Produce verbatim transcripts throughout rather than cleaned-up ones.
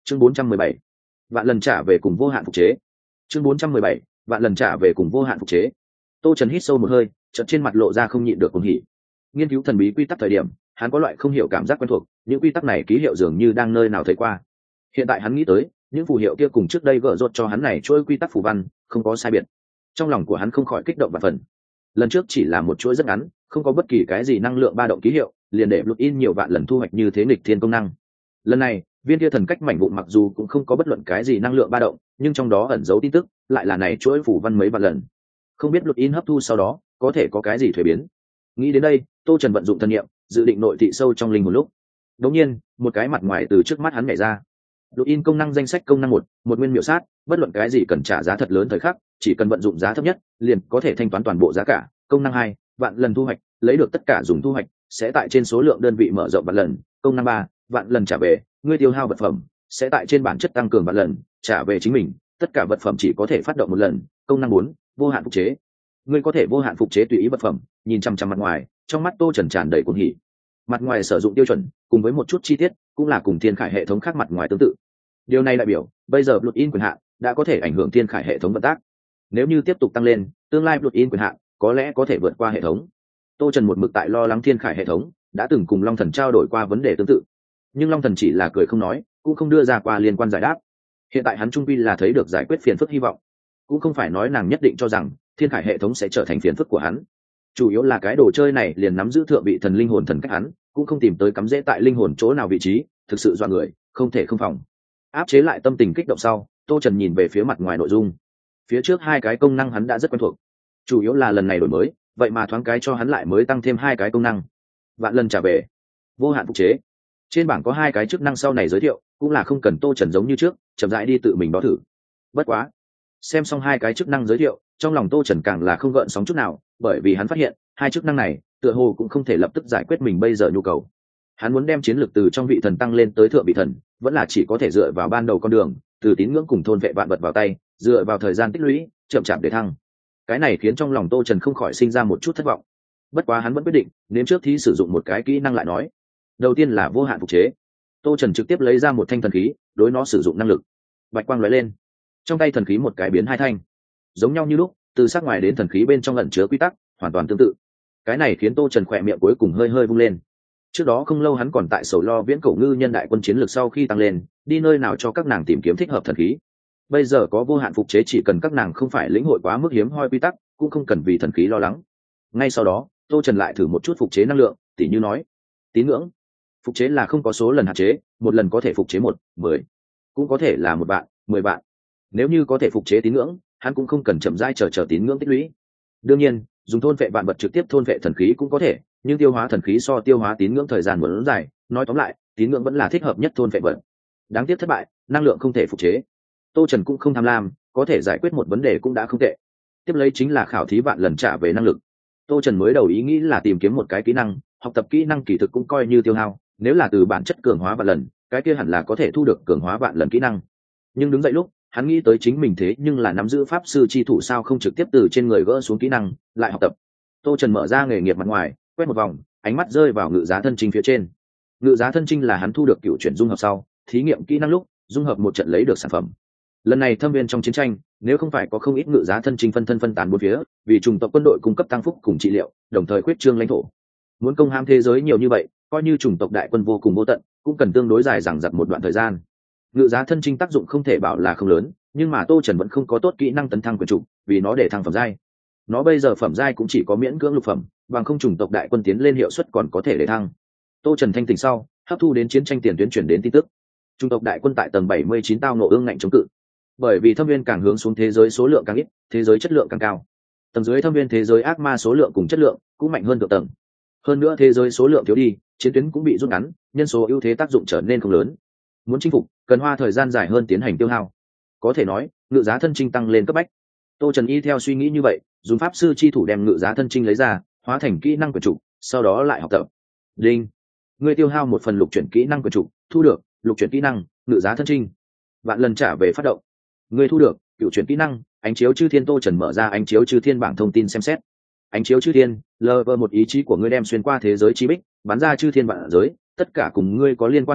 chương bốn trăm mười bảy vạn lần trả về cùng vô hạn phục chế. chương bốn trăm mười bảy vạn lần trả về cùng vô hạn phục chế. Tô Trần hít sâu một hơi, chợt trên mặt lộ ra không nhịn được cuồng hỉ. Nghiên cứu thần bí quy tắc thời điểm, hắn có loại không hiểu cảm giác quen thuộc, những quy tắc này ký hiệu dường như đang nơi nào thấy qua. Hiện tại hắn nghĩ tới, những phù hiệu kia cùng trước đây gỡ rốt cho hắn này chuỗi quy tắc phù văn, không có sai biệt. Trong lòng của hắn không khỏi kích động và phần. Lần trước chỉ là một chuỗi rất ngắn, không có bất kỳ cái gì năng lượng ba động ký hiệu, liền để Blood In nhiều vạn lần thu hoạch như thế nghịch thiên công năng. Lần này, viên kia thần cách mảnh vụn mặc dù cũng không có bất luận cái gì năng lượng ba động, nhưng trong đó ẩn giấu tin tức, lại là này chuỗi phù văn mấy vạn lần. Không biết Blood In hấp thu sau đó, có thể có cái gì thay biến. Nghĩ đến đây, Tô Trần vận dụng thần niệm, dự định nội thị sâu trong linh hồn lúc. Đột nhiên, một cái mặt ngoài từ trước mắt hắn nhảy ra. Blood In công năng danh sách công năng một, một nguyên miểu sát, bất luận cái gì cần trả giá thật lớn thời khắc, chỉ cần vận dụng giá thấp nhất, liền có thể thanh toán toàn bộ giá cả. Công năng hai, vạn lần thu hoạch, lấy được tất cả dùng thu hoạch, sẽ tại trên số lượng đơn vị mở rộng vạn lần. Công năng ba, vạn lần trả về, ngươi tiêu hao vật phẩm, sẽ tại trên bản chất tăng cường vạn lần, trả về chính mình, tất cả vật phẩm chỉ có thể phát động một lần. Công năng bốn, vô hạn phục chế, ngươi có thể vô hạn phục chế tùy ý vật phẩm. Nhìn chăm chăm mặt ngoài, trong mắt Tô Trần tràn đầy cuồng hỉ. Mặt ngoài sử dụng tiêu chuẩn, cùng với một chút chi tiết, cũng là cùng Thiên Khải hệ thống khác mặt ngoài tương tự. Điều này đại biểu, bây giờ Blood In quyền hạn đã có thể ảnh hưởng Thiên Khải hệ thống vận tác. Nếu như tiếp tục tăng lên, tương lai Blood In quyền hạn có lẽ có thể vượt qua hệ thống. Tô Trần một mực tại lo lắng Thiên Khải hệ thống, đã từng cùng Long Thần trao đổi qua vấn đề tương tự, nhưng Long Thần chỉ là cười không nói, cũng không đưa ra qua liên quan giải đáp. Hiện tại hắn trung quy là thấy được giải quyết phiền phức hy vọng, cũng không phải nói nàng nhất định cho rằng Thiên Khải hệ thống sẽ trở thành phiền phức của hắn. Chủ yếu là cái đồ chơi này liền nắm giữ thượng vị thần linh hồn thần cách hắn, cũng không tìm tới cắm rễ tại linh hồn chỗ nào vị trí, thực sự dọa người, không thể không phòng. Áp chế lại tâm tình kích động sau, Tô Trần nhìn về phía mặt ngoài nội dung. Phía trước hai cái công năng hắn đã rất quen thuộc, chủ yếu là lần này đổi mới, vậy mà thoáng cái cho hắn lại mới tăng thêm hai cái công năng. Vạn lần trả về, vô hạn phục chế. Trên bảng có hai cái chức năng sau này giới thiệu, cũng là không cần Tô Trần giống như trước, chậm rãi đi tự mình đo thử. Bất quá, xem xong hai cái chức năng giới thiệu, trong lòng Tô Trần càng là không gợn sóng chút nào, bởi vì hắn phát hiện, hai chức năng này, tựa hồ cũng không thể lập tức giải quyết mình bây giờ nhu cầu. Hắn muốn đem chiến lược từ trong vị thần tăng lên tới thượng vị thần, vẫn là chỉ có thể dựa vào ban đầu con đường, từ tín ngưỡng cùng thôn vệ vạn vật vào tay, dựa vào thời gian tích lũy, chậm chạp để thăng. Cái này khiến trong lòng Tô Trần không khỏi sinh ra một chút thất vọng. Bất quá hắn vẫn quyết định, nếm trước thí sử dụng một cái kỹ năng lại nói. Đầu tiên là vô hạn phục chế. Tô Trần trực tiếp lấy ra một thanh thần khí, đối nó sử dụng năng lực. Bạch quang lóe lên, trong tay thần khí một cái biến hai thanh, giống nhau như lúc, từ sắc ngoài đến thần khí bên trong ẩn chứa quy tắc, hoàn toàn tương tự. Cái này khiến Tô Trần khỏe miệng cuối cùng hơi hơi vung lên. Trước đó không lâu hắn còn tại sầu lo viễn cổ ngư nhân đại quân chiến lược sau khi tăng lên, đi nơi nào cho các nàng tìm kiếm thích hợp thần khí. Bây giờ có vô hạn phục chế, chỉ cần các nàng không phải lĩnh hội quá mức hiếm hoi quy tắc, cũng không cần vì thần khí lo lắng. Ngay sau đó, Tô Trần lại thử một chút phục chế năng lượng, tỉ như nói, tín ngưỡng. Phục chế là không có số lần hạn chế, một lần có thể phục chế một, mười, cũng có thể là một vạn, mười vạn. Nếu như có thể phục chế tín ngưỡng, hắn cũng không cần chậm rãi chờ chờ tín ngưỡng tích lũy. Đương nhiên, dùng thôn vệ vạn vật trực tiếp thôn vệ thần khí cũng có thể, nhưng tiêu hóa thần khí so tiêu hóa tín ngưỡng thời gian muốn dài. Nói tóm lại, tín ngưỡng vẫn là thích hợp nhất thôn vệ vật. Đáng tiếc thất bại, năng lượng không thể phục chế. Tô Trần cũng không tham lam, có thể giải quyết một vấn đề cũng đã không tệ. Tiếp lấy chính là khảo thí vạn lần trả về năng lực. Tô Trần mới đầu ý nghĩ là tìm kiếm một cái kỹ năng, học tập kỹ năng kỳ thực cũng coi như tiêu hao, nếu là từ bản chất cường hóa vạn lần, cái kia hẳn là có thể thu được cường hóa vạn lần kỹ năng. Nhưng đứng dậy lúc, hắn nghĩ tới chính mình thế nhưng là nắm giữ pháp sư chi thủ, sao không trực tiếp từ trên người gỡ xuống kỹ năng, lại học tập. Tô Trần mở ra nghề nghiệp mặt ngoài, quét một vòng, ánh mắt rơi vào ngự giá thân trinh phía trên. Ngự giá thân trinh là hắn thu được cựu chuyển dung hợp sau, thí nghiệm kỹ năng lúc, dung hợp một trận lấy được sản phẩm. Lần này thâm viên trong chiến tranh, nếu không phải có không ít ngự giá thân trinh phân thân phân tán bốn phía, vì chủng tộc quân đội cung cấp tăng phúc cùng trị liệu, đồng thời khuyết trương lãnh thổ. Muốn công hãm thế giới nhiều như vậy, coi như chủng tộc đại quân vô cùng vô tận, cũng cần tương đối dài dằng dặc một đoạn thời gian. Ngự giá thân trinh tác dụng không thể bảo là không lớn, nhưng mà Tô Trần vẫn không có tốt kỹ năng tấn thăng quyền trục, vì nó để thăng phẩm giai. Nó bây giờ phẩm giai cũng chỉ có miễn cưỡng lục phẩm, bằng không chủng tộc đại quân tiến lên hiệu suất còn có thể để thăng. Tô Trần thanh tỉnh sau, hấp thu đến chiến tranh tiền tuyến chuyển đến tin tức. Chủng tộc đại quân tại tầng bảy mươi chín tao nộ ương ngạnh chống cự. Bởi vì thâm viên càng hướng xuống thế giới số lượng càng ít, thế giới chất lượng càng cao. Tầng dưới thâm viên thế giới ác ma số lượng cùng chất lượng cũng mạnh hơn thượng tầng. Hơn nữa thế giới số lượng thiếu đi, chiến tuyến cũng bị rút ngắn, nhân số ưu thế tác dụng trở nên không lớn. Muốn chinh phục, cần hoa thời gian dài hơn tiến hành tiêu hao. Có thể nói, ngự giá thân trinh tăng lên cấp bách. Tô Trần y theo suy nghĩ như vậy, dùng pháp sư chi thủ đem ngự giá thân trinh lấy ra, hóa thành kỹ năng quyền trục, sau đó lại học tập. Đinh, ngươi tiêu hao một phần lục chuyển kỹ năng quyền trục, thu được lục chuyển kỹ năng ngự giá thân trinh, vạn lần trả về phát động. Ngươi thu được cựu chuyển kỹ năng ánh chiếu chư thiên. Tô Trần mở ra ánh chiếu chư thiên bảng thông tin xem xét. Ánh chiếu chư thiên, lờ vờ một ý chí của ngươi đem xuyên qua thế giới chi bích, bắn ra chư thiên vạn giới, tất cả cùng ngươi có liên quan đơn vị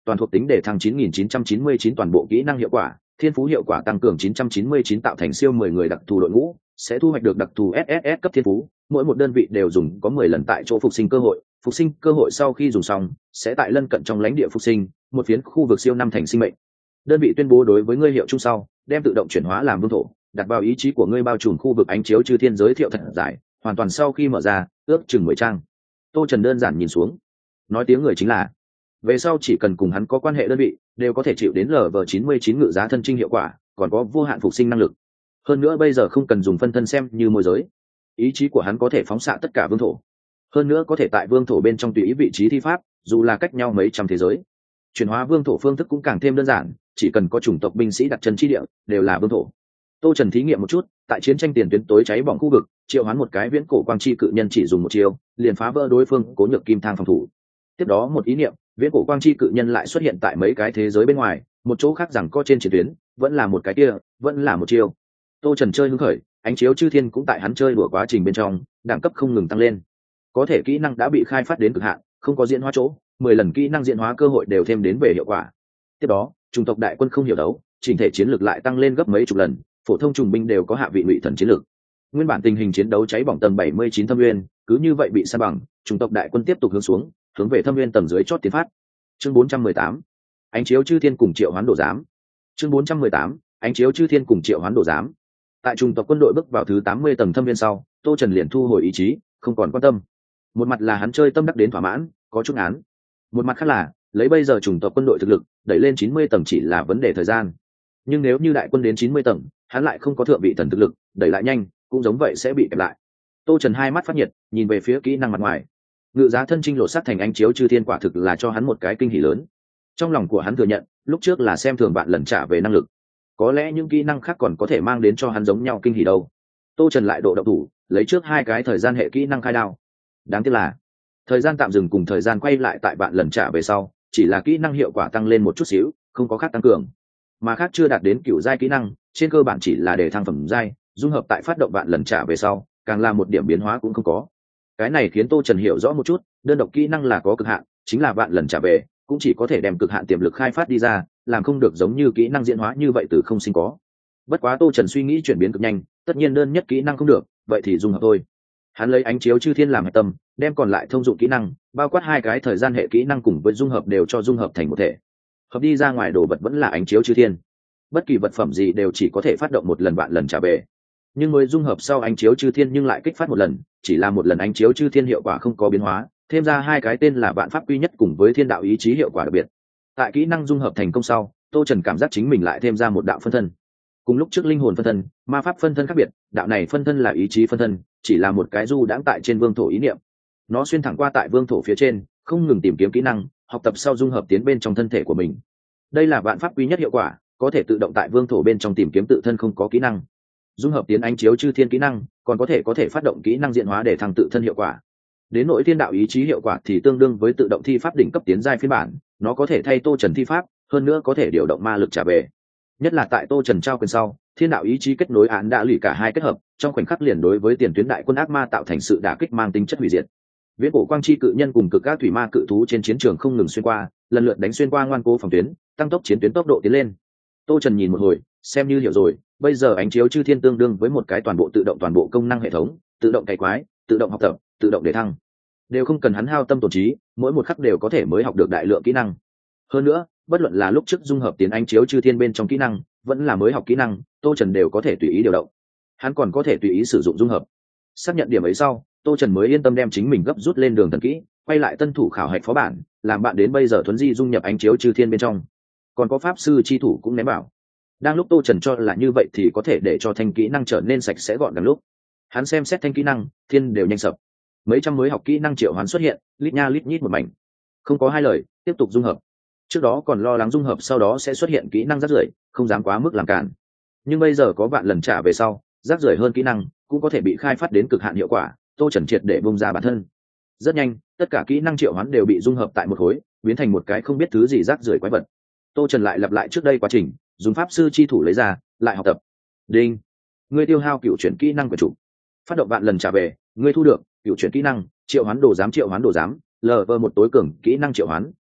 toàn thuộc tính để thăng chín nghìn chín trăm chín mươi chín toàn bộ kỹ năng hiệu quả, thiên phú hiệu quả tăng cường chín trăm chín mươi chín tạo thành siêu mười người đặc thù đội ngũ, sẽ thu hoạch được đặc thù ét ét ét cấp thiên phú, mỗi một đơn vị đều dùng có mười lần tại chỗ phục sinh cơ hội, phục sinh cơ hội sau khi dùng xong, sẽ tại lân cận trong lãnh địa phục sinh, một phiến khu vực siêu năm thành sinh mệnh. Đơn vị tuyên bố đối với ngươi hiệu chung sau, đem tự động chuyển hóa làm vương thổ, đặt vào ý chí của ngươi bao trùm khu vực ánh chiếu chư thiên giới thiệu thật giải, hoàn toàn sau khi mở ra, ước chừng mười trang. Tô Trần đơn giản nhìn xuống, nói tiếng người chính là về sau chỉ cần cùng hắn có quan hệ đơn vị đều có thể chịu đến lv chín mươi chín ngự giá thân trinh hiệu quả, còn có vô hạn phục sinh năng lực. Hơn nữa bây giờ không cần dùng phân thân xem như môi giới, ý chí của hắn có thể phóng xạ tất cả vương thổ, hơn nữa có thể tại vương thổ bên trong tùy ý vị trí thi pháp, dù là cách nhau mấy trăm thế giới. Chuyển hóa vương thổ phương thức cũng càng thêm đơn giản, chỉ cần có chủng tộc binh sĩ đặt chân chi địa đều là vương thổ. Tô Trần thí nghiệm một chút, tại chiến tranh tiền tuyến tối cháy bỏng khu vực triệu hoán một cái viễn cổ quang chi cự nhân, chỉ dùng một chiêu liền phá vỡ đối phương cố nhược kim thang phòng thủ. Tiếp đó một ý niệm, viễn cổ quang chi cự nhân lại xuất hiện tại mấy cái thế giới bên ngoài, một chỗ khác rằng có trên chiến tuyến vẫn là một cái kia, vẫn là một chiêu. Tô Trần chơi hứng khởi, ánh chiếu chư thiên cũng tại hắn chơi đùa quá trình bên trong đẳng cấp không ngừng tăng lên, có thể kỹ năng đã bị khai phát đến cực hạn, không có diễn hóa chỗ, mười lần kỹ năng diễn hóa cơ hội đều thêm đến về hiệu quả. Tiếp đó chủng tộc đại quân không hiểu đấu, chỉnh thể chiến lược lại tăng lên gấp mấy chục lần, phổ thông trùng binh đều có hạ vị ngụy thần chiến lược. Nguyên bản tình hình chiến đấu cháy bỏng tầng bảy mươi chín thâm nguyên cứ như vậy bị sa bằng, chủng tộc đại quân tiếp tục hướng xuống, hướng về thâm nguyên tầng dưới chót tiến phát. Chương bốn trăm mười tám, ánh chiếu chư thiên cùng triệu hoán đồ giám. Chương bốn trăm mười tám, ánh chiếu chư thiên cùng triệu hoán đồ giám. Tại chủng tộc quân đội bước vào thứ tám mươi tầng thâm nguyên sau, Tô Trần liền thu hồi ý chí, không còn quan tâm. Một mặt là hắn chơi tâm đắc đến thỏa mãn, có chút án. Một mặt khác là lấy bây giờ chủng tộc quân đội thực lực, đẩy lên chín mươi tầng chỉ là vấn đề thời gian. Nhưng nếu như đại quân đến chín mươi tầng, hắn lại không có thượng vị thần thực lực, đẩy lại nhanh cũng giống vậy sẽ bị kẹp lại. Tô Trần hai mắt phát nhiệt, nhìn về phía kỹ năng mặt ngoài. Ngự giá thân trinh lộ sát thành ánh chiếu chư thiên quả thực là cho hắn một cái kinh hỉ lớn. Trong lòng của hắn thừa nhận, lúc trước là xem thường bạn lần trả về năng lực, có lẽ những kỹ năng khác còn có thể mang đến cho hắn giống nhau kinh hỉ đâu. Tô Trần lại độ động thủ, lấy trước hai cái thời gian hệ kỹ năng khai đao. Đáng tiếc là thời gian tạm dừng cùng thời gian quay lại tại bạn lần trả về sau, chỉ là kỹ năng hiệu quả tăng lên một chút xíu, không có khác tăng cường, mà khác chưa đạt đến cửu giai kỹ năng, trên cơ bản chỉ là để thăng phẩm giai, dung hợp tại phát động bạn lần trả về sau, càng là một điểm biến hóa cũng không có. Cái này khiến Tô Trần hiểu rõ một chút, đơn độc kỹ năng là có cực hạn, chính là bạn lần trả về cũng chỉ có thể đem cực hạn tiềm lực khai phát đi ra, làm không được giống như kỹ năng diễn hóa như vậy từ không sinh có. Bất quá Tô Trần suy nghĩ chuyển biến cực nhanh, tất nhiên đơn nhất kỹ năng không được, vậy thì dung hợp thôi. Hắn lấy ánh chiếu chư thiên làm hạch tâm, đem còn lại thông dụng kỹ năng, bao quát hai cái thời gian hệ kỹ năng cùng với dung hợp đều cho dung hợp thành một thể. Hợp đi ra ngoài đồ vật vẫn là ánh chiếu chư thiên. Bất kỳ vật phẩm gì đều chỉ có thể phát động một lần bạn lần trả về. Nhưng mới dung hợp sau ánh chiếu chư thiên nhưng lại kích phát một lần, chỉ là một lần ánh chiếu chư thiên hiệu quả không có biến hóa, thêm ra hai cái tên là vạn pháp quy nhất cùng với thiên đạo ý chí hiệu quả đặc biệt. Tại kỹ năng dung hợp thành công sau, Tô Trần cảm giác chính mình lại thêm ra một đạo phân thân. Cùng lúc trước linh hồn phân thân, ma pháp phân thân khác biệt, đạo này phân thân là ý chí phân thân, chỉ là một cái du đãng tại trên vương thổ ý niệm. Nó xuyên thẳng qua tại vương thổ phía trên, không ngừng tìm kiếm kỹ năng, học tập sau dung hợp tiến bên trong thân thể của mình. Đây là vạn pháp quy nhất hiệu quả, có thể tự động tại vương thổ bên trong tìm kiếm tự thân không có kỹ năng. Dung hợp tiến ánh chiếu chư thiên kỹ năng, còn có thể có thể phát động kỹ năng diện hóa để thăng tự thân hiệu quả. Đến nội thiên đạo ý chí hiệu quả thì tương đương với tự động thi pháp đỉnh cấp tiến giai phiên bản, nó có thể thay Tô Trần thi pháp, hơn nữa có thể điều động ma lực trả về. Nhất là tại Tô Trần trao quyền sau, thiên đạo ý chí kết nối án đã lụy cả hai kết hợp, trong khoảnh khắc liền đối với tiền tuyến đại quân ác ma tạo thành sự đả kích mang tính chất hủy diệt. Viễn cổ quang chi cự nhân cùng cực các thủy ma cự thú trên chiến trường không ngừng xuyên qua, lần lượt đánh xuyên qua ngoan cố phòng tuyến, tăng tốc chiến tuyến tốc độ tiến lên. Tô Trần nhìn một hồi, xem như hiểu rồi, bây giờ ánh chiếu chư thiên tương đương với một cái toàn bộ tự động toàn bộ công năng hệ thống, tự động cày quái, tự động học tập, tự động đề thăng, đều không cần hắn hao tâm tổn trí, mỗi một khắc đều có thể mới học được đại lượng kỹ năng. Hơn nữa, bất luận là lúc trước dung hợp tiến ánh chiếu chư thiên bên trong kỹ năng, vẫn là mới học kỹ năng, Tô Trần đều có thể tùy ý điều động. Hắn còn có thể tùy ý sử dụng dung hợp. Xác nhận điểm ấy sau, Tô Trần mới yên tâm đem chính mình gấp rút lên đường thần kỹ, quay lại tân thủ khảo hạch phó bản, làm bạn đến bây giờ thuấn di dung nhập ánh chiếu chư thiên bên trong. Còn có pháp sư chi thủ cũng ném bảo. Đang lúc Tô Trần cho là như vậy thì có thể để cho thanh kỹ năng trở nên sạch sẽ gọn gàng lúc, hắn xem xét thanh kỹ năng, thiên đều nhanh sập. Mấy trăm mới học kỹ năng triệu hoán xuất hiện, lít nha lít nhít một mảnh. Không có hai lời, tiếp tục dung hợp. Trước đó còn lo lắng dung hợp sau đó sẽ xuất hiện kỹ năng rác rưởi, không dám quá mức làm cản. Nhưng bây giờ có vạn lần trả về sau, rác rưởi hơn kỹ năng cũng có thể bị khai phát đến cực hạn hiệu quả, Tô Trần triệt để bung ra bản thân. Rất nhanh, tất cả kỹ năng triệu hoán đều bị dung hợp tại một khối, biến thành một cái không biết thứ gì rác rưởi quái vật. Tô Trần lại lặp lại trước đây quá trình, dùng pháp sư chi thủ lấy ra, lại học tập. Đinh, ngươi tiêu hao cựu chuyển kỹ năng của chủ, phát động vạn lần trả về, ngươi thu được cựu chuyển kỹ năng triệu hoán đồ giám triệu hoán đồ giám lv một tối cường kỹ năng triệu hoán,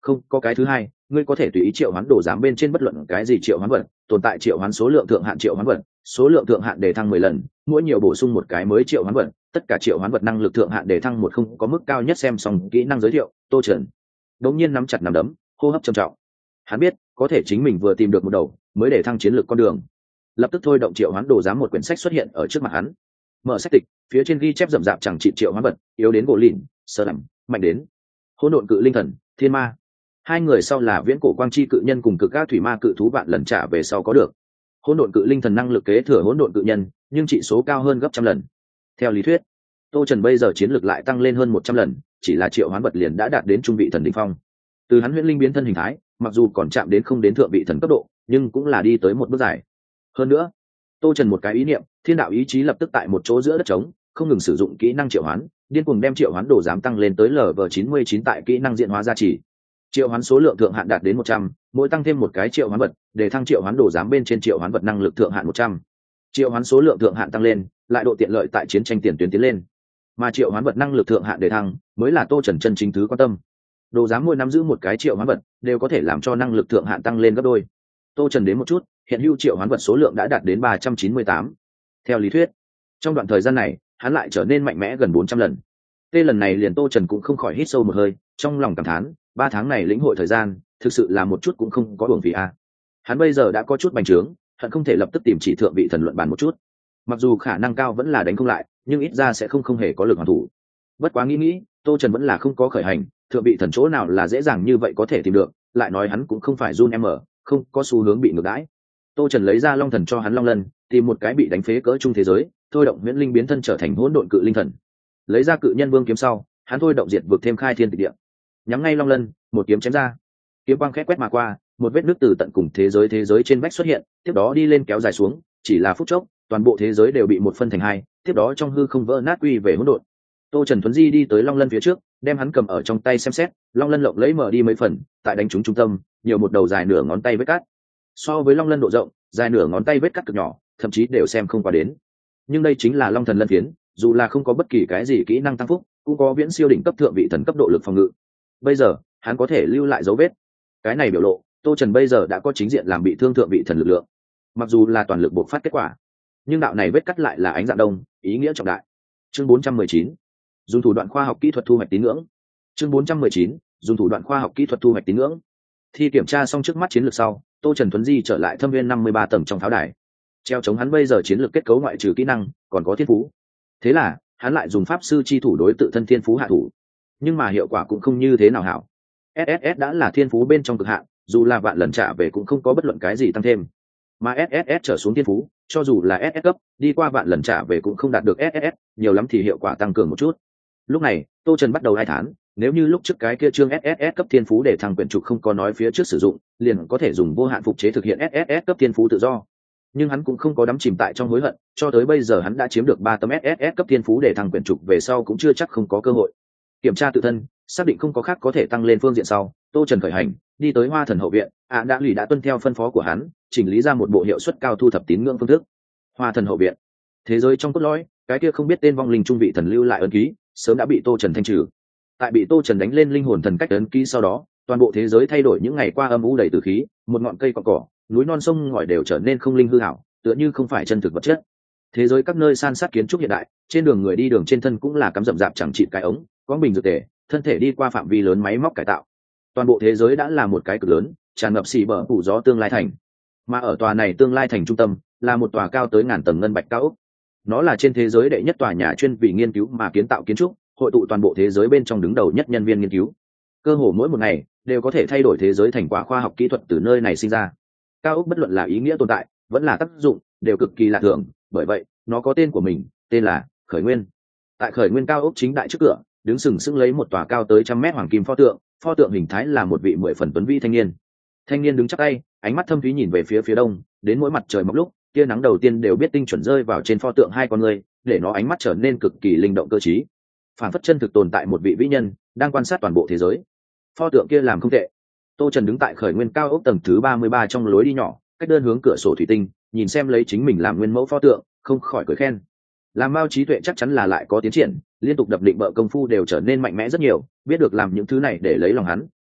không có cái thứ hai, ngươi có thể tùy ý triệu hoán đồ giám bên trên bất luận cái gì triệu hoán vật, tồn tại triệu hoán số lượng thượng hạn triệu hoán vật, số lượng thượng hạn để thăng mười lần, mỗi nhiều bổ sung một cái mới triệu hoán vật, tất cả triệu hoán vật năng lực thượng hạn để thăng một không có mức cao nhất. Xem xong kỹ năng giới thiệu, Tô Trần đột nhiên nắm chặt nắm đấm, hô hấp trầm trọng. Hắn biết, có thể chính mình vừa tìm được một đầu mới để thăng chiến lược con đường. Lập tức thôi động triệu hoán đồ giám, một quyển sách xuất hiện ở trước mặt hắn. Mở sách tịch, phía trên ghi chép rậm rạp chẳng trị triệu hoán vật, yếu đến gỗ lìn, sơ đẳng, mạnh đến hỗn độn cự linh thần, thiên ma. Hai người sau là viễn cổ quang chi cự nhân cùng cực các thủy ma cự thú vạn lần trả về sau có được. Hỗn độn cự linh thần năng lực kế thừa hỗn độn cự nhân, nhưng trị số cao hơn gấp trăm lần. Theo lý thuyết, Tô Trần bây giờ chiến lược lại tăng lên hơn một trăm lần, chỉ là triệu hoán vật liền đã đạt đến trung vị thần đỉnh phong. Từ hắn huyễn linh biến thân hình thái, mặc dù còn chạm đến không đến thượng vị thần cấp độ, nhưng cũng là đi tới một bước dài. Hơn nữa, Tô Trần một cái ý niệm, thiên đạo ý chí lập tức tại một chỗ giữa đất trống, không ngừng sử dụng kỹ năng triệu hoán, điên cuồng đem triệu hoán đồ giám tăng lên tới level chín mươi chín tại kỹ năng diện hóa gia trì. Triệu hoán số lượng thượng hạn đạt đến một trăm, mỗi tăng thêm một cái triệu hoán vật, để thăng triệu hoán đồ giám bên trên triệu hoán vật năng lực thượng hạn một trăm. Triệu hoán số lượng thượng hạn tăng lên, lại độ tiện lợi tại chiến tranh tiền tuyến tiến lên. Mà triệu hoán vật năng lực thượng hạn để thăng, mới là Tô Trần chân chính thứ quan tâm. Đồ giám mỗi nắm giữ một cái triệu hoán vật, đều có thể làm cho năng lực thượng hạn tăng lên gấp đôi. Tô Trần đến một chút, hiện hữu triệu hoán vật số lượng đã đạt đến ba trăm chín mươi tám. Theo lý thuyết, trong đoạn thời gian này, hắn lại trở nên mạnh mẽ gần bốn trăm lần. Tê lần này liền Tô Trần cũng không khỏi hít sâu một hơi, trong lòng cảm thán, ba tháng này lĩnh hội thời gian, thực sự là một chút cũng không có uổng phí a. Hắn bây giờ đã có chút bành trướng, hận không thể lập tức tìm chỉ thượng vị thần luận bàn một chút. Mặc dù khả năng cao vẫn là đánh không lại, nhưng ít ra sẽ không không hề có lực hoàn thủ. Bất quá nghĩ nghĩ, Tô Trần vẫn là không có khởi hành, thượng vị thần chỗ nào là dễ dàng như vậy có thể tìm được, lại nói hắn cũng không phải Jun em, không có xu hướng bị ngược đãi. Tô Trần lấy ra long thần cho hắn long lân, tìm một cái bị đánh phế cỡ trung thế giới, thôi động huyễn linh biến thân trở thành hỗn độn cự linh thần. Lấy ra cự nhân vương kiếm sau, hắn thôi động diệt vực thêm khai thiên tịch địa, nhắm ngay long lân, một kiếm chém ra. Kiếm quang khét quét mà qua, một vết nước từ tận cùng thế giới thế giới trên vách xuất hiện, tiếp đó đi lên kéo dài xuống, chỉ là phút chốc, toàn bộ thế giới đều bị một phân thành hai, tiếp đó trong hư không vỡ nát quy về hỗn độn. Tô Trần thuấn di đi tới long lân phía trước, đem hắn cầm ở trong tay xem xét, long lân lộng lấy mở đi mấy phần, tại đánh trúng trung tâm, nhiều một đầu dài nửa ngón tay vết cắt. So với long lân độ rộng, dài nửa ngón tay vết cắt cực nhỏ, thậm chí đều xem không qua đến. Nhưng đây chính là long thần lân phiến, dù là không có bất kỳ cái gì kỹ năng tăng phúc, cũng có viễn siêu đỉnh cấp thượng vị thần cấp độ lực phòng ngự. Bây giờ, hắn có thể lưu lại dấu vết. Cái này biểu lộ, Tô Trần bây giờ đã có chính diện làm bị thương thượng vị thần lực lượng. Mặc dù là toàn lực bộc phát kết quả, nhưng đạo này vết cắt lại là ánh dạng đông, ý nghĩa trọng đại. Chương bốn trăm mười chín, dùng thủ đoạn khoa học kỹ thuật thu hoạch tín ngưỡng. Chương bốn trăm mười chín, dùng thủ đoạn khoa học kỹ thuật thu hoạch tín ngưỡng. Thi kiểm tra xong trước mắt chiến lược sau, Tô Trần thuấn di trở lại thâm viên năm mươi ba tầng trong pháo đài. Treo chống hắn bây giờ chiến lược kết cấu ngoại trừ kỹ năng, còn có thiên phú. Thế là, hắn lại dùng pháp sư chi thủ đối tự thân thiên phú hạ thủ. Nhưng mà hiệu quả cũng không như thế nào hảo. ét ét ét đã là thiên phú bên trong cực hạn, dù là vạn lần trả về cũng không có bất luận cái gì tăng thêm. Mà ét ét ét trở xuống thiên phú, cho dù là ét ét cấp, đi qua vạn lần trả về cũng không đạt được ét ét ét, nhiều lắm thì hiệu quả tăng cường một chút. Lúc này, Tô Trần bắt đầu hai thán, nếu như lúc trước cái kia chương ét ét ét cấp thiên phú để thăng quyển trục không có nói phía trước sử dụng, liền có thể dùng vô hạn phục chế thực hiện ét ét ét cấp thiên phú tự do. Nhưng hắn cũng không có đắm chìm tại trong hối hận, cho tới bây giờ hắn đã chiếm được ba tấm ét ét ét cấp thiên phú để thăng quyển trục về sau cũng chưa chắc không có cơ hội. Kiểm tra tự thân, xác định không có khác có thể tăng lên phương diện sau, Tô Trần khởi hành, đi tới Hoa Thần hậu viện, ạ đã lì đã tuân theo phân phó của hắn, chỉnh lý ra một bộ hiệu suất cao thu thập tín ngưỡng phương thức. Hoa Thần hậu viện, thế giới trong cốt lõi, cái kia không biết tên vong linh trung vị thần lưu lại ấn ký, sớm đã bị Tô Trần thanh trừ. Tại bị Tô Trần đánh lên linh hồn thần cách ấn ký sau đó, toàn bộ thế giới thay đổi những ngày qua âm u đầy tử khí, một ngọn cây cỏ cỏ, núi non sông ngòi đều trở nên không linh hư ảo, tựa như không phải chân thực vật chất. Thế giới các nơi san sát kiến trúc hiện đại, trên đường người đi đường trên thân cũng là cắm rậm rạp chẳng chịt cái ống, có bình dược tề, thân thể đi qua phạm vi lớn máy móc cải tạo. Toàn bộ thế giới đã là một cái cực lớn, tràn ngập xì bờ phủ gió tương lai thành. Mà ở tòa này tương lai thành trung tâm, là một tòa cao tới ngàn tầng ngân bạch cao ốc. Nó là trên thế giới đệ nhất tòa nhà chuyên vì nghiên cứu mà kiến tạo kiến trúc, hội tụ toàn bộ thế giới bên trong đứng đầu nhất nhân viên nghiên cứu. Cơ hồ mỗi một ngày đều có thể thay đổi thế giới thành quả khoa học kỹ thuật từ nơi này sinh ra. Cao ốc bất luận là ý nghĩa tồn tại, vẫn là tác dụng, đều cực kỳ lạ thường, bởi vậy, nó có tên của mình, tên là Khởi Nguyên. Tại Khởi Nguyên cao ốc chính đại trước cửa, đứng sừng sững lấy một tòa cao tới trăm mét hoàng kim pho tượng, pho tượng hình thái là một vị mười phần tuấn vĩ thanh niên. Thanh niên đứng chắp tay, ánh mắt thâm thúy nhìn về phía phía đông, đến mỗi mặt trời mọc lúc, tia nắng đầu tiên đều biết tinh chuẩn rơi vào trên pho tượng hai con người, để nó ánh mắt trở nên cực kỳ linh động cơ trí. Phản phất chân thực tồn tại một vị vĩ nhân, đang quan sát toàn bộ thế giới. Pho tượng kia làm không tệ. Tô Trần đứng tại Khởi Nguyên cao ốc tầng thứ ba mươi ba trong lối đi nhỏ, cách đơn hướng cửa sổ thủy tinh, nhìn xem lấy chính mình làm nguyên mẫu pho tượng, không khỏi cười khen. Làm Mao trí tuệ chắc chắn là lại có tiến triển, liên tục đập định bợ công phu đều trở nên mạnh mẽ rất nhiều, biết được làm những thứ này để lấy lòng hắn,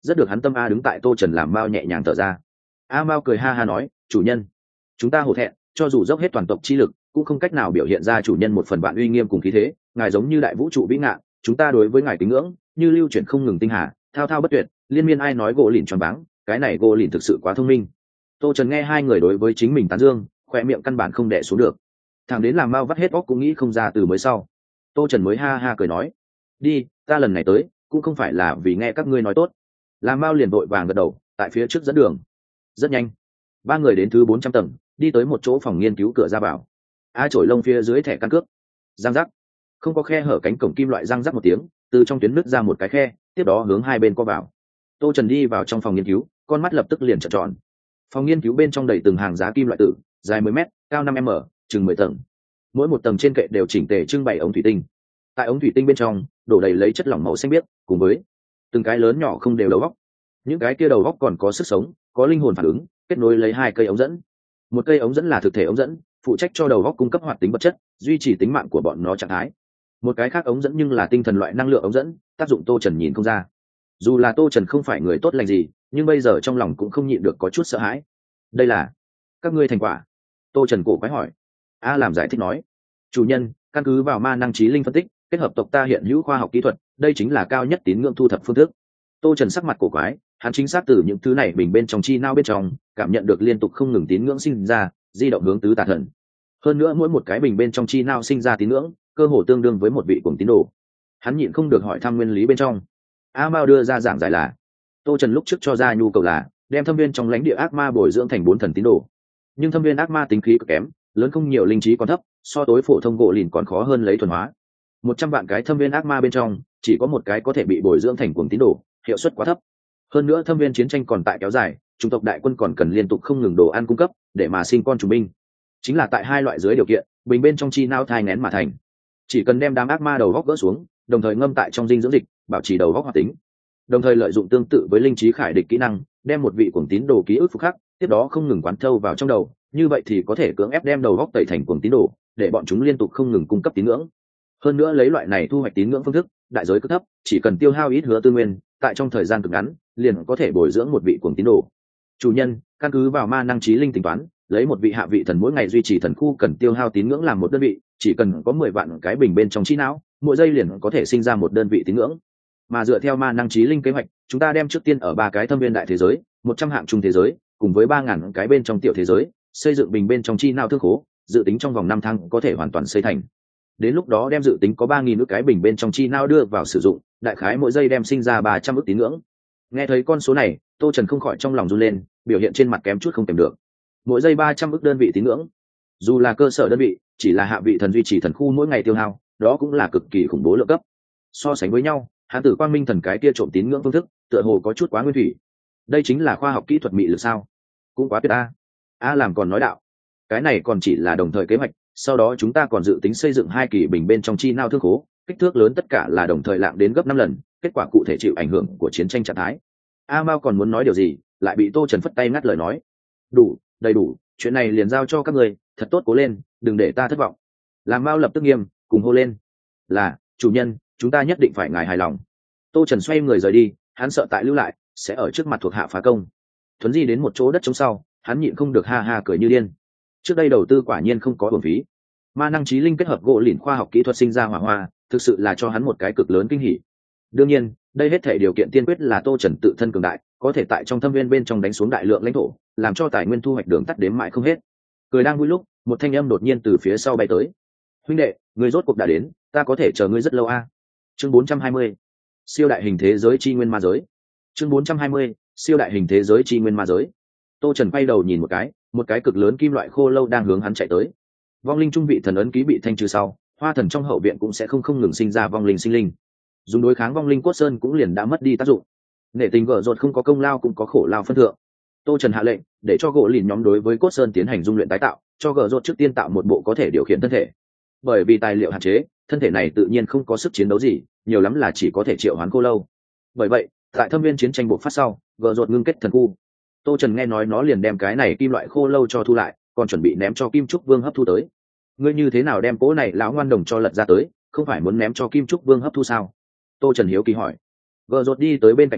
rất được hắn tâm. A đứng tại Tô Trần làm Mao nhẹ nhàng thở ra. A Mao cười ha ha nói, chủ nhân, chúng ta hổ thẹn, cho dù dốc hết toàn tộc chi lực cũng không cách nào biểu hiện ra chủ nhân một phần vạn uy nghiêm cùng khí thế. Ngài giống như đại vũ trụ vĩ ngạn, chúng ta đối với ngài kính ngưỡng như lưu chuyển không ngừng tinh hà, thao thao bất tuyệt, liên miên. Ai nói gỗ lìn tròn váng, cái này gỗ lìn thực sự quá thông minh. Tô Trần nghe hai người đối với chính mình tán dương, khoe miệng căn bản không đẻ xuống được. Thằng đến làm Mao vắt hết óc cũng nghĩ không ra từ mới sau. Tô Trần mới ha ha cười nói, đi, ta lần này tới cũng không phải là vì nghe các ngươi nói tốt. Làm Mao liền vội vàng gật đầu, tại phía trước dẫn đường. Rất nhanh, ba người đến thứ bốn trăm tầng, đi tới một chỗ phòng nghiên cứu. Cửa ra vào, a trổi lông phía dưới thẻ căn cước răng rắc, không có khe hở, cánh cổng kim loại răng rắc một tiếng, từ trong tuyến nứt ra một cái khe, tiếp đó hướng hai bên co vào. Tô Trần đi vào trong phòng nghiên cứu, con mắt lập tức liền trợn tròn. Phòng nghiên cứu bên trong đầy từng hàng giá kim loại tử, dài mười mét, cao năm m, chừng mười tầng. Mỗi một tầng trên kệ đều chỉnh tề trưng bày ống thủy tinh. Tại ống thủy tinh bên trong đổ đầy lấy chất lỏng màu xanh biếc, cùng với từng cái lớn nhỏ không đều đầu góc. Những cái kia đầu góc còn có sức sống, có linh hồn phản ứng, kết nối lấy hai cây ống dẫn. Một cây ống dẫn là thực thể ống dẫn, phụ trách cho đầu góc cung cấp hoạt tính vật chất, duy trì tính mạng của bọn nó trạng thái. Một cái khác ống dẫn nhưng là tinh thần loại năng lượng ống dẫn, tác dụng Tô Trần nhìn không ra. Dù là Tô Trần không phải người tốt lành gì, nhưng bây giờ trong lòng cũng không nhịn được có chút sợ hãi. Đây là các ngươi thành quả? Tô Trần cổ quái hỏi. A làm giải thích nói, chủ nhân, căn cứ vào ma năng trí linh phân tích, kết hợp tộc ta hiện hữu khoa học kỹ thuật, đây chính là cao nhất tín ngưỡng thu thập phương thức. Tô Trần sắc mặt cổ quái, hắn chính xác từ những thứ này bình bên trong chi não bên trong cảm nhận được liên tục không ngừng tín ngưỡng sinh ra, di động hướng tứ tà thần. Hơn nữa mỗi một cái bình bên trong chi não sinh ra tín ngưỡng cơ hồ tương đương với một vị cuồng tín đồ. Hắn nhịn không được hỏi thăm nguyên lý bên trong. A Mao đưa ra giảng giải là, Tô Trần lúc trước cho ra nhu cầu là đem thâm viên trong lãnh địa ác ma bồi dưỡng thành bốn thần tín đồ, nhưng thâm viên ác ma tính khí cực kém, lớn không nhiều, linh trí còn thấp, so tối phổ thông gỗ lìn còn khó hơn lấy thuần hóa. Một trăm vạn cái thâm viên ác ma bên trong chỉ có một cái có thể bị bồi dưỡng thành cuồng tín đồ, hiệu suất quá thấp. Hơn nữa thâm viên chiến tranh còn tại kéo dài, chủng tộc đại quân còn cần liên tục không ngừng đồ ăn cung cấp để mà sinh con trùng binh. Chính là tại hai loại dưới điều kiện, bình bên trong chi não thai nghén mà thành. Chỉ cần đem đám ác ma đầu góc gỡ xuống, đồng thời ngâm tại trong dinh dưỡng dịch, bảo trì đầu góc hoạt tính, đồng thời lợi dụng tương tự với linh trí khải địch kỹ năng, đem một vị cuồng tín đồ ký ức phục khắc, tiếp đó không ngừng quán thâu vào trong đầu, như vậy thì có thể cưỡng ép đem đầu góc tẩy thành cuồng tín đồ, để bọn chúng liên tục không ngừng cung cấp tín ngưỡng. Hơn nữa lấy loại này thu hoạch tín ngưỡng phương thức, đại giới cực thấp, chỉ cần tiêu hao ít hứa tư nguyên, tại trong thời gian cực ngắn, liền có thể bồi dưỡng một vị cuồng tín đồ. Chủ nhân, căn cứ vào ma năng trí linh tính toán, lấy một vị hạ vị thần mỗi ngày duy trì thần khu cần tiêu hao tín ngưỡng làm một đơn vị, chỉ cần có mười vạn cái bình bên trong trí não, mỗi giây liền có thể sinh ra một đơn vị tín ngưỡng. Mà dựa theo ma năng trí linh kế hoạch, chúng ta đem trước tiên ở ba cái thâm viên đại thế giới, một trăm hạng trung thế giới, cùng với ba ngàn cái bên trong tiểu thế giới, xây dựng bình bên trong chi não thương khố, dự tính trong vòng năm tháng có thể hoàn toàn xây thành. Đến lúc đó đem dự tính có ba nghìn ức cái bình bên trong chi não đưa vào sử dụng, đại khái mỗi giây đem sinh ra ba trăm ức tín ngưỡng. Nghe thấy con số này, Tô Trần không khỏi trong lòng run lên, biểu hiện trên mặt kém chút không kèm được. Mỗi giây ba trăm ức đơn vị tín ngưỡng, dù là cơ sở đơn vị, chỉ là hạ vị thần duy trì thần khu mỗi ngày tiêu hao, đó cũng là cực kỳ khủng bố lượng cấp. So sánh với nhau, Hán tử Quang Minh thần cái kia trộm tín ngưỡng phương thức, tựa hồ có chút quá nguyên thủy. Đây chính là khoa học kỹ thuật mị lực sao? Cũng quá tuyệt a. A làm còn nói đạo, cái này còn chỉ là đồng thời kế hoạch, sau đó chúng ta còn dự tính xây dựng hai kỳ bình bên trong chi não thương khố, kích thước lớn, tất cả là đồng thời lạng đến gấp năm lần, kết quả cụ thể chịu ảnh hưởng của chiến tranh trạng thái. A Mao còn muốn nói điều gì, lại bị Tô Trần phất tay ngắt lời nói. Đủ, đầy đủ, chuyện này liền giao cho các người, thật tốt cố lên, đừng để ta thất vọng. Làm Mao lập tức nghiêm, cùng hô lên. Là, chủ nhân, chúng ta nhất định phải ngài hài lòng. Tô Trần xoay người rời đi, hắn sợ tại lưu lại sẽ ở trước mặt thuộc hạ phá công. Thuấn di đến một chỗ đất trống sau, hắn nhịn không được ha ha cười như điên. Trước đây đầu tư quả nhiên không có uổng phí. Ma năng trí linh kết hợp gỗ lìn khoa học kỹ thuật sinh ra hỏa hoa, thực sự là cho hắn một cái cực lớn kinh hỉ. Đương nhiên, đây hết thể điều kiện tiên quyết là Tô Trần tự thân cường đại, có thể tại trong thâm viên bên trong đánh xuống đại lượng lãnh thổ, làm cho tài nguyên thu hoạch đường tắt đếm mãi không hết. Cười đang vui lúc, một thanh âm đột nhiên từ phía sau bay tới. Huynh đệ, người rốt cuộc đã đến, ta có thể chờ ngươi rất lâu a. Chương bốn trăm hai mươi, siêu đại hình thế giới chi nguyên ma giới. Chương bốn trăm hai mươi, siêu đại hình thế giới chi nguyên ma giới. Tô Trần quay đầu nhìn một cái, một cái cực lớn kim loại khô lâu đang hướng hắn chạy tới. Vong linh trung vị thần ấn ký bị thanh trừ sau, hoa thần trong hậu viện cũng sẽ không không ngừng sinh ra vong linh sinh linh. Dùng đối kháng vong linh cốt sơn cũng liền đã mất đi tác dụng. Nể tình gở rột không có công lao cũng có khổ lao phân thượng. Tô Trần hạ lệnh để cho gỗ lìn nhóm đối với cốt sơn tiến hành dung luyện tái tạo, cho gở rột trước tiên tạo một bộ có thể điều khiển thân thể. Bởi vì tài liệu hạn chế, thân thể này tự nhiên không có sức chiến đấu gì, nhiều lắm là chỉ có thể triệu hoán khô lâu. Bởi vậy, tại thâm viên chiến tranh bộc phát sau, gở rột ngưng kết thần khu. Tô Trần nghe nói nó liền đem cái này kim loại khô lâu cho thu lại, còn chuẩn bị ném cho Kim Trúc Vương hấp thu tới. Ngươi như thế nào đem cố này lão ngoan đồng cho lật ra tới, không phải muốn ném cho Kim Trúc Vương hấp thu sao? Tô Trần hiếu kỳ hỏi. Gờ rột đi tới bên cạnh hắn,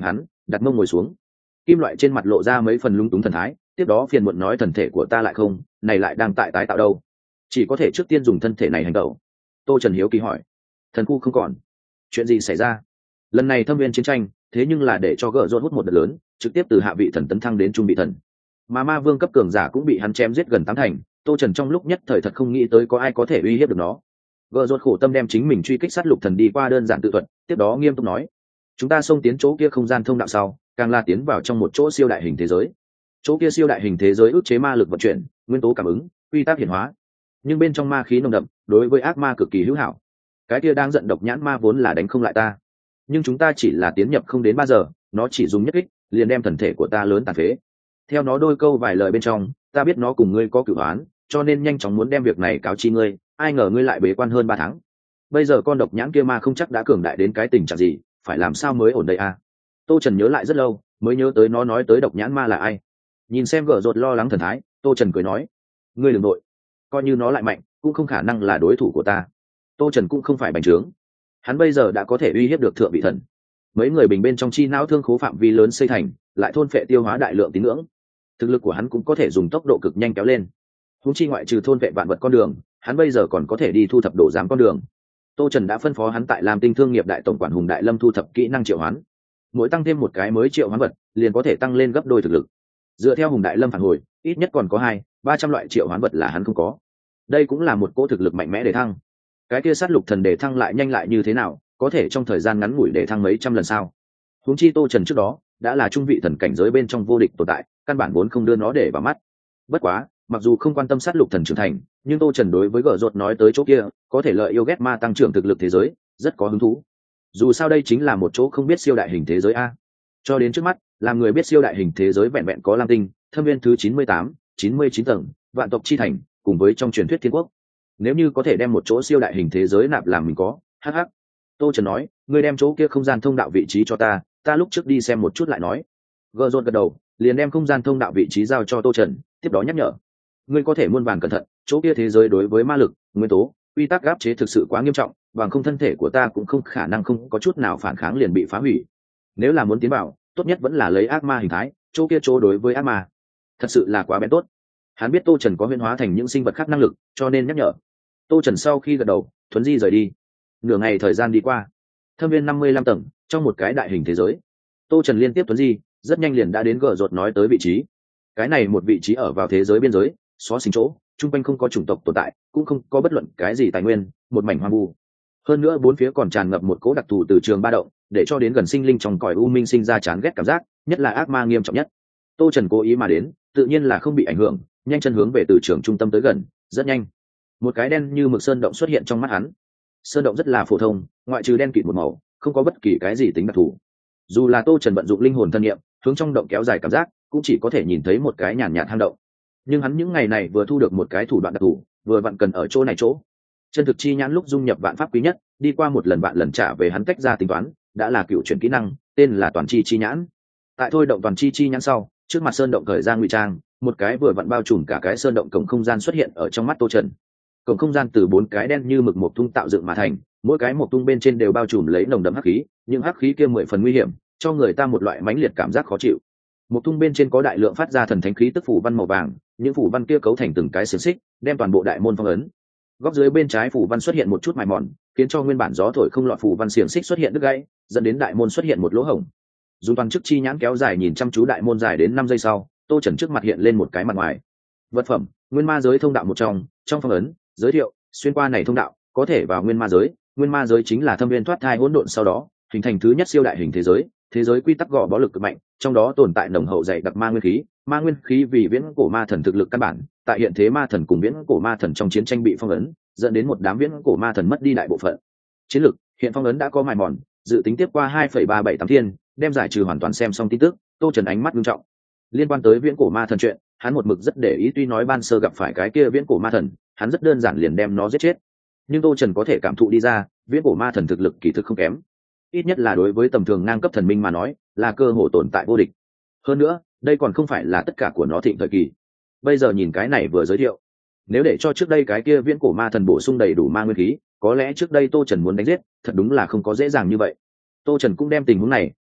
đặt mông ngồi xuống. Kim loại trên mặt lộ ra mấy phần lung túng thần thái, tiếp đó phiền muộn nói thần thể của ta lại không, này lại đang tại tái tạo đâu, chỉ có thể trước tiên dùng thân thể này hành động. Tô Trần hiếu kỳ hỏi, thần khu không còn, chuyện gì xảy ra? Lần này thâm viên chiến tranh, thế nhưng là để cho gỡ rốt hút một đợt lớn, trực tiếp từ hạ vị thần tấn thăng đến trung vị thần, mà ma vương cấp cường giả cũng bị hắn chém giết gần tám thành. Tô Trần trong lúc nhất thời thật không nghĩ tới có ai có thể uy hiếp được nó. Gỡ rốt khổ tâm đem chính mình truy kích sát lục thần đi qua đơn giản tự thuật, tiếp đó nghiêm túc nói, chúng ta xông tiến chỗ kia không gian thông đạo sau, càng la tiến vào trong một chỗ siêu đại hình thế giới. Chỗ kia siêu đại hình thế giới ức chế ma lực vận chuyển, nguyên tố cảm ứng, quy tắc hiển hóa, nhưng bên trong ma khí nồng đậm, đối với ác ma cực kỳ hữu hảo. Cái kia đang giận độc nhãn ma vốn là đánh không lại ta, nhưng chúng ta chỉ là tiến nhập không đến ba giờ, nó chỉ dùng nhất kích liền đem thần thể của ta lớn tàn phế. Theo nó đôi câu vài lời bên trong, ta biết nó cùng ngươi có cửu oán, cho nên nhanh chóng muốn đem việc này cáo chi ngươi, ai ngờ ngươi lại bế quan hơn ba tháng. Bây giờ con độc nhãn kia ma không chắc đã cường đại đến cái tình trạng gì, phải làm sao mới ổn đây à? Tô Trần nhớ lại rất lâu mới nhớ tới nó nói tới độc nhãn ma là ai. Nhìn xem gở rột lo lắng thần thái, Tô Trần cười nói, ngươi đừng nội, coi như nó lại mạnh cũng không khả năng là đối thủ của ta. Tô Trần cũng không phải bành trướng, hắn bây giờ đã có thể uy hiếp được thượng vị thần. Mấy người bình bên trong chi não thương khố phạm vi lớn xây thành, lại thôn phệ tiêu hóa đại lượng tín ngưỡng, thực lực của hắn cũng có thể dùng tốc độ cực nhanh kéo lên. Húng chi ngoại trừ thôn vệ vạn vật con đường, hắn bây giờ còn có thể đi thu thập đồ giám con đường. Tô Trần đã phân phó hắn tại Lam Tinh thương nghiệp đại tổng quản Hùng Đại Lâm thu thập kỹ năng triệu hoán, mỗi tăng thêm một cái mới triệu hoán vật liền có thể tăng lên gấp đôi thực lực. Dựa theo Hùng Đại Lâm phản hồi, ít nhất còn có hai ba trăm loại triệu hoán vật là hắn không có. Đây cũng là một cỗ thực lực mạnh mẽ để thăng. Cái kia sát lục thần để thăng lại nhanh lại như thế nào, có thể trong thời gian ngắn ngủi để thăng mấy trăm lần sao? Huống chi Tô Trần trước đó đã là trung vị thần cảnh giới bên trong vô địch tồn tại, căn bản vốn không đưa nó để vào mắt. Bất quá, mặc dù không quan tâm sát lục thần trưởng thành, nhưng Tô Trần đối với gở rột nói tới chỗ kia có thể lợi yêu ghét ma tăng trưởng thực lực thế giới rất có hứng thú. Dù sao đây chính là một chỗ không biết siêu đại hình thế giới a. Cho đến trước mắt, làm người biết siêu đại hình thế giới vẹn vẹn có Lam Tinh, thâm viên thứ chín mươi tám, chín mươi chín tầng, vạn tộc chi thành, cùng với trong truyền thuyết thiên quốc. Nếu như có thể đem một chỗ siêu đại hình thế giới nạp làm mình có, hắc hắc. Tô Trần nói, ngươi đem chỗ kia không gian thông đạo vị trí cho ta, ta lúc trước đi xem một chút lại nói. Gờ rột gật đầu, liền đem không gian thông đạo vị trí giao cho Tô Trần, tiếp đó nhắc nhở, ngươi có thể muôn vàn cẩn thận, chỗ kia thế giới đối với ma lực, nguyên tố, quy tắc áp chế thực sự quá nghiêm trọng, bằng không thân thể của ta cũng không khả năng không có chút nào phản kháng liền bị phá hủy. Nếu là muốn tiến vào, tốt nhất vẫn là lấy ác ma hình thái, chỗ kia chỗ đối với ác ma thật sự là quá bén tốt. Hắn biết Tô Trần có huyễn hóa thành những sinh vật khác năng lực, cho nên nhắc nhở. Tô Trần sau khi gật đầu, thuấn di rời đi. Nửa ngày thời gian đi qua, thâm viên năm mươi lăm tầng, trong một cái đại hình thế giới, Tô Trần liên tiếp thuấn di, rất nhanh liền đã đến gờ rột nói tới vị trí. Cái này một vị trí ở vào thế giới biên giới, xóa xình chỗ, trung quanh không có chủng tộc tồn tại, cũng không có bất luận cái gì tài nguyên, một mảnh hoang vu. Hơn nữa bốn phía còn tràn ngập một cỗ đặc thù từ trường ba động, để cho đến gần sinh linh trong cõi u minh sinh ra chán ghét cảm giác, nhất là ác ma nghiêm trọng nhất. Tô Trần cố ý mà đến, tự nhiên là không bị ảnh hưởng, nhanh chân hướng về từ trường trung tâm tới gần, rất nhanh. Một cái đen như mực sơn động xuất hiện trong mắt hắn. Sơn động rất là phổ thông, ngoại trừ đen kịt một màu, không có bất kỳ cái gì tính đặc thù. Dù là Tô Trần vận dụng linh hồn thân nghiệm, hướng trong động kéo dài cảm giác, cũng chỉ có thể nhìn thấy một cái nhàn nhạt hang động. Nhưng hắn những ngày này vừa thu được một cái thủ đoạn đặc thù, vừa vặn cần ở chỗ này chỗ. Chân thực chi nhãn lúc dung nhập vạn pháp quý nhất, đi qua một lần vạn lần trả về hắn cách ra tính toán, đã là cựu chuyển kỹ năng, tên là toàn chi chi nhãn. Tại thôi động toàn chi chi nhãn sau, trước mặt sơn động cởi ra ngụy trang, một cái vừa vặn bao trùm cả cái sơn động cổng không gian xuất hiện ở trong mắt Tô Trần. Cổng không gian từ bốn cái đen như mực một tung tạo dựng mà thành, mỗi cái một tung bên trên đều bao trùm lấy nồng đậm hắc khí, nhưng hắc khí kia mười phần nguy hiểm, cho người ta một loại mãnh liệt cảm giác khó chịu. Một tung bên trên có đại lượng phát ra thần thánh khí tức phủ văn màu vàng, những phủ văn kia cấu thành từng cái xiềng xích, đem toàn bộ đại môn phong ấn. Góc dưới bên trái phủ văn xuất hiện một chút mài mòn, khiến cho nguyên bản gió thổi không lọt phủ văn xiềng xích xuất hiện đứt gãy, dẫn đến đại môn xuất hiện một lỗ hổng. Dùng toàn chức chi nhãn kéo dài nhìn chăm chú đại môn dài đến năm giây sau, Tô Trần trước mặt hiện lên một cái mặt ngoài. Vật phẩm, nguyên ma giới thông đạo một trong, trong phong ấn, giới thiệu, xuyên qua này thông đạo, có thể vào nguyên ma giới, nguyên ma giới chính là thâm viên thoát thai hỗn độn sau đó, hình thành thứ nhất siêu đại hình thế giới, thế giới quy tắc gò bó lực cực mạnh, trong đó tồn tại nồng hậu dày đặc ma nguyên khí, ma nguyên khí vì viễn cổ ma thần thực lực căn bản, tại hiện thế ma thần cùng viễn cổ ma thần trong chiến tranh bị phong ấn, dẫn đến một đám viễn cổ ma thần mất đi đại bộ phận chiến lực, hiện phong ấn đã có mài mòn, dự tính tiếp qua hai phẩy ba bảy tám thiên, đem giải trừ hoàn toàn. Xem xong tin tức, Tô Trần ánh mắt nghiêm trọng. Liên quan tới viễn cổ ma thần chuyện, hắn một mực rất để ý, tuy nói ban sơ gặp phải cái kia viễn cổ ma thần, hắn rất đơn giản liền đem nó giết chết. Nhưng Tô Trần có thể cảm thụ đi ra, viễn cổ ma thần thực lực kỳ thực không kém. Ít nhất là đối với tầm thường ngang cấp thần minh mà nói, là cơ hội tồn tại vô địch. Hơn nữa, đây còn không phải là tất cả của nó thịnh thời kỳ. Bây giờ nhìn cái này vừa giới thiệu, nếu để cho trước đây cái kia viễn cổ ma thần bổ sung đầy đủ ma nguyên khí, có lẽ trước đây Tô Trần muốn đánh giết, thật đúng là không có dễ dàng như vậy. Tô Trần cũng đem tình huống này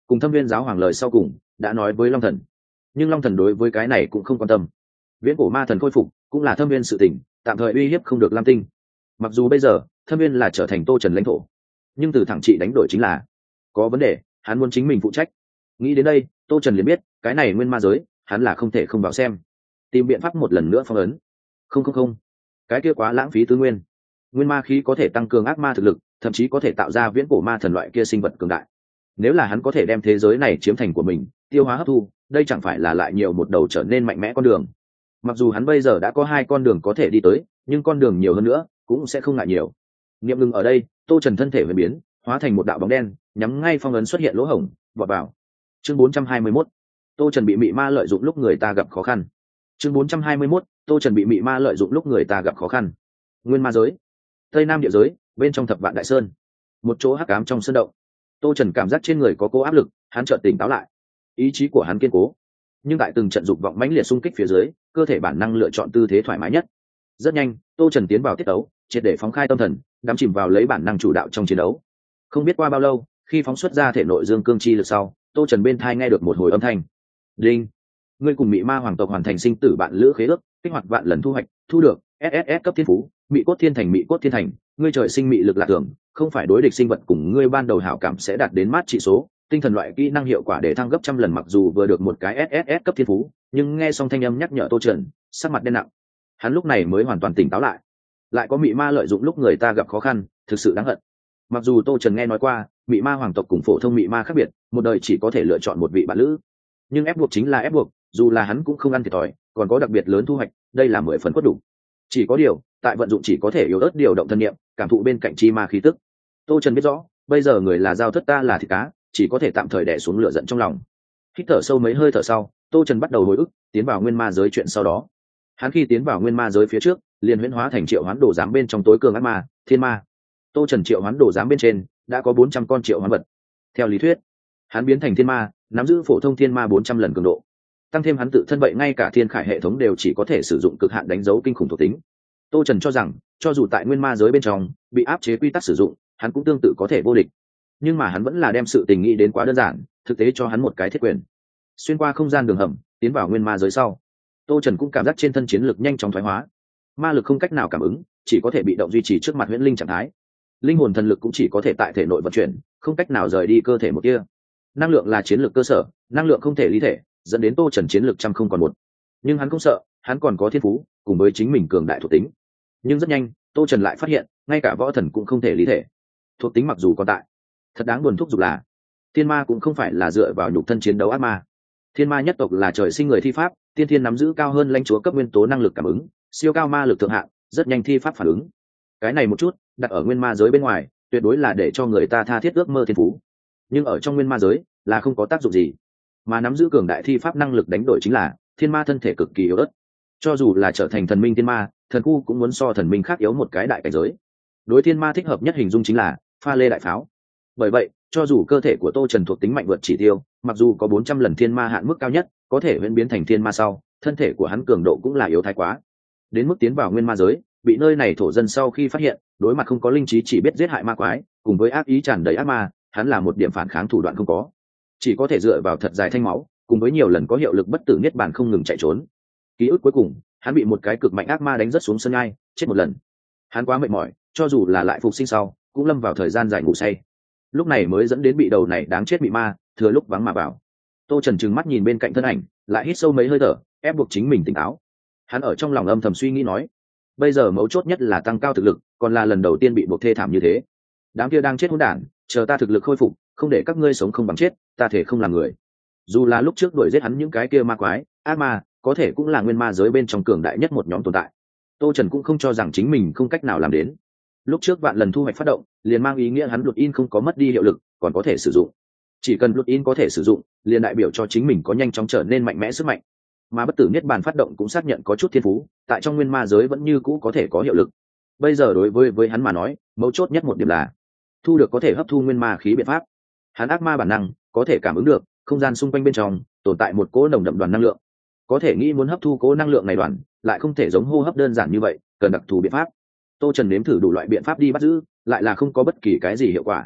cùng thâm viên giáo hoàng lời sau cùng đã nói với long thần, nhưng long thần đối với cái này cũng không quan tâm. Viễn cổ ma thần khôi phục cũng là thâm viên sự tình, tạm thời uy hiếp không được lam tinh. Mặc dù bây giờ thâm viên là trở thành Tô Trần lãnh thổ, nhưng từ thẳng trị đánh đổi chính là có vấn đề, hắn muốn chính mình phụ trách. Nghĩ đến đây, Tô Trần liền biết cái này nguyên ma giới hắn là không thể không vào xem, tìm biện pháp một lần nữa phong ấn. Không không không, cái kia quá lãng phí tư nguyên. Nguyên ma khí có thể tăng cường ác ma thực lực, thậm chí có thể tạo ra viễn cổ ma thần loại kia sinh vật cường đại. Nếu là hắn có thể đem thế giới này chiếm thành của mình, tiêu hóa hấp thu, đây chẳng phải là lại nhiều một đầu trở nên mạnh mẽ con đường. Mặc dù hắn bây giờ đã có hai con đường có thể đi tới, nhưng con đường nhiều hơn nữa cũng sẽ không ngại nhiều. Niệm ngừng ở đây, Tô Trần thân thể huyền biến, hóa thành một đạo bóng đen, nhắm ngay phong ấn xuất hiện lỗ hổng, vọt vào. Chương bốn trăm hai mươi mốt, Tô Trần bị mị ma lợi dụng lúc người ta gặp khó khăn. Chương bốn trăm hai mươi mốt, Tô Trần bị mị ma lợi dụng lúc người ta gặp khó khăn. Nguyên ma giới, Tây Nam địa giới, bên trong Thập Vạn Đại Sơn, một chỗ hắc ám trong sơn động. Tô Trần cảm giác trên người có cố áp lực, hắn chợt tỉnh táo lại. Ý chí của hắn kiên cố, nhưng tại từng trận dục vọng mãnh liệt xung kích phía dưới, cơ thể bản năng lựa chọn tư thế thoải mái nhất. Rất nhanh, Tô Trần tiến vào tiết đấu, triệt để phóng khai tâm thần, đắm chìm vào lấy bản năng chủ đạo trong chiến đấu. Không biết qua bao lâu, khi phóng xuất ra thể nội dương cương chi lực sau, Tô Trần bên thai nghe được một hồi âm thanh. Đinh, ngươi cùng mị ma hoàng tộc hoàn thành sinh tử bạn lữ khế ước, kích hoạt vạn lần thu hoạch, thu được ét ét ét cấp thiên phú, mị cốt thiên thành mị cốt thiên thành, ngươi trời sinh mị lực lạ thường, không phải đối địch sinh vật cùng ngươi ban đầu hảo cảm sẽ đạt đến mát trị số, tinh thần loại kỹ năng hiệu quả để thăng gấp trăm lần. Mặc dù vừa được một cái ét ét ét cấp thiên phú, nhưng nghe xong thanh âm nhắc nhở Tô Trần, sắc mặt đen nặng. Hắn lúc này mới hoàn toàn tỉnh táo lại. Lại có mị ma lợi dụng lúc người ta gặp khó khăn, thực sự đáng hận. Mặc dù Tô Trần nghe nói qua mị ma hoàng tộc cùng phổ thông mị ma khác biệt, một đời chỉ có thể lựa chọn một vị bạn lữ, nhưng ép buộc chính là ép buộc, dù là hắn cũng không ăn thiệt thòi, còn có đặc biệt lớn thu hoạch, đây là mười phần quất đủ. Chỉ có điều, tại vận dụng chỉ có thể yếu ớt điều động thân niệm, cảm thụ bên cạnh chi ma khí tức. Tô Trần biết rõ, bây giờ người là dao thất, ta là thịt cá, chỉ có thể tạm thời đè xuống lửa giận trong lòng. Hít thở sâu mấy hơi thở sau, Tô Trần bắt đầu hồi ức tiến vào nguyên ma giới chuyện sau đó. Hắn khi tiến vào nguyên ma giới phía trước, liền huyễn hóa thành triệu hoán đồ giám bên trong tối cường ác ma, thiên ma. Tô Trần triệu hoán đồ giám bên trên đã có bốn trăm con triệu hoán vật. Theo lý thuyết, hắn biến thành thiên ma, nắm giữ phổ thông thiên ma bốn trăm lần cường độ. Tăng thêm hắn tự thân vậy, ngay cả thiên khải hệ thống đều chỉ có thể sử dụng cực hạn đánh dấu kinh khủng thuộc tính. Tô Trần cho rằng, cho dù tại nguyên ma giới bên trong bị áp chế quy tắc sử dụng, hắn cũng tương tự có thể vô địch. Nhưng mà hắn vẫn là đem sự tình nghĩ đến quá đơn giản, thực tế cho hắn một cái thiết quyền. Xuyên qua không gian đường hầm, tiến vào nguyên ma giới sau, Tô Trần cũng cảm giác trên thân chiến lực nhanh chóng thoái hóa. Ma lực không cách nào cảm ứng, chỉ có thể bị động duy trì trước mặt huyễn linh trạng thái. Linh hồn thần lực cũng chỉ có thể tại thể nội vận chuyển, không cách nào rời đi cơ thể một kia. Năng lượng là chiến lược cơ sở, năng lượng không thể ly thể, dẫn đến Tô Trần chiến lược trăm không còn một. Nhưng hắn không sợ, hắn còn có thiên phú, cùng với chính mình cường đại thuộc tính. Nhưng rất nhanh, Tô Trần lại phát hiện, ngay cả võ thần cũng không thể ly thể. Thuộc tính mặc dù còn tại, thật đáng buồn thúc giục là, thiên ma cũng không phải là dựa vào nhục thân chiến đấu ác ma. Thiên ma nhất tộc là trời sinh người thi pháp, tiên thiên nắm giữ cao hơn lãnh chúa cấp nguyên tố năng lực cảm ứng, siêu cao ma lực thượng hạn, rất nhanh thi pháp phản ứng. Cái này một chút, đặt ở nguyên ma giới bên ngoài, tuyệt đối là để cho người ta tha thiết ước mơ thiên phú. Nhưng ở trong nguyên ma giới là không có tác dụng gì, mà nắm giữ cường đại thi pháp năng lực đánh đổi chính là thiên ma thân thể cực kỳ yếu ớt. Cho dù là trở thành thần minh thiên ma, thần khu cũng muốn so thần minh khác yếu một cái đại cảnh giới. Đối thiên ma thích hợp nhất hình dung chính là pha lê đại pháo. Bởi vậy, cho dù cơ thể của Tô Trần thuộc tính mạnh vượt chỉ tiêu, mặc dù có bốn trăm lần thiên ma hạn mức cao nhất, có thể huyễn biến thành thiên ma sau, thân thể của hắn cường độ cũng là yếu thái quá. Đến mức tiến vào nguyên ma giới, bị nơi này thổ dân sau khi phát hiện, đối mặt không có linh trí chỉ biết giết hại ma quái, cùng với ác ý tràn đầy ác ma, hắn là một điểm phản kháng thủ đoạn không có, chỉ có thể dựa vào thật dài thanh máu, cùng với nhiều lần có hiệu lực bất tử niết bàn không ngừng chạy trốn. Ký ức cuối cùng, hắn bị một cái cực mạnh ác ma đánh rất xuống sân ngai, chết một lần. Hắn quá mệt mỏi, cho dù là lại phục sinh sau, cũng lâm vào thời gian dài ngủ say. Lúc này mới dẫn đến bị đầu này đáng chết bị ma thừa lúc vắng mà vào. Tô Trần trừng mắt nhìn bên cạnh thân ảnh, lại hít sâu mấy hơi thở, ép buộc chính mình tỉnh táo. Hắn ở trong lòng âm thầm suy nghĩ nói, bây giờ mấu chốt nhất là tăng cao thực lực, còn là lần đầu tiên bị buộc thê thảm như thế. Đám kia đang chết hỗn đản, chờ ta thực lực khôi phục, không để các ngươi sống không bằng chết, ta thể không làm người. Dù là lúc trước đuổi giết hắn những cái kia ma quái, ác ma, có thể cũng là nguyên ma giới bên trong cường đại nhất một nhóm tồn tại. Tô Trần cũng không cho rằng chính mình không cách nào làm đến. Lúc trước vạn lần thu hoạch phát động, liền mang ý nghĩa hắn luật in không có mất đi hiệu lực, còn có thể sử dụng. Chỉ cần luật in có thể sử dụng, liền đại biểu cho chính mình có nhanh chóng trở nên mạnh mẽ sức mạnh. Mà bất tử niết bàn phát động cũng xác nhận có chút thiên phú, tại trong nguyên ma giới vẫn như cũ có thể có hiệu lực. Bây giờ đối với với hắn mà nói, mấu chốt nhất một điểm là thu được có thể hấp thu nguyên ma khí biện pháp. Hắn ác ma bản năng có thể cảm ứng được không gian xung quanh bên trong tồn tại một cỗ nồng đậm đoàn năng lượng, có thể nghĩ muốn hấp thu cỗ năng lượng này đoàn, lại không thể giống hô hấp đơn giản như vậy, cần đặc thù biện pháp. Tô Trần nếm thử đủ loại biện pháp đi bắt giữ, lại là không có bất kỳ cái gì hiệu quả.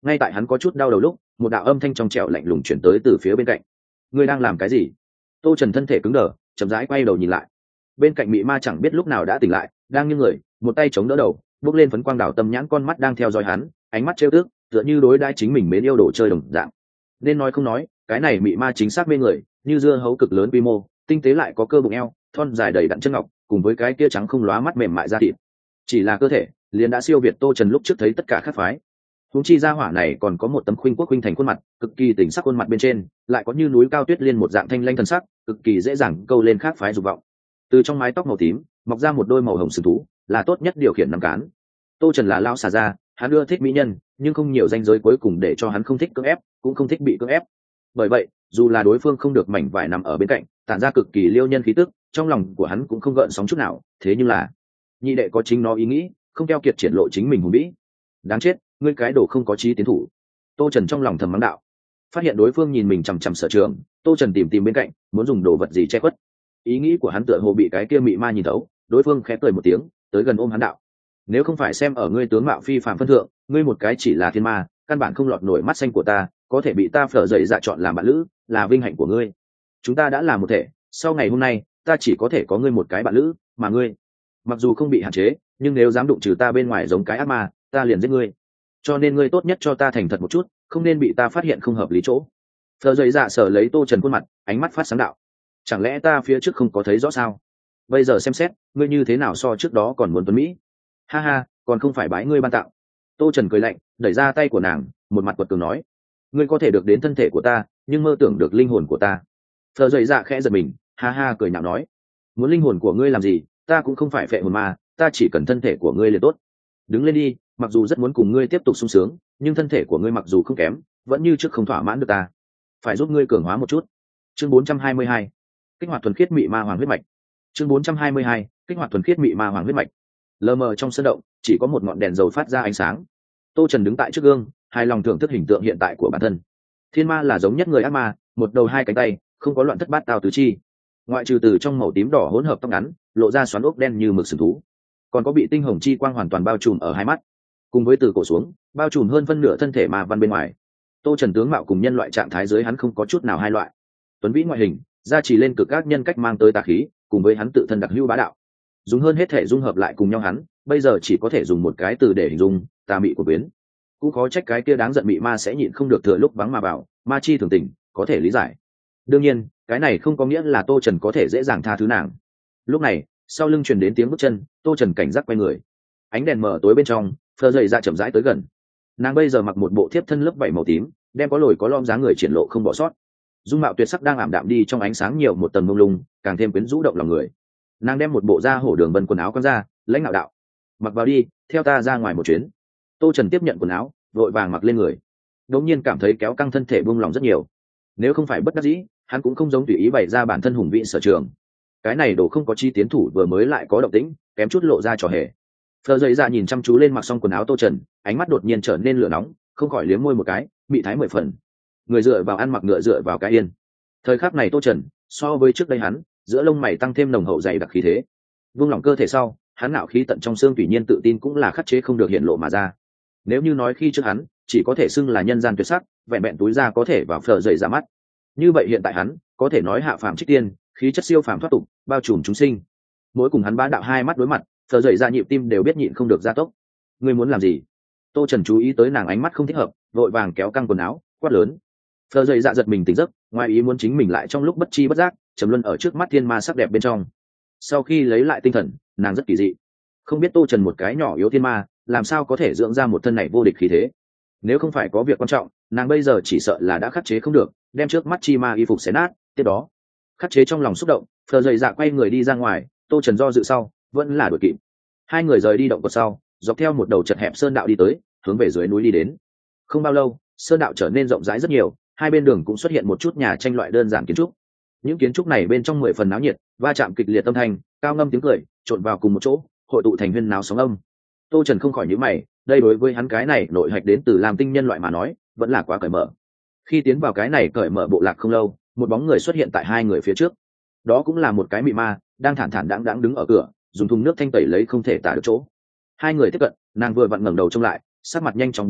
ngay tại hắn có chút đau đầu lúc một đạo âm thanh trong trẻo lạnh lùng chuyển tới từ phía bên cạnh. Ngươi đang làm cái gì? Tô Trần thân thể cứng đờ, chậm rãi quay đầu nhìn lại. Bên cạnh mị ma chẳng biết lúc nào đã tỉnh lại, đang như người, một tay chống đỡ đầu, bước lên phấn quang đảo tâm nhãn con mắt đang theo dõi hắn, ánh mắt trêu tức, tựa như đối đãi chính mình mến yêu đồ chơi đồng dạng. Nên nói không nói, cái này mị ma chính xác mê người, như dưa hấu cực lớn quy mô, tinh tế lại có cơ bụng eo, thon dài đầy đặn chân ngọc, cùng với cái kia trắng không lóa mắt mềm mại da thịt. Chỉ là cơ thể, liền đã siêu việt Tô Trần lúc trước thấy tất cả các phái. Huống chi gia hỏa này còn có một tấm khuynh quốc khuynh thành khuôn mặt, cực kỳ tỉnh sắc khuôn mặt bên trên, lại có như núi cao tuyết liên một dạng thanh lanh thần sắc, cực kỳ dễ dàng câu lên khác phái dục vọng. Từ trong mái tóc màu tím, mọc ra một đôi màu hồng sừng thú, là tốt nhất điều khiển nắm cán. Tô Trần là lao xà ra, hắn ưa thích mỹ nhân, nhưng không nhiều ranh giới cuối cùng để cho hắn không thích cưỡng ép, cũng không thích bị cưỡng ép. Bởi vậy, dù là đối phương không được mảnh vải nằm ở bên cạnh, tản ra cực kỳ liêu nhân khí tức, trong lòng của hắn cũng không gợn sóng chút nào. Thế nhưng là, nhị đệ có chính nó ý nghĩ, không keo kiệt triển lộ chính mình hùng vĩ. Đáng chết, ngươi cái đồ không có chí tiến thủ. Tô Trần trong lòng thầm mắng đạo. Phát hiện đối phương nhìn mình chằm chằm sở trường, Tô Trần tìm tìm bên cạnh, muốn dùng đồ vật gì che khuất. Ý nghĩ của hắn tựa hồ bị cái kia mị ma nhìn thấu, đối phương khẽ cười một tiếng, tới gần ôm hắn đạo. Nếu không phải xem ở ngươi tướng mạo phi phàm phân thượng, ngươi một cái chỉ là thiên ma, căn bản không lọt nổi mắt xanh của ta, có thể bị ta phở dậy dạ chọn làm bạn lữ, là vinh hạnh của ngươi. Chúng ta đã là một thể, sau ngày hôm nay, ta chỉ có thể có ngươi một cái bạn lữ, mà ngươi, mặc dù không bị hạn chế, nhưng nếu dám đụng trừ ta bên ngoài giống cái ác ma, ta liền giết ngươi. Cho nên ngươi tốt nhất cho ta thành thật một chút, không nên bị ta phát hiện không hợp lý chỗ. Phở dậy dạ sở lấy Tô Trần khuôn mặt, ánh mắt phát sáng đạo. Chẳng lẽ ta phía trước không có thấy rõ sao? Bây giờ xem xét, ngươi như thế nào so trước đó còn muốn tuấn mỹ? Ha ha, còn không phải bái ngươi ban tặng. Tô Trần cười lạnh, đẩy ra tay của nàng, một mặt quật cường nói. Ngươi có thể được đến thân thể của ta, nhưng mơ tưởng được linh hồn của ta. Phở dậy dạ khẽ giật mình, ha ha cười nhạo nói. Muốn linh hồn của ngươi làm gì, ta cũng không phải phệ hồn ma, ta chỉ cần thân thể của ngươi là tốt. Đứng lên đi, mặc dù rất muốn cùng ngươi tiếp tục sung sướng, nhưng thân thể của ngươi mặc dù không kém, vẫn như trước không thỏa mãn được ta. Phải giúp ngươi cường hóa một chút. Chương bốn trăm hai mươi hai, kích hoạt thuần khiết mị ma hoàng huyết mạch. Chương bốn trăm hai mươi hai, kích hoạt thuần khiết mị ma hoàng huyết mạch. Lờ mờ trong sân động, chỉ có một ngọn đèn dầu phát ra ánh sáng. Tô Trần đứng tại trước gương, hài lòng thưởng thức hình tượng hiện tại của bản thân. Thiên ma là giống nhất người ác ma, một đầu hai cánh tay, không có loạn thất bát tao tứ chi. Ngoại trừ từ trong màu tím đỏ hỗn hợp tóc ngắn, lộ ra xoắn ốc đen như mực sừng thú, còn có bị tinh hồng chi quang hoàn toàn bao trùm ở hai mắt, cùng với từ cổ xuống, bao trùm hơn phân nửa thân thể ma văn bên ngoài. Tô Trần tướng mạo cùng nhân loại trạng thái dưới hắn không có chút nào hai loại. Tuấn vĩ ngoại hình, gia trì lên cực ác nhân cách mang tới tà khí, cùng với hắn tự thân đặc hữu bá đạo, dùng hơn hết thể dung hợp lại cùng nhau hắn, bây giờ chỉ có thể dùng một cái từ để hình dung, tà mị của biến. Cũng khó trách cái kia đáng giận mị ma sẽ nhịn không được thừa lúc vắng mà vào, ma chi thường tình, có thể lý giải. Đương nhiên, cái này không có nghĩa là Tô Trần có thể dễ dàng tha thứ nàng. Lúc này, sau lưng truyền đến tiếng bước chân, Tô Trần cảnh giác quay người. Ánh đèn mở tối bên trong, Phở dậy dạ chậm rãi tới gần. Nàng bây giờ mặc một bộ thiếp thân lớp vảy màu tím, đem có lồi có lõm dáng người triển lộ không bỏ sót. Dung mạo tuyệt sắc đang ảm đạm đi trong ánh sáng nhiều một tầng mông lung, càng thêm quyến rũ động lòng người. Nàng đem một bộ da hổ đường vân quần áo quăng ra, lãnh đạo đạo: mặc vào đi, theo ta ra ngoài một chuyến. Tô Trần tiếp nhận quần áo, vội vàng mặc lên người. Đột nhiên cảm thấy kéo căng thân thể buông lòng rất nhiều. Nếu không phải bất đắc dĩ, hắn cũng không giống tùy ý bày ra bản thân hùng vị sở trường. Cái này đồ không có chi tiến thủ vừa mới lại có động tĩnh, kém chút lộ ra trò hề. Phở dậy dạ nhìn chăm chú lên mặc xong quần áo Tô Trần, ánh mắt đột nhiên trở nên lửa nóng, không khỏi liếm môi một cái, bị thái mười phần. Người dựa vào ăn mặc ngựa dựa vào cái yên. Thời khắc này Tô Trần, so với trước đây hắn, giữa lông mày tăng thêm nồng hậu dày đặc khí thế. Vung lòng cơ thể sau, hắn nạo khí tận trong xương tùy nhiên tự tin cũng là khắc chế không được hiện lộ mà ra. Nếu như nói khi trước hắn, chỉ có thể xưng là nhân gian tuyệt sắc, vẹn vẹn túi ra có thể vào phở dậy ra mắt. Như vậy hiện tại hắn, có thể nói hạ phàm trích tiên, khí chất siêu phàm thoát tục, bao trùm chúng sinh. Mỗi cùng hắn bá đạo hai mắt đối mặt, phở dậy ra nhịp tim đều biết nhịn không được gia tốc. Ngươi muốn làm gì? Tô Trần chú ý tới nàng ánh mắt không thích hợp, vội vàng kéo căng quần áo, quát lớn. Phở dậy dạ giật mình tỉnh giấc, ngoài ý muốn chính mình lại trong lúc bất chi bất giác, trầm luân ở trước mắt thiên ma sắc đẹp bên trong. Sau khi lấy lại tinh thần, nàng rất kỳ dị. Không biết Tô Trần một cái nhỏ yếu thiên ma, làm sao có thể dưỡng ra một thân này vô địch khí thế? Nếu không phải có việc quan trọng, nàng bây giờ chỉ sợ là đã khắc chế không được, đem trước mắt chi ma y phục xé nát. Tiếp đó, khắc chế trong lòng xúc động, Phở dậy dạ quay người đi ra ngoài. Tô Trần do dự sau, vẫn là đuổi kịp. Hai người rời đi động cột sau, dọc theo một đầu chật hẹp sơn đạo đi tới, hướng về dưới núi đi đến. Không bao lâu, sơn đạo trở nên rộng rãi rất nhiều, hai bên đường cũng xuất hiện một chút nhà tranh loại đơn giản kiến trúc. Những kiến trúc này bên trong mười phần náo nhiệt, va chạm kịch liệt âm thanh, cao ngâm tiếng cười, trộn vào cùng một chỗ, hội tụ thành huyên náo sóng âm. Tô Trần không khỏi nhíu mày, đây đối với hắn cái này nội hạch đến từ làm tinh nhân loại mà nói, vẫn là quá cởi mở. Khi tiến vào cái này cởi mở bộ lạc không lâu, một bóng người xuất hiện tại hai người phía trước. Đó cũng là một cái mị ma, đang thản thản đãng đãng đứng ở cửa, dùng thùng nước thanh tẩy lấy không thể tả được chỗ. Hai người tiếp cận, nàng vừa vặn ngẩng đầu trông lại, sắc mặt nhanh chóng biến hóa,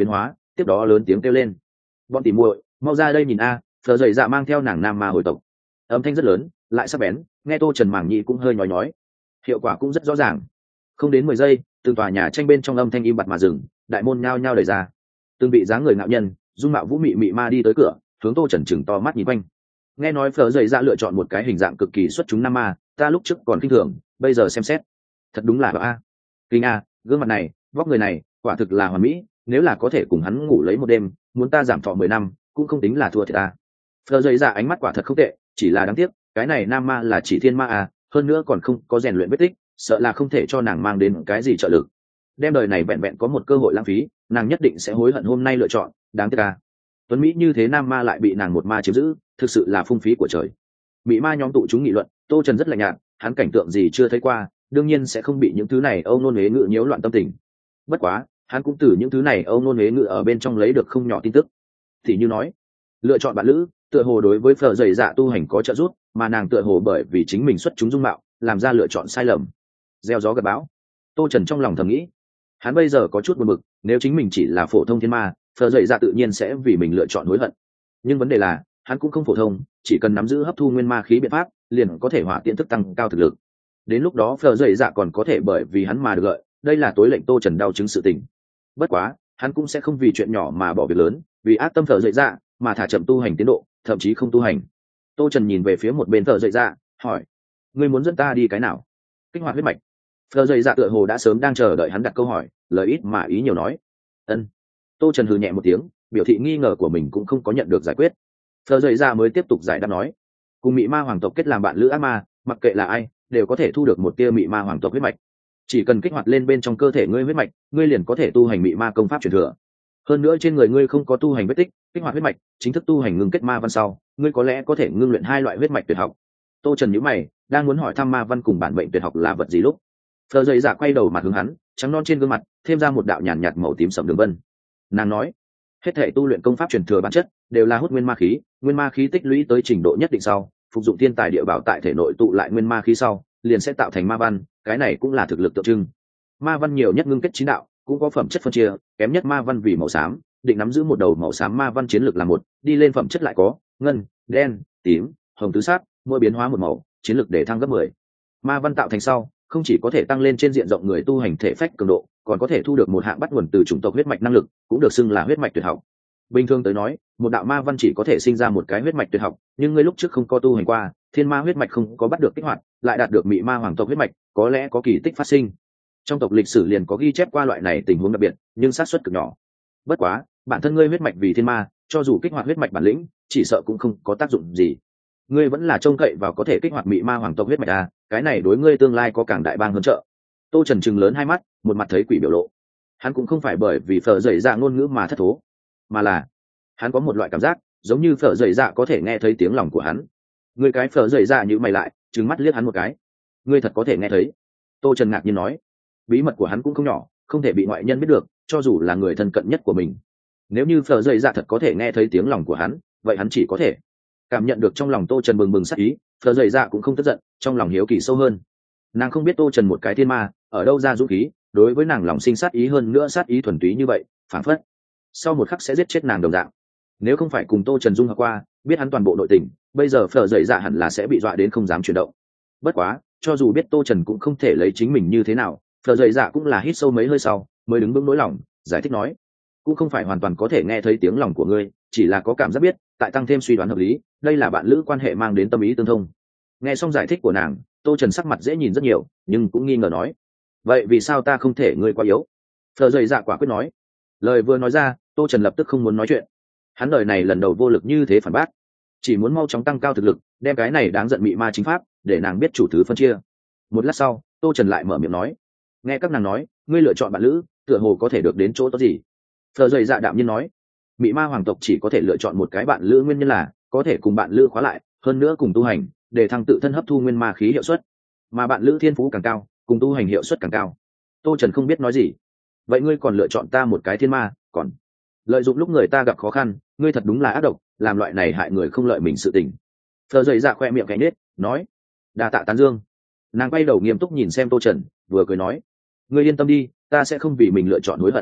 tiếp đó lớn tiếng kêu lên: bọn tỉ muội mau ra đây nhìn a, phờ dậy dạ mang theo nàng nam ma hồi tộc. Âm thanh rất lớn lại sắc bén, nghe Tô Trần mảng nhị cũng hơi nhói nhói, hiệu quả cũng rất rõ ràng. Không đến mười giây, từng tòa nhà tranh bên trong âm thanh im bặt mà dừng, đại môn nhao nhao đẩy ra, từng vị dáng người ngạo nhân dung mạo vũ mị mị ma đi tới cửa, hướng Tô Trần chừng to mắt nhìn quanh. Nghe nói phở dậy dạ lựa chọn một cái hình dạng cực kỳ xuất chúng nam ma, ta lúc trước còn kinh thường, bây giờ xem xét thật đúng là a kinh a, gương mặt này vóc người này quả thực là hoàn mỹ, nếu là có thể cùng hắn ngủ lấy một đêm, muốn ta giảm thọ mười năm cũng không tính là thua thiệt ta. Phở dậy dạ ánh mắt quả thật không tệ, chỉ là đáng tiếc cái này nam ma là chỉ thiên ma à, hơn nữa còn không có rèn luyện vết tích, sợ là không thể cho nàng mang đến cái gì trợ lực. Đem đời này vẹn vẹn có một cơ hội lãng phí, nàng nhất định sẽ hối hận hôm nay lựa chọn, đáng tiếc à. Tuấn Mỹ như thế nam ma lại bị nàng một ma chiếm giữ, thực sự là phung phí của trời. Mỹ ma nhóm tụ chúng nghị luận, Tô Trần rất lạnh nhạt, hắn cảnh tượng gì chưa thấy qua, đương nhiên sẽ không bị những thứ này âu nôn huế ngữ nhiễu loạn tâm tình. Bất quá hắn cũng từ những thứ này âu nôn huế ngữ ở bên trong lấy được không nhỏ tin tức. Thì như nói, lựa chọn bạn lữ tựa hồ đối với phở dày dạ tu hành có trợ giúp, mà nàng tựa hồ bởi vì chính mình xuất chúng dung mạo làm ra lựa chọn sai lầm. Gieo gió gặt bão, Tô Trần trong lòng thầm nghĩ. Hắn bây giờ có chút buồn bực, nếu chính mình chỉ là phổ thông thiên ma, phở dày dạ tự nhiên sẽ vì mình lựa chọn hối hận. Nhưng vấn đề là hắn cũng không phổ thông, chỉ cần nắm giữ hấp thu nguyên ma khí biện pháp liền có thể hỏa tiện thức tăng cao thực lực. Đến lúc đó phở dày dạ còn có thể bởi vì hắn mà được lợi, đây là tối lệnh Tô Trần đau chứng sự tình. Bất quá hắn cũng sẽ không vì chuyện nhỏ mà bỏ việc lớn, vì ác tâm phở dày dạ mà thả chậm tu hành tiến độ, thậm chí không tu hành. Tô Trần nhìn về phía một bên phở dày dạ, hỏi: ngươi muốn dẫn ta đi cái nào? Kích hoạt huyết mạch. Phở dày dạ tựa hồ đã sớm đang chờ đợi hắn đặt câu hỏi, lời ít mà ý nhiều nói: ân. Tô Trần hừ nhẹ một tiếng, biểu thị nghi ngờ của mình cũng không có nhận được giải quyết. Phở dày dạ mới tiếp tục giải đáp nói: cùng mị ma hoàng tộc kết làm bạn lữ ác ma, mặc kệ là ai đều có thể thu được một tia mị ma hoàng tộc huyết mạch. Chỉ cần kích hoạt lên bên trong cơ thể ngươi huyết mạch, ngươi liền có thể tu hành mị ma công pháp truyền thừa. Hơn nữa trên người ngươi không có tu hành vết tích, kích hoạt huyết mạch chính thức tu hành ngưng kết ma văn sau, ngươi có lẽ có thể ngưng luyện hai loại huyết mạch tuyệt học. Tô Trần nhíu mày, đang muốn hỏi thăm ma văn cùng bản mệnh tuyệt học là vật gì lúc Phở dày dạ quay đầu mặt hướng hắn, trắng non trên gương mặt thêm ra một đạo nhàn nhạt màu tím sẫm đường vân. Nàng nói: hết thể tu luyện công pháp truyền thừa bản chất đều là hút nguyên ma khí, nguyên ma khí tích lũy tới trình độ nhất định sau, phục dụng thiên tài địa bảo tại thể nội tụ lại nguyên ma khí sau, liền sẽ tạo thành ma văn, cái này cũng là thực lực tượng trưng. Ma văn nhiều nhất ngưng kết chín đạo, cũng có phẩm chất phân chia, kém nhất ma văn vì màu xám, định nắm giữ một đầu màu xám ma văn chiến lược là một, đi lên phẩm chất lại có ngân, đen, tím, hồng tứ sát, mỗi biến hóa một màu, chiến lược để thăng gấp mười. Ma văn tạo thành sau, không chỉ có thể tăng lên trên diện rộng người tu hành thể phách cường độ, còn có thể thu được một hạng bắt nguồn từ chủng tộc huyết mạch năng lực, cũng được xưng là huyết mạch tuyệt học. Bình thường tới nói, một đạo ma văn chỉ có thể sinh ra một cái huyết mạch tuyệt học, nhưng ngươi lúc trước không có tu hành qua, thiên ma huyết mạch không có bắt được kích hoạt, lại đạt được mị ma hoàng tộc huyết mạch, có lẽ có kỳ tích phát sinh. Trong tộc lịch sử liền có ghi chép qua loại này tình huống đặc biệt, nhưng xác suất cực nhỏ. Bất quá, bản thân ngươi huyết mạch vì thiên ma, cho dù kích hoạt huyết mạch bản lĩnh, chỉ sợ cũng không có tác dụng gì. Ngươi vẫn là trông cậy vào có thể kích hoạt mị ma hoàng tộc huyết mạch à, cái này đối ngươi tương lai có càng đại bang hơn trợ. Tô Trần trừng lớn hai mắt, một mặt thấy quỷ biểu lộ. Hắn cũng không phải bởi vì phở dậy dạ ngôn ngữ mà thất thố, mà là hắn có một loại cảm giác giống như phở dậy dạ có thể nghe thấy tiếng lòng của hắn. Ngươi cái phở dậy dạ như mày lại, trừng mắt liếc hắn một cái. Ngươi thật có thể nghe thấy? Tô Trần ngạc nhiên nói. Bí mật của hắn cũng không nhỏ, không thể bị ngoại nhân biết được, cho dù là người thân cận nhất của mình. Nếu như phở dậy dạ thật có thể nghe thấy tiếng lòng của hắn, vậy hắn chỉ có thể cảm nhận được trong lòng Tô Trần bừng bừng sát ý. Phở dậy dạ cũng không tức giận, trong lòng hiếu kỳ sâu hơn. Nàng không biết Tô Trần một cái thiên ma ở đâu ra dũng khí, đối với nàng lòng sinh sát ý, hơn nữa sát ý thuần túy như vậy, phảng phất sau một khắc sẽ giết chết nàng đồng dạng. Nếu không phải cùng Tô Trần dung hợp qua, biết hắn toàn bộ nội tình, bây giờ phở dậy dạ hẳn là sẽ bị dọa đến không dám chuyển động. Bất quá, cho dù biết Tô Trần cũng không thể lấy chính mình như thế nào, phở dậy dạ cũng là hít sâu mấy hơi sau mới đứng vững nỗi lòng, giải thích nói: cũng không phải hoàn toàn có thể nghe thấy tiếng lòng của ngươi, chỉ là có cảm giác biết, tại tăng thêm suy đoán hợp lý, đây là bạn lữ quan hệ mang đến tâm ý tương thông. Nghe xong giải thích của nàng, Tô Trần sắc mặt dễ nhìn rất nhiều, nhưng cũng nghi ngờ nói: vậy vì sao ta không thể ngươi quá yếu? Phở dậy dạ quả quyết nói. Lời vừa nói ra, Tô Trần lập tức không muốn nói chuyện. Hắn đời này lần đầu vô lực như thế phản bác, chỉ muốn mau chóng tăng cao thực lực, đem cái này đáng giận mị ma chính pháp để nàng biết chủ thứ phân chia. Một lát sau, Tô Trần lại mở miệng nói: nghe các nàng nói, ngươi lựa chọn bạn lữ tựa hồ có thể được đến chỗ tốt gì? Phở dậy dạ đạm nhiên nói: mị ma hoàng tộc chỉ có thể lựa chọn một cái bạn lữ, nguyên nhân là có thể cùng bạn lữ khóa lại, hơn nữa cùng tu hành, để thăng tự thân hấp thu nguyên ma khí hiệu suất, mà bạn lữ thiên phú càng cao, cùng tu hành hiệu suất càng cao. Tô Trần không biết nói gì. Vậy ngươi còn lựa chọn ta một cái thiên ma, còn lợi dụng lúc người ta gặp khó khăn, ngươi thật đúng là ác độc, làm loại này hại người không lợi mình sự tình. Phở dậy dạ khoe miệng cánh nết, nói: đa tạ tán dương. Nàng quay đầu nghiêm túc nhìn xem Tô Trần, vừa cười nói: ngươi yên tâm đi, ta sẽ không vì mình lựa chọn hối hận.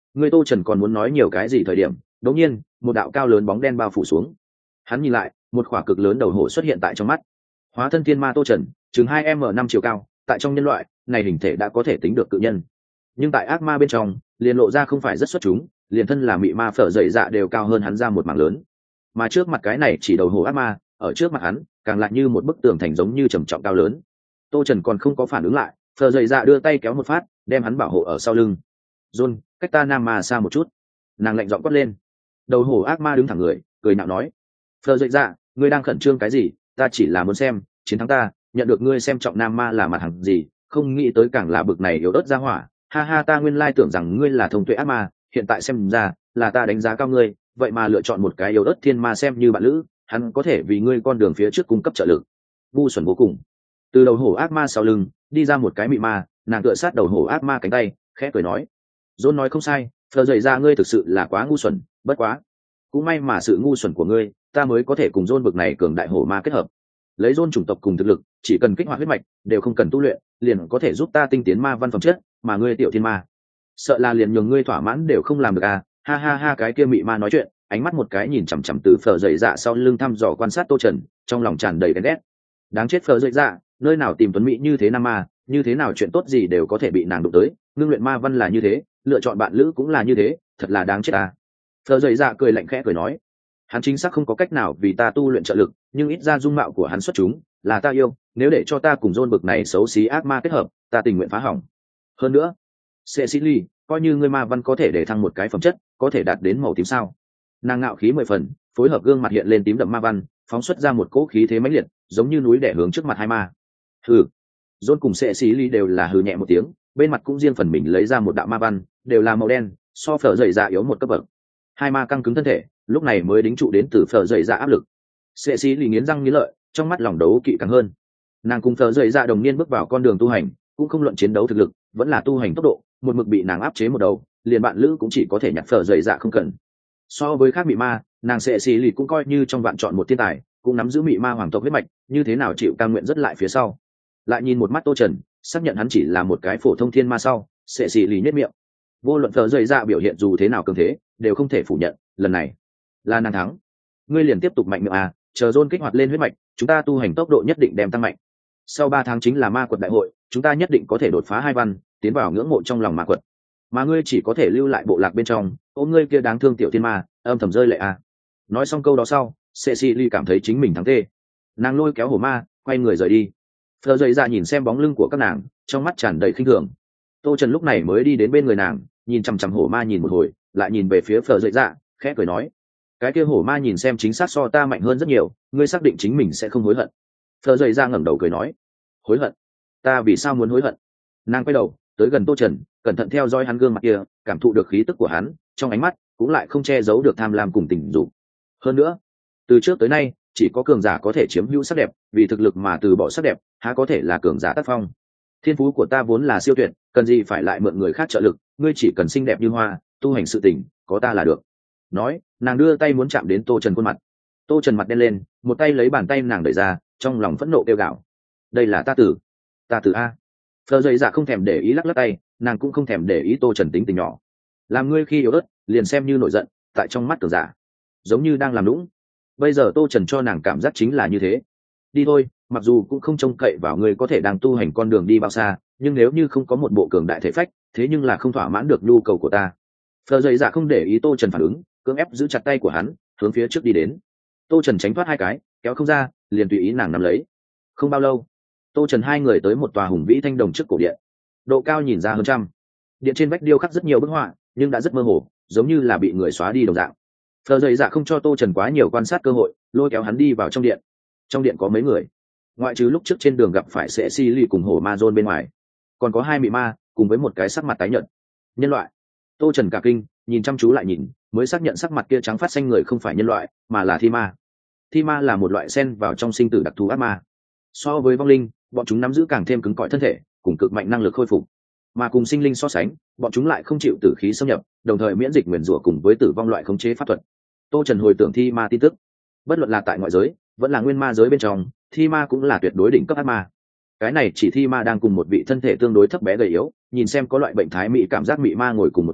Người Tô Trần còn muốn nói nhiều cái gì thời điểm, đột nhiên một đạo cao lớn bóng đen bao phủ xuống. Hắn nhìn lại, một khỏa cực lớn đầu hổ xuất hiện tại trong mắt. Hóa thân thiên ma Tô Trần, chừng hai m năm chiều cao, tại trong nhân loại này hình thể đã có thể tính được cự nhân, nhưng tại ác ma bên trong liền lộ ra không phải rất xuất chúng, liền thân là mị ma phở dậy dạ đều cao hơn hắn ra một mảng lớn. Mà trước mặt cái này chỉ đầu hổ ác ma, ở trước mặt hắn càng lại như một bức tường thành giống như trầm trọng cao lớn. Tô Trần còn không có phản ứng lại, phở dậy dạ đưa tay kéo một phát, đem hắn bảo hộ ở sau lưng. John, cách ta nam ma xa một chút. Nàng lạnh giọng quát lên. Đầu hổ ác ma đứng thẳng người, cười nhạo nói: phở dậy dạ, ngươi đang khẩn trương cái gì? Ta chỉ là muốn xem chiến thắng ta, nhận được ngươi xem trọng nam ma là mặt hàng gì, không nghĩ tới càng là bực này yếu ớt ra hỏa. Ha ha, ta nguyên lai tưởng rằng ngươi là thông tuệ ác ma, hiện tại xem ra là ta đánh giá cao ngươi, vậy mà lựa chọn một cái yếu ớt thiên ma xem như bạn lữ, hắn có thể vì ngươi con đường phía trước cung cấp trợ lực. Ngu xuẩn vô cùng. Từ đầu hổ ác ma sau lưng đi ra một cái mị ma, nàng tựa sát đầu hổ ác ma cánh tay, khẽ cười nói: John nói không sai, phờ dậy ra ngươi thực sự là quá ngu xuẩn, bất quá cũng may mà sự ngu xuẩn của ngươi, ta mới có thể cùng John bực này cường đại hổ ma kết hợp. Lấy John chủng tộc cùng thực lực, chỉ cần kích hoạt huyết mạch, đều không cần tu luyện, liền có thể giúp ta tinh tiến ma văn phẩm chất, mà ngươi tiểu thiên ma, sợ là liền nhường ngươi thỏa mãn đều không làm được à. Ha ha ha, cái kia mị ma nói chuyện, ánh mắt một cái nhìn chằm chằm từ phở dậy dạ sau lưng thăm dò quan sát Tô Trần, trong lòng tràn đầy ghen ghét. Đáng chết phở dậy dạ, nơi nào tìm tuấn mỹ như thế nam ma, như thế nào chuyện tốt gì đều có thể bị nàng đụng tới, ngưng luyện ma văn là như thế, lựa chọn bạn lữ cũng là như thế, thật là đáng chết à. Phở dậy dạ cười lạnh khẽ cười nói: hắn chính xác không có cách nào vì ta tu luyện trợ lực, nhưng ít ra dung mạo của hắn xuất chúng, là ta yêu, nếu để cho ta cùng John bực này xấu xí ác ma kết hợp, ta tình nguyện phá hỏng. Hơn nữa, Cecily, coi như ngươi ma văn có thể để thăng một cái phẩm chất, có thể đạt đến màu tím sao? Nàng ngạo khí mười phần, phối hợp gương mặt hiện lên tím đậm ma văn, phóng xuất ra một cỗ khí thế mãnh liệt, giống như núi đè hướng trước mặt hai ma. Hừ. John cùng Cecily đều là hừ nhẹ một tiếng, bên mặt cũng riêng phần mình lấy ra một đạo ma văn, đều là màu đen, so phở dậy dạ yếu một cấp bậc. Hai ma căng cứng thân thể, lúc này mới đính trụ đến từ phở dậy dạ áp lực. Cecily nghiến răng nghiến lợi, trong mắt lòng đấu kỵ càng hơn. Nàng cùng phở dậy dạ đồng niên bước vào con đường tu hành, cũng không luận chiến đấu thực lực, vẫn là tu hành tốc độ, một mực bị nàng áp chế một đầu, liền bạn lữ cũng chỉ có thể nhặt phở dậy dạ không cần. So với khác mị ma, nàng Cecily cũng coi như trong vạn chọn một thiên tài, cũng nắm giữ mị ma hoàng tộc huyết mạch, như thế nào chịu cam nguyện rất lại phía sau. Lại nhìn một mắt Tô Trần, xác nhận hắn chỉ là một cái phổ thông thiên ma sau, Cecily nhếch miệng. Vô luận phở dậy dạ biểu hiện dù thế nào cường thế, đều không thể phủ nhận, lần này là nàng thắng. Ngươi liền tiếp tục mạnh miệng à, chờ John kích hoạt lên huyết mạch, chúng ta tu hành tốc độ nhất định đem tăng mạnh. Sau ba tháng chính là ma quật đại hội, chúng ta nhất định có thể đột phá hai văn, tiến vào ngưỡng mộ trong lòng ma quật. Mà ngươi chỉ có thể lưu lại bộ lạc bên trong, ôm ngươi kia đáng thương tiểu thiên ma, âm thầm rơi lệ à. Nói xong câu đó sau, Cecily cảm thấy chính mình thắng tê. Nàng lôi kéo hổ ma, quay người rời đi. Phờ dậy ra nhìn xem bóng lưng của các nàng, trong mắt tràn đầy khinh thường. Tô Trần lúc này mới đi đến bên người nàng, nhìn chằm chằm hổ ma nhìn một hồi, lại nhìn về phía Phờ dậy dạ, khẽ cười nói: cái kia hổ ma nhìn xem chính xác so ta mạnh hơn rất nhiều, ngươi xác định chính mình sẽ không hối hận? Phờ dậy ra ngẩng đầu cười nói: hối hận? Ta vì sao muốn hối hận? Nàng quay đầu tới gần Tô Trần, cẩn thận theo dõi hắn gương mặt kia, cảm thụ được khí tức của hắn, trong ánh mắt cũng lại không che giấu được tham lam cùng tình dục. Hơn nữa, từ trước tới nay chỉ có cường giả có thể chiếm hữu sắc đẹp, vì thực lực mà từ bỏ sắc đẹp, há có thể là cường giả tác phong? Thiên phú của ta vốn là siêu tuyệt, cần gì phải lại mượn người khác trợ lực, ngươi chỉ cần xinh đẹp như hoa, tu hành sự tình có ta là được. Nói, nàng đưa tay muốn chạm đến Tô Trần khuôn mặt. Tô Trần mặt đen lên, một tay lấy bàn tay nàng đẩy ra, trong lòng phẫn nộ kêu gào: đây là ta tử, ta tử a. Phờ dậy dạ không thèm để ý lắc lắc tay, nàng cũng không thèm để ý Tô Trần tính tình nhỏ. Làm ngươi khi yếu ớt, liền xem như nổi giận, tại trong mắt cường giả giống như đang làm lũng. Bây giờ Tô Trần cho nàng cảm giác chính là như thế. Đi thôi, mặc dù cũng không trông cậy vào ngươi có thể đang tu hành con đường đi bao xa, nhưng nếu như không có một bộ cường đại thể phách, thế nhưng là không thỏa mãn được nhu cầu của ta. Phờ dậy dạ không để ý Tô Trần phản ứng, cưỡng ép giữ chặt tay của hắn, hướng phía trước đi đến. Tô Trần tránh thoát hai cái, kéo không ra, liền tùy ý nàng nắm lấy. Không bao lâu, Tô Trần hai người tới một tòa hùng vĩ thanh đồng trước cổ điện. Độ cao nhìn ra hơn trăm. Điện trên vách điêu khắc rất nhiều bức họa, nhưng đã rất mơ hồ, giống như là bị người xóa đi đồng dạng. Phờ dậy dạ không cho Tô Trần quá nhiều quan sát cơ hội, lôi kéo hắn đi vào trong điện. Trong điện có mấy người, ngoại trừ lúc trước trên đường gặp phải Cecily cùng hổ ma John bên ngoài, còn có hai mị ma cùng với một cái sắc mặt tái nhợt nhân loại. Tô Trần cả kinh, nhìn chăm chú lại nhìn, mới xác nhận sắc mặt kia trắng phát xanh người không phải nhân loại, mà là thi ma. Thi ma là một loại xen vào trong sinh tử đặc thù ác ma. So với vong linh, bọn chúng nắm giữ càng thêm cứng cỏi thân thể, cùng cực mạnh năng lực khôi phục. Mà cùng sinh linh so sánh, bọn chúng lại không chịu tử khí xâm nhập, đồng thời miễn dịch nguyền rủa cùng với tử vong loại khống chế pháp thuật. Tô Trần hồi tưởng thi ma tin tức, bất luận là tại ngoại giới, vẫn là nguyên ma giới bên trong, thi ma cũng là tuyệt đối đỉnh cấp ác ma. Cái này chỉ thi ma đang cùng một vị thân thể tương đối thấp bé gầy yếu, nhìn xem có loại bệnh thái mỹ cảm giác mị ma ngồi cùng một chỗ,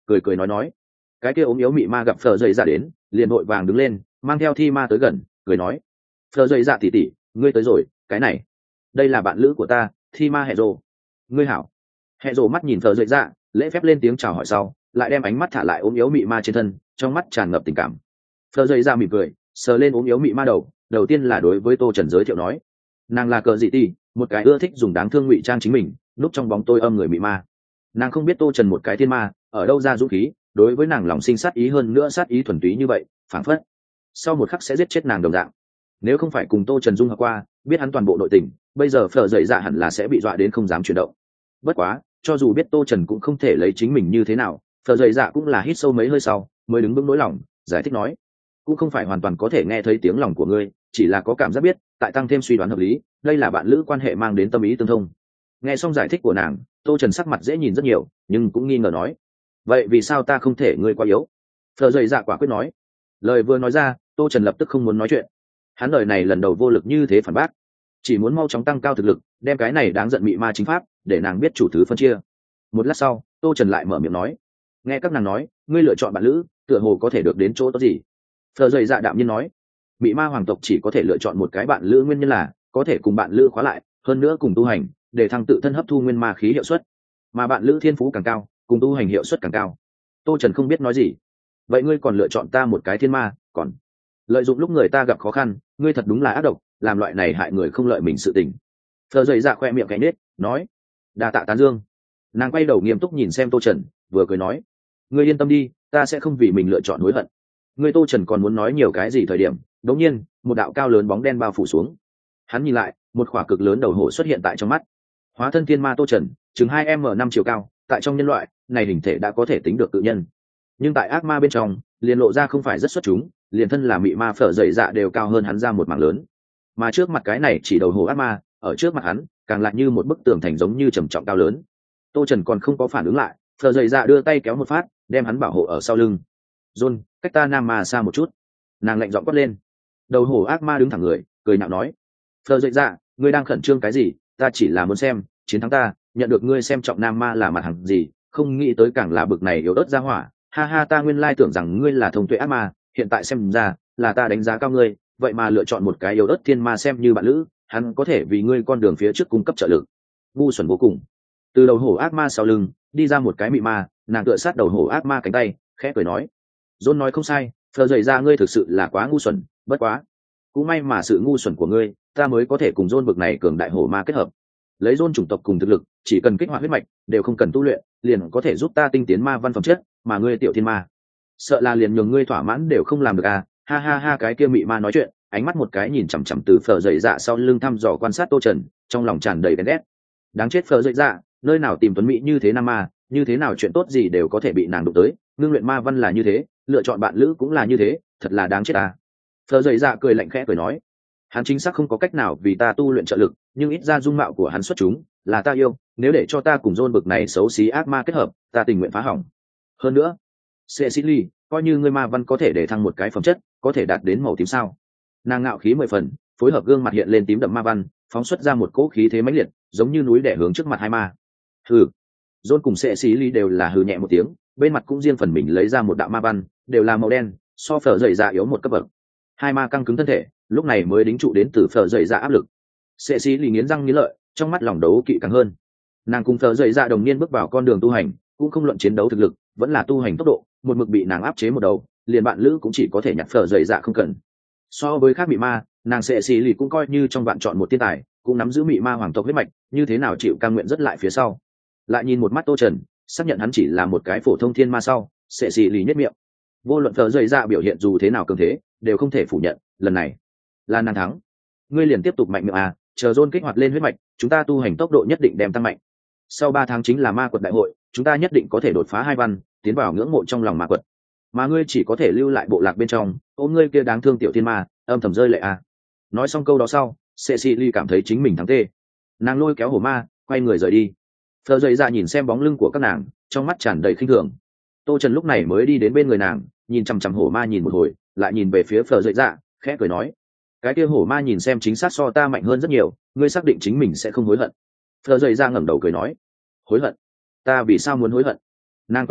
cười cười nói nói. Cái kia ốm yếu mị ma gặp phờ dậy dạ đến, liền vội vàng đứng lên, mang theo thi ma tới gần, cười nói: phờ dậy dạ tỉ tỉ, ngươi tới rồi, cái này đây là bạn lữ của ta, thi ma hệ rồ. Ngươi hảo. Hệ rồ mắt nhìn phờ dậy dạ, lễ phép lên tiếng chào hỏi sau, lại đem ánh mắt thả lại ốm yếu mị ma trên thân, trong mắt tràn ngập tình cảm. Phờ dậy dạ mỉm cười, sờ lên ốm yếu mị ma đầu, đầu tiên là đối với Tô Trần giới thiệu nói: nàng là cờ dị ti, một cái ưa thích dùng đáng thương ngụy trang chính mình, núp trong bóng tôi âm người mị ma. Nàng không biết Tô Trần một cái thiên ma ở đâu ra dũng khí, đối với nàng lòng sinh sát ý, hơn nữa sát ý thuần túy như vậy, phảng phất sau một khắc sẽ giết chết nàng đồng dạng. Nếu không phải cùng Tô Trần dung hợp qua, biết hắn toàn bộ nội tình, bây giờ phở dậy dạ hẳn là sẽ bị dọa đến không dám chuyển động. Bất quá, cho dù biết Tô Trần cũng không thể lấy chính mình như thế nào, phở dậy dạ cũng là hít sâu mấy hơi sau, mới đứng vững nỗi lòng, giải thích nói: cũng không phải hoàn toàn có thể nghe thấy tiếng lòng của ngươi, chỉ là có cảm giác biết, tại tăng thêm suy đoán hợp lý, đây là bạn lữ quan hệ mang đến tâm ý tương thông. Nghe xong giải thích của nàng, Tô Trần sắc mặt dễ nhìn rất nhiều, nhưng cũng nghi ngờ nói: vậy vì sao ta không thể ngươi quá yếu? Phở dậy dạ quả quyết nói. Lời vừa nói ra, Tô Trần lập tức không muốn nói chuyện. Hắn lời này lần đầu vô lực như thế phản bác, chỉ muốn mau chóng tăng cao thực lực, đem cái này đáng giận mị ma chính pháp, để nàng biết chủ thứ phân chia. Một lát sau, Tô Trần lại mở miệng nói: nghe các nàng nói, ngươi lựa chọn bạn lữ, tựa hồ có thể được đến chỗ tốt gì? Phở dậy dạ đạm nhiên nói: mị ma hoàng tộc chỉ có thể lựa chọn một cái bạn lữ, nguyên nhân là có thể cùng bạn lữ khóa lại, hơn nữa cùng tu hành, để thăng tự thân hấp thu nguyên ma khí hiệu suất, mà bạn lữ thiên phú càng cao, cùng tu hành hiệu suất càng cao. Tô Trần không biết nói gì. vậy ngươi còn lựa chọn ta một cái thiên ma, còn lợi dụng lúc người ta gặp khó khăn, ngươi thật đúng là ác độc, làm loại này hại người không lợi mình sự tình. Phở dậy dạ khoe miệng cánh nết, nói: đa tạ tán dương. Nàng quay đầu nghiêm túc nhìn xem Tô Trần, vừa cười nói: ngươi yên tâm đi, ta sẽ không vì mình lựa chọn hối hận. Ngươi Tô Trần còn muốn nói nhiều cái gì thời điểm, đống nhiên một đạo cao lớn bóng đen bao phủ xuống. Hắn nhìn lại, một khỏa cực lớn đầu hổ xuất hiện tại trong mắt. Hóa thân thiên ma Tô Trần, chừng hai m năm chiều cao, tại trong nhân loại này hình thể đã có thể tính được tự nhân, nhưng tại ác ma bên trong liền lộ ra không phải rất xuất chúng, liền thân là mị ma phở dậy dạ đều cao hơn hắn ra một mảng lớn. Mà trước mặt cái này chỉ đầu hổ ác ma, ở trước mặt hắn càng lại như một bức tường thành giống như trầm trọng cao lớn. Tô Trần còn không có phản ứng lại, phở dậy dạ đưa tay kéo một phát, đem hắn bảo hộ ở sau lưng. John, cách ta nam ma xa một chút. Nàng lạnh giọng quát lên. Đầu hổ ác ma đứng thẳng người, cười nhạo nói: phở dậy dạ, ngươi đang khẩn trương cái gì? Ta chỉ là muốn xem chiến thắng ta, nhận được ngươi xem trọng nam ma là mặt hàng gì, không nghĩ tới càng là bực này yếu ớt ra hỏa. Ha ha, ta nguyên lai tưởng rằng ngươi là thông tuệ ác ma, hiện tại xem ra là ta đánh giá cao ngươi, vậy mà lựa chọn một cái yếu ớt thiên ma xem như bạn lữ, hắn có thể vì ngươi con đường phía trước cung cấp trợ lực. Ngu xuẩn vô cùng. Từ đầu hổ ác ma sau lưng đi ra một cái mị ma, nàng tựa sát đầu hổ ác ma cánh tay, khẽ cười nói: John nói không sai, phờ dậy ra ngươi thực sự là quá ngu xuẩn, bất quá cũng may mà sự ngu xuẩn của ngươi, ta mới có thể cùng John bực này cường đại hổ ma kết hợp. Lấy John chủng tộc cùng thực lực, chỉ cần kích hoạt huyết mạch, đều không cần tu luyện, liền có thể giúp ta tinh tiến ma văn phẩm chất, mà ngươi tiểu thiên ma, sợ là liền nhường ngươi thỏa mãn đều không làm được à? Ha ha ha, cái kia mị ma nói chuyện, ánh mắt một cái nhìn chằm chằm từ phở dậy dạ sau lưng thăm dò quan sát Tô Trần, trong lòng tràn đầy ghen ghét. Đáng chết phở dậy dạ, nơi nào tìm tuấn mỹ như thế nam ma, như thế nào chuyện tốt gì đều có thể bị nàng đụng tới, ngưng luyện ma văn là như thế, lựa chọn bạn lữ cũng là như thế, thật là đáng chết à. Phở dậy dạ cười lạnh khẽ cười nói: hắn chính xác không có cách nào vì ta tu luyện trợ lực, nhưng ít ra dung mạo của hắn xuất chúng, là ta yêu, nếu để cho ta cùng John bực này xấu xí ác ma kết hợp, ta tình nguyện phá hỏng. Hơn nữa, Cecily, coi như ngươi ma văn có thể để thăng một cái phẩm chất, có thể đạt đến màu tím sao? Nàng ngạo khí mười phần, phối hợp gương mặt hiện lên tím đậm ma văn, phóng xuất ra một cỗ khí thế mãnh liệt, giống như núi đè hướng trước mặt hai ma. Hừ. John cùng Cecily đều là hừ nhẹ một tiếng, bên mặt cũng riêng phần mình lấy ra một đạo ma văn, đều là màu đen, so phở dậy dạ yếu một cấp bậc. Hai ma căng cứng thân thể, lúc này mới đính trụ đến từ phở dậy dạ áp lực. Cecily nghiến răng nghiến lợi, trong mắt lòng đấu kỵ càng hơn. Nàng cùng phở dậy dạ đồng niên bước vào con đường tu hành, cũng không luận chiến đấu thực lực, vẫn là tu hành tốc độ, một mực bị nàng áp chế một đầu, liền bạn lữ cũng chỉ có thể nhặt phở dậy dạ không cần. So với khác mị ma, nàng sẽ xì lì cũng coi như trong vạn chọn một thiên tài, cũng nắm giữ mị ma hoàng tộc huyết mạch, như thế nào chịu cam nguyện rất lại phía sau. Lại nhìn một mắt Tô Trần, xác nhận hắn chỉ là một cái phổ thông thiên ma sau, sẽ xì lì nhất miệng. Vô luận phở dậy dạ biểu hiện dù thế nào cường thế, đều không thể phủ nhận, lần này là nàng thắng. Ngươi liền tiếp tục mạnh miệng à, chờ John kích hoạt lên huyết mạch, chúng ta tu hành tốc độ nhất định đem tăng mạnh. Sau ba tháng chính là ma quật đại hội, chúng ta nhất định có thể đột phá hai văn, tiến vào ngưỡng mộ trong lòng ma quật. Mà ngươi chỉ có thể lưu lại bộ lạc bên trong, ôm ngươi kia đáng thương tiểu thiên ma, âm thầm rơi lệ à. Nói xong câu đó sau, Cecily cảm thấy chính mình thắng tê. Nàng lôi kéo hổ ma, quay người rời đi. Phở dậy dạ nhìn xem bóng lưng của các nàng, trong mắt tràn đầy khinh thường. Tô Trần lúc này mới đi đến bên người nàng, nhìn chằm chằm hổ ma nhìn một hồi, lại nhìn về phía Phở dậy dạ, khẽ cười nói: cái kia hổ ma nhìn xem chính xác so ta mạnh hơn rất nhiều, ngươi xác định chính mình sẽ không hối hận? Phở dậy dạ ngẩng đầu cười nói: hối hận? Ta vì sao muốn hối hận? Nàng quay đầu,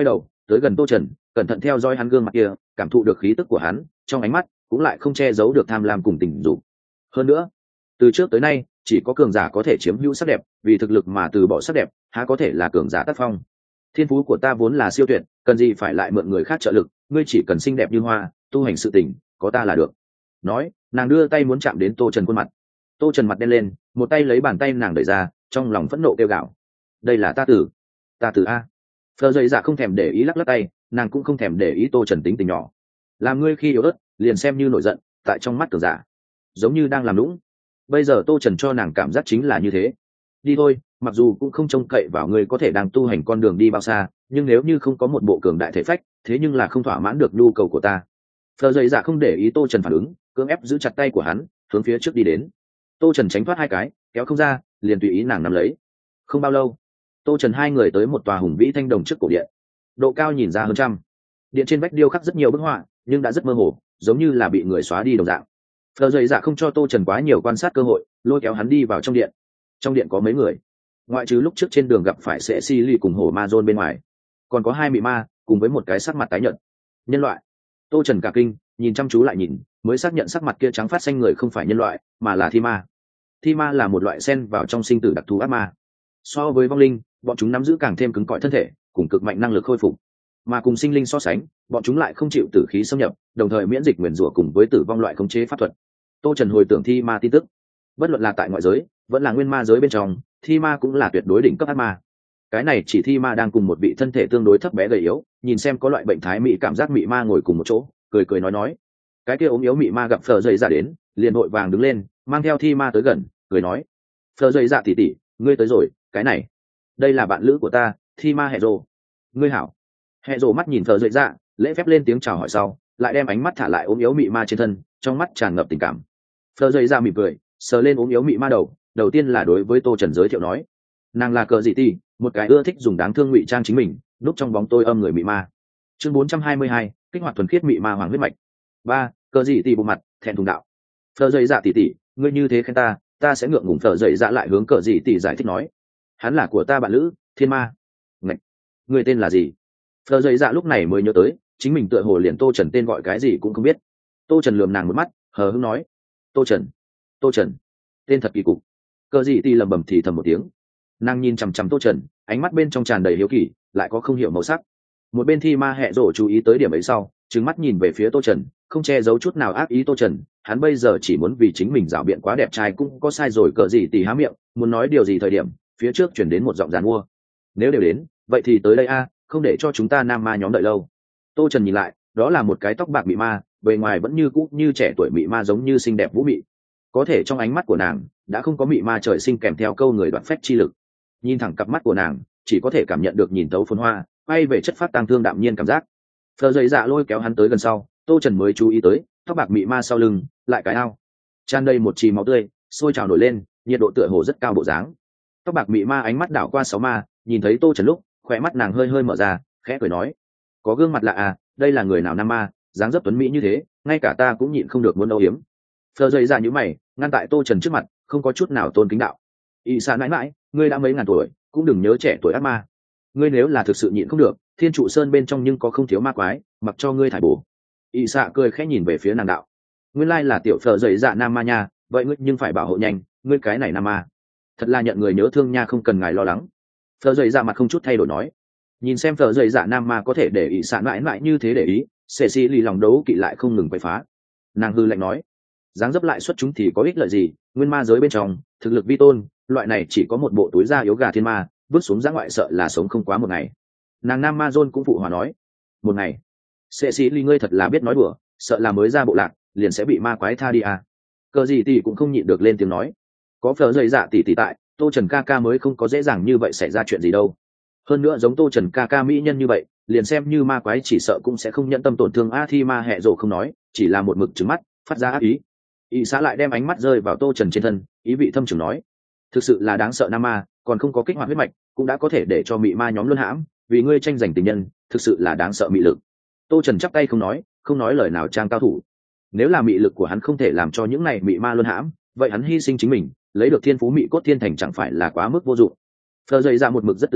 tới gần tô trần, cẩn thận theo dõi hắn gương mặt kia, cảm thụ được khí tức của hắn, trong ánh mắt cũng lại không che giấu được tham lam cùng tình dục. Hơn nữa, từ trước tới nay chỉ có cường giả có thể chiếm hữu sắc đẹp, vì thực lực mà từ bỏ sắc đẹp há có thể là cường giả tác phong. Thiên phú của ta vốn là siêu tuyệt, cần gì phải lại mượn người khác trợ lực, ngươi chỉ cần xinh đẹp như hoa, tu hành sự tình có ta là được. Nói, nàng đưa tay muốn chạm đến tô trần khuôn mặt. Tô trần mặt đen lên, một tay lấy bàn tay nàng đẩy ra, trong lòng phẫn nộ kêu gào: đây là ta tử, ta tử a. Phờ dậy dạ không thèm để ý, lắc lắc tay, nàng cũng không thèm để ý tô trần tính tình nhỏ. Làm ngươi khi yếu ớt liền xem như nổi giận, tại trong mắt cường giả giống như đang làm lũng. Bây giờ tô trần cho nàng cảm giác chính là như thế. Đi thôi, mặc dù cũng không trông cậy vào ngươi có thể đang tu hành con đường đi bao xa, nhưng nếu như không có một bộ cường đại thể phách, thế nhưng là không thỏa mãn được nhu cầu của ta. Phờ dậy dạ không để ý tô trần phản ứng, cưỡng ép giữ chặt tay của hắn, hướng phía trước đi đến. Tô trần tránh thoát hai cái, kéo không ra, liền tùy ý nàng nắm lấy. Không bao lâu, tô trần hai người tới một tòa hùng vĩ thanh đồng trước cổ điện. Độ cao nhìn ra hơn trăm, điện trên vách điêu khắc rất nhiều bức họa, nhưng đã rất mơ hồ, giống như là bị người xóa đi đồng dạng. Phờ dậy dạ không cho tô trần quá nhiều quan sát cơ hội, lôi kéo hắn đi vào trong điện. Trong điện có mấy người, ngoại trừ lúc trước trên đường gặp phải sẽ si ly cùng hổ ma dôn bên ngoài, còn có hai mị ma cùng với một cái sắc mặt tái nhợt nhân loại. Tô trần cả kinh, nhìn chăm chú lại nhìn, mới xác nhận sắc mặt kia trắng phát xanh người không phải nhân loại, mà là thi ma. Thi ma là một loại xen vào trong sinh tử đặc thù ác ma. So với vong linh, bọn chúng nắm giữ càng thêm cứng cỏi thân thể, cùng cực mạnh năng lực khôi phục. Mà cùng sinh linh so sánh, bọn chúng lại không chịu tử khí xâm nhập, đồng thời miễn dịch nguyền rủa cùng với tử vong loại khống chế pháp thuật. Tô trần hồi tưởng thi ma tin tức, bất luận là tại ngoại giới vẫn là nguyên ma giới bên trong, thi ma cũng là tuyệt đối đỉnh cấp ác ma. Cái này chỉ thi ma đang cùng một vị thân thể tương đối thấp bé gầy yếu, nhìn xem có loại bệnh thái mị cảm giác mị ma ngồi cùng một chỗ, cười cười nói nói. Cái kia ốm yếu mị ma gặp phờ dậy dạ đến, liền vội vàng đứng lên, mang theo thi ma tới gần, cười nói: phờ dậy dạ tỉ tỉ, ngươi tới rồi. Cái này, đây là bạn lữ của ta, thi ma hệ rồ. Ngươi hảo. Hệ rồ mắt nhìn phờ dậy dạ, lễ phép lên tiếng chào hỏi sau, lại đem ánh mắt thả lại ốm yếu mị ma trên thân, trong mắt tràn ngập tình cảm. Phờ dậy dạ mỉm cười, sờ lên ốm yếu mị ma đầu, đầu tiên là đối với tô trần giới thiệu nói: nàng là cờ dị ti, một cái ưa thích dùng đáng thương ngụy trang chính mình, núp trong bóng tôi âm người mị ma. Chương bốn trăm hai mươi hai, kích hoạt thuần khiết mị ma hoàng huyết mạch. Ba, cờ dị ti bộ mặt thẹn thùng đạo: phờ dậy dạ tỉ tỉ, ngươi như thế khen ta, ta sẽ ngượng ngùng. Phờ dậy dạ lại hướng cờ dị ti giải thích nói: hắn là của ta bạn lữ, thiên ma. Ngạch, ngươi tên là gì? Phờ dậy dạ lúc này mới nhớ tới, chính mình tựa hồ liền tô trần tên gọi cái gì cũng không biết. Tô trần lườm nàng một mắt, hờ hững nói: tô trần. Tô trần, tên thật kỳ cục. Cờ dị ti lầm bầm thì thầm một tiếng. Nàng nhìn chằm chằm tô trần, ánh mắt bên trong tràn đầy hiếu kỳ, lại có không hiểu màu sắc. Một bên thi ma hẹ rổ chú ý tới điểm ấy sau, trừng mắt nhìn về phía tô trần, không che giấu chút nào ác ý. Tô trần, hắn bây giờ chỉ muốn vì chính mình rảo biện quá đẹp trai cũng có sai rồi. Cờ gì tỉ há miệng muốn nói điều gì thời điểm, phía trước chuyển đến một giọng giàn mua: nếu đều đến, vậy thì tới đây a, không để cho chúng ta nam ma nhóm đợi lâu. Tô trần nhìn lại, đó là một cái tóc bạc mị ma, bề ngoài vẫn như cũ như trẻ tuổi mị ma, giống như xinh đẹp vũ mị. Có thể trong ánh mắt của nàng đã không có mị ma trời sinh kèm theo câu người đoạn phách chi lực. Nhìn thẳng cặp mắt của nàng, chỉ có thể cảm nhận được nhìn tấu phồn hoa, quay về chất phát tang thương đạm nhiên cảm giác. Phờ dậy dạ lôi kéo hắn tới gần sau, tô trần mới chú ý tới tóc bạc mị ma sau lưng lại cái ao tràn đầy một trì máu tươi, sôi trào nổi lên, nhiệt độ tựa hồ rất cao bộ dáng. Tóc bạc mị ma ánh mắt đảo qua sáu ma, nhìn thấy tô trần lúc, khỏe mắt nàng hơi hơi mở ra, khẽ cười nói: có gương mặt lạ à, đây là người nào nam ma, dáng dấp tuấn mỹ như thế, ngay cả ta cũng nhịn không được muốn âu yếm. Phờ dậy dạ nhíu mày, ngăn tại tô trần trước mặt, không có chút nào tôn kính đạo: y sa mãi mãi, ngươi đã mấy ngàn tuổi, cũng đừng nhớ trẻ tuổi ác ma. Ngươi nếu là thực sự nhịn không được, thiên trụ sơn bên trong nhưng có không thiếu ma quái, mặc cho ngươi thải bổ. Y sa cười khẽ nhìn về phía nàng đạo: nguyên lai là tiểu phờ dậy dạ nam ma nha, vậy ngươi nhưng phải bảo hộ nhanh, ngươi cái này nam ma thật là nhận người nhớ thương nha, không cần ngài lo lắng. Phờ dậy dạ mặt không chút thay đổi nói. Nhìn xem phờ dậy dạ nam ma có thể để y sa mãi mãi như thế để ý, sệ xì lì lòng đấu kỵ lại không ngừng quậy phá. Nàng hư lạnh nói: dáng dấp lại xuất chúng thì có ích lợi gì, nguyên ma giới bên trong thực lực vi tôn, loại này chỉ có một bộ túi da yếu gà thiên ma, bước xuống giã ngoại sợ là sống không quá một ngày. Nàng nam ma john cũng phụ hòa nói: một ngày? Sệ sĩ ly ngươi thật là biết nói đùa, sợ là mới ra bộ lạc liền sẽ bị ma quái tha đi à. Cờ gì tỷ cũng không nhịn được lên tiếng nói: có phở dậy dạ tỷ tỷ tại, tô trần ca ca mới không có dễ dàng như vậy xảy ra chuyện gì đâu. Hơn nữa giống tô trần ca ca mỹ nhân như vậy, liền xem như ma quái chỉ sợ cũng sẽ không nhận tâm tổn thương. A thi ma hẹ rồ không nói, chỉ là một mực trứng mắt phát ra ác ý. Y xã lại đem ánh mắt rơi vào tô trần trên thân, ý vị thâm trường nói: thực sự là đáng sợ nam ma, còn không có kích hoạt huyết mạch cũng đã có thể để cho mị ma nhóm luân hãm, vì ngươi tranh giành tình nhân, thực sự là đáng sợ mị lực. Tô trần chắp tay không nói, không nói lời nào trang cao thủ. Nếu là mị lực của hắn không thể làm cho những này mị ma luân hãm, vậy hắn hy sinh chính mình lấy được thiên phú mị cốt thiên thành chẳng phải là quá mức vô dụng. Phờ dậy ra một mực rất tự tin,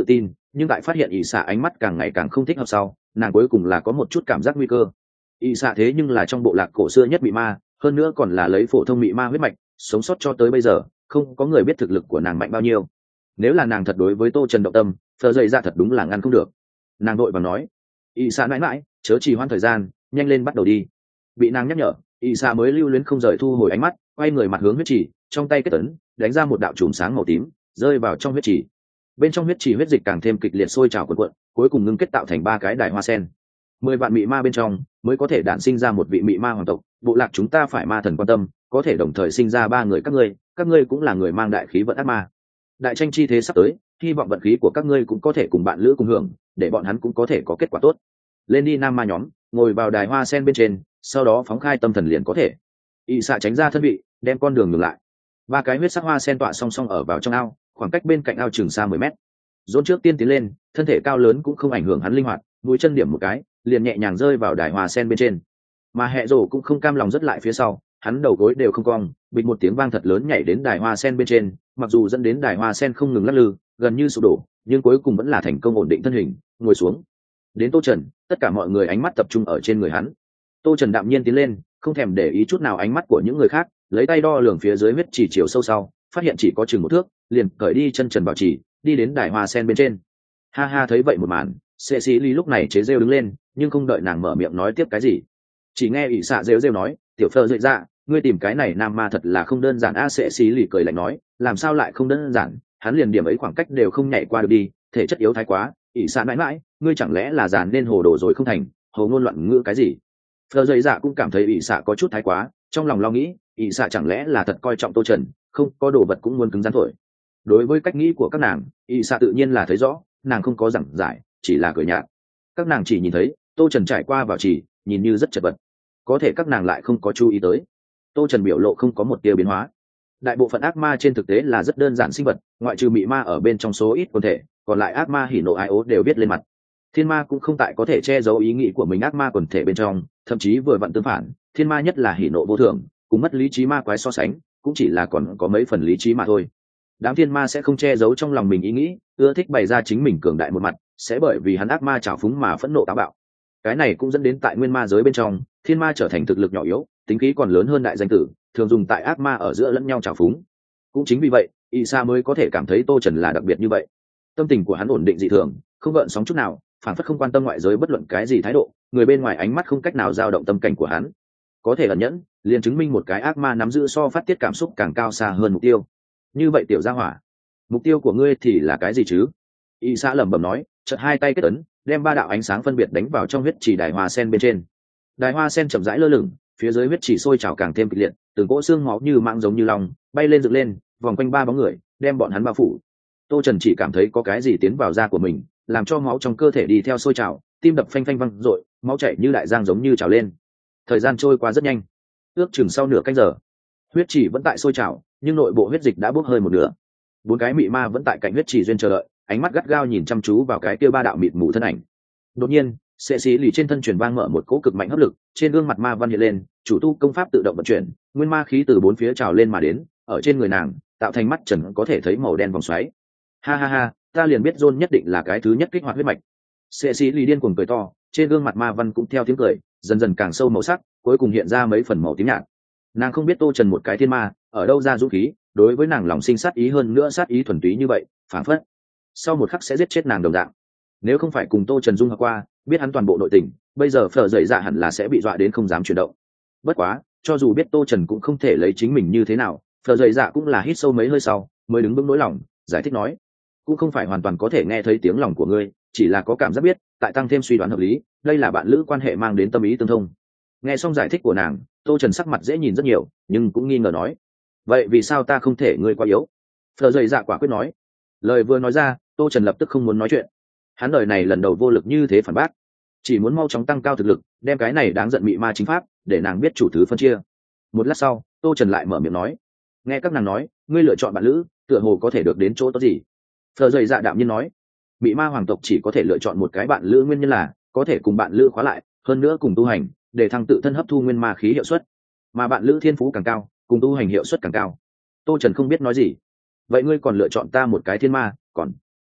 nhưng tại phát hiện ỷ xạ ánh mắt càng ngày càng không thích hợp sau, nàng cuối cùng là có một chút cảm giác nguy cơ. ỷ xạ thế nhưng là trong bộ lạc cổ xưa nhất mị ma, hơn nữa còn là lấy phổ thông mị ma huyết mạch sống sót cho tới bây giờ, không có người biết thực lực của nàng mạnh bao nhiêu. Nếu là nàng thật đối với Tô Trần động tâm, phờ dậy dạ thật đúng là ngăn không được. Nàng đội và nói, ỷ xạ mãi mãi chớ trì hoãn thời gian, nhanh lên bắt đầu đi. Bị nàng nhắc nhở, ỷ xạ mới lưu luyến không rời thu hồi ánh mắt, quay người mặt hướng huyết trì, trong tay kết ấn đánh ra một đạo chùm sáng màu tím rơi vào trong huyết trì. Bên trong huyết trì huyết dịch càng thêm kịch liệt sôi trào cuộn cuộn, cuối cùng ngưng kết tạo thành ba cái đài hoa sen. Mười vạn mị ma bên trong mới có thể đản sinh ra một vị mị ma hoàng tộc, bộ lạc chúng ta phải ma thần quan tâm, có thể đồng thời sinh ra ba người các ngươi, các ngươi cũng là người mang đại khí vận ác ma. Đại tranh chi thế sắp tới, hy vọng vận khí của các ngươi cũng có thể cùng bạn lữ cùng hưởng, để bọn hắn cũng có thể có kết quả tốt. Lên đi nam ma nhóm, ngồi vào đài hoa sen bên trên, sau đó phóng khai tâm thần liền có thể. Y xạ tránh ra thân vị, đem con đường ngừng lại. Ba cái huyết sắc hoa sen tọa song song ở vào trong ao, khoảng cách bên cạnh ao chừng xa mười mét. Dôn trước tiên tiến lên, thân thể cao lớn cũng không ảnh hưởng hắn linh hoạt, mũi chân điểm một cái, liền nhẹ nhàng rơi vào đài hoa sen bên trên. Mà Hẹ Rồ cũng không cam lòng rất lại phía sau, hắn đầu gối đều không cong, bịch một tiếng vang thật lớn nhảy đến đài hoa sen bên trên, mặc dù dẫn đến đài hoa sen không ngừng lắc lư, gần như sụp đổ, nhưng cuối cùng vẫn là thành công ổn định thân hình, ngồi xuống. Đến Tô Trần, tất cả mọi người ánh mắt tập trung ở trên người hắn. Tô Trần đạm nhiên tiến lên, không thèm để ý chút nào ánh mắt của những người khác, lấy tay đo lường phía dưới huyết chỉ chiều sâu sau, phát hiện chỉ có chừng một thước, liền cởi đi chân trần bảo chỉ, đi đến đài hoa sen bên trên. Ha ha, thấy vậy một màn, Cecily lúc này chế rêu đứng lên, nhưng không đợi nàng mở miệng nói tiếp cái gì, chỉ nghe ỷ xạ rêu rêu nói, tiểu phơ dậy ra, ngươi tìm cái này nam ma thật là không đơn giản. A Cecily cười lạnh nói, làm sao lại không đơn giản, hắn liền điểm ấy khoảng cách đều không nhảy qua được đi, thể chất yếu thái quá. ỷ xạ mãi mãi, ngươi chẳng lẽ là giàn nên hồ đồ rồi không thành, hồ ngôn loạn ngữ cái gì? Phờ dậy dạ cũng cảm thấy ỷ xạ có chút thái quá, trong lòng lo nghĩ, ỷ xạ chẳng lẽ là thật coi trọng Tô Trần, không có đồ vật cũng muốn cứng rắn thổi. Đối với cách nghĩ của các nàng, ỷ xạ tự nhiên là thấy rõ, nàng không có giảng giải, chỉ là cười nhạt. Các nàng chỉ nhìn thấy Tô Trần trải qua vào chỉ, nhìn như rất chật vật, có thể các nàng lại không có chú ý tới Tô Trần biểu lộ không có một tia biến hóa. Đại bộ phận ác ma trên thực tế là rất đơn giản sinh vật, ngoại trừ mị ma ở bên trong số ít quần thể, còn lại ác ma hỉ nộ ái ố đều biết lên mặt. Thiên ma cũng không tại có thể che giấu ý nghĩ của mình ác ma quần thể bên trong, thậm chí vừa vặn tương phản, thiên ma nhất là hỉ nộ vô thường, cùng mất lý trí ma quái so sánh, cũng chỉ là còn có mấy phần lý trí mà thôi. Đám thiên ma sẽ không che giấu trong lòng mình ý nghĩ, ưa thích bày ra chính mình cường đại một mặt, sẽ bởi vì hắn ác ma trào phúng mà phẫn nộ táo bạo. Cái này cũng dẫn đến tại nguyên ma giới bên trong, thiên ma trở thành thực lực nhỏ yếu, tính khí còn lớn hơn đại danh tử, thường dùng tại ác ma ở giữa lẫn nhau trào phúng. Cũng chính vì vậy, Isa mới có thể cảm thấy Tô Trần là đặc biệt như vậy. Tâm tình của hắn ổn định dị thường, không gợn sóng chút nào, phản phất không quan tâm ngoại giới bất luận cái gì thái độ, người bên ngoài ánh mắt không cách nào dao động tâm cảnh của hắn. Có thể ẩn nhẫn, liền chứng minh một cái ác ma nắm giữ so phát tiết cảm xúc càng cao xa hơn mục tiêu. Như vậy tiểu gia hỏa, mục tiêu của ngươi thì là cái gì chứ? Isa lẩm bẩm nói, chợt hai tay kết ấn, đem ba đạo ánh sáng phân biệt đánh vào trong huyết chỉ đài hoa sen bên trên. Đài hoa sen chậm rãi lơ lửng, phía dưới huyết chỉ sôi trào càng thêm kịch liệt, từng cỗ xương máu như mạng giống như lòng bay lên dựng lên, vòng quanh ba bóng người, đem bọn hắn bao phủ. Tô Trần chỉ cảm thấy có cái gì tiến vào da của mình, làm cho máu trong cơ thể đi theo sôi trào, tim đập phanh phanh văng rội, máu chảy như đại giang giống như trào lên. Thời gian trôi qua rất nhanh, ước chừng sau nửa canh giờ, huyết chỉ vẫn tại sôi trào, nhưng nội bộ huyết dịch đã bốc hơi một nửa. Bốn cái mị ma vẫn tại cạnh huyết chỉ duyên chờ đợi, ánh mắt gắt gao nhìn chăm chú vào cái kia ba đạo mịt mù thân ảnh. Đột nhiên, sệ xí lì trên thân truyền vang mở một cỗ cực mạnh hấp lực, trên gương mặt ma văn hiện lên, chủ tu công pháp tự động vận chuyển, nguyên ma khí từ bốn phía trào lên mà đến, ở trên người nàng tạo thành mắt trần có thể thấy màu đen vòng xoáy. Ha ha ha, ta liền biết John nhất định là cái thứ nhất kích hoạt huyết mạch. Sệ xí lì điên cuồng cười to, trên gương mặt ma văn cũng theo tiếng cười, dần dần càng sâu màu sắc, cuối cùng hiện ra mấy phần màu tím nhạt. Nàng không biết Tô Trần một cái thiên ma, ở đâu ra dũng khí, đối với nàng lòng sinh sát ý hơn nữa sát ý thuần túy như vậy, phảng phất sau một khắc sẽ giết chết nàng đồng dạng. Nếu không phải cùng Tô Trần dung hợp qua, biết hắn toàn bộ nội tình, bây giờ phở dậy dạ hẳn là sẽ bị dọa đến không dám chuyển động. Bất quá, cho dù biết Tô Trần cũng không thể lấy chính mình như thế nào, phở dậy dạ cũng là hít sâu mấy hơi sau, mới đứng vững nỗi lòng, giải thích nói, cũng không phải hoàn toàn có thể nghe thấy tiếng lòng của ngươi, chỉ là có cảm giác biết, tại tăng thêm suy đoán hợp lý, đây là bạn lữ quan hệ mang đến tâm ý tương thông. Nghe xong giải thích của nàng, Tô Trần sắc mặt dễ nhìn rất nhiều, nhưng cũng nghi ngờ nói, vậy vì sao ta không thể ngươi quá yếu? Phở dậy dạ quả quyết nói. Lời vừa nói ra, Tô Trần lập tức không muốn nói chuyện. Hắn đời này lần đầu vô lực như thế phản bác, chỉ muốn mau chóng tăng cao thực lực, đem cái này đáng giận mị ma chính pháp, để nàng biết chủ thứ phân chia. Một lát sau, Tô Trần lại mở miệng nói, nghe các nàng nói, ngươi lựa chọn bạn lữ, tựa hồ có thể được đến chỗ tốt gì? Phở dậy dạ đạm nhiên nói, mị ma hoàng tộc chỉ có thể lựa chọn một cái bạn lữ, nguyên nhân là có thể cùng bạn lữ khóa lại, hơn nữa cùng tu hành, để thăng tự thân hấp thu nguyên ma khí hiệu suất, mà bạn lữ thiên phú càng cao, cùng tu hành hiệu suất càng cao. Tô Trần không biết nói gì. Vậy ngươi còn lựa chọn ta một cái thiên ma, còn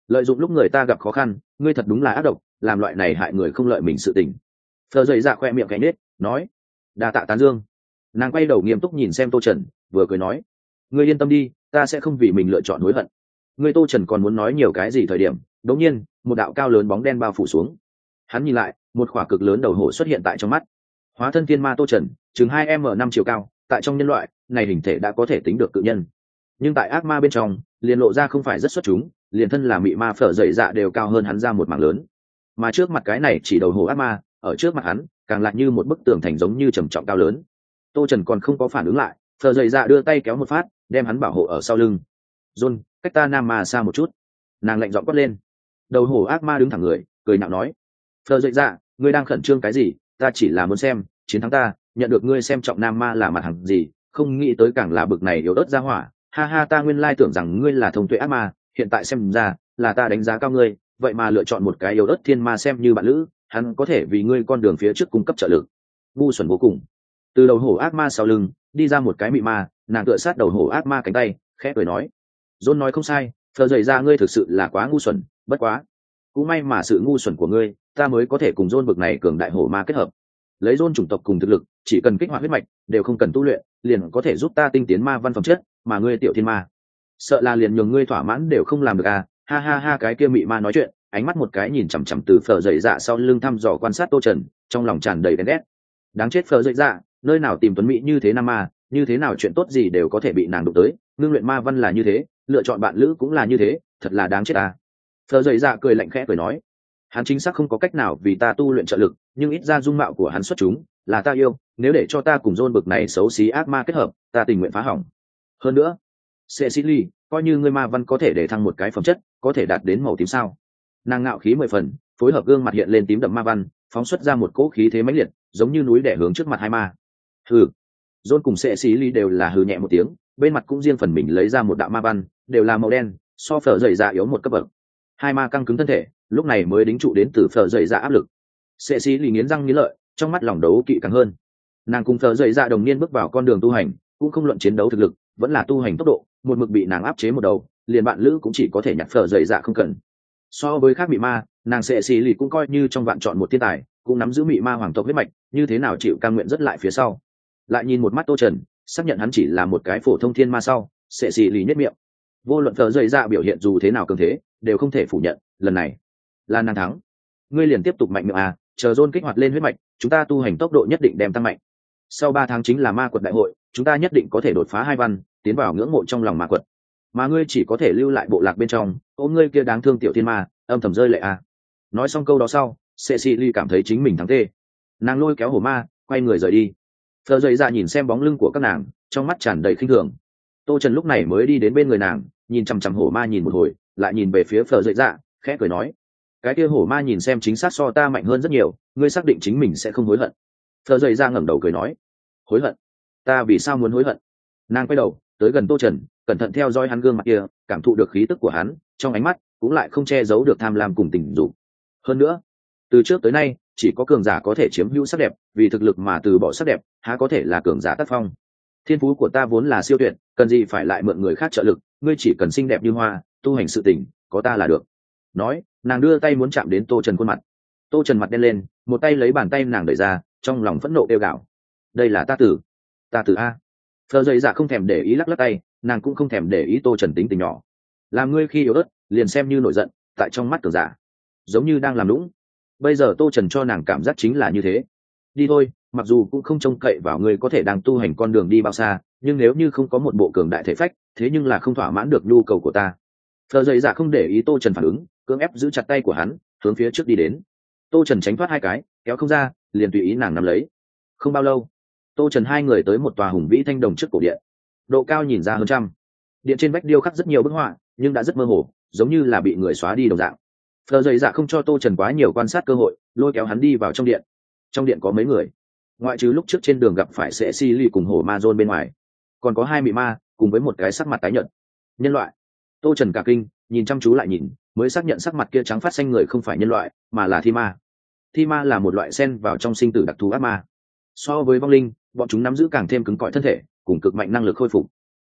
lợi dụng lúc người ta gặp khó khăn, ngươi thật đúng là ác độc, làm loại này hại người không lợi mình sự tình. Phờ dậy dạ khoe miệng cánh nết nói. Đa tạ tán dương. Nàng quay đầu nghiêm túc nhìn xem Tô Trần, vừa cười nói, ngươi yên tâm đi, ta sẽ không vì mình lựa chọn hối hận. Ngươi Tô Trần còn muốn nói nhiều cái gì thời điểm, đột nhiên một đạo cao lớn bóng đen bao phủ xuống. Hắn nhìn lại, một khỏa cực lớn đầu hổ xuất hiện tại trong mắt. Hóa thân thiên ma Tô Trần, chừng hai m năm chiều cao, tại trong nhân loại này hình thể đã có thể tính được cự nhân, nhưng tại ác ma bên trong liền lộ ra không phải rất xuất chúng, liền thân là mị ma phở dậy dạ đều cao hơn hắn ra một mảng lớn. Mà trước mặt cái này chỉ đầu hổ ác ma, ở trước mặt hắn càng lại như một bức tường thành giống như trầm trọng cao lớn. Tô Trần còn không có phản ứng lại, phở dậy dạ đưa tay kéo một phát, đem hắn bảo hộ ở sau lưng. John, cách ta nam ma xa một chút. Nàng lạnh giọng quát lên. Đầu hổ ác ma đứng thẳng người, cười nhạo nói, phở dậy dạ, ngươi đang khẩn trương cái gì? Ta chỉ là muốn xem chiến thắng ta, nhận được ngươi xem trọng nam ma là mặt hàng gì, không nghĩ tới càng là bực này yếu ớt ra hỏa. Ha ha, ta nguyên lai tưởng rằng ngươi là thông tuệ ác ma, hiện tại xem ra là ta đánh giá cao ngươi, vậy mà lựa chọn một cái yếu ớt thiên ma xem như bạn lữ, hắn có thể vì ngươi con đường phía trước cung cấp trợ lực. Ngu xuẩn vô cùng. Từ đầu hổ ác ma sau lưng đi ra một cái mị ma, nàng tựa sát đầu hổ ác ma cánh tay, khẽ cười nói, John nói không sai, phờ dậy ra ngươi thực sự là quá ngu xuẩn, bất quá cũng may mà sự ngu xuẩn của ngươi, ta mới có thể cùng John bực này cường đại hổ ma kết hợp. Lấy John chủng tộc cùng thực lực, chỉ cần kích hoạt huyết mạch, đều không cần tu luyện, liền có thể giúp ta tinh tiến ma văn phẩm chất, mà ngươi tiểu thiên ma, sợ là liền nhường ngươi thỏa mãn đều không làm được à. Ha ha ha, cái kia mị ma nói chuyện, ánh mắt một cái nhìn chằm chằm từ phở dậy dạ sau lưng thăm dò quan sát Tô Trần, trong lòng tràn đầy ghen ghét. Đáng chết phở dậy dạ, nơi nào tìm tuấn mỹ như thế nam ma, như thế nào chuyện tốt gì đều có thể bị nàng đụng tới, ngưng luyện ma văn là như thế, lựa chọn bạn lữ cũng là như thế, thật là đáng chết à. Phở dậy dạ cười lạnh khẽ cười nói, hắn chính xác không có cách nào vì ta tu luyện trợ lực, nhưng ít ra dung mạo của hắn xuất chúng, là ta yêu, nếu để cho ta cùng John bực này xấu xí ác ma kết hợp, ta tình nguyện phá hỏng. Hơn nữa, Cecily, coi như ngươi ma văn có thể để thăng một cái phẩm chất, có thể đạt đến màu tím sao? Nàng ngạo khí mười phần, phối hợp gương mặt hiện lên tím đậm ma văn, phóng xuất ra một cỗ khí thế mãnh liệt, giống như núi đè hướng trước mặt hai ma. Hừ. John cùng Cecily đều là hừ nhẹ một tiếng, bên mặt cũng riêng phần mình lấy ra một đạo ma văn, đều là màu đen, so phở dậy dạ yếu một cấp bậc. Hai ma căng cứng thân thể, lúc này mới đính trụ đến từ phở dậy dạ áp lực. Cecily nghiến răng nghiến lợi, trong mắt lòng đấu kỵ càng hơn. Nàng cùng phở dậy dạ đồng niên bước vào con đường tu hành, cũng không luận chiến đấu thực lực, vẫn là tu hành tốc độ, một mực bị nàng áp chế một đầu, liền bạn lữ cũng chỉ có thể nhặt phở dậy dạ không cần. So với khác mị ma, nàng sẽ xì lì cũng coi như trong vạn chọn một thiên tài, cũng nắm giữ mị ma hoàng tộc huyết mạch, như thế nào chịu cam nguyện rất lại phía sau. Lại nhìn một mắt Tô Trần, xác nhận hắn chỉ là một cái phổ thông thiên ma sau, sẽ xì lì nhất miệng. Vô luận phở dậy dạ biểu hiện dù thế nào cường thế, đều không thể phủ nhận, lần này là nàng thắng. Ngươi liền tiếp tục mạnh miệng à, chờ John kích hoạt lên huyết mạch, chúng ta tu hành tốc độ nhất định đem tăng mạnh. Sau ba tháng chính là ma quật đại hội, chúng ta nhất định có thể đột phá hai văn, tiến vào ngưỡng mộ trong lòng ma quật. Mà ngươi chỉ có thể lưu lại bộ lạc bên trong, ôm ngươi kia đáng thương tiểu thiên ma, âm thầm rơi lệ à. Nói xong câu đó sau, Cecily cảm thấy chính mình thắng tê. Nàng lôi kéo hổ ma, quay người rời đi. Phờ dậy dạ nhìn xem bóng lưng của các nàng, trong mắt tràn đầy khinh thường. Tô Trần lúc này mới đi đến bên người nàng, nhìn chằm chằm hổ ma nhìn một hồi, lại nhìn về phía Phờ dậy dạ, khẽ cười nói, cái kia hổ ma nhìn xem chính xác so ta mạnh hơn rất nhiều, ngươi xác định chính mình sẽ không hối hận? Phờ dậy dạ ngẩng đầu cười nói, hối hận? Ta vì sao muốn hối hận? Nàng quay đầu tới gần Tô Trần, cẩn thận theo dõi hắn gương mặt kia, cảm thụ được khí tức của hắn, trong ánh mắt cũng lại không che giấu được tham lam cùng tình dục. Hơn nữa, từ trước tới nay chỉ có cường giả có thể chiếm hữu sắc đẹp, vì thực lực mà từ bỏ sắc đẹp, há có thể là cường giả tác phong? Thiên phú của ta vốn là siêu tuyệt, cần gì phải lại mượn người khác trợ lực, ngươi chỉ cần xinh đẹp như hoa, tu hành sự tình, có ta là được. Nói, nàng đưa tay muốn chạm đến Tô Trần khuôn mặt. Tô Trần mặt đen lên, một tay lấy bàn tay nàng đẩy ra, trong lòng phẫn nộ kêu gào, đây là ta tử, ta tử a. Phờ dậy dạ không thèm để ý lắc lắc tay, nàng cũng không thèm để ý Tô Trần tính tình nhỏ. Làm ngươi khi yếu ớt, liền xem như nổi giận, tại trong mắt cường giả, giống như đang làm lũng. Bây giờ Tô Trần cho nàng cảm giác chính là như thế. Đi thôi, mặc dù cũng không trông cậy vào ngươi có thể đang tu hành con đường đi bao xa, nhưng nếu như không có một bộ cường đại thể phách, thế nhưng là không thỏa mãn được nhu cầu của ta. Phờ dậy dạ không để ý Tô Trần phản ứng, cưỡng ép giữ chặt tay của hắn, hướng phía trước đi đến. Tô Trần tránh thoát hai cái, kéo không ra, liền tùy ý nàng nắm lấy. Không bao lâu, Tô Trần hai người tới một tòa hùng vĩ thanh đồng trước cổ điện, độ cao nhìn ra hơn trăm. Điện trên vách điêu khắc rất nhiều bức họa, nhưng đã rất mơ hồ, giống như là bị người xóa đi đồng dạng. Phờ dậy dạ không cho Tô Trần quá nhiều quan sát cơ hội, lôi kéo hắn đi vào trong điện. Trong điện có mấy người, ngoại trừ lúc trước trên đường gặp phải sẽ si ly cùng hổ ma John bên ngoài, còn có hai mị ma cùng với một cái sắc mặt tái nhợt nhân loại. Tô Trần cả kinh, nhìn chăm chú lại nhìn, mới xác nhận sắc mặt kia trắng phát xanh người không phải nhân loại, mà là thi ma. Thi ma là một loại xen vào trong sinh tử đặc thù ác ma. So với vong linh, bọn chúng nắm giữ càng thêm cứng cỏi thân thể, cùng cực mạnh năng lực khôi phục.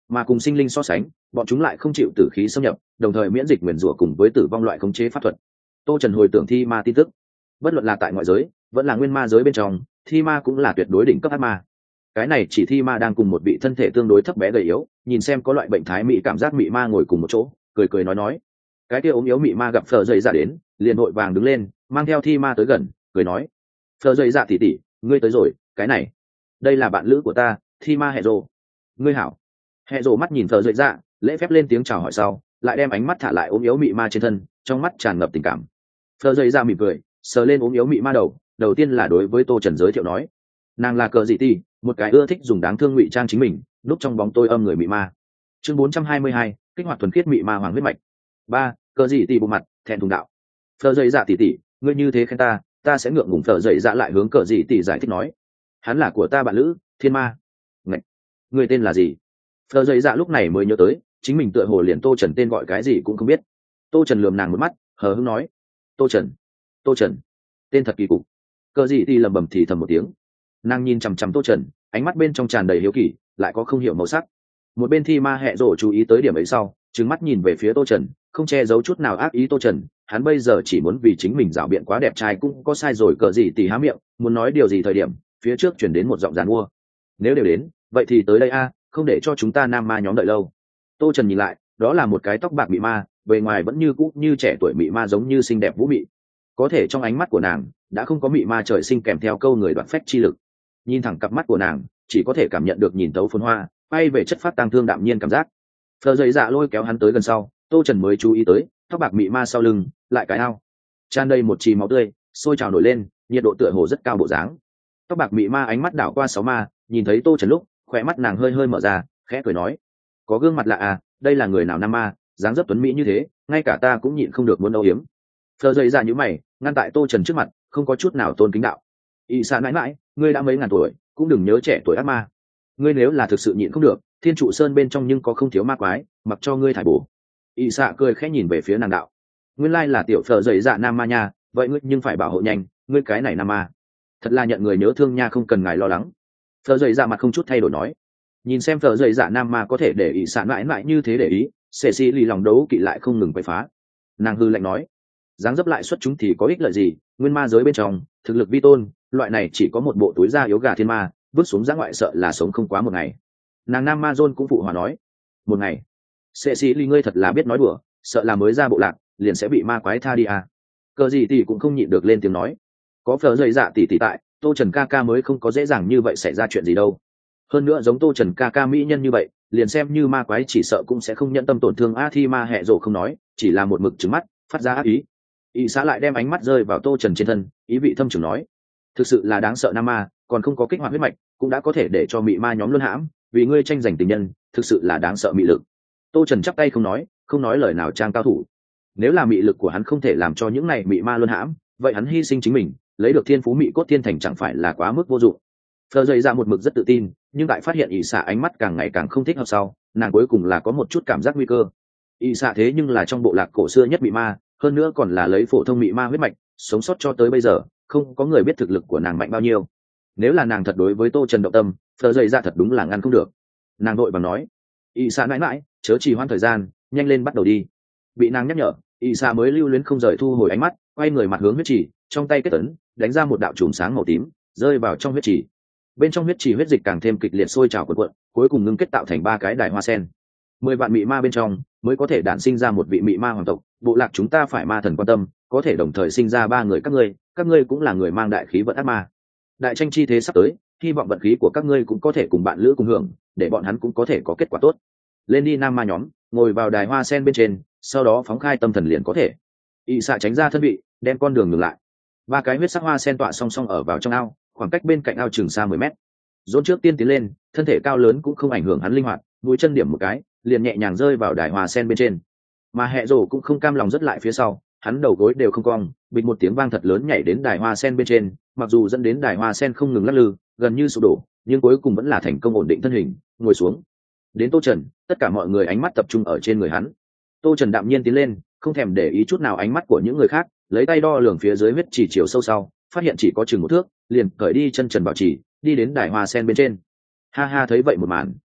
mà cùng sinh linh so sánh, bọn chúng lại không chịu tử khí xâm nhập, đồng thời miễn dịch nguyền rủa cùng với tử vong loại khống chế pháp thuật. Tô Trần hồi tưởng thi ma tin tức, bất luận là tại ngoại giới vẫn là nguyên ma giới bên trong, thi ma cũng là tuyệt đối đỉnh cấp ác ma. Cái này chỉ thi ma đang cùng một vị thân thể tương đối thấp bé gầy yếu, nhìn xem có loại bệnh thái mị cảm giác mị ma ngồi cùng một chỗ, cười cười nói nói. Cái kia ốm yếu mị ma gặp Phở Dậy Dạ đến, liền vội vàng đứng lên, mang theo thi ma tới gần, cười nói: "Phở Dậy Dạ tỷ tỷ, ngươi tới rồi, cái này, đây là bạn lữ của ta, thi ma Hệ Rồ. Ngươi hảo." Hệ Rồ mắt nhìn Phở Dậy Dạ, lễ phép lên tiếng chào hỏi sau, lại đem ánh mắt thả lại ốm yếu mị ma trên thân, trong mắt tràn ngập tình cảm. Phở Dậy Dạ mỉm cười, sờ lên ốm yếu mị ma đầu, đầu tiên là đối với Tô Trần giới thiệu nói: "Nàng là Cờ Dị Tỷ, một cái ưa thích dùng đáng thương ngụy trang chính mình, núp trong bóng tôi âm người mị ma." Chương bốn trăm hai mươi hai, kích hoạt thuần khiết mị ma hoàng huyết mạch. Ba, Cờ Dị Tỷ bộ mặt thẹn thùng đạo: "Phở Dậy Dạ tỷ tỷ, ngươi như thế khen ta, ta sẽ ngượng ngùng." Phở Dậy Dạ lại hướng Cờ Dị Tỷ giải thích nói: "Hắn là của ta bạn lữ, thiên ma." "Ngạch, ngươi tên là gì?" Phở Dậy Dạ lúc này mới nhớ tới, chính mình tựa hồ liền Tô Trần tên gọi cái gì cũng không biết. Tô Trần lườm nàng một mắt, hờ hững nói: "Tô Trần, Tô Trần, tên thật kỳ cục." Cờ Dị Tỷ lẩm bẩm thì thầm một tiếng. Nàng nhìn chằm chằm Tô Trần, ánh mắt bên trong tràn đầy hiếu kỳ, lại có không hiểu màu sắc. Một bên thi ma Hệ Rồ chú ý tới điểm ấy sau, trừng mắt nhìn về phía Tô Trần, không che giấu chút nào ác ý. Tô Trần, hắn bây giờ chỉ muốn vì chính mình dạo biện quá đẹp trai cũng có sai rồi. Cờ Dị Tỷ há miệng muốn nói điều gì thời điểm, phía trước chuyển đến một giọng giàn mua: "Nếu đều đến, vậy thì tới đây a, không để cho chúng ta nam ma nhóm đợi lâu." Tô Trần nhìn lại, đó là một cái tóc bạc mị ma, bề ngoài vẫn như cũ như trẻ tuổi mị ma, giống như xinh đẹp vũ mị. Có thể trong ánh mắt của nàng đã không có mị ma trời sinh kèm theo câu người đoạt phách chi lực. Nhìn thẳng cặp mắt của nàng, chỉ có thể cảm nhận được nhìn tấu phồn hoa, bay về chất phát tang thương đạm nhiên cảm giác. Phở Dậy Dạ lôi kéo hắn tới gần sau, Tô Trần mới chú ý tới, tóc bạc mị ma sau lưng lại cái ao tràn đầy một chì máu tươi, sôi trào nổi lên, nhiệt độ tựa hồ rất cao bộ dáng. Tóc bạc mị ma ánh mắt đảo qua sáu ma, nhìn thấy Tô Trần lúc, khỏe mắt nàng hơi hơi mở ra, khẽ cười nói: "Có gương mặt lạ à, đây là người nào nam ma, dáng dấp tuấn mỹ như thế, ngay cả ta cũng nhịn không được muốn âu yếm." Phở Dậy Dạ nhíu mày, ngăn tại Tô Trần trước mặt, không có chút nào tôn kính đạo: "Y Sa mãi mãi, ngươi đã mấy ngàn tuổi, cũng đừng nhớ trẻ tuổi ác ma. Ngươi nếu là thực sự nhịn không được, Thiên Trụ Sơn bên trong nhưng có không thiếu ma quái, mặc cho ngươi thải bổ." Y Sa cười khẽ nhìn về phía nàng đạo: "Nguyên lai là tiểu Phở Dậy Dạ nam ma nha, vậy ngươi nhưng phải bảo hộ nhanh, ngươi cái này nam ma, thật là nhận người nhớ thương nha, không cần ngài lo lắng." Phở Dậy Dạ mặt không chút thay đổi nói. Nhìn xem Phở Dậy Dạ nam ma có thể để Y Sa mãi mãi như thế để ý, Sệ Sĩ lì lòng đấu kỵ lại không ngừng quậy phá. Nàng hư lạnh nói: "Dáng dấp lại xuất chúng thì có ích lợi gì, nguyên ma giới bên trong thực lực vi tôn, loại này chỉ có một bộ túi da yếu gà thiên ma, vứt xuống giã ngoại sợ là sống không quá một ngày." Nàng nam ma John cũng phụ hòa nói: "Một ngày? Sệ sĩ ly ngươi thật là biết nói đùa, sợ là mới ra bộ lạc liền sẽ bị ma quái tha đi à." Cờ Dị Tỷ cũng không nhịn được lên tiếng nói: "Có Phở Dậy Dạ tỷ tỷ tại, Tô Trần ca ca mới không có dễ dàng như vậy xảy ra chuyện gì đâu. Hơn nữa giống Tô Trần ca ca mỹ nhân như vậy, liền xem như ma quái chỉ sợ cũng sẽ không nhận tâm tổn thương." A thi ma Hệ Rồ không nói, chỉ là một mực trừng mắt, phát ra ác ý. Y xã lại đem ánh mắt rơi vào Tô Trần trên thân, ý vị thâm trường nói: "Thực sự là đáng sợ nam ma, còn không có kích hoạt huyết mạch, cũng đã có thể để cho mị ma nhóm luân hãm, vì ngươi tranh giành tình nhân, thực sự là đáng sợ mị lực." Tô Trần chắp tay không nói, không nói lời nào trang cao thủ. Nếu là mị lực của hắn không thể làm cho những này mị ma luân hãm, vậy hắn hy sinh chính mình, lấy được thiên phú mị cốt thiên thành chẳng phải là quá mức vô dụng. Phở Dậy Dạ một mực rất tự tin, nhưng tại phát hiện Y xã ánh mắt càng ngày càng không thích hợp sau, nàng cuối cùng là có một chút cảm giác nguy cơ. Y xã thế nhưng là trong bộ lạc cổ xưa nhất mị ma, hơn nữa còn là lấy phổ thông mị ma huyết mạch, sống sót cho tới bây giờ, không có người biết thực lực của nàng mạnh bao nhiêu. Nếu là nàng thật đối với Tô Trần động tâm, Phở Dậy Dạ thật đúng là ngăn không được. Nàng vội vàng nói: "Y Sa mãi mãi, chớ trì hoãn thời gian, nhanh lên bắt đầu đi." Bị nàng nhắc nhở, Y Sa mới lưu luyến không rời thu hồi ánh mắt, quay người mặt hướng huyết trì, trong tay kết ấn, đánh ra một đạo chùm sáng màu tím, rơi vào trong huyết trì. Bên trong huyết trì huyết dịch càng thêm kịch liệt sôi trào cuộn cuộn, cuối cùng ngưng kết tạo thành ba cái đài hoa sen. Mười vạn mị ma bên trong mới có thể đản sinh ra một vị mị ma hoàng tộc, bộ lạc chúng ta phải ma thần quan tâm, có thể đồng thời sinh ra ba người các ngươi, các ngươi cũng là người mang đại khí vận ác ma. Đại tranh chi thế sắp tới, hy vọng vận khí của các ngươi cũng có thể cùng bạn lữ cùng hưởng, để bọn hắn cũng có thể có kết quả tốt. Lên đi nam ma nhóm, ngồi vào đài hoa sen bên trên, sau đó phóng khai tâm thần liền có thể. Y xạ tránh ra thân vị, đem con đường ngừng lại. Ba cái huyết sắc hoa sen tọa song song ở vào trong ao, khoảng cách bên cạnh ao chừng xa mười mét. Dồn trước tiên tiến lên, thân thể cao lớn cũng không ảnh hưởng hắn linh hoạt, mũi chân điểm một cái, liền nhẹ nhàng rơi vào đài hoa sen bên trên. Mà Hệ Rồ cũng không cam lòng rất lại phía sau, hắn đầu gối đều không cong, bịch một tiếng vang thật lớn nhảy đến đài hoa sen bên trên, mặc dù dẫn đến đài hoa sen không ngừng lắc lư, gần như sụp đổ, nhưng cuối cùng vẫn là thành công ổn định thân hình, ngồi xuống. Đến Tô Trần, tất cả mọi người ánh mắt tập trung ở trên người hắn. Tô Trần đạm nhiên tiến lên, không thèm để ý chút nào ánh mắt của những người khác, lấy tay đo lường phía dưới huyết chỉ chiều sâu sau, phát hiện chỉ có chừng một thước, liền cởi đi chân trần bảo chỉ, đi đến đài hoa sen bên trên. Ha ha, thấy vậy một màn,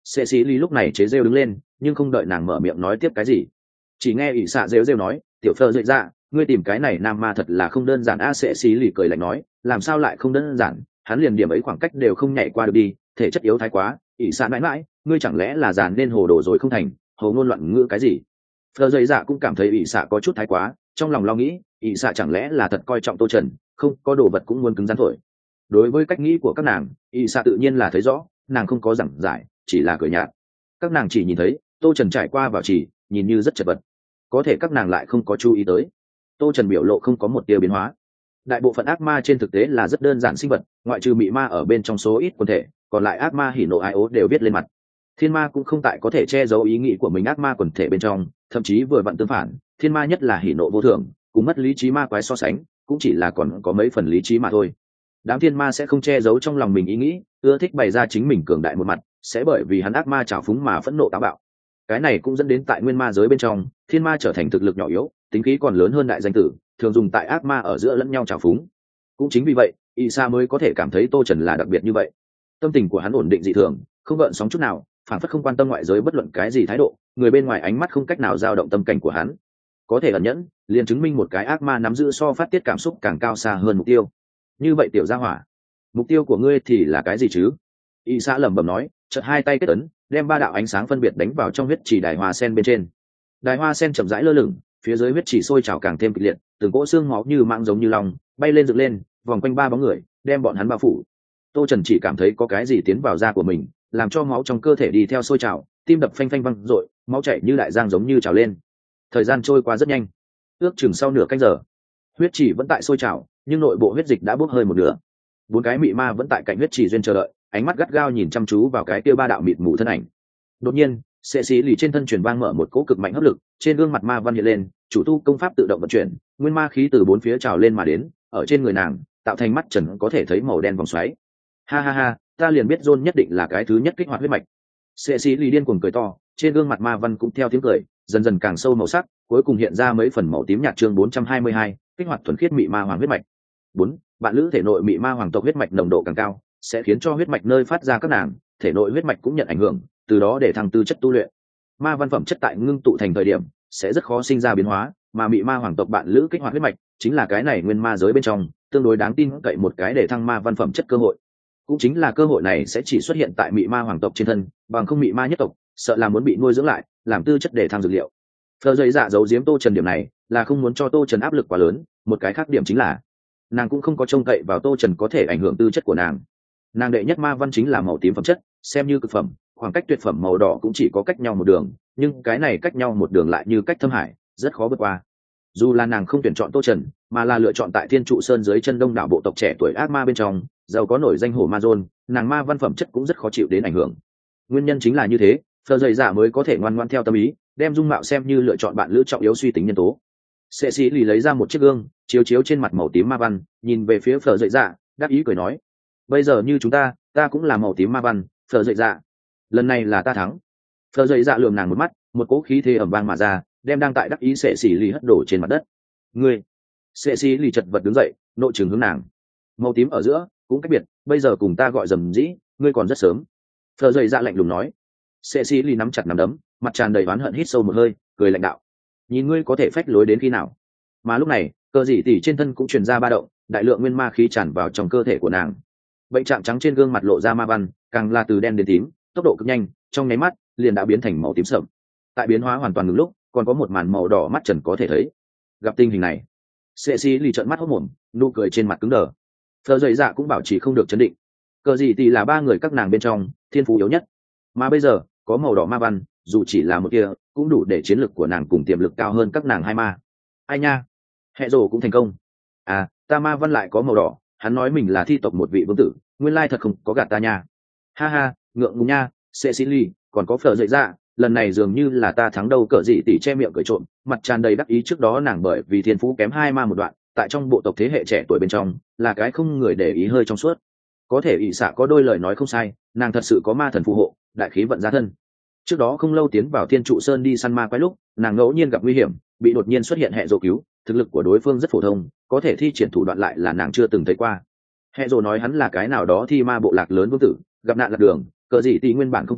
Sệ sĩ ly lúc này chế rêu đứng lên, nhưng không đợi nàng mở miệng nói tiếp cái gì, chỉ nghe ỷ xạ rêu rêu nói, tiểu phờ dậy ra, ngươi tìm cái này nam ma thật là không đơn giản a. Sệ sĩ ly cười lạnh nói, làm sao lại không đơn giản, hắn liền điểm ấy khoảng cách đều không nhảy qua được đi, thể chất yếu thái quá. ỷ xạ mãi mãi, ngươi chẳng lẽ là giàn nên hồ đồ rồi không thành, hồ ngôn loạn ngữ cái gì. Phờ dậy dạ cũng cảm thấy ỷ xạ có chút thái quá, trong lòng lo nghĩ, ỷ xạ chẳng lẽ là thật coi trọng Tô Trần, không có đồ vật cũng muốn cứng rắn thổi. Đối với cách nghĩ của các nàng, ỷ xạ tự nhiên là thấy rõ, nàng không có giảng giải, chỉ là cười nhạt. Các nàng chỉ nhìn thấy Tô Trần trải qua vào chỉ nhìn như rất chật vật, có thể các nàng lại không có chú ý tới Tô Trần biểu lộ không có một tia biến hóa. Đại bộ phận ác ma trên thực tế là rất đơn giản sinh vật, ngoại trừ mị ma ở bên trong số ít quần thể, còn lại ác ma hỉ nộ ai ố đều viết lên mặt. Thiên ma cũng không tại có thể che giấu ý nghĩ của mình ác ma quần thể bên trong, thậm chí vừa vặn tương phản, thiên ma nhất là hỉ nộ vô thường, cùng mất lý trí ma quái so sánh cũng chỉ là còn có mấy phần lý trí mà thôi. Đám thiên ma sẽ không che giấu trong lòng mình ý nghĩ, ưa thích bày ra chính mình cường đại một mặt, sẽ bởi vì hắn ác ma trào phúng mà phẫn nộ táo bạo. Cái này cũng dẫn đến tại nguyên ma giới bên trong, thiên ma trở thành thực lực nhỏ yếu, tính khí còn lớn hơn đại danh tử, thường dùng tại ác ma ở giữa lẫn nhau trào phúng. Cũng chính vì vậy, Isa mới có thể cảm thấy Tô Trần là đặc biệt như vậy. Tâm tình của hắn ổn định dị thường, không gợn sóng chút nào, phản phất không quan tâm ngoại giới bất luận cái gì thái độ, người bên ngoài ánh mắt không cách nào dao động tâm cảnh của hắn. Có thể ẩn nhẫn, liền chứng minh một cái ác ma nắm giữ so phát tiết cảm xúc càng cao xa hơn mục tiêu. Như vậy tiểu gia hỏa, mục tiêu của ngươi thì là cái gì chứ? Isa lẩm bẩm nói, chợt hai tay kết ấn, đem ba đạo ánh sáng phân biệt đánh vào trong huyết chỉ đài hoa sen bên trên. Đài hoa sen chậm rãi lơ lửng, phía dưới huyết chỉ sôi trào càng thêm kịch liệt, từng cỗ xương máu như mạng giống như lòng bay lên dựng lên, vòng quanh ba bóng người, đem bọn hắn bao phủ. Tô Trần chỉ cảm thấy có cái gì tiến vào da của mình, làm cho máu trong cơ thể đi theo sôi trào, tim đập phanh phanh vang dội, máu chảy như đại giang giống như trào lên. Thời gian trôi qua rất nhanh, ước chừng sau nửa canh giờ, huyết chỉ vẫn tại sôi trào, nhưng nội bộ huyết dịch đã bốc hơi một nửa. Bốn cái mị ma vẫn tại cạnh huyết chỉ duyên chờ đợi, ánh mắt gắt gao nhìn chăm chú vào cái kia ba đạo mịt mù thân ảnh. Đột nhiên, sệ sĩ lì trên thân truyền vang mở một cỗ cực mạnh hấp lực, trên gương mặt ma văn hiện lên, chủ tu công pháp tự động vận chuyển, nguyên ma khí từ bốn phía trào lên mà đến, ở trên người nàng tạo thành mắt trần có thể thấy màu đen vòng xoáy. Ha ha ha, ta liền biết John nhất định là cái thứ nhất kích hoạt huyết mạch. Sệ sĩ lì điên cuồng cười to, trên gương mặt ma văn cũng theo tiếng cười, dần dần càng sâu màu sắc, cuối cùng hiện ra mấy phần màu tím nhạt. Chương bốn trăm hai mươi hai, kích hoạt thuần khiết mị ma hoàng huyết mạch. Bốn, bạn lữ thể nội mị ma hoàng tộc huyết mạch nồng độ càng cao, sẽ khiến cho huyết mạch nơi phát ra các nàng thể nội huyết mạch cũng nhận ảnh hưởng, từ đó để thăng tư chất tu luyện. Ma văn phẩm chất tại ngưng tụ thành thời điểm sẽ rất khó sinh ra biến hóa, mà mị ma hoàng tộc bạn lữ kích hoạt huyết mạch chính là cái này nguyên ma giới bên trong tương đối đáng tin cậy một cái để thăng ma văn phẩm chất cơ hội. Cũng chính là cơ hội này sẽ chỉ xuất hiện tại mị ma hoàng tộc trên thân, bằng không mị ma nhất tộc sợ là muốn bị nuôi dưỡng lại làm tư chất để thăng dược liệu. Phờ dây dạ giấu giếm Tô Trần điểm này là không muốn cho Tô Trần áp lực quá lớn, một cái khác điểm chính là nàng cũng không có trông cậy vào Tô Trần có thể ảnh hưởng tư chất của nàng. Nàng đệ nhất ma văn chính là màu tím phẩm chất, xem như cực phẩm, khoảng cách tuyệt phẩm màu đỏ cũng chỉ có cách nhau một đường, nhưng cái này cách nhau một đường lại như cách thâm hải, rất khó vượt qua. Dù là nàng không tuyển chọn Tô Trần, mà là lựa chọn tại Thiên Trụ Sơn dưới chân đông đảo bộ tộc trẻ tuổi ác ma bên trong, giàu có nổi danh hổ ma Zôn, nàng ma văn phẩm chất cũng rất khó chịu đến ảnh hưởng. Nguyên nhân chính là như thế, Phờ dày dạ mới có thể ngoan ngoãn theo tâm ý, đem dung mạo xem như lựa chọn bạn lữ trọng yếu suy tính nhân tố. Sệ sĩ lì lấy ra một chiếc gương, chiếu chiếu trên mặt màu tím ma văn, nhìn về phía Phờ dày dạ, đáp ý cười nói: bây giờ như chúng ta, ta cũng là màu tím ma văn, Phờ dày dạ, lần này là ta thắng. Phờ dày dạ lườm nàng một mắt, một cỗ khí thế ầm vang mà ra, đem đang tại đắc ý sệ sĩ lì hất đổ trên mặt đất. Ngươi! Sệ sĩ lì chật vật đứng dậy, nội trường hướng nàng. Màu tím ở giữa cũng cách biệt, bây giờ cùng ta gọi dầm dĩ, ngươi còn rất sớm. Phờ dày dạ lạnh lùng nói. Sệ sĩ lì nắm chặt nắm đấm, mặt tràn đầy oán hận, hít sâu một hơi, cười lạnh đạo: nhìn ngươi có thể phách lối đến khi nào. Mà lúc này, cơ dị tỷ trên thân cũng truyền ra ba động, đại lượng nguyên ma khí tràn vào trong cơ thể của nàng. Bệnh trạng trắng trên gương mặt lộ ra ma văn, càng là từ đen đến tím, tốc độ cực nhanh, trong nháy mắt liền đã biến thành màu tím sậm. Tại biến hóa hoàn toàn ngừng lúc, còn có một màn màu đỏ mắt trần có thể thấy. Gặp tình hình này, Sệ sĩ lì trợn mắt hốt mồm, nụ cười trên mặt cứng đờ. Phờ dày dạ cũng bảo trì không được chấn định. Cơ dị tỷ là ba người các nàng bên trong thiên phú yếu nhất, mà bây giờ có màu đỏ ma văn, dù chỉ là một kia cũng đủ để chiến lực của nàng cùng tiềm lực cao hơn các nàng hai ma. Ai nha, hệ rồ cũng thành công. À, ta ma văn lại có màu đỏ, hắn nói mình là thi tộc một vị vương tử, nguyên lai thật không có gạt ta nha. Ha ha, ngượng ngùng nha. Cecily, còn có Phở dậy ra, lần này dường như là ta thắng đâu. Cỡ dị tỷ che miệng cười trộm, mặt tràn đầy đắc ý. Trước đó nàng bởi vì thiên phú kém hai ma một đoạn, tại trong bộ tộc thế hệ trẻ tuổi bên trong là cái không người để ý hơi trong suốt. Có thể ỷ xạ có đôi lời nói không sai, nàng thật sự có ma thần phù hộ, đại khí vận gia thân. Trước đó không lâu tiến vào Thiên Trụ Sơn đi săn ma quái lúc, nàng ngẫu nhiên gặp nguy hiểm, bị đột nhiên xuất hiện hệ rồ cứu, thực lực của đối phương rất phổ thông, có thể thi triển thủ đoạn lại là nàng chưa từng thấy qua. Hệ rồ nói hắn là cái nào đó thi ma bộ lạc lớn vương tử, gặp nạn lạc đường, cờ gì tỷ nguyên bản không tin,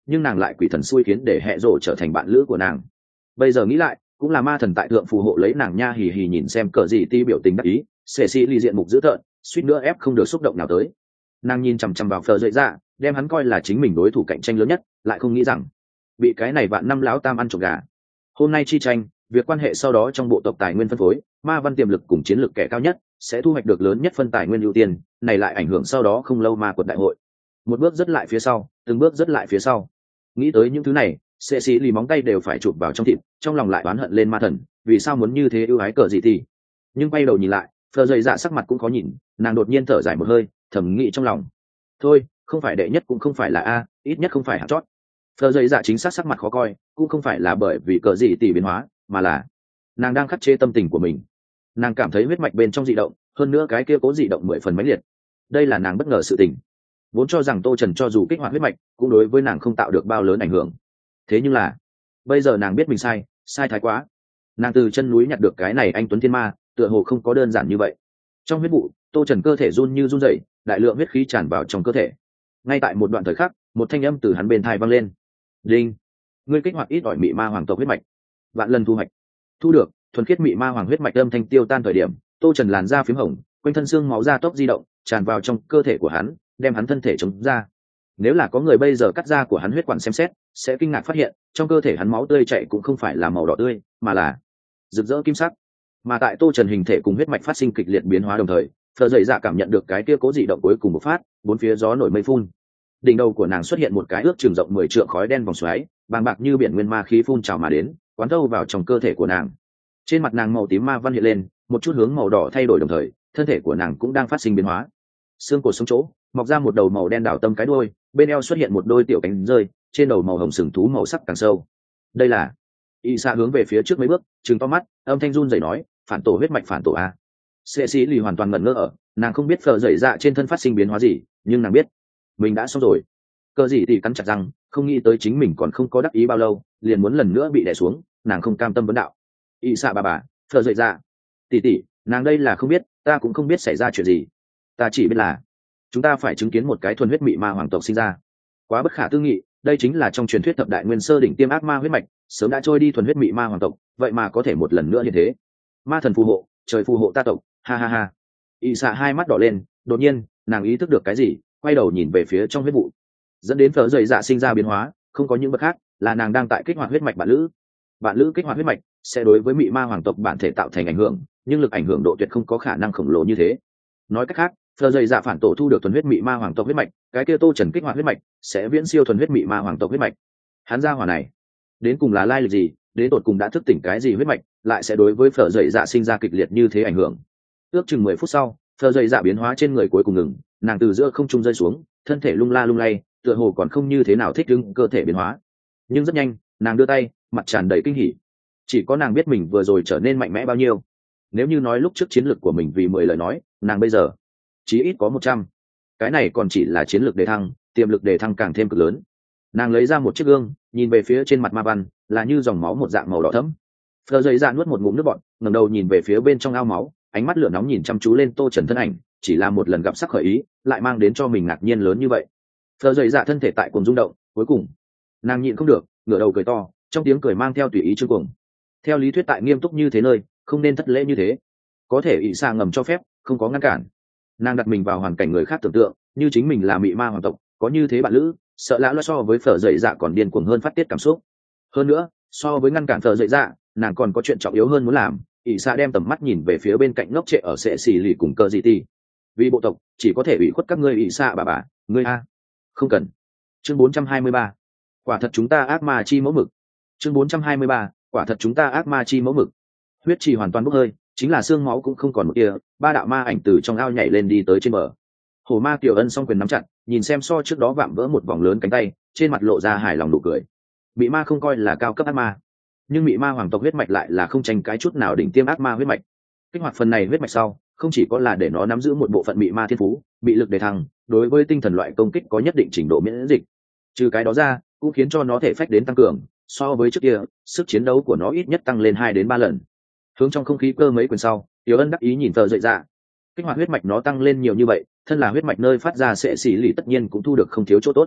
nhưng nàng lại quỷ thần xui khiến để hệ rộ trở thành bạn lữ của nàng. Bây giờ nghĩ lại cũng là ma thần tại thượng phù hộ lấy nàng nha. Hì hì nhìn xem cờ gì ti biểu tình đắc ý, xệ xì ly diện mục dữ tợn, suýt nữa ép không được xúc động nào tới. Nàng nhìn chằm chằm vào phờ dậy dạ, đem hắn coi là chính mình đối thủ cạnh tranh lớn nhất, lại không nghĩ rằng bị cái này vạn năm láo tam ăn trộm gà. Hôm nay chi tranh, việc quan hệ sau đó trong bộ tộc tài nguyên phân phối, ma văn tiềm lực cùng chiến lược kẻ cao nhất sẽ thu hoạch được lớn nhất phân tài nguyên ưu tiên, này lại ảnh hưởng sau đó không lâu ma quật đại hội. Một bước rất lại phía sau, từng bước rất lại phía sau. Nghĩ tới những thứ này, xệ xì lì móng tay đều phải chụp vào trong thịt, trong lòng lại oán hận lên ma thần, vì sao muốn như thế ưu ái cờ gì thì. Nhưng quay đầu nhìn lại, phờ dậy dạ sắc mặt cũng khó nhìn, nàng đột nhiên thở dài một hơi, thầm nghĩ trong lòng, thôi không phải đệ nhất cũng không phải là a, ít nhất không phải hạt chót. Phờ dậy dạ chính xác sắc mặt khó coi, cũng không phải là bởi vì cờ gì tỷ biến hóa, mà là nàng đang khắc chế tâm tình của mình. Nàng cảm thấy huyết mạch bên trong dị động, hơn nữa cái kia cố dị động mười phần mãnh liệt. Đây là nàng bất ngờ sự tình, vốn cho rằng Tô Trần cho dù kích hoạt huyết mạch cũng đối với nàng không tạo được bao lớn ảnh hưởng, thế nhưng là bây giờ nàng biết mình sai, sai thái quá. Nàng từ chân núi nhặt được cái này anh tuấn thiên ma, tựa hồ không có đơn giản như vậy. Trong huyết vụ, Tô Trần cơ thể run như run rẩy, đại lượng huyết khí tràn vào trong cơ thể. Ngay tại một đoạn thời khắc, một thanh âm từ hắn bên tai vang lên: "Đinh, ngươi kích hoạt ít ỏi mị ma hoàng tộc huyết mạch, vạn lần thu hoạch." Thu được thuần khiết mị ma hoàng huyết mạch, âm thanh tiêu tan thời điểm, Tô Trần làn da phím hồng, quanh thân xương máu da tốc di động, tràn vào trong cơ thể của hắn, đem hắn thân thể chống ra. Nếu là có người bây giờ cắt da của hắn huyết quản xem xét, sẽ kinh ngạc phát hiện trong cơ thể hắn máu tươi chảy cũng không phải là màu đỏ tươi, mà là rực rỡ kim sắc. Mà tại Tô Trần hình thể cùng huyết mạch phát sinh kịch liệt biến hóa đồng thời, Phở Dậy Dạ cảm nhận được cái kia cố dị động cuối cùng một phát, bốn phía gió nổi mây phun. Đỉnh đầu của nàng xuất hiện một cái ước chừng rộng mười trượng khói đen vòng xoáy, bàng bạc như biển nguyên ma khí phun trào mà đến, quán thâu vào trong cơ thể của nàng. Trên mặt nàng màu tím ma văn hiện lên, một chút hướng màu đỏ thay đổi đồng thời, thân thể của nàng cũng đang phát sinh biến hóa. Xương cổ sống chỗ mọc ra một đầu màu đen đảo tâm cái đuôi, bên eo xuất hiện một đôi tiểu cánh rơi, trên đầu màu hồng sừng thú màu sắc càng sâu. Đây là y sa hướng về phía trước mấy bước, trừng to mắt, âm thanh run rẩy nói: "Phản tổ huyết mạch, phản tổ a." Sệ sĩ lì hoàn toàn ngẩn ngơ ở, nàng không biết Phở Dậy Dạ trên thân phát sinh biến hóa gì, nhưng nàng biết mình đã xong rồi. Cơ gì thì cắn chặt răng, không nghĩ tới chính mình còn không có đắc ý bao lâu, liền muốn lần nữa bị đè xuống, nàng không cam tâm vấn đạo: "Y sa bà bà, Phở Dậy Dạ, tỷ tỷ, nàng đây là không biết, ta cũng không biết xảy ra chuyện gì, ta chỉ biết là chúng ta phải chứng kiến một cái thuần huyết mị ma hoàng tộc sinh ra. Quá bất khả tư nghị, đây chính là trong truyền thuyết thập đại nguyên sơ đỉnh tiêm ác ma huyết mạch, sớm đã trôi đi thuần huyết mị ma hoàng tộc, vậy mà có thể một lần nữa như thế. Ma thần phù hộ, trời phù hộ ta tộc, ha ha ha." Y xạ hai mắt đỏ lên, đột nhiên nàng ý thức được cái gì, quay đầu nhìn về phía trong huyết vụ, dẫn đến Phở Dậy Dạ sinh ra biến hóa không có những bất khác, là nàng đang tại kích hoạt huyết mạch bạn lữ. Bạn lữ kích hoạt huyết mạch sẽ đối với mị ma hoàng tộc bản thể tạo thành ảnh hưởng, nhưng lực ảnh hưởng độ tuyệt không có khả năng khổng lồ như thế. Nói cách khác, Phở Dậy Dạ phản tổ thu được thuần huyết mị ma hoàng tộc huyết mạch, cái kia Tô Trần kích hoạt huyết mạch sẽ viễn siêu thuần huyết mị ma hoàng tộc huyết mạch. Hắn gia hỏa này đến cùng là lai lịch gì, đến tột cùng đã thức tỉnh cái gì huyết mạch, lại sẽ đối với Phở Dậy Dạ sinh ra kịch liệt như thế ảnh hưởng. Ước chừng mười phút sau, Phở Dậy Dạ biến hóa trên người cuối cùng ngừng, nàng từ giữa không trung rơi xuống, thân thể lung la lung lay, tựa hồ còn không như thế nào thích ứng cơ thể biến hóa. Nhưng rất nhanh, nàng đưa tay, mặt tràn đầy kinh hỉ. Chỉ có nàng biết mình vừa rồi trở nên mạnh mẽ bao nhiêu. Nếu như nói lúc trước chiến lược của mình vì mười lời nói, nàng bây giờ chí ít có một trăm. Cái này còn chỉ là chiến lược đề thăng, tiềm lực đề thăng càng thêm cực lớn. Nàng lấy ra một chiếc gương, nhìn về phía trên mặt ma văn, là như dòng máu một dạng màu đỏ thẫm. Phở Dậy Dạ nuốt một ngụm nước bọt, ngẩng đầu nhìn về phía bên trong ao máu, ánh mắt lửa nóng nhìn chăm chú lên Tô Trần thân ảnh, chỉ là một lần gặp sắc khởi ý, lại mang đến cho mình ngạc nhiên lớn như vậy. Phở Dậy Dạ thân thể tại cuồng rung động, cuối cùng nàng nhịn không được, ngửa đầu cười to, trong tiếng cười mang theo tùy ý chương cuồng. Theo lý thuyết tại nghiêm túc như thế nơi, không nên thất lễ như thế. Có thể ỷ xa ngầm cho phép, không có ngăn cản. Nàng đặt mình vào hoàn cảnh người khác tưởng tượng, như chính mình là mị ma hoàng tộc, có như thế bạn lữ, sợ lã lo so với Phở Dậy Dạ còn điên cuồng hơn phát tiết cảm xúc. Hơn nữa, so với ngăn cản Phở Dậy Dạ, nàng còn có chuyện trọng yếu hơn muốn làm. ỷ xa đem tầm mắt nhìn về phía bên cạnh ngốc trệ ở sệ xì lì cùng Cơ Dị Ti. Vì bộ tộc chỉ có thể ủy khuất các ngươi. ỷ xa bà bà, ngươi a không cần. Chương bốn trăm hai mươi ba, quả thật chúng ta ác ma chi mẫu mực. Chương bốn trăm hai mươi ba, quả thật chúng ta ác ma chi mẫu mực. Huyết trì hoàn toàn bốc hơi, chính là xương máu cũng không còn một kia. Ba đạo ma ảnh từ trong ao nhảy lên đi tới trên bờ. Hổ ma Kiều Ân song quyền nắm chặt, nhìn xem so trước đó vạm vỡ một vòng lớn cánh tay, trên mặt lộ ra hài lòng nụ cười. Mị ma không coi là cao cấp ác ma, nhưng mị ma hoàng tộc huyết mạch lại là không tranh cái chút nào đỉnh tiêm ác ma huyết mạch. Kích hoạt phần này huyết mạch sau, không chỉ có là để nó nắm giữ một bộ phận mị ma thiên phú, mị lực đề thăng, đối với tinh thần loại công kích có nhất định trình độ miễn dịch. Trừ cái đó ra, cũng khiến cho nó thể phách đến tăng cường, so với trước kia, sức chiến đấu của nó ít nhất tăng lên hai đến ba lần. Hướng trong không khí cơ mấy quyền sau, Tiểu Ân đắc ý nhìn Phở Dậy Dạ. Kích hoạt huyết mạch nó tăng lên nhiều như vậy, thân là huyết mạch nơi phát ra sệ xỉ lì tất nhiên cũng thu được không thiếu chỗ tốt.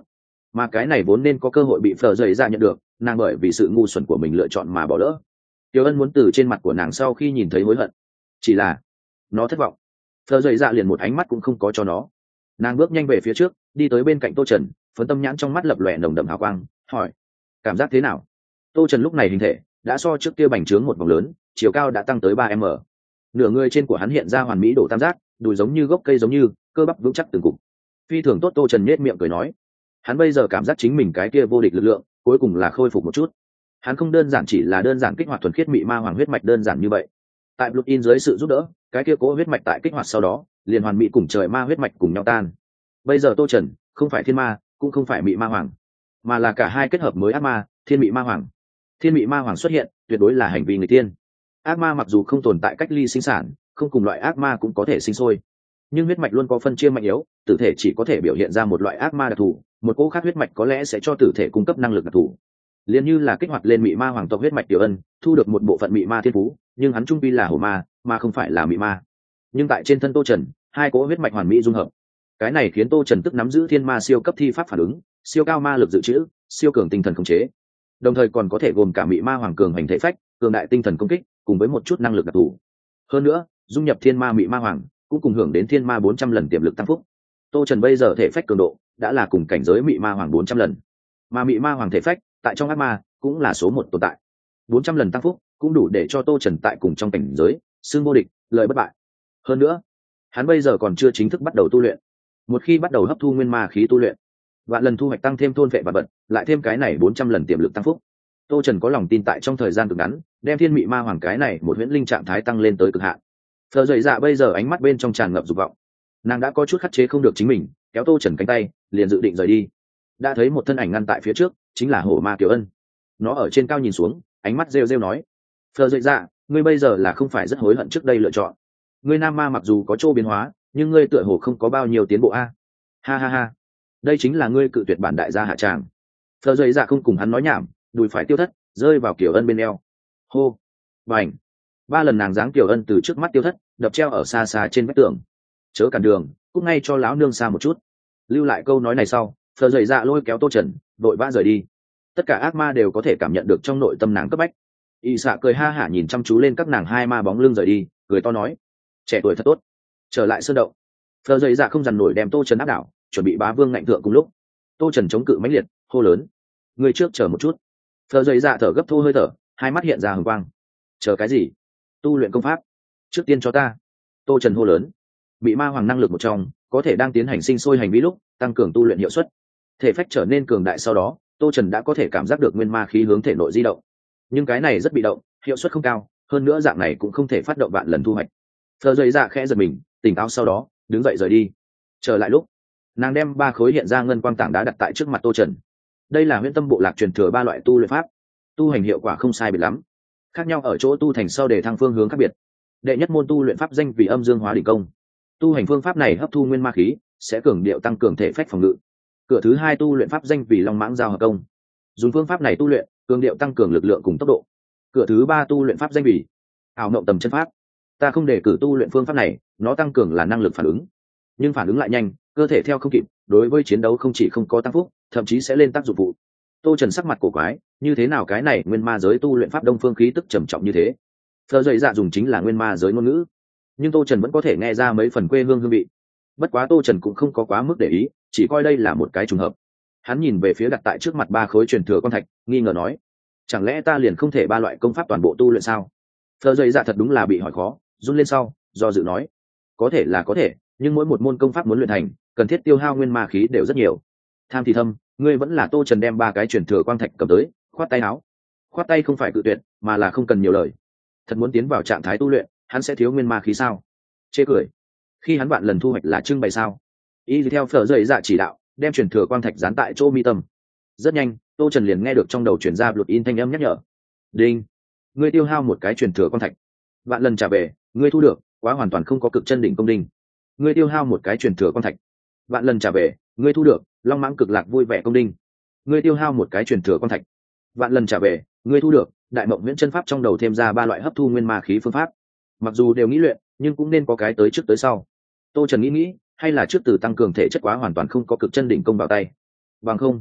mà cái này vốn nên có cơ hội bị phờ dày ra nhận được, nàng bởi vì sự ngu xuẩn của mình lựa chọn mà bỏ lỡ. Tiểu ân muốn từ trên mặt của nàng sau khi nhìn thấy hối hận, chỉ là nó thất vọng. Phờ dày ra liền một ánh mắt cũng không có cho nó. Nàng bước nhanh về phía trước, đi tới bên cạnh Tô Trần, phấn tâm nhãn trong mắt lập lòe nồng đậm hào quang, hỏi: cảm giác thế nào? Tô Trần lúc này hình thể đã so trước kia bành trướng một vòng lớn, chiều cao đã tăng tới ba m. Nửa người trên của hắn hiện ra hoàn mỹ độ tam giác, đùi giống như gốc cây giống như, cơ bắp vững chắc từng cục. Phi thường tốt. Tô Trần nhếch miệng cười nói. Hắn bây giờ cảm giác chính mình cái kia vô địch lực lượng, cuối cùng là khôi phục một chút. Hắn không đơn giản chỉ là đơn giản kích hoạt thuần khiết mị ma hoàng huyết mạch đơn giản như vậy. Tại Blood In dưới sự giúp đỡ, cái kia cố huyết mạch tại kích hoạt sau đó, liền hoàn mỹ cùng trời ma huyết mạch cùng nhau tan. Bây giờ Tô Trần không phải thiên ma, cũng không phải mị ma hoàng, mà là cả hai kết hợp mới ác ma, thiên mị ma hoàng. Thiên mị ma hoàng xuất hiện, tuyệt đối là hành vi người tiên. Ác ma mặc dù không tồn tại cách ly sinh sản, không cùng loại ác ma cũng có thể sinh sôi, nhưng huyết mạch luôn có phân chia mạnh yếu, tử thể chỉ có thể biểu hiện ra một loại ác ma đặc thù, một cỗ khác huyết mạch có lẽ sẽ cho tử thể cung cấp năng lực đặc thù. Liên như là kích hoạt lên mị ma hoàng tộc huyết mạch Tiểu Ân, thu được một bộ phận mị ma thiên phú, nhưng hắn trung quy là hổ ma, mà không phải là mị ma. Nhưng tại trên thân Tô Trần, hai cỗ huyết mạch hoàn mỹ dung hợp. Cái này khiến Tô Trần tức nắm giữ thiên ma siêu cấp thi pháp phản ứng, siêu cao ma lực dự trữ, siêu cường tinh thần khống chế, đồng thời còn có thể gồm cả mị ma hoàng cường hành thể phách, cường đại tinh thần công kích, cùng với một chút năng lực đặc thù. Hơn nữa, dung nhập thiên ma mị ma hoàng, cũng cùng hưởng đến thiên ma bốn trăm lần tiềm lực tăng phúc. Tô Trần bây giờ thể phách cường độ đã là cùng cảnh giới mị ma hoàng bốn trăm lần, mà mị ma hoàng thể phách tại trong ác ma cũng là số một tồn tại. bốn trăm lần tăng phúc cũng đủ để cho Tô Trần tại cùng trong cảnh giới xưng vô địch, lợi bất bại. Hơn nữa, hắn bây giờ còn chưa chính thức bắt đầu tu luyện. Một khi bắt đầu hấp thu nguyên ma khí tu luyện, vạn lần thu hoạch tăng thêm thôn vệ và bật, lại thêm cái này bốn trăm lần tiềm lực tăng phúc. Tô Trần có lòng tin tại trong thời gian cực ngắn, đem thiên mị ma hoàng cái này một huyễn linh trạng thái tăng lên tới cực hạn. Phờ dậy dạ bây giờ ánh mắt bên trong tràn ngập dục vọng, nàng đã có chút khắc chế không được chính mình, kéo Tô Trần cánh tay, liền dự định rời đi. Đã thấy một thân ảnh ngăn tại phía trước, chính là hổ ma Kiều Ân. Nó ở trên cao nhìn xuống, ánh mắt rêu rêu nói: Phờ dậy dạ, ngươi bây giờ là không phải rất hối hận trước đây lựa chọn? Ngươi nam ma mặc dù có chỗ biến hóa, nhưng ngươi tựa hồ không có bao nhiêu tiến bộ a. Ha ha ha, đây chính là ngươi cự tuyệt bản đại gia hạ tràng. Phờ dậy dạ không cùng hắn nói nhảm, đùi phải tiêu thất, rơi vào Kiều Ân bên eo. Hô, bành, ba lần nàng giáng Kiều Ân từ trước mắt tiêu thất, đập treo ở xa xa trên vách tường. Chớ cản đường, cút ngay cho lão nương xa một chút. Lưu lại câu nói này sau, Phờ dậy dạ lôi kéo Tô Trần, đội vã rời đi. Tất cả ác ma đều có thể cảm nhận được trong nội tâm nàng cấp bách. Y xạ cười ha hả nhìn chăm chú lên các nàng hai ma bóng lưng rời đi, cười to nói: trẻ tuổi thật tốt. Trở lại sơn động, Phờ dậy dạ không dằn nổi đem Tô Trần áp đảo, chuẩn bị bá vương ngạnh thượng cùng lúc. Tô Trần chống cự mãnh liệt, hô lớn: người trước chờ một chút. Phờ dậy dạ thở gấp thô hơi thở, hai mắt hiện ra hừng quang. Chờ cái gì? Tu luyện công pháp. Trước tiên cho ta. Tô Trần hô lớn. Bị ma hoàng năng lực một trong, có thể đang tiến hành sinh sôi hành vi lúc tăng cường tu luyện hiệu suất. Thể phách trở nên cường đại sau đó, Tô Trần đã có thể cảm giác được nguyên ma khí hướng thể nội di động. Nhưng cái này rất bị động, hiệu suất không cao, hơn nữa dạng này cũng không thể phát động vạn lần thu hoạch. Phờ dậy dạ khẽ giật mình, tỉnh táo sau đó đứng dậy rời đi. Trở lại lúc, nàng đem ba khối hiện ra ngân quang tảng đá đặt tại trước mặt Tô Trần. Đây là huyễn tâm bộ lạc truyền thừa ba loại tu luyện pháp, tu hành hiệu quả không sai biệt lắm, khác nhau ở chỗ tu thành sau để thăng phương hướng khác biệt. Đệ nhất môn tu luyện pháp danh vì âm dương hóa đỉnh công, tu hành phương pháp này hấp thu nguyên ma khí sẽ cường điệu tăng cường thể phách phòng ngự. Cửa thứ hai tu luyện pháp danh vì long mãng giao hợp công, dùng phương pháp này tu luyện cường điệu tăng cường lực lượng cùng tốc độ. Cửa thứ ba tu luyện pháp danh vì ảo mộng tầm chân pháp. Ta không đề cử tu luyện phương pháp này, nó tăng cường là năng lực phản ứng, nhưng phản ứng lại nhanh, cơ thể theo không kịp, đối với chiến đấu không chỉ không có tăng phúc, thậm chí sẽ lên tác dụng phụ. Tô Trần sắc mặt cổ quái, như thế nào cái này nguyên ma giới tu luyện pháp đông phương khí tức trầm trọng như thế? Phờ dậy dạ dùng chính là nguyên ma giới ngôn ngữ, nhưng Tô Trần vẫn có thể nghe ra mấy phần quê hương hương vị. Bất quá Tô Trần cũng không có quá mức để ý, chỉ coi đây là một cái trùng hợp. Hắn nhìn về phía đặt tại trước mặt ba khối truyền thừa quan thạch, nghi ngờ nói: chẳng lẽ ta liền không thể ba loại công pháp toàn bộ tu luyện sao? Phờ dậy dạ thật đúng là bị hỏi khó, run lên sau, do dự nói: có thể là có thể, nhưng mỗi một môn công pháp muốn luyện thành, cần thiết tiêu hao nguyên ma khí đều rất nhiều. Tham thì thâm, ngươi vẫn là. Tô Trần đem ba cái truyền thừa quang thạch cầm tới, khoát tay áo. Khoát tay không phải cự tuyệt, mà là không cần nhiều lời. Thật muốn tiến vào trạng thái tu luyện, hắn sẽ thiếu nguyên ma khí sao? Chê cười. Khi hắn vạn lần thu hoạch là trưng bày sao? Y theo Phở dậy dạ chỉ đạo, đem truyền thừa quang thạch dán tại chỗ mi tâm. Rất nhanh, Tô Trần liền nghe được trong đầu truyền ra Blood In thanh âm nhắc nhở. Đinh, ngươi tiêu hao một cái truyền thừa quang thạch. Vạn lần trả về, ngươi thu được quá hoàn toàn không có cực chân đỉnh công đinh. Ngươi tiêu hao một cái truyền thừa quang thạch. Vạn lần trả về, ngươi thu được long mãng cực lạc vui vẻ công đinh. Ngươi tiêu hao một cái truyền thừa quang thạch. Vạn lần trả về, ngươi thu được đại mộng nguyễn chân pháp trong đầu thêm ra ba loại hấp thu nguyên ma khí phương pháp. Mặc dù đều nghĩ luyện, nhưng cũng nên có cái tới trước tới sau. Tô Trần nghĩ nghĩ, hay là trước từ tăng cường thể chất quá hoàn toàn không có cực chân đỉnh công vào tay. Bằng không,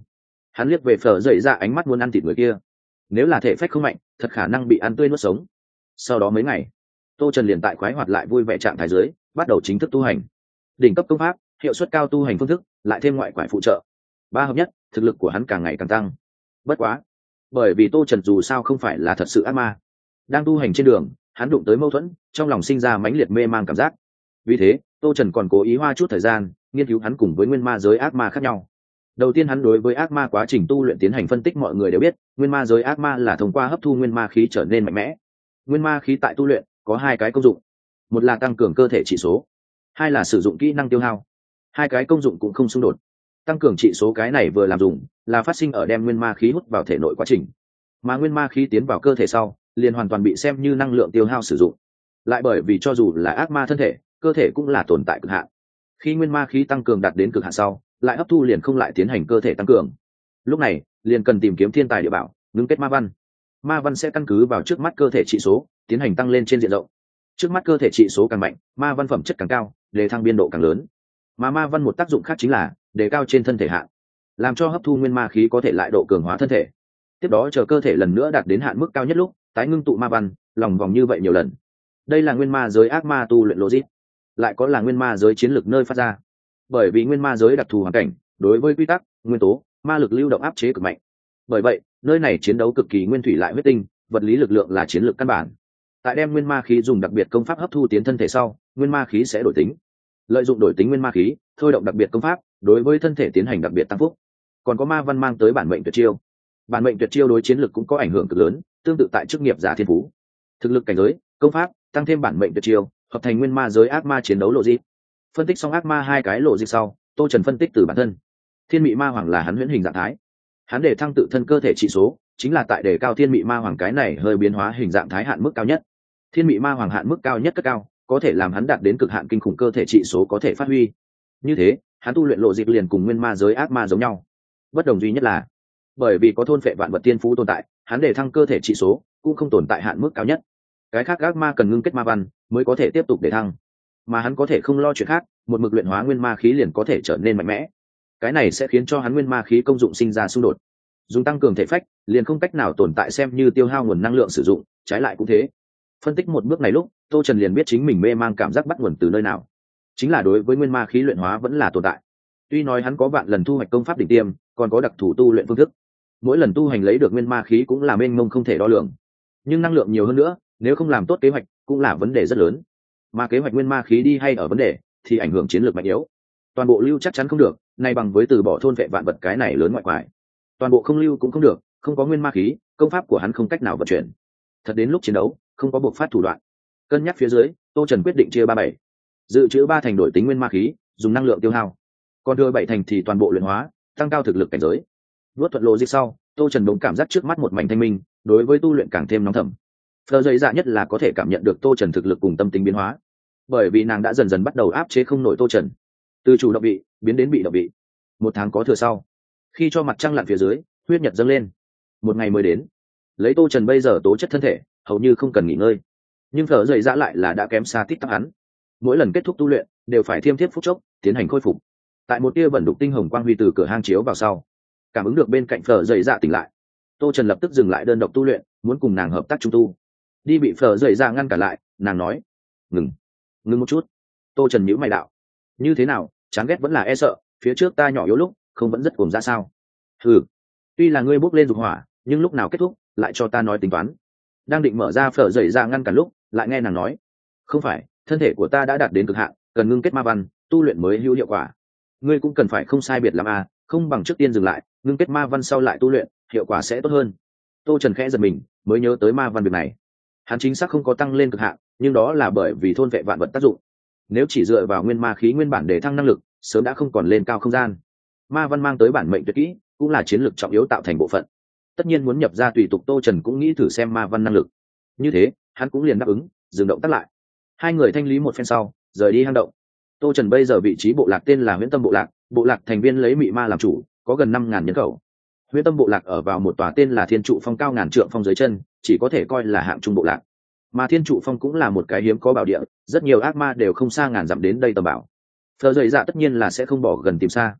Hắn liếc về phở dậy ra ánh mắt muốn ăn thịt người kia. Nếu là thể phách không mạnh, thật khả năng bị ăn tươi nuốt sống. Sau đó mấy ngày, tô trần liền tại khoái hoạt lại vui vẻ trạng thái dưới bắt đầu chính thức tu hành. Đỉnh cấp công pháp, hiệu suất cao tu hành phương thức, lại thêm ngoại quải phụ trợ, ba hợp nhất, thực lực của hắn càng ngày càng tăng. Bất quá, bởi vì tô trần dù sao không phải là thật sự ác ma, đang tu hành trên đường hắn đụng tới mâu thuẫn, trong lòng sinh ra mãnh liệt mê mang cảm giác. Vì thế tô trần còn cố ý hoa chút thời gian nghiên cứu hắn cùng với nguyên ma giới ác ma khác nhau. Đầu tiên hắn đối với ác ma quá trình tu luyện tiến hành phân tích. Mọi người đều biết nguyên ma giới ác ma là thông qua hấp thu nguyên ma khí trở nên mạnh mẽ. Nguyên ma khí tại tu luyện có hai cái công dụng, một là tăng cường cơ thể trị số, hai là sử dụng kỹ năng tiêu hao. Hai cái công dụng cũng không xung đột. Tăng cường trị số cái này vừa làm dùng là phát sinh ở đem nguyên ma khí hút vào thể nội quá trình, mà nguyên ma khí tiến vào cơ thể sau liền hoàn toàn bị xem như năng lượng tiêu hao sử dụng. Lại bởi vì cho dù là ác ma thân thể, cơ thể cũng là tồn tại cực hạn. Khi nguyên ma khí tăng cường đạt đến cực hạn sau, lại hấp thu liền không lại tiến hành cơ thể tăng cường. Lúc này liền cần tìm kiếm thiên tài địa bảo, ngưng kết ma văn. Ma văn sẽ căn cứ vào trước mắt cơ thể trị số tiến hành tăng lên trên diện rộng. Trước mắt cơ thể trị số càng mạnh, ma văn phẩm chất càng cao, đề thăng biên độ càng lớn. Mà ma văn một tác dụng khác chính là đề cao trên thân thể hạn, làm cho hấp thu nguyên ma khí có thể lại độ cường hóa thân thể. Tiếp đó chờ cơ thể lần nữa đạt đến hạn mức cao nhất lúc tái ngưng tụ ma văn, lòng vòng như vậy nhiều lần. Đây là nguyên ma giới ác ma tu luyện logic, lại có là nguyên ma giới chiến lược nơi phát ra. Bởi vì nguyên ma giới đặc thù hoàn cảnh, đối với quy tắc, nguyên tố, ma lực lưu động áp chế cực mạnh. Bởi vậy nơi này chiến đấu cực kỳ nguyên thủy lại huyết tinh, vật lý lực lượng là chiến lược căn bản. Tại đem nguyên ma khí dùng đặc biệt công pháp hấp thu tiến thân thể sau, nguyên ma khí sẽ đổi tính. Lợi dụng đổi tính nguyên ma khí thôi động đặc biệt công pháp, đối với thân thể tiến hành đặc biệt tăng phúc. Còn có ma văn mang tới bản mệnh tuyệt chiêu. Bản mệnh tuyệt chiêu đối chiến lược cũng có ảnh hưởng cực lớn, tương tự tại chức nghiệp giả thiên phú. Thực lực cảnh giới, công pháp tăng thêm bản mệnh tuyệt chiêu, hợp thành nguyên ma giới ác ma chiến đấu lộ dịp. Phân tích xong ác ma hai cái lộ dịp sau, tô trần phân tích từ bản thân. Thiên mị ma hoàng là hắn huyễn hình dạng thái, hắn để thăng tự thân cơ thể trị số chính là tại đề cao thiên mị ma hoàng cái này hơi biến hóa hình dạng thái hạn mức cao nhất. Thiên mị ma hoàng hạn mức cao nhất cất cao, có thể làm hắn đạt đến cực hạn kinh khủng cơ thể trị số có thể phát huy. Như thế hắn tu luyện lộ dịp liền cùng nguyên ma giới ác ma giống nhau. Bất đồng duy nhất là bởi vì có thôn phệ vạn vật tiên phú tồn tại, hắn để thăng cơ thể trị số cũng không tồn tại hạn mức cao nhất. Cái khác ác ma cần ngưng kết ma văn mới có thể tiếp tục để thăng, mà hắn có thể không lo chuyện khác, một mực luyện hóa nguyên ma khí liền có thể trở nên mạnh mẽ. Cái này sẽ khiến cho hắn nguyên ma khí công dụng sinh ra xung đột. Dùng tăng cường thể phách liền không cách nào tồn tại xem như tiêu hao nguồn năng lượng sử dụng, trái lại cũng thế. Phân tích một bước này lúc tô trần liền biết chính mình mê mang cảm giác bắt nguồn từ nơi nào, chính là đối với nguyên ma khí luyện hóa vẫn là tồn tại. Tuy nói hắn có vạn lần thu hoạch công pháp đỉnh tiêm, còn có đặc thù tu luyện phương thức, mỗi lần tu hành lấy được nguyên ma khí cũng là mênh mông không thể đo lường, nhưng năng lượng nhiều hơn nữa, nếu không làm tốt kế hoạch cũng là vấn đề rất lớn. Mà kế hoạch nguyên ma khí đi hay ở vấn đề thì ảnh hưởng chiến lược mạnh yếu. Toàn bộ lưu chắc chắn không được, nay bằng với từ bỏ thôn vệ vạn vật cái này lớn ngoại quải. Toàn bộ không lưu cũng không được, không có nguyên ma khí, công pháp của hắn không cách nào vận chuyển. Thật đến lúc chiến đấu không có buộc phát thủ đoạn. Cân nhắc phía dưới, tô trần quyết định chia ba bảy, dự trữ ba thành đổi tính nguyên ma khí, dùng năng lượng tiêu hao, còn đưa bảy thành thì toàn bộ luyện hóa, tăng cao thực lực cảnh giới. Nuốt thuận lộ dịch sau, tô trần đống cảm giác trước mắt một mảnh thanh minh, đối với tu luyện càng thêm nóng thầm. Phờ dày dạ nhất là có thể cảm nhận được tô trần thực lực cùng tâm tính biến hóa, bởi vì nàng đã dần dần bắt đầu áp chế không nổi tô trần, từ chủ động vị biến đến bị động vị. Một tháng có thừa sau, khi cho mặt trăng lặn phía dưới, huyết nhật dâng lên, một ngày mới đến. Lấy tô trần bây giờ tố chất thân thể hầu như không cần nghỉ ngơi, nhưng phở dày dạ lại là đã kém xa tít tắc hắn. Mỗi lần kết thúc tu luyện đều phải thiêm thiếp phút chốc tiến hành khôi phục. Tại một tia vẩn đục tinh hồng quang huy từ cửa hang chiếu vào sau, cảm ứng được bên cạnh phở dày dạ tỉnh lại, tô trần lập tức dừng lại đơn độc tu luyện, muốn cùng nàng hợp tác trung tu. Đi bị phở dày dạ ngăn cản lại, nàng nói ngừng ngừng một chút. Tô trần nhíu mày đạo, như thế nào, chán ghét vẫn là e sợ, phía trước ta nhỏ yếu lúc không vẫn rất cuồng ra sao? Ừ, tuy là ngươi bốc lên dục hỏa, nhưng lúc nào kết thúc lại cho ta nói tính toán. Đang định mở ra phở dày dạ ngăn cản lúc lại nghe nàng nói, không phải, thân thể của ta đã đạt đến cực hạn, cần ngưng kết ma văn tu luyện mới hữu hiệu quả. Ngươi cũng cần phải không sai biệt lắm à, không bằng trước tiên dừng lại, ngưng kết ma văn sau lại tu luyện, hiệu quả sẽ tốt hơn. Tô trần khẽ giật mình, mới nhớ tới ma văn việc này. Hắn chính xác không có tăng lên cực hạn, nhưng đó là bởi vì thôn vệ vạn vật tác dụng. Nếu chỉ dựa vào nguyên ma khí nguyên bản để thăng năng lực, sớm đã không còn lên cao không gian. Ma văn mang tới bản mệnh tuyệt kỹ, cũng là chiến lược trọng yếu tạo thành bộ phận. Tất nhiên muốn nhập ra tùy tục, tô trần cũng nghĩ thử xem ma văn năng lực. Như thế hắn cũng liền đáp ứng, dừng động tác lại. Hai người thanh lý một phen sau, rời đi hang động. Tô trần bây giờ vị trí bộ lạc tên là huyễn tâm bộ lạc, bộ lạc thành viên lấy mị ma làm chủ, có gần năm ngàn nhân khẩu. Huyễn tâm bộ lạc ở vào một tòa tên là thiên trụ phong cao ngàn trượng phong dưới chân, chỉ có thể coi là hạng trung bộ lạc. Mà thiên trụ phong cũng là một cái hiếm có bảo địa, rất nhiều ác ma đều không xa ngàn dặm đến đây tầm bảo. Phờ dày dạ tất nhiên là sẽ không bỏ gần tìm xa,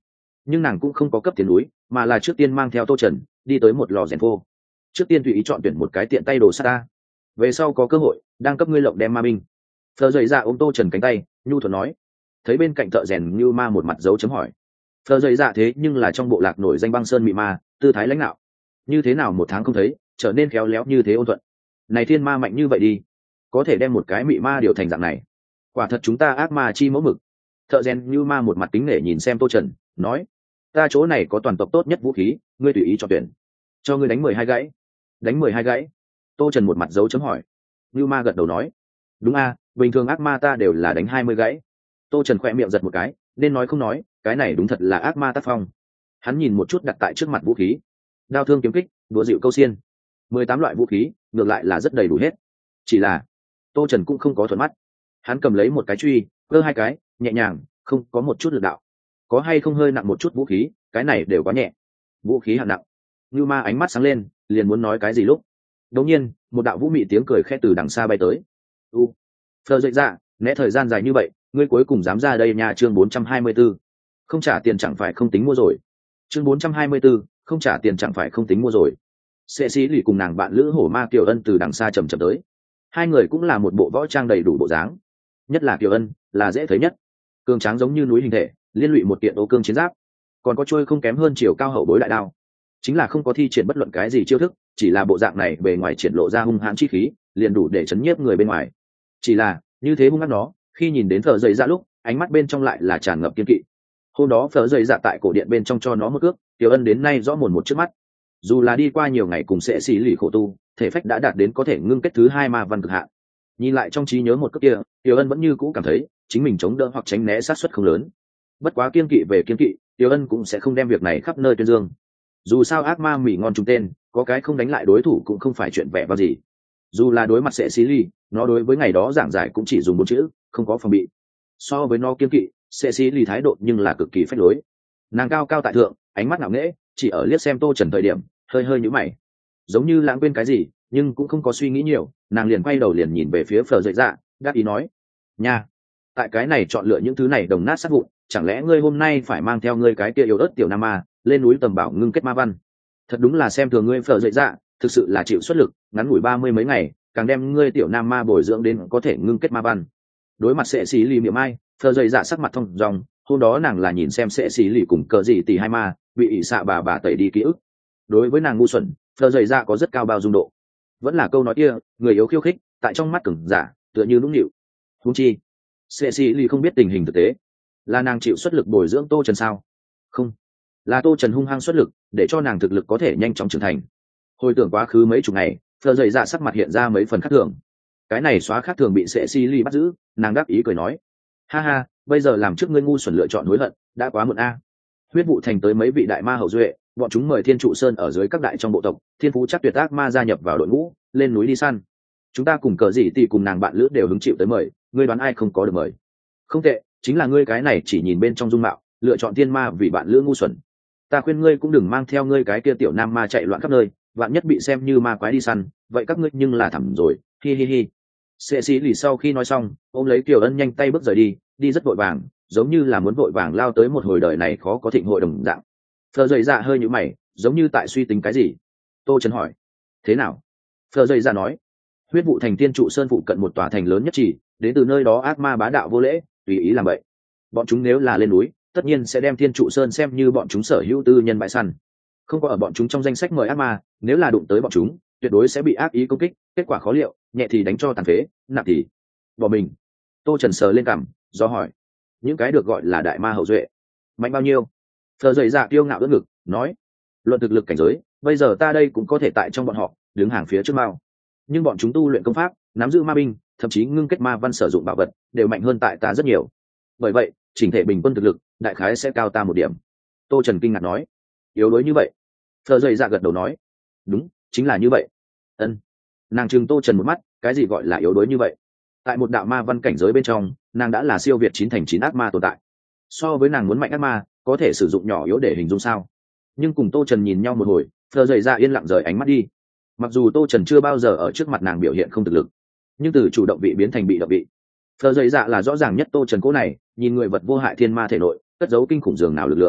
nhưng nàng cũng không có cấp tiền núi, mà là trước tiên mang theo Tô Trần đi tới một lò rèn phô. Trước tiên tùy ý chọn tuyển một cái tiện tay đồ sát ta, về sau có cơ hội đang cấp ngươi lộng đem ma binh. Phờ dậy dạ ôm Tô Trần cánh tay nhu thuận nói. Thấy bên cạnh thợ rèn như ma một mặt dấu chấm hỏi. Phờ dậy dạ thế nhưng là trong bộ lạc nổi danh băng sơn mị ma, tư thái lãnh đạo, như thế nào một tháng không thấy trở nên khéo léo như thế ôn thuận. Này thiên ma mạnh như vậy đi, có thể đem một cái mị ma điều thành dạng này, quả thật chúng ta ác ma chi mẫu mực. Thợ rèn như ma một mặt kính nể nhìn xem Tô Trần nói, ta chỗ này có toàn tộc tốt nhất vũ khí, ngươi tùy ý cho tuyển. Cho ngươi đánh mười hai gãy. Đánh mười hai gãy? Tô Trần một mặt dấu chấm hỏi. Như ma gật đầu nói, đúng a, bình thường ác ma ta đều là đánh hai mươi gãy. Tô Trần khỏe miệng giật một cái, nên nói không nói, cái này đúng thật là ác ma tác phong. Hắn nhìn một chút đặt tại trước mặt vũ khí, đao thương kiếm kích, đũa dịu câu xiên, mười tám loại vũ khí, ngược lại là rất đầy đủ hết. Chỉ là Tô Trần cũng không có thuận mắt. Hắn cầm lấy một cái truy, cơ hai cái, nhẹ nhàng, không có một chút lực đạo. Có hay không hơi nặng một chút vũ khí, cái này đều quá nhẹ. Vũ khí hạng nặng. Như ma ánh mắt sáng lên, liền muốn nói cái gì lúc đột nhiên một đạo vũ mị tiếng cười khẽ từ đằng xa bay tới. U, Phờ dậy dạ, né thời gian dài như vậy, ngươi cuối cùng dám ra đây nha. Chương bốn trăm hai mươi 4. Không trả tiền chẳng phải không tính mua rồi. Chương bốn trăm hai mươi 4, không trả tiền chẳng phải không tính mua rồi. Sệ sĩ lì cùng nàng bạn lữ hổ ma Kiều Ân từ đằng xa chậm chậm tới. Hai người cũng là một bộ võ trang đầy đủ bộ dáng, nhất là Kiều Ân là dễ thấy nhất, cường tráng giống như núi hình thể, liên lụy một kiện ô cương chiến giáp, còn có trôi không kém hơn chiều cao hậu bối đại đao. Chính là không có thi triển bất luận cái gì chiêu thức, chỉ là bộ dạng này bề ngoài triển lộ ra hung hãn chi khí, liền đủ để chấn nhiếp người bên ngoài. Chỉ là như thế hung ác nó, khi nhìn đến Phở dậy dạ lúc, ánh mắt bên trong lại là tràn ngập kiên kỵ. Hôm đó Phở dậy dạ tại cổ điện bên trong cho nó một cước, Tiểu Ân đến nay rõ mồn một trước mắt. Dù là đi qua nhiều ngày cùng sẽ xỉ lì khổ tu, thể phách đã đạt đến có thể ngưng kết thứ hai ma văn cực hạn. Nhìn lại trong trí nhớ một cước kia, Tiểu Ân vẫn như cũ cảm thấy chính mình chống đỡ hoặc tránh né sát suất không lớn. Bất quá kiên kỵ về kiên kỵ, Tiểu Ân cũng sẽ không đem việc này khắp nơi tuyên dương. Dù sao ác ma mỉ ngon trùng tên, có cái không đánh lại đối thủ cũng không phải chuyện vẻ vang gì. Dù là đối mặt sẽ xí ly, nó đối với ngày đó giảng giải cũng chỉ dùng bốn chữ, không có phòng bị. So với nó kiên kỵ, sẽ xí ly thái độ nhưng là cực kỳ phách lối. Nàng cao cao tại thượng, ánh mắt ngạo nghễ, chỉ ở liếc xem Tô Trần thời điểm, hơi hơi nhíu mày, giống như lãng quên cái gì, nhưng cũng không có suy nghĩ nhiều. Nàng liền quay đầu liền nhìn về phía Phở dậy dạ, đáp ý nói, nha, tại cái này chọn lựa những thứ này đồng nát sát vụn, chẳng lẽ ngươi hôm nay phải mang theo ngươi cái kia yếu ớt tiểu nam ma lên núi tầm bảo ngưng kết ma văn? Thật đúng là xem thường ngươi Phở dậy dạ, thực sự là chịu xuất lực, ngắn ngủi ba mươi mấy ngày, càng đem ngươi tiểu nam ma bồi dưỡng đến có thể ngưng kết ma văn. Đối mặt sệ xí lì miệng ai, Phở dậy dạ sắc mặt thông dòng. Hôm đó nàng là nhìn xem sệ xí lì cùng cờ gì tỷ hai ma bị ỷ xạ bà bà tẩy đi ký ức. Đối với nàng ngu xuẩn, Phở dậy dạ có rất cao bao dung độ. Vẫn là câu nói kia, người yếu khiêu khích, tại trong mắt cường giả tựa như nũng nịu. Huống chi sệ xí lì không biết tình hình thực tế, là nàng chịu xuất lực bồi dưỡng Tô Trần sao? Không, là Tô Trần hung hăng xuất lực để cho nàng thực lực có thể nhanh chóng trưởng thành. Hồi tưởng quá khứ mấy chục ngày, Phở dậy dạ sắc mặt hiện ra mấy phần khác thường. Cái này xóa khác thường bị sệ xí ly bắt giữ, nàng đáp ý cười nói, ha ha, bây giờ làm trước ngươi ngu xuẩn lựa chọn hối hận đã quá muộn a. Huyết vụ thành tới mấy vị đại ma hậu duệ, bọn chúng mời Thiên Trụ Sơn ở dưới các đại trong bộ tộc, thiên phú chắc tuyệt ác ma gia nhập vào đội ngũ, lên núi đi săn. Chúng ta cùng cờ gì thì cùng nàng bạn lữ đều hứng chịu tới mời, ngươi đoán ai không có được mời? Không tệ, chính là ngươi cái này chỉ nhìn bên trong dung mạo, lựa chọn thiên ma vì bạn lữ ngu xuẩn. Ta khuyên ngươi cũng đừng mang theo ngươi cái kia tiểu nam ma chạy loạn khắp nơi, vạn nhất bị xem như ma quái đi săn, vậy các ngươi nhưng là thẳm rồi, hi hi hi. Sệ sĩ lì sau khi nói xong, ôm lấy Kiều Ân nhanh tay bước rời đi, đi rất vội vàng, giống như là muốn vội vàng lao tới một hồi đời này khó có thịnh hội đồng dạng. Phở dậy dạ hơi nhíu mày, giống như tại suy tính cái gì. Tô Trần hỏi, thế nào? Phở dậy dạ nói, huyết vụ thành Thiên Trụ Sơn phụ cận một tòa thành lớn nhất chỉ, đến từ nơi đó ác ma bá đạo vô lễ, tùy ý làm vậy. Bọn chúng nếu là lên núi, tất nhiên sẽ đem Thiên Trụ Sơn xem như bọn chúng sở hữu tư nhân bãi săn. Không có ở bọn chúng trong danh sách mời ác ma, nếu là đụng tới bọn chúng, tuyệt đối sẽ bị ác ý công kích, kết quả khó liệu, nhẹ thì đánh cho tàn phế, nặng thì bỏ mình. Tô Trần sờ lên cằm, do hỏi, những cái được gọi là đại ma hậu duệ mạnh bao nhiêu? Phở dậy dạ kiêu ngạo ưỡn ngực nói, luận thực lực cảnh giới, bây giờ ta đây cũng có thể tại trong bọn họ đứng hàng phía trước mao, nhưng bọn chúng tu luyện công pháp, nắm giữ ma binh, thậm chí ngưng kết ma văn sử dụng bảo vật đều mạnh hơn tại ta rất nhiều. Bởi vậy chỉnh thể bình quân thực lực đại khái sẽ cao ta một điểm. Tô Trần kinh ngạc nói, yếu đuối như vậy? Phở dậy dạ gật đầu nói, đúng, chính là như vậy. Ân. Nàng trừng Tô Trần một mắt, cái gì gọi là yếu đuối như vậy? Tại một đạo ma văn cảnh giới bên trong, nàng đã là siêu việt chín thành chín ác ma tồn tại. So với nàng muốn mạnh ác ma, có thể sử dụng nhỏ yếu để hình dung sao? Nhưng cùng Tô Trần nhìn nhau một hồi, Phở dậy dạ yên lặng rời ánh mắt đi. Mặc dù Tô Trần chưa bao giờ ở trước mặt nàng biểu hiện không thực lực, nhưng từ chủ động vị biến thành bị động vị, Phở dậy dạ là rõ ràng nhất Tô Trần cố này, nhìn người vật vô hại thiên ma thể nội cất giấu kinh khủng dường nào lực lượng.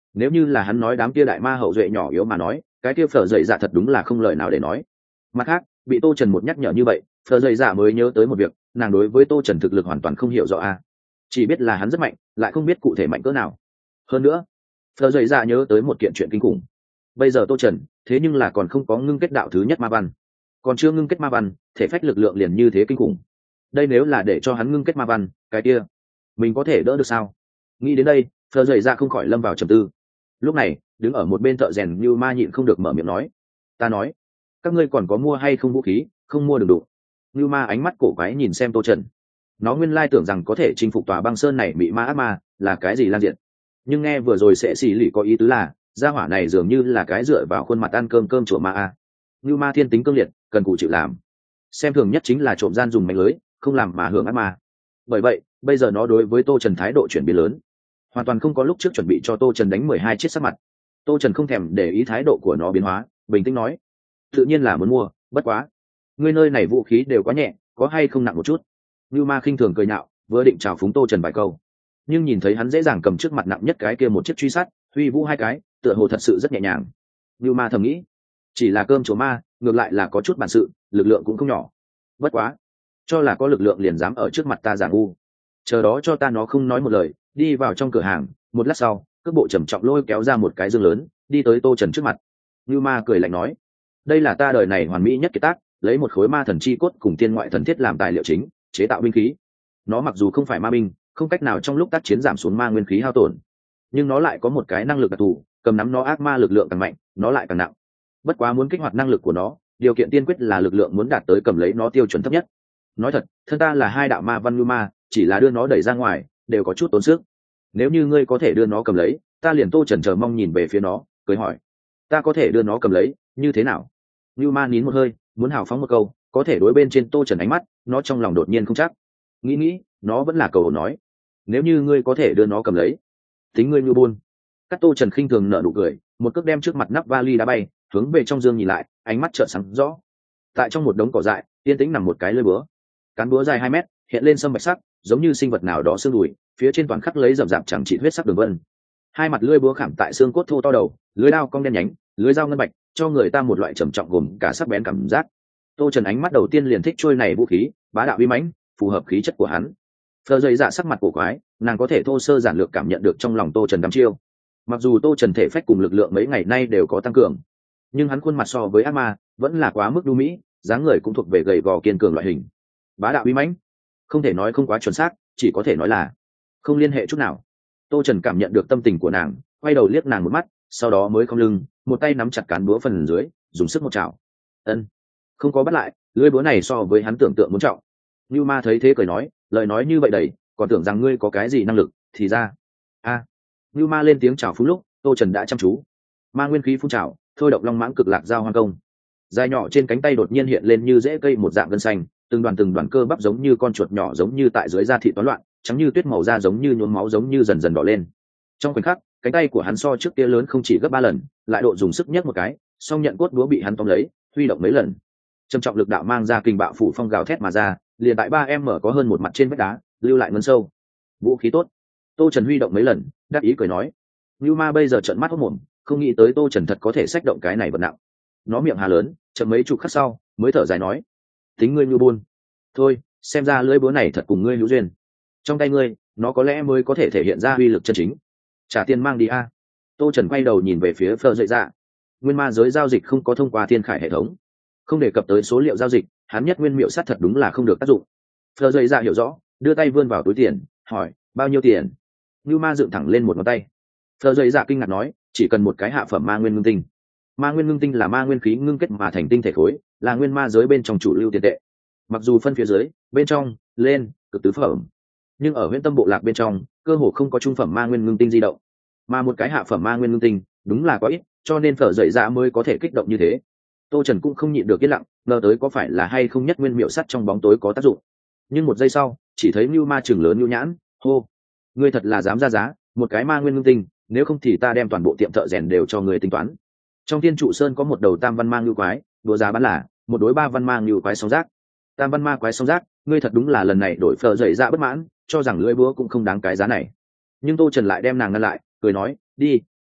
Nếu như là hắn nói đám kia đại ma hậu duệ nhỏ yếu mà nói, cái kia phở dậy dạ thật đúng là không lời nào để nói. Mặt khác, bị tô trần một nhắc nhở như vậy, phở dậy dạ mới nhớ tới một việc, nàng đối với tô trần thực lực hoàn toàn không hiểu rõ a, chỉ biết là hắn rất mạnh, lại không biết cụ thể mạnh cỡ nào. Hơn nữa, phở dậy dạ nhớ tới một kiện chuyện kinh khủng. Bây giờ tô trần thế nhưng là còn không có ngưng kết đạo thứ nhất ma văn, còn chưa ngưng kết ma văn, thể phách lực lượng liền như thế kinh khủng. Đây nếu là để cho hắn ngưng kết ma văn, cái kia mình có thể đỡ được sao? Nghĩ đến đây, phở dậy dạ không khỏi lâm vào trầm tư. Lúc này, đứng ở một bên thợ rèn như ma nhịn không được mở miệng nói: ta nói, các ngươi còn có mua hay không vũ khí? Không mua đừng đụng. Như ma ánh mắt cổ quái nhìn xem tô trần, nó nguyên lai tưởng rằng có thể chinh phục tòa băng sơn này bị ma ác ma là cái gì lan diện, nhưng nghe vừa rồi sẽ xì lì có ý tứ là gia hỏa này dường như là cái dựa vào khuôn mặt ăn cơm cơm chùa ma a. Như ma thiên tính cương liệt, cần cù chịu làm, xem thường nhất chính là trộm gian dùng mạnh lưới, không làm mà hưởng ác ma. Bởi vậy bây giờ nó đối với tô trần thái độ chuyển biến lớn, hoàn toàn không có lúc trước chuẩn bị cho tô trần đánh mười hai chiếc sắc mặt. Tô trần không thèm để ý thái độ của nó biến hóa, bình tĩnh nói: tự nhiên là muốn mua, bất quá ngươi nơi này vũ khí đều quá nhẹ, có hay không nặng một chút? Như ma khinh thường cười nhạo, vừa định chào phúng tô trần vài câu, nhưng nhìn thấy hắn dễ dàng cầm trước mặt nặng nhất cái kia một chiếc truy sát, huy vũ hai cái, tựa hồ thật sự rất nhẹ nhàng. Như ma thầm nghĩ, chỉ là cơm chùa ma, ngược lại là có chút bản sự, lực lượng cũng không nhỏ. Bất quá, cho là có lực lượng liền dám ở trước mặt ta giả ngu. Chờ đó cho ta. Nó không nói một lời, đi vào trong cửa hàng. Một lát sau, cước bộ trầm trọng lôi kéo ra một cái dương lớn, đi tới tô trần trước mặt. Như ma cười lạnh nói: đây là ta đời này hoàn mỹ nhất kiệt tác, lấy một khối ma thần chi cốt cùng tiên ngoại thần thiết làm tài liệu chính, chế tạo binh khí. Nó mặc dù không phải ma binh, không cách nào trong lúc tác chiến giảm xuống ma nguyên khí hao tổn, nhưng nó lại có một cái năng lực đặc thù, cầm nắm nó ác ma lực lượng càng mạnh, nó lại càng nặng. Bất quá muốn kích hoạt năng lực của nó, điều kiện tiên quyết là lực lượng muốn đạt tới cầm lấy nó tiêu chuẩn thấp nhất. Nói thật, thân ta là hai đạo ma văn ngư ma, chỉ là đưa nó đẩy ra ngoài đều có chút tốn sức. Nếu như ngươi có thể đưa nó cầm lấy, ta liền tô trần chờ mong nhìn về phía nó, cười hỏi: ta có thể đưa nó cầm lấy, như thế nào? Ngưu ma nín một hơi, muốn hào phóng một câu, có thể đối bên trên tô trần ánh mắt, nó trong lòng đột nhiên không chắc. Nghĩ nghĩ, nó vẫn là cầu hồn nói: nếu như ngươi có thể đưa nó cầm lấy, tính ngươi ngưu buôn. Các tô trần khinh thường nở nụ cười, một cước đem trước mặt nắp vali đá bay, hướng về trong dương nhìn lại, ánh mắt trợn sáng rõ. Tại trong một đống cỏ dại, yên tĩnh nằm một cái lưỡi búa, cán búa dài hai mét, hiện lên sâm bạch sắc, giống như sinh vật nào đó xương đùi, phía trên toàn khắc lấy rậm rạp chẳng trị huyết sắc đường vân. Hai mặt lưỡi búa khảm tại xương cốt thô to đầu, lưỡi dao cong đen nhánh, lưỡi dao ngân bạch, cho người ta một loại trầm trọng gồm cả sắc bén cảm giác. Tô Trần ánh mắt đầu tiên liền thích trôi này vũ khí, bá đạo uy mãnh, phù hợp khí chất của hắn. Phờ dậy dạ sắc mặt cổ quái, nàng có thể thô sơ giản lược cảm nhận được trong lòng Tô Trần đăm chiêu. Mặc dù Tô Trần thể phách cùng lực lượng mấy ngày nay đều có tăng cường, nhưng hắn khuôn mặt so với ác ma vẫn là quá mức đu mỹ, dáng người cũng thuộc về gầy gò kiên cường loại hình. Bá đạo uy mãnh, không thể nói không quá chuẩn xác, chỉ có thể nói là không liên hệ chút nào. Tô Trần cảm nhận được tâm tình của nàng, quay đầu liếc nàng một mắt, sau đó mới cong lưng, một tay nắm chặt cán búa phần dưới, dùng sức một chảo. Ân, không có bắt lại, lưỡi búa này so với hắn tưởng tượng muốn trọng. Như ma thấy thế cười nói, lời nói như vậy đầy, còn tưởng rằng ngươi có cái gì năng lực, thì ra a. À. Như ma lên tiếng chào phúng lúc, Tô Trần đã chăm chú. Ma nguyên khí phun trào, thôi động long mãng cực lạc giao hoang công. Dài nhỏ trên cánh tay đột nhiên hiện lên như rễ cây một dạng gân xanh, từng đoàn từng đoàn cơ bắp giống như con chuột nhỏ, giống như tại dưới da thịt toán loạn, trắng như tuyết, màu da giống như nhuốm máu, giống như dần dần đỏ lên. Trong khoảnh khắc, cánh tay của hắn so trước kia lớn không chỉ gấp ba lần, lại độ dùng sức nhấc một cái, song nhận cốt búa bị hắn tóm lấy, huy động mấy lần. Trầm trọng lực đạo mang ra kình bạo phủ phong gào thét mà ra, liền tại ba em mở có hơn một mặt trên vách đá, lưu lại ngân sâu. Vũ khí tốt. Tô Trần huy động mấy lần, đáp ý cười nói. Như ma bây giờ trợn mắt hốt mồm, không nghĩ tới Tô Trần thật có thể xách động cái này vật nặng. Nó miệng hà lớn, chậm mấy chục khắc sau, mới thở dài nói: tính ngươi như buôn. Thôi, xem ra lưỡi búa này thật cùng ngươi hữu duyên. Trong tay ngươi, nó có lẽ mới có thể thể hiện ra uy lực chân chính. Trả tiền mang đi a. Tô Trần quay đầu nhìn về phía Phờ dậy dạ. Nguyên ma giới giao dịch không có thông qua thiên khải hệ thống, không đề cập tới số liệu giao dịch, hắn nhất nguyên miệu sát thật đúng là không được tác dụng. Phờ dậy dạ hiểu rõ, đưa tay vươn vào túi tiền, hỏi: bao nhiêu tiền? Như ma dựng thẳng lên một ngón tay. Phờ dậy dạ kinh ngạc nói: chỉ cần một cái hạ phẩm ma nguyên ngưng tinh. Ma nguyên ngưng tinh là ma nguyên khí ngưng kết mà thành tinh thể khối, là nguyên ma giới bên trong chủ lưu tiền tệ. Mặc dù phân phía dưới, bên trong, lên, cực tứ phẩm, nhưng ở huyện tâm bộ lạc bên trong, cơ hồ không có trung phẩm ma nguyên ngưng tinh di động, mà một cái hạ phẩm ma nguyên ngưng tinh đúng là quá ít, cho nên Phở dậy dạ mới có thể kích động như thế. Tô Trần cũng không nhịn được yên lặng, ngờ tới có phải là hay không nhất nguyên miệu sắt trong bóng tối có tác dụng. Nhưng một giây sau, chỉ thấy Nưu Ma trừng lớn nhu nhãn, hô: ngươi thật là dám ra giá, một cái ma nguyên ngưng tinh, nếu không thì ta đem toàn bộ tiệm thợ rèn đều cho người tính toán. Trong Thiên Trụ Sơn có một đầu tam văn mang lưu quái, đùa giá bán là một đối ba văn mang lưu quái song giác. Tam văn ma quái song giác, ngươi thật đúng là lần này đổi Phở dậy dạ bất mãn, cho rằng lưỡi búa cũng không đáng cái giá này. Nhưng Tô Trần lại đem nàng ngăn lại, cười nói: đi,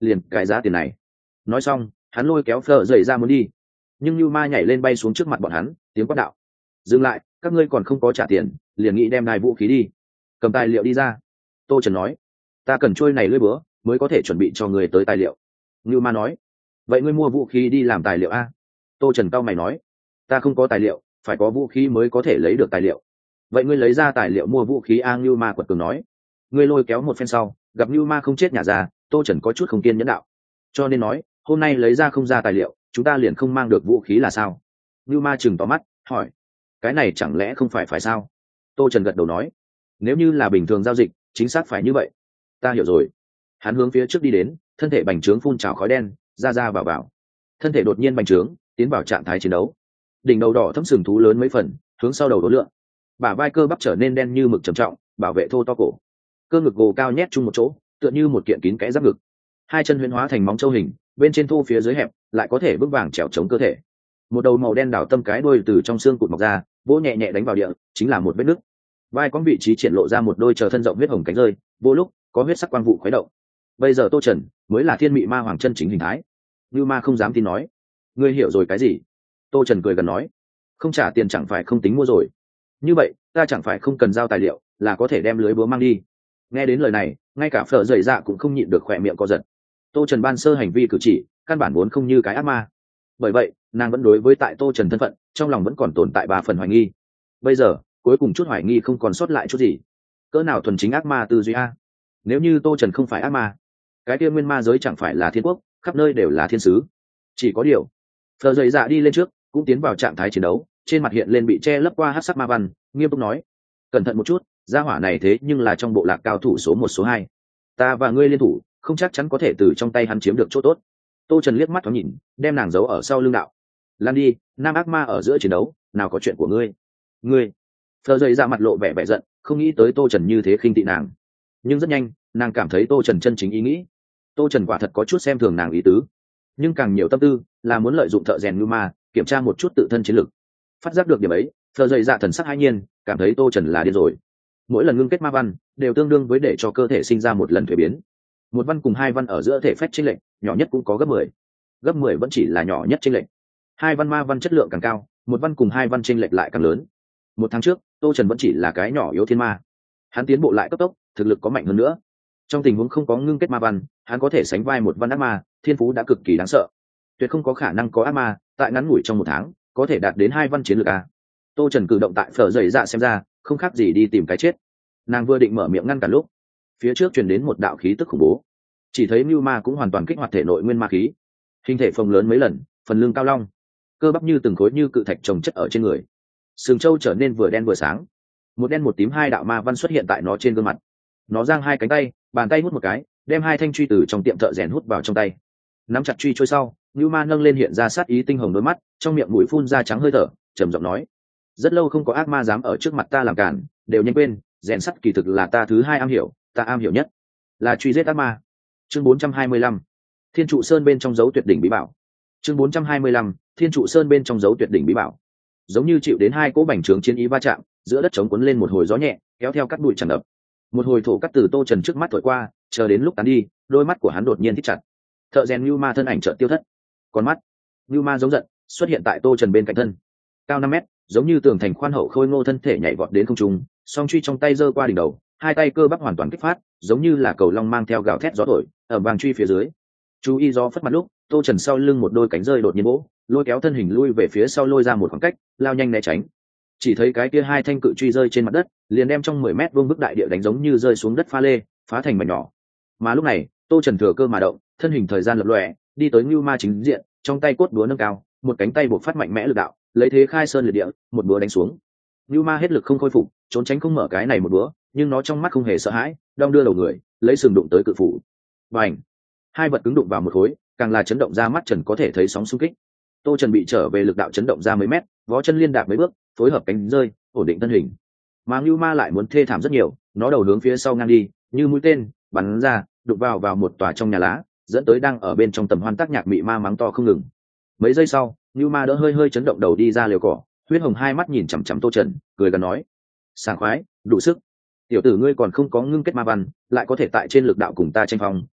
liền cái giá tiền này. Nói xong hắn lôi kéo phở dậy ra muốn đi, nhưng như ma nhảy lên bay xuống trước mặt bọn hắn, tiếng quát đạo: dừng lại, các ngươi còn không có trả tiền liền nghĩ đem đài vũ khí đi, cầm tài liệu đi ra. Tô Trần nói: ta cần trôi này lưỡi búa mới có thể chuẩn bị cho người tới tài liệu. Như ma nói: vậy ngươi mua vũ khí đi làm tài liệu a? Tô Trần cau mày nói: ta không có tài liệu, phải có vũ khí mới có thể lấy được tài liệu. vậy ngươi lấy ra tài liệu mua vũ khí a? Như ma quật cường nói. Ngươi lôi kéo một phen sau, gặp Như ma không chết nhả ra, Tô Trần có chút không kiên nhẫn đạo: cho nên nói hôm nay lấy ra không ra tài liệu, chúng ta liền không mang được vũ khí là sao? Như ma chừng tỏ mắt hỏi: cái này chẳng lẽ không phải phải sao? Tô Trần gật đầu nói: nếu như là bình thường giao dịch chính xác phải như vậy. Ta hiểu rồi. Hắn hướng phía trước đi đến, thân thể bành trướng phun trào khói đen ra ra vào vào, thân thể đột nhiên bành trướng tiến vào trạng thái chiến đấu. Đỉnh đầu đỏ thấm sừng thú lớn mấy phần hướng sau đầu đổ lượng, bả vai cơ bắp trở nên đen như mực trầm trọng, bảo vệ thô to cổ, cơ ngực gồ cao nhét chung một chỗ tựa như một kiện kín kẽ giáp ngực. Hai chân huyễn hóa thành móng châu hình, bên trên thô phía dưới hẹp lại có thể vững vàng trèo chống cơ thể. Một đầu màu đen đảo tâm cái đuôi từ trong xương cụt mọc ra, vỗ nhẹ nhẹ đánh vào địa, chính là một vết nứt. Vai có vị trí triển lộ ra một đôi chờ thân rộng huyết hồng cánh rơi, vô lúc có huyết sắc quang vụ khuấy động. Bây giờ Tô Trần mới là thiên mị ma hoàng chân chính hình thái. Như ma không dám tin nói: ngươi hiểu rồi cái gì? Tô Trần cười gần nói: không trả tiền chẳng phải không tính mua rồi. Như vậy ta chẳng phải không cần giao tài liệu là có thể đem lưới búa mang đi. Nghe đến lời này, ngay cả phở dậy dạ cũng không nhịn được khỏe miệng co giật. Tô Trần ban sơ hành vi cử chỉ căn bản vốn không như cái ác ma, bởi vậy nàng vẫn đối với tại Tô Trần thân phận trong lòng vẫn còn tồn tại ba phần hoài nghi. Bây giờ cuối cùng chút hoài nghi không còn sót lại chút gì. Cỡ nào thuần chính ác ma tư duy a? Nếu như Tô Trần không phải ác ma, cái kia nguyên ma giới chẳng phải là thiên quốc, khắp nơi đều là thiên sứ. Chỉ có điều phở dậy dạ đi lên trước cũng tiến vào trạng thái chiến đấu, trên mặt hiện lên bị che lấp qua hắc sắc ma văn, nghiêm túc nói: cẩn thận một chút, gia hỏa này thế nhưng là trong bộ lạc cao thủ số một số hai, ta và ngươi liên thủ không chắc chắn có thể từ trong tay hắn chiếm được chỗ tốt. Tô Trần liếc mắt thoáng nhìn, đem nàng giấu ở sau lưng đạo: lan đi, nam ác ma ở giữa chiến đấu nào có chuyện của ngươi. Ngươi phờ dậy ra mặt lộ vẻ vẻ giận, không nghĩ tới Tô Trần như thế khinh tị nàng, nhưng rất nhanh nàng cảm thấy Tô Trần chân chính ý nghĩ. Tô Trần quả thật có chút xem thường nàng ý tứ, nhưng càng nhiều tâm tư là muốn lợi dụng thợ rèn Như ma kiểm tra một chút tự thân chiến lực. Phát giác được điểm ấy, phờ dậy dạ thần sắc hai nhiên, cảm thấy Tô Trần là điên rồi. Mỗi lần ngưng kết ma văn đều tương đương với để cho cơ thể sinh ra một lần thuế biến. Một văn cùng hai văn ở giữa thể phách chênh lệch nhỏ nhất cũng có gấp mười, gấp mười vẫn chỉ là nhỏ nhất chênh lệch. Hai văn ma văn chất lượng càng cao, một văn cùng hai văn chênh lệch lại càng lớn. Một tháng trước Tô Trần vẫn chỉ là cái nhỏ yếu thiên ma, hắn tiến bộ lại cấp tốc, thực lực có mạnh hơn nữa. Trong tình huống không có ngưng kết ma văn, hắn có thể sánh vai một văn ác ma, thiên phú đã cực kỳ đáng sợ. Tuyệt không có khả năng có ác ma tại ngắn ngủi trong một tháng có thể đạt đến hai văn chiến lược a. Tô Trần cử động tại phở dậy dạ xem ra không khác gì đi tìm cái chết. Nàng vừa định mở miệng ngăn cản lúc, phía trước truyền đến một đạo khí tức khủng bố. Chỉ thấy Mưu Ma cũng hoàn toàn kích hoạt thể nội nguyên ma khí, hình thể phồng lớn mấy lần, phần lưng cao long, cơ bắp như từng khối như cự thạch chồng chất ở trên người, sừng trâu trở nên vừa đen vừa sáng. Một đen một tím hai đạo ma văn xuất hiện tại nó trên gương mặt. Nó giang hai cánh tay, bàn tay hút một cái, đem hai thanh truy từ trong tiệm thợ rèn hút vào trong tay. Nắm chặt truy trôi sau, Mưu Ma nâng lên hiện ra sát ý tinh hồng đôi mắt, trong miệng mũi phun ra trắng hơi thở, trầm giọng nói: rất lâu không có ác ma dám ở trước mặt ta làm cản, đều nhanh quên, rèn sắt kỳ thực là ta thứ hai am hiểu, ta am hiểu nhất là truy giết ác ma. Chương bốn trăm hai mươi lăm, Thiên trụ sơn bên trong dấu tuyệt đỉnh bí bảo. Chương bốn trăm hai mươi lăm, Thiên trụ sơn bên trong dấu tuyệt đỉnh bí bảo. Giống như chịu đến hai cỗ bành trướng chiến ý va chạm, giữa đất trống cuốn lên một hồi gió nhẹ, kéo theo cát bụi tràn ngập. Một hồi thổ cát từ Tô Trần trước mắt thổi qua, chờ đến lúc tán đi, đôi mắt của hắn đột nhiên thích chặt. Thợ rèn Nưu Ma thân ảnh chợt tiêu thất, con mắt Nưu Ma giống giận xuất hiện tại Tô Trần bên cạnh thân, cao năm mét, giống như tường thành khoan hậu khôi ngô thân thể nhảy vọt đến không trung, song truy trong tay giơ qua đỉnh đầu, hai tay cơ bắp hoàn toàn kích phát, giống như là cầu long mang theo gào thét gió thổi ở vàng truy phía dưới. Chú ý gió phất mặt lúc, Tô Trần sau lưng một đôi cánh rơi đột nhiên vỗ, lôi kéo thân hình lui về phía sau, lôi ra một khoảng cách, lao nhanh né tránh. Chỉ thấy cái kia hai thanh cự truy rơi trên mặt đất, liền đem trong mười mét vuông bức đại địa đánh giống như rơi xuống đất pha lê, phá thành mảnh nhỏ. Mà lúc này, Tô Trần thừa cơ mà động, thân hình thời gian lập lòe, đi tới Nưu Ma chính diện, trong tay cốt búa nâng cao, một cánh tay buộc phát mạnh mẽ lực đạo, lấy thế khai sơn liệt địa, một búa đánh xuống. Nưu Ma hết lực không khôi phục, trốn tránh không mở cái này một búa, nhưng nó trong mắt không hề sợ hãi, đong đưa đầu người, lấy sừng đụng tới cự phủ. Bành! Hai vật cứng đụng vào một khối, càng là chấn động ra mắt Trần có thể thấy sóng xung kích. Tô Trần bị trở về lực đạo chấn động ra mấy mét, vó chân liên đạp mấy bước, phối hợp cánh rơi, ổn định thân hình. Mà Nưu Ma lại muốn thê thảm rất nhiều, nó đầu hướng phía sau ngang đi, như mũi tên bắn ra, đụng vào vào một tòa trong nhà lá, dẫn tới đang ở bên trong tầm hoan tác nhạc mị ma mắng to không ngừng. Mấy giây sau, Nưu Ma đỡ hơi hơi chấn động đầu đi ra liều cỏ, huyết hồng hai mắt nhìn chằm chằm Tô Trần, cười gần nói: sảng khoái, đủ sức. Tiểu tử ngươi còn không có ngưng kết ma văn, lại có thể tại trên lực đạo cùng ta tranh phong,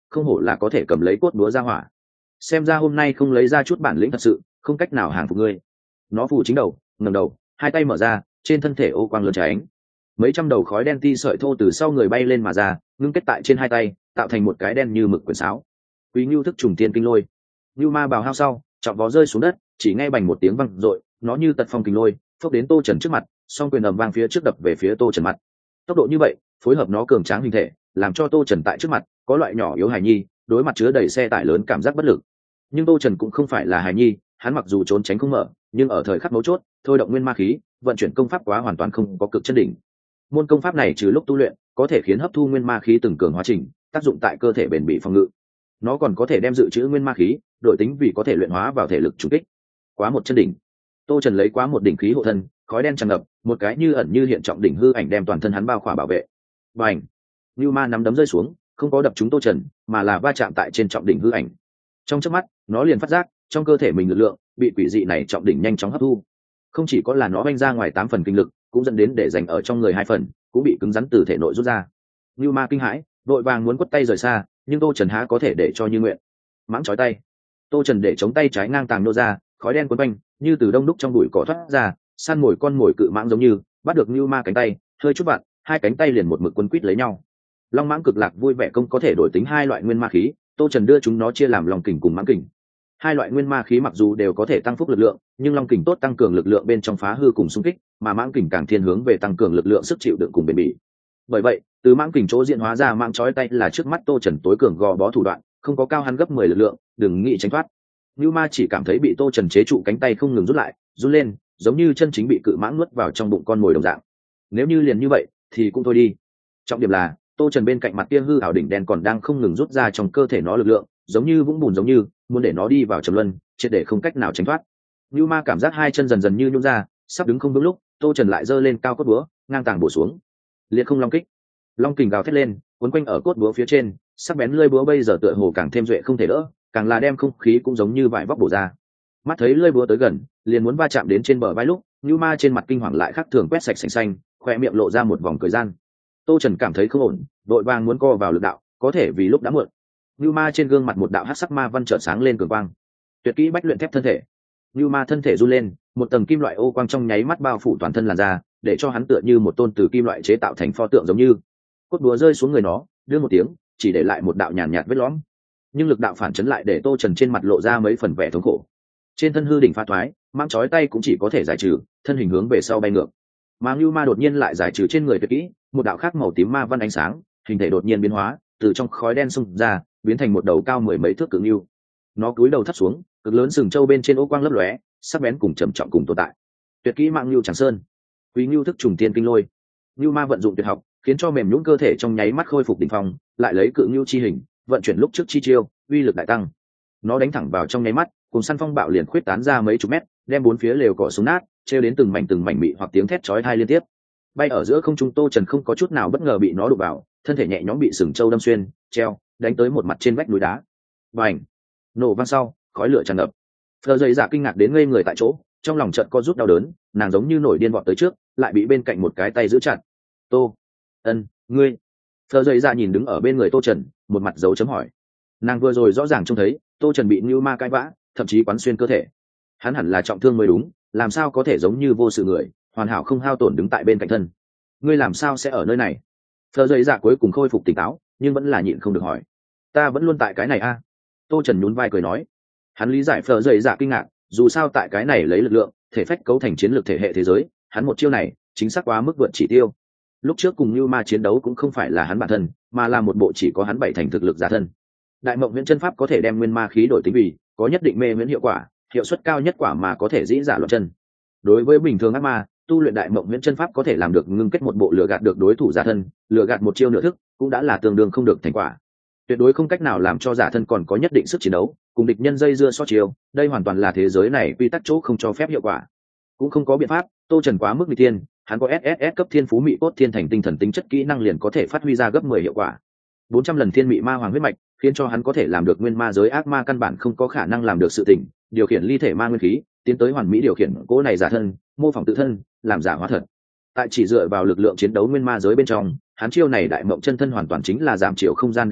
không hổ là có thể cầm lấy cốt búa ra hỏa. Xem ra hôm nay không lấy ra chút bản lĩnh thật sự, không cách nào hàng phục ngươi. Nó phủ chính đầu, ngẩng đầu, hai tay mở ra, trên thân thể ô quang lượn cháy, mấy trăm đầu khói đen ti sợi thô từ sau người bay lên mà ra, ngưng kết tại trên hai tay, tạo thành một cái đen như mực quyển sáo. Quý Ngưu thức trùng tiên kinh lôi. Ngưu ma bào hao sau, trọng vó rơi xuống đất, chỉ nghe bành một tiếng vang rội, nó như tật phong kinh lôi, phốc đến Tô Trần trước mặt, song quyền ầm vang phía trước đập về phía Tô Trần mặt. Tốc độ như vậy, phối hợp nó cường tráng hình thể, làm cho Tô Trần tại trước mặt, có loại nhỏ yếu hài nhi, đối mặt chứa đầy xe tải lớn cảm giác bất lực. Nhưng Tô Trần cũng không phải là hài nhi, hắn mặc dù trốn tránh không mở, nhưng ở thời khắc mấu chốt, thôi động nguyên ma khí, vận chuyển công pháp quá hoàn toàn không có cực chân đỉnh. Môn công pháp này trừ lúc tu luyện, có thể khiến hấp thu nguyên ma khí từng cường hóa trình, tác dụng tại cơ thể bền bỉ phòng ngự. Nó còn có thể đem dự trữ nguyên ma khí, đổi tính vì có thể luyện hóa vào thể lực trùng kích. Quá một chân đỉnh. Tô Trần lấy quá một đỉnh khí hộ thân, khói đen tràn ngập, một cái như ẩn như hiện trọng đỉnh hư ảnh đem toàn thân hắn bao khỏa bảo vệ. Bành! Nưu Ma nắm đấm rơi xuống, không có đập trúng Tô Trần, mà là va chạm tại trên trọng đỉnh hư ảnh. Trong chớp mắt, nó liền phát giác, trong cơ thể mình lực lượng bị quỷ dị này trọng đỉnh nhanh chóng hấp thu. Không chỉ có là nó vanh ra ngoài tám phần kinh lực, cũng dẫn đến để dành ở trong người hai phần, cũng bị cứng rắn từ thể nội rút ra. Nưu Ma kinh hãi, vội vàng muốn quất tay rời xa, nhưng Tô Trần há có thể để cho như nguyện. Mãng chói tay. Tô Trần để chống tay trái ngang tàng nô ra, khói đen quấn quanh, như từ đông đúc trong bụi cỏ thoát ra, săn mồi con mồi cự mãng giống như, bắt được Nưu Ma cánh tay, hơi chút vặn, hai cánh tay liền một mực quấn quýt lấy nhau. Long mãng cực lạc vui vẻ công có thể đổi tính hai loại nguyên ma khí, Tô Trần đưa chúng nó chia làm long kình cùng mãng kình. Hai loại nguyên ma khí mặc dù đều có thể tăng phúc lực lượng, nhưng long kình tốt tăng cường lực lượng bên trong phá hư cùng xung kích, mà mãng kình càng thiên hướng về tăng cường lực lượng sức chịu đựng cùng bền bỉ. Bởi vậy, từ mãng kình chỗ diễn hóa ra mãng chói tay là trước mắt Tô Trần tối cường gò bó thủ đoạn, không có cao hắn gấp mười lực lượng, đừng nghĩ tránh thoát. Nưu Ma chỉ cảm thấy bị Tô Trần chế trụ cánh tay không ngừng rút lại, run lên, giống như chân chính bị cự mãng nuốt vào trong bụng con mồi đồng dạng. Nếu như liền như vậy, thì cũng thôi đi. Trọng điểm là, Tô Trần bên cạnh mặt kia hư ảo đỉnh đen còn đang không ngừng rút ra trong cơ thể nó lực lượng, giống như vũng bùn giống như, muốn để nó đi vào trầm luân, triệt để không cách nào tránh thoát. Nưu Ma cảm giác hai chân dần dần như nhũn ra, sắp đứng không vững lúc, Tô Trần lại giơ lên cao cốt búa, ngang tàng bổ xuống. Liệt không long kích. Long kình gào thét lên, cuốn quanh ở cốt búa phía trên, sắc bén lưỡi búa bây giờ tựa hồ càng thêm duệ không thể đỡ, càng là đem không khí cũng giống như vải vóc bổ ra. Mắt thấy lưỡi búa tới gần, liền muốn va chạm đến trên bờ vai lúc, Nưu Ma trên mặt kinh hoàng lại khác thường quét sạch sành xanh, khoe miệng lộ ra một vòng cười gian. Tô Trần cảm thấy không ổn, đội vàng muốn co vào lực đạo, có thể vì lúc đã muộn. Nưu Ma trên gương mặt một đạo hắc sắc ma văn chợt sáng lên cường quang. Tuyệt kỹ bách luyện thép thân thể. Nưu Ma thân thể run lên, một tầng kim loại ô quang trong nháy mắt bao phủ toàn thân làn da, để cho hắn tựa như một tôn từ kim loại chế tạo thành pho tượng giống như. Cốt búa rơi xuống người nó, đưa một tiếng, chỉ để lại một đạo nhàn nhạt, nhạt vết lõm. Nhưng lực đạo phản chấn lại để Tô Trần trên mặt lộ ra mấy phần vẻ thống khổ. Trên thân hư đỉnh pha thoái, mang chói tay cũng chỉ có thể giải trừ, thân hình hướng về sau bay ngược. Mà Nưu Ma đột nhiên lại giải trừ trên người tuyệt kỹ, một đạo khác màu tím ma văn ánh sáng, hình thể đột nhiên biến hóa, từ trong khói đen xung ra, biến thành một đầu cao mười mấy thước cự ngưu. Nó cúi đầu thấp xuống, cực lớn sừng trâu bên trên ô quang lấp lóe, sắc bén cùng trầm trọng cùng tồn tại. Tuyệt kỹ mạng ngưu Tràng Sơn. Quý ngưu thức trùng tiên kinh lôi. Ngưu Ma vận dụng tuyệt học, khiến cho mềm nhũn cơ thể trong nháy mắt khôi phục đỉnh phong, lại lấy cự ngưu chi hình, vận chuyển lúc trước chi chiêu, uy lực đại tăng. Nó đánh thẳng vào trong nháy mắt, cùng săn phong bạo liền khuyết tán ra mấy chục mét, đem bốn phía lều cỏ xuống nát, treo đến từng mảnh từng mảnh mị hoặc tiếng thét chói tai liên tiếp. Bay ở giữa không trung Tô Trần không có chút nào bất ngờ bị nó đụng vào, thân thể nhẹ nhõm bị sừng trâu đâm xuyên, treo, đánh tới một mặt trên vách núi đá. Bành! Nổ vang sau, khói lửa tràn ngập. Phờ dậy dạ kinh ngạc đến ngây người tại chỗ, trong lòng chợt co rút đau đớn, nàng giống như nổi điên vọt tới trước, lại bị bên cạnh một cái tay giữ chặt. Tô, ân, ngươi. Phờ dậy dạ nhìn đứng ở bên người Tô Trần, một mặt dấu chấm hỏi. Nàng vừa rồi rõ ràng trông thấy Tô Trần bị Nưu Ma cãi vã, thậm chí quán xuyên cơ thể. Hắn hẳn là trọng thương mới đúng, làm sao có thể giống như vô sự người, hoàn hảo không hao tổn đứng tại bên cạnh thân. Ngươi làm sao sẽ ở nơi này? Phờ dậy dạ cuối cùng khôi phục tỉnh táo, nhưng vẫn là nhịn không được hỏi. Ta vẫn luôn tại cái này a. À? Tô Trần nhún vai cười nói. Hắn lý giải Phờ dậy dạ kinh ngạc, dù sao tại cái này lấy lực lượng thể phách cấu thành chiến lược thể hệ thế giới, hắn một chiêu này chính xác quá mức vượt chỉ tiêu. Lúc trước cùng Nưu Ma chiến đấu cũng không phải là hắn bản thân, mà là một bộ chỉ có hắn bảy thành thực lực giả thân. Đại mộng viễn chân pháp có thể đem nguyên ma khí đổi tính vì có nhất định mê viễn hiệu quả, hiệu suất cao nhất quả mà có thể dĩ giả loạn chân. Đối với bình thường ác ma, tu luyện đại mộng viễn chân pháp có thể làm được ngưng kết một bộ lừa gạt được đối thủ giả thân, lừa gạt một chiêu nửa thức, cũng đã là tương đương không được thành quả. Tuyệt đối không cách nào làm cho giả thân còn có nhất định sức chiến đấu, cùng địch nhân dây dưa so chiêu, đây hoàn toàn là thế giới này quy tắc chỗ không cho phép hiệu quả. Cũng không có biện pháp, Tô Trần quá mức nghịch thiên, hắn có ét ét ét cấp thiên phú mị cốt thiên thành tinh thần tính chất kỹ năng liền có thể phát huy ra gấp mười hiệu quả. bốn trăm lần thiên mị ma hoàng huyết mạch, khiến cho hắn có thể làm được nguyên ma giới ác ma căn bản không có khả năng làm được sự tình, điều khiển ly thể ma nguyên khí, tiến tới hoàn mỹ điều khiển cỗ này giả thân, mô phỏng tự thân, làm giả hóa thật. Tại chỉ dựa vào lực lượng chiến đấu nguyên ma giới bên trong, hắn chiêu này đại mộng chân thân hoàn toàn chính là giảm chiều không gian đả kích,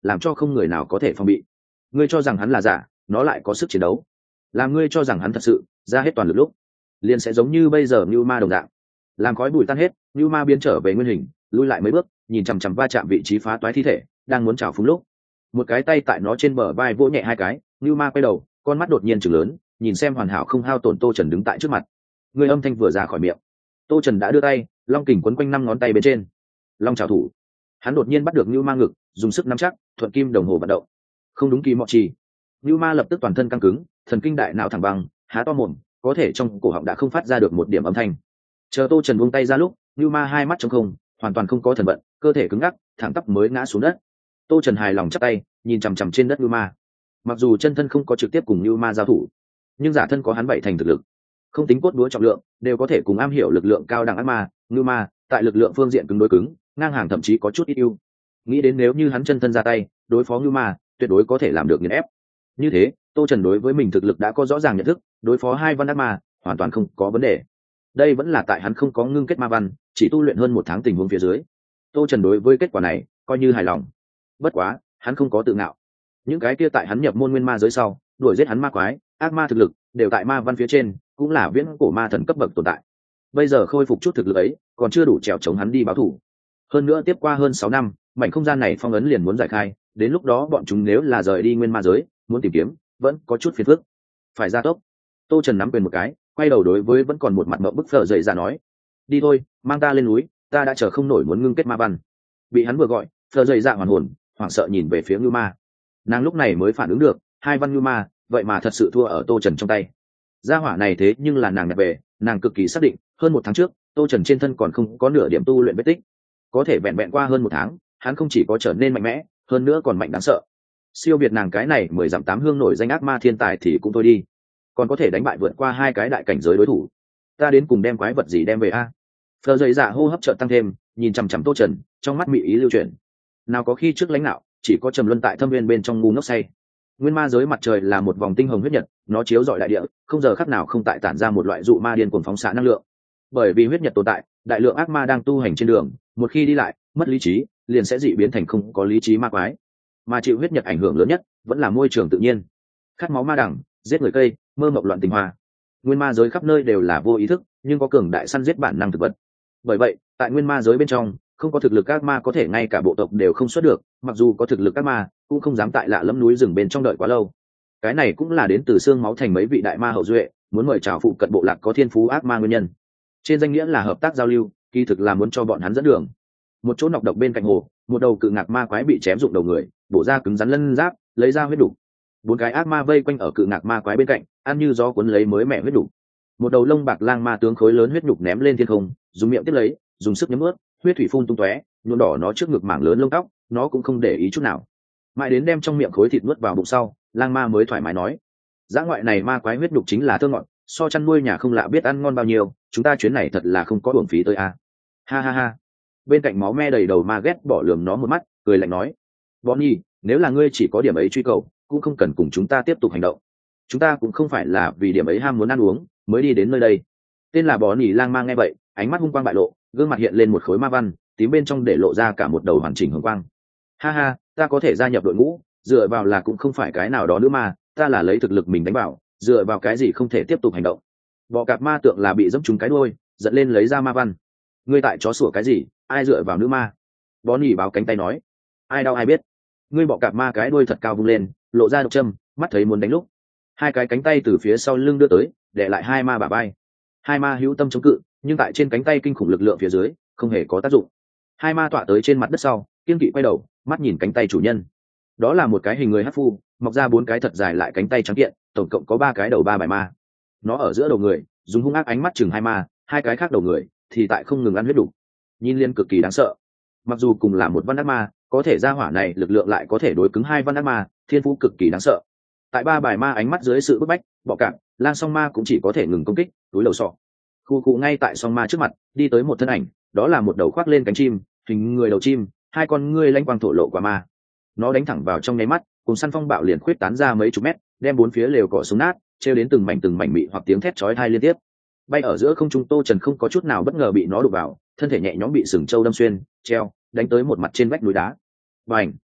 làm cho không người nào có thể phòng bị. Ngươi cho rằng hắn là giả, nó lại có sức chiến đấu. Làm ngươi cho rằng hắn thật sự ra hết toàn lực lúc, liền sẽ giống như bây giờ như ma đồng dạng. Làm khói bụi tan hết, như ma biến trở về nguyên hình, lui lại mấy bước, nhìn chằm chằm va chạm vị trí phá toái thi thể, đang muốn trào phúng lúc, một cái tay tại nó trên bờ vai vỗ nhẹ hai cái, như ma quay đầu, con mắt đột nhiên trừng lớn, nhìn xem hoàn hảo không hao tổn Tô Trần đứng tại trước mặt. Người âm thanh vừa ra khỏi miệng, Tô Trần đã đưa tay, long kình quấn quanh năm ngón tay bên trên, long trào thủ. Hắn đột nhiên bắt được như ma ngực, dùng sức nắm chắc, thuận kim đồng hồ vận động. Không đúng kỳ mọ trì, như ma lập tức toàn thân căng cứng, thần kinh đại não thẳng băng, há to mồm, có thể trong cổ họng đã không phát ra được một điểm âm thanh. Chờ Tô Trần buông tay ra lúc, như ma hai mắt trống không, hoàn toàn không có thần vận, cơ thể cứng ngắc, thẳng tắp mới ngã xuống đất. Tô Trần hài lòng chắp tay, nhìn chằm chằm trên đất như ma. Mặc dù chân thân không có trực tiếp cùng như ma giao thủ, nhưng giả thân có hắn bảy thành thực lực, không tính cốt đũa trọng lượng, đều có thể cùng am hiểu lực lượng cao đẳng ác ma, như ma, tại lực lượng phương diện cứng đối cứng, ngang hàng thậm chí có chút ít ưu. Nghĩ đến nếu như hắn chân thân ra tay, đối phó như ma, tuyệt đối có thể làm được nghiền ép. Như thế, Tô Trần đối với mình thực lực đã có rõ ràng nhận thức, đối phó hai văn ác ma, hoàn toàn không có vấn đề. Đây vẫn là tại hắn không có ngưng kết ma văn, chỉ tu luyện hơn một tháng tình huống phía dưới. Tô Trần đối với kết quả này coi như hài lòng. Bất quá, hắn không có tự ngạo. Những cái kia tại hắn nhập môn nguyên ma giới sau, đuổi giết hắn ma quái, ác ma thực lực đều tại ma văn phía trên, cũng là viễn cổ ma thần cấp bậc tồn tại. Bây giờ khôi phục chút thực lực ấy, còn chưa đủ trèo chống hắn đi báo thù. Hơn nữa tiếp qua hơn sáu năm, mảnh không gian này phong ấn liền muốn giải khai, đến lúc đó bọn chúng nếu là rời đi nguyên ma giới, muốn tìm kiếm, vẫn có chút phiền phức. Phải gia tốc. Tô Trần nắm quyền một cái, quay đầu đối với vẫn còn một mặt mộng bức phở dậy ra nói: "Đi thôi, mang ta lên núi, ta đã chờ không nổi muốn ngưng kết ma văn." Bị hắn vừa gọi, phở dậy dạ hoàn hồn, hoảng sợ nhìn về phía Ngưu Ma. Nàng lúc này mới phản ứng được, hai văn Ngưu Ma, vậy mà thật sự thua ở Tô Trần trong tay. Gia hỏa này thế nhưng là nàng nhặt về, nàng cực kỳ xác định, hơn một tháng trước, Tô Trần trên thân còn không có nửa điểm tu luyện vết tích. Có thể vẹn vẹn qua hơn một tháng, hắn không chỉ có trở nên mạnh mẽ, hơn nữa còn mạnh đáng sợ. Siêu việt nàng cái này mười dặm tám hương nổi danh ác ma thiên tài thì cũng thôi đi, còn có thể đánh bại vượt qua hai cái đại cảnh giới đối thủ. Ta đến cùng đem quái vật gì đem về a? Phờ dậy dạ hô hấp chợt tăng thêm, nhìn chằm chằm Tô Trần, trong mắt mị ý lưu chuyển. Nào có khi trước lãnh đạo, chỉ có trầm luân tại thâm viên bên trong ngu ngốc say. Nguyên ma giới mặt trời là một vòng tinh hồng huyết nhật, nó chiếu rọi đại địa, không giờ khắc nào không tại tản ra một loại dụ ma điên cuồng phóng xạ năng lượng. Bởi vì huyết nhật tồn tại, đại lượng ác ma đang tu hành trên đường, một khi đi lại, mất lý trí, liền sẽ dị biến thành không có lý trí ma quái. Mà chịu huyết nhật ảnh hưởng lớn nhất, vẫn là môi trường tự nhiên. Khát máu ma đẳng, giết người cây, mơ mộng loạn tình hoa. Nguyên ma giới khắp nơi đều là vô ý thức, nhưng có cường đại săn giết bản năng thực vật. Bởi vậy, tại nguyên ma giới bên trong, không có thực lực ác ma có thể ngay cả bộ tộc đều không xuất được, mặc dù có thực lực ác ma, cũng không dám tại lạ lẫm núi rừng bên trong đợi quá lâu. Cái này cũng là đến từ xương máu thành mấy vị đại ma hậu duệ, muốn mời chào phụ cận bộ lạc có thiên phú ác ma nguyên nhân. Trên danh nghĩa là hợp tác giao lưu, kỳ thực là muốn cho bọn hắn dẫn đường. Một chỗ nọc độc bên cạnh hồ, một đầu cự ngạc ma quái bị chém dụng đầu người, bổ ra cứng rắn lân giáp, lấy ra huyết đủ. Bốn cái ác ma vây quanh ở cự ngạc ma quái bên cạnh, ăn như gió cuốn lấy mới mẹ huyết đủ. Một đầu lông bạc lang ma tướng khối lớn huyết nhục ném lên thiên không, dùng miệng tiếp lấy, dùng sức nhấm ướt, huyết thủy phun tung tóe, nhuộm đỏ nó trước ngực mảng lớn lông tóc, nó cũng không để ý chút nào. Mãi đến đem trong miệng khối thịt nuốt vào bụng sau, lang ma mới thoải mái nói: "Dã ngoại này ma quái huyết nhục chính là thơ ngọt, so chăn nuôi nhà không lạ biết ăn ngon bao nhiêu, chúng ta chuyến này thật là không có uổng phí tới a." Ha ha ha. Bên cạnh máu me đầy đầu ma ghét bỏ lườm nó một mắt, cười lạnh nói: "Bonnie, nếu là ngươi chỉ có điểm ấy truy cầu, cũng không cần cùng chúng ta tiếp tục hành động. Chúng ta cũng không phải là vì điểm ấy ham muốn ăn uống mới đi đến nơi đây." Tên là Bonnie lang ma nghe vậy, ánh mắt hung quang bại lộ, gương mặt hiện lên một khối ma văn, tím bên trong để lộ ra cả một đầu hoàn chỉnh hồng quang. Ha ha, ta có thể gia nhập đội ngũ, dựa vào là cũng không phải cái nào đó nữa mà, ta là lấy thực lực mình đánh bảo, dựa vào cái gì không thể tiếp tục hành động. Bọ cạp ma tượng là bị dẫm trúng cái đuôi, giận lên lấy ra ma văn. Ngươi tại chó sủa cái gì, ai dựa vào nữ ma? Bonnie báo cánh tay nói: "Ai đau ai biết." Ngươi bọ cạp ma cái đuôi thật cao vung lên, lộ ra độc châm, mắt thấy muốn đánh lúc, hai cái cánh tay từ phía sau lưng đưa tới, để lại hai ma bả vai. Hai ma hữu tâm chống cự, nhưng tại trên cánh tay kinh khủng lực lượng phía dưới, không hề có tác dụng. Hai ma tọa tới trên mặt đất sau, kiên kỵ quay đầu, mắt nhìn cánh tay chủ nhân. Đó là một cái hình người hắc phu, mọc ra bốn cái thật dài lại cánh tay trắng kiện, tổng cộng có ba cái đầu ba bài ma. Nó ở giữa đầu người, dùng hung ác ánh mắt chừng hai ma, hai cái khác đầu người thì tại không ngừng ăn huyết đủ. Nhìn liên cực kỳ đáng sợ. Mặc dù cùng là một văn ác ma, có thể ra hỏa này lực lượng lại có thể đối cứng hai văn ác ma, thiên phú cực kỳ đáng sợ. Tại ba bài ma ánh mắt dưới sự bức bách, bọ cạp lang song ma cũng chỉ có thể ngừng công kích, túi đầu sọ. Khu cụ ngay tại song ma trước mặt, đi tới một thân ảnh, đó là một đầu khoác lên cánh chim, hình người đầu chim, hai con ngươi lanh quang thổ lộ qua ma. Nó đánh thẳng vào trong nháy mắt, cùng săn phong bạo liền khuyết tán ra mấy chục mét, đem bốn phía lều cỏ xuống nát, treo đến từng mảnh từng mảnh mị hoặc tiếng thét chói tai liên tiếp. Bay ở giữa không trung Tô Trần không có chút nào bất ngờ bị nó đụng vào, thân thể nhẹ nhõm bị sừng trâu đâm xuyên, treo, đánh tới một mặt trên vách núi đá. Bành!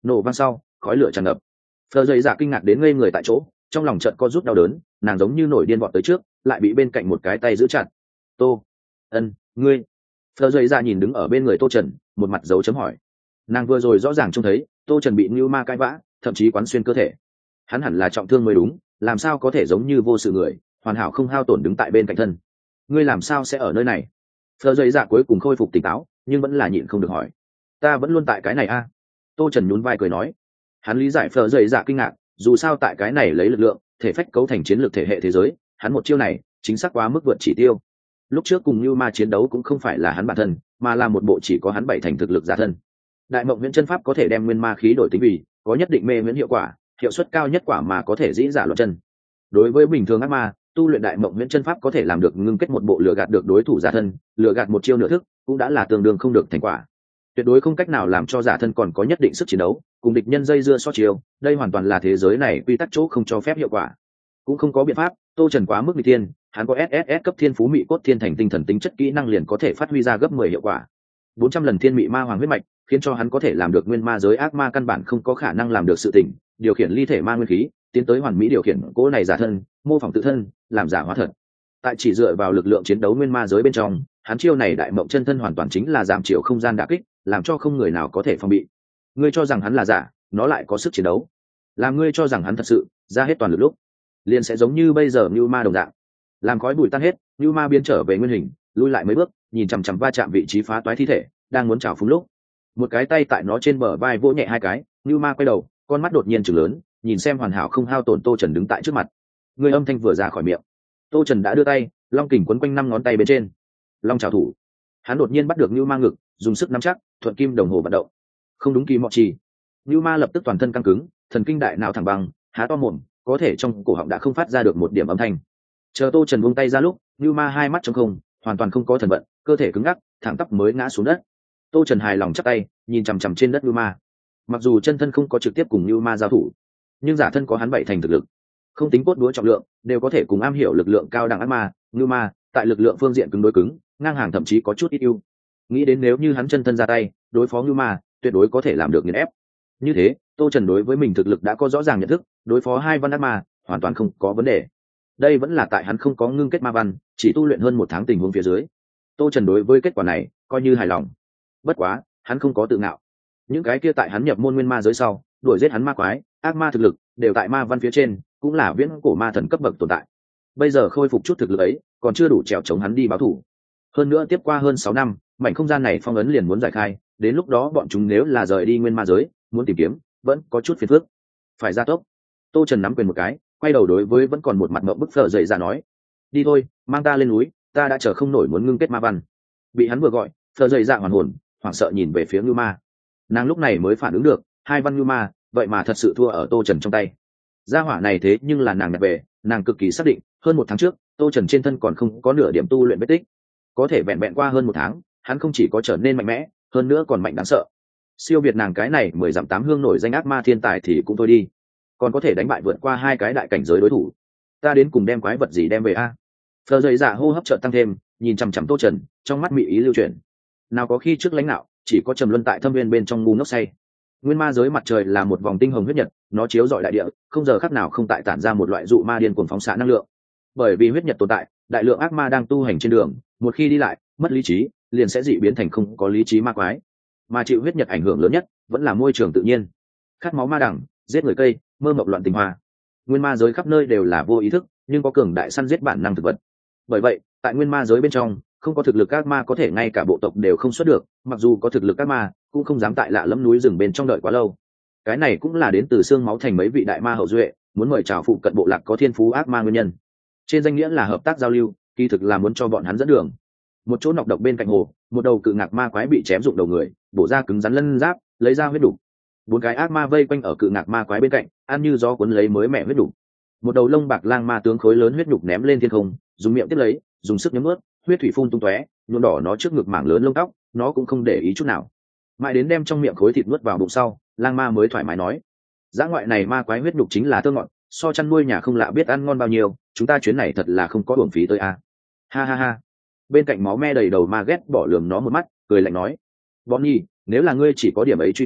Nổ vang sau khói lửa tràn ngập. Phờ dậy dạ kinh ngạc đến ngây người tại chỗ, trong lòng trận co rút đau đớn, nàng giống như nổi điên vọt tới trước, lại bị bên cạnh một cái tay giữ chặt. Tô ân ngươi. Phờ dậy dạ nhìn đứng ở bên người Tô Trần, một mặt dấu chấm hỏi. Nàng vừa rồi rõ ràng trông thấy Tô Trần bị Ngưu Ma cãi vã, thậm chí quán xuyên cơ thể. Hắn hẳn là trọng thương mới đúng, làm sao có thể giống như vô sự người, hoàn hảo không hao tổn đứng tại bên cạnh thân. Ngươi làm sao sẽ ở nơi này? Phờ dậy dạ cuối cùng khôi phục tỉnh táo, nhưng vẫn là nhịn không được hỏi. Ta vẫn luôn tại cái này a. Tô Trần nhún vai cười nói. Hắn lý giải Phờ dậy dạ kinh ngạc, dù sao tại cái này lấy lực lượng thể phách cấu thành chiến lược thể hệ thế giới, hắn một chiêu này chính xác quá mức vượt chỉ tiêu. Lúc trước cùng Ngưu Ma chiến đấu cũng không phải là hắn bản thân, mà là một bộ chỉ có hắn bảy thành thực lực giả thân. Đại mộng viễn chân pháp có thể đem nguyên ma khí đổi tính vì có nhất định mê viễn hiệu quả, hiệu suất cao nhất quả mà có thể dĩ giả luận chân. Đối với bình thường ác ma, tu luyện đại mộng viễn chân pháp có thể làm được ngưng kết một bộ lừa gạt được đối thủ giả thân, lừa gạt một chiêu nửa thức cũng đã là tương đương không được thành quả. Tuyệt đối không cách nào làm cho giả thân còn có nhất định sức chiến đấu, cùng địch nhân dây dưa so chiêu, đây hoàn toàn là thế giới này quy tắc chỗ không cho phép hiệu quả. Cũng không có biện pháp, Tô Trần quá mức nghịch thiên, hắn có ét ét ét cấp thiên phú mị cốt thiên thành tinh thần tính chất kỹ năng liền có thể phát huy ra gấp mười hiệu quả. bốn trăm lần thiên mị ma hoàng huyết mạch, khiến cho hắn có thể làm được nguyên ma giới ác ma căn bản không có khả năng làm được sự tình, điều khiển ly thể ma nguyên khí, tiến tới hoàn mỹ điều khiển cỗ này giả thân, mô phỏng tự thân, làm giả hóa thật. Tại chỉ dựa vào lực lượng chiến đấu nguyên ma giới bên trong, hắn chiêu này đại mộng chân thân hoàn toàn chính là giảm chiều không gian đả kích, làm cho không người nào có thể phòng bị. Ngươi cho rằng hắn là giả, nó lại có sức chiến đấu. Làm ngươi cho rằng hắn thật sự ra hết toàn lực lúc, liền sẽ giống như bây giờ như ma đồng dạng. Làm khói bụi tan hết, như ma biến trở về nguyên hình, lui lại mấy bước, nhìn chằm chằm va chạm vị trí phá toái thi thể, đang muốn trào phúng lúc, một cái tay tại nó trên bờ vai vỗ nhẹ hai cái, như ma quay đầu, con mắt đột nhiên trừng lớn, nhìn xem hoàn hảo không hao tổn Tô Trần đứng tại trước mặt. Người âm thanh vừa ra khỏi miệng, Tô Trần đã đưa tay, long kình quấn quanh năm ngón tay bên trên, long trào thủ. Hắn đột nhiên bắt được như ma ngực, dùng sức nắm chắc, thuận kim đồng hồ vận động. Không đúng kỳ mọ trì, như ma lập tức toàn thân căng cứng, thần kinh đại não thẳng băng, há to mồm, có thể trong cổ họng đã không phát ra được một điểm âm thanh. Chờ Tô Trần buông tay ra lúc, như ma hai mắt trống không, hoàn toàn không có thần vận, cơ thể cứng ngắc, thẳng tắp mới ngã xuống đất. Tô Trần hài lòng chắp tay, nhìn chằm chằm trên đất như ma. Mặc dù chân thân không có trực tiếp cùng như ma giao thủ, nhưng giả thân có hắn bảy thành thực lực, không tính cốt đũa trọng lượng, đều có thể cùng am hiểu lực lượng cao đẳng ác ma, như ma, tại lực lượng phương diện cứng đối cứng, ngang hàng thậm chí có chút ít ưu. Nghĩ đến nếu như hắn chân thân ra tay, đối phó như ma, tuyệt đối có thể làm được nghiền ép. Như thế, Tô Trần đối với mình thực lực đã có rõ ràng nhận thức, đối phó hai văn ác ma, hoàn toàn không có vấn đề. Đây vẫn là tại hắn không có ngưng kết ma văn, chỉ tu luyện hơn một tháng tình huống phía dưới. Tô Trần đối với kết quả này coi như hài lòng. Bất quá, hắn không có tự ngạo. Những cái kia tại hắn nhập môn nguyên ma giới sau, đuổi giết hắn ma quái, ác ma thực lực đều tại ma văn phía trên, cũng là viễn cổ ma thần cấp bậc tồn tại. Bây giờ khôi phục chút thực lực ấy, còn chưa đủ trèo chống hắn đi báo thù. Hơn nữa tiếp qua hơn sáu năm, mảnh không gian này phong ấn liền muốn giải khai, đến lúc đó bọn chúng nếu là rời đi nguyên ma giới, muốn tìm kiếm, vẫn có chút phiền phức. Phải gia tốc. Tô Trần nắm quyền một cái, quay đầu đối với vẫn còn một mặt ngậm bức Phở dậy ra nói: "Đi thôi, mang ta lên núi, ta đã chờ không nổi muốn ngưng kết ma văn." Bị hắn vừa gọi, Phở dậy dạ hoàn hồn, hoảng sợ nhìn về phía Ngưu Ma. Nàng lúc này mới phản ứng được, hai văn Ngưu Ma, vậy mà thật sự thua ở Tô Trần trong tay. Gia hỏa này thế nhưng là nàng nhặt về, nàng cực kỳ xác định, hơn một tháng trước, Tô Trần trên thân còn không có nửa điểm tu luyện vết tích. Có thể vẹn vẹn qua hơn một tháng, hắn không chỉ có trở nên mạnh mẽ, hơn nữa còn mạnh đáng sợ. Siêu việt nàng cái này mười dặm tám hương nổi danh ác ma thiên tài thì cũng thôi đi, còn có thể đánh bại vượt qua hai cái đại cảnh giới đối thủ. Ta đến cùng đem quái vật gì đem về a? Phờ dậy dạ hô hấp chợt tăng thêm, nhìn chằm chằm Tô Trần, trong mắt mị ý lưu chuyển. Nào có khi trước lãnh đạo, chỉ có trầm luân tại thâm viên bên trong ngu ngốc say. Nguyên ma giới mặt trời là một vòng tinh hồng huyết nhật, nó chiếu rọi đại địa, không giờ khắc nào không tại tản ra một loại dụ ma điên cuồng phóng xạ năng lượng. Bởi vì huyết nhật tồn tại, đại lượng ác ma đang tu hành trên đường, một khi đi lại, mất lý trí, liền sẽ dị biến thành không có lý trí ma quái. Mà chịu huyết nhật ảnh hưởng lớn nhất, vẫn là môi trường tự nhiên. Khát máu ma đẳng, giết người cây, mơ mộng loạn tình hoa. Nguyên ma giới khắp nơi đều là vô ý thức, nhưng có cường đại săn giết bản năng thực vật. Bởi vậy, tại nguyên ma giới bên trong, không có thực lực ác ma có thể ngay cả bộ tộc đều không xuất được, mặc dù có thực lực ác ma, cũng không dám tại lạ lẫm núi rừng bên trong đợi quá lâu. Cái này cũng là đến từ xương máu thành mấy vị đại ma hậu duệ, muốn mời chào phụ cận bộ lạc có thiên phú ác ma nguyên nhân. Trên danh nghĩa là hợp tác giao lưu, kỳ thực là muốn cho bọn hắn dẫn đường. Một chỗ nọc độc bên cạnh hồ, một đầu cự ngạc ma quái bị chém rụng đầu người, bổ ra cứng rắn lân giáp, lấy ra huyết đủ. Bốn cái ác ma vây quanh ở cự ngạc ma quái bên cạnh, ăn như gió cuốn lấy mới mẻ huyết đủ. Một đầu lông bạc lang ma tướng khối lớn huyết nhục ném lên thiên không, dùng miệng tiếp lấy, dùng sức nhấm nuốt, huyết thủy phun tung tóe, nhuộm đỏ nó trước ngực mảng lớn lông tóc, nó cũng không để ý chút nào. Mãi đến đem trong miệng khối thịt nuốt vào bụng sau, lang ma mới thoải mái nói: "Dã ngoại này ma quái huyết nhục chính là thơ ngọt, so chăn nuôi nhà không lạ biết ăn ngon bao nhiêu, chúng ta chuyến này thật là không có uổng phí tới a." Ha ha ha. Bên cạnh máu me đầy đầu ma ghét bỏ lườm nó một mắt, cười lạnh nói: "Bonnie, nếu là ngươi chỉ có điểm ấy truy cầu,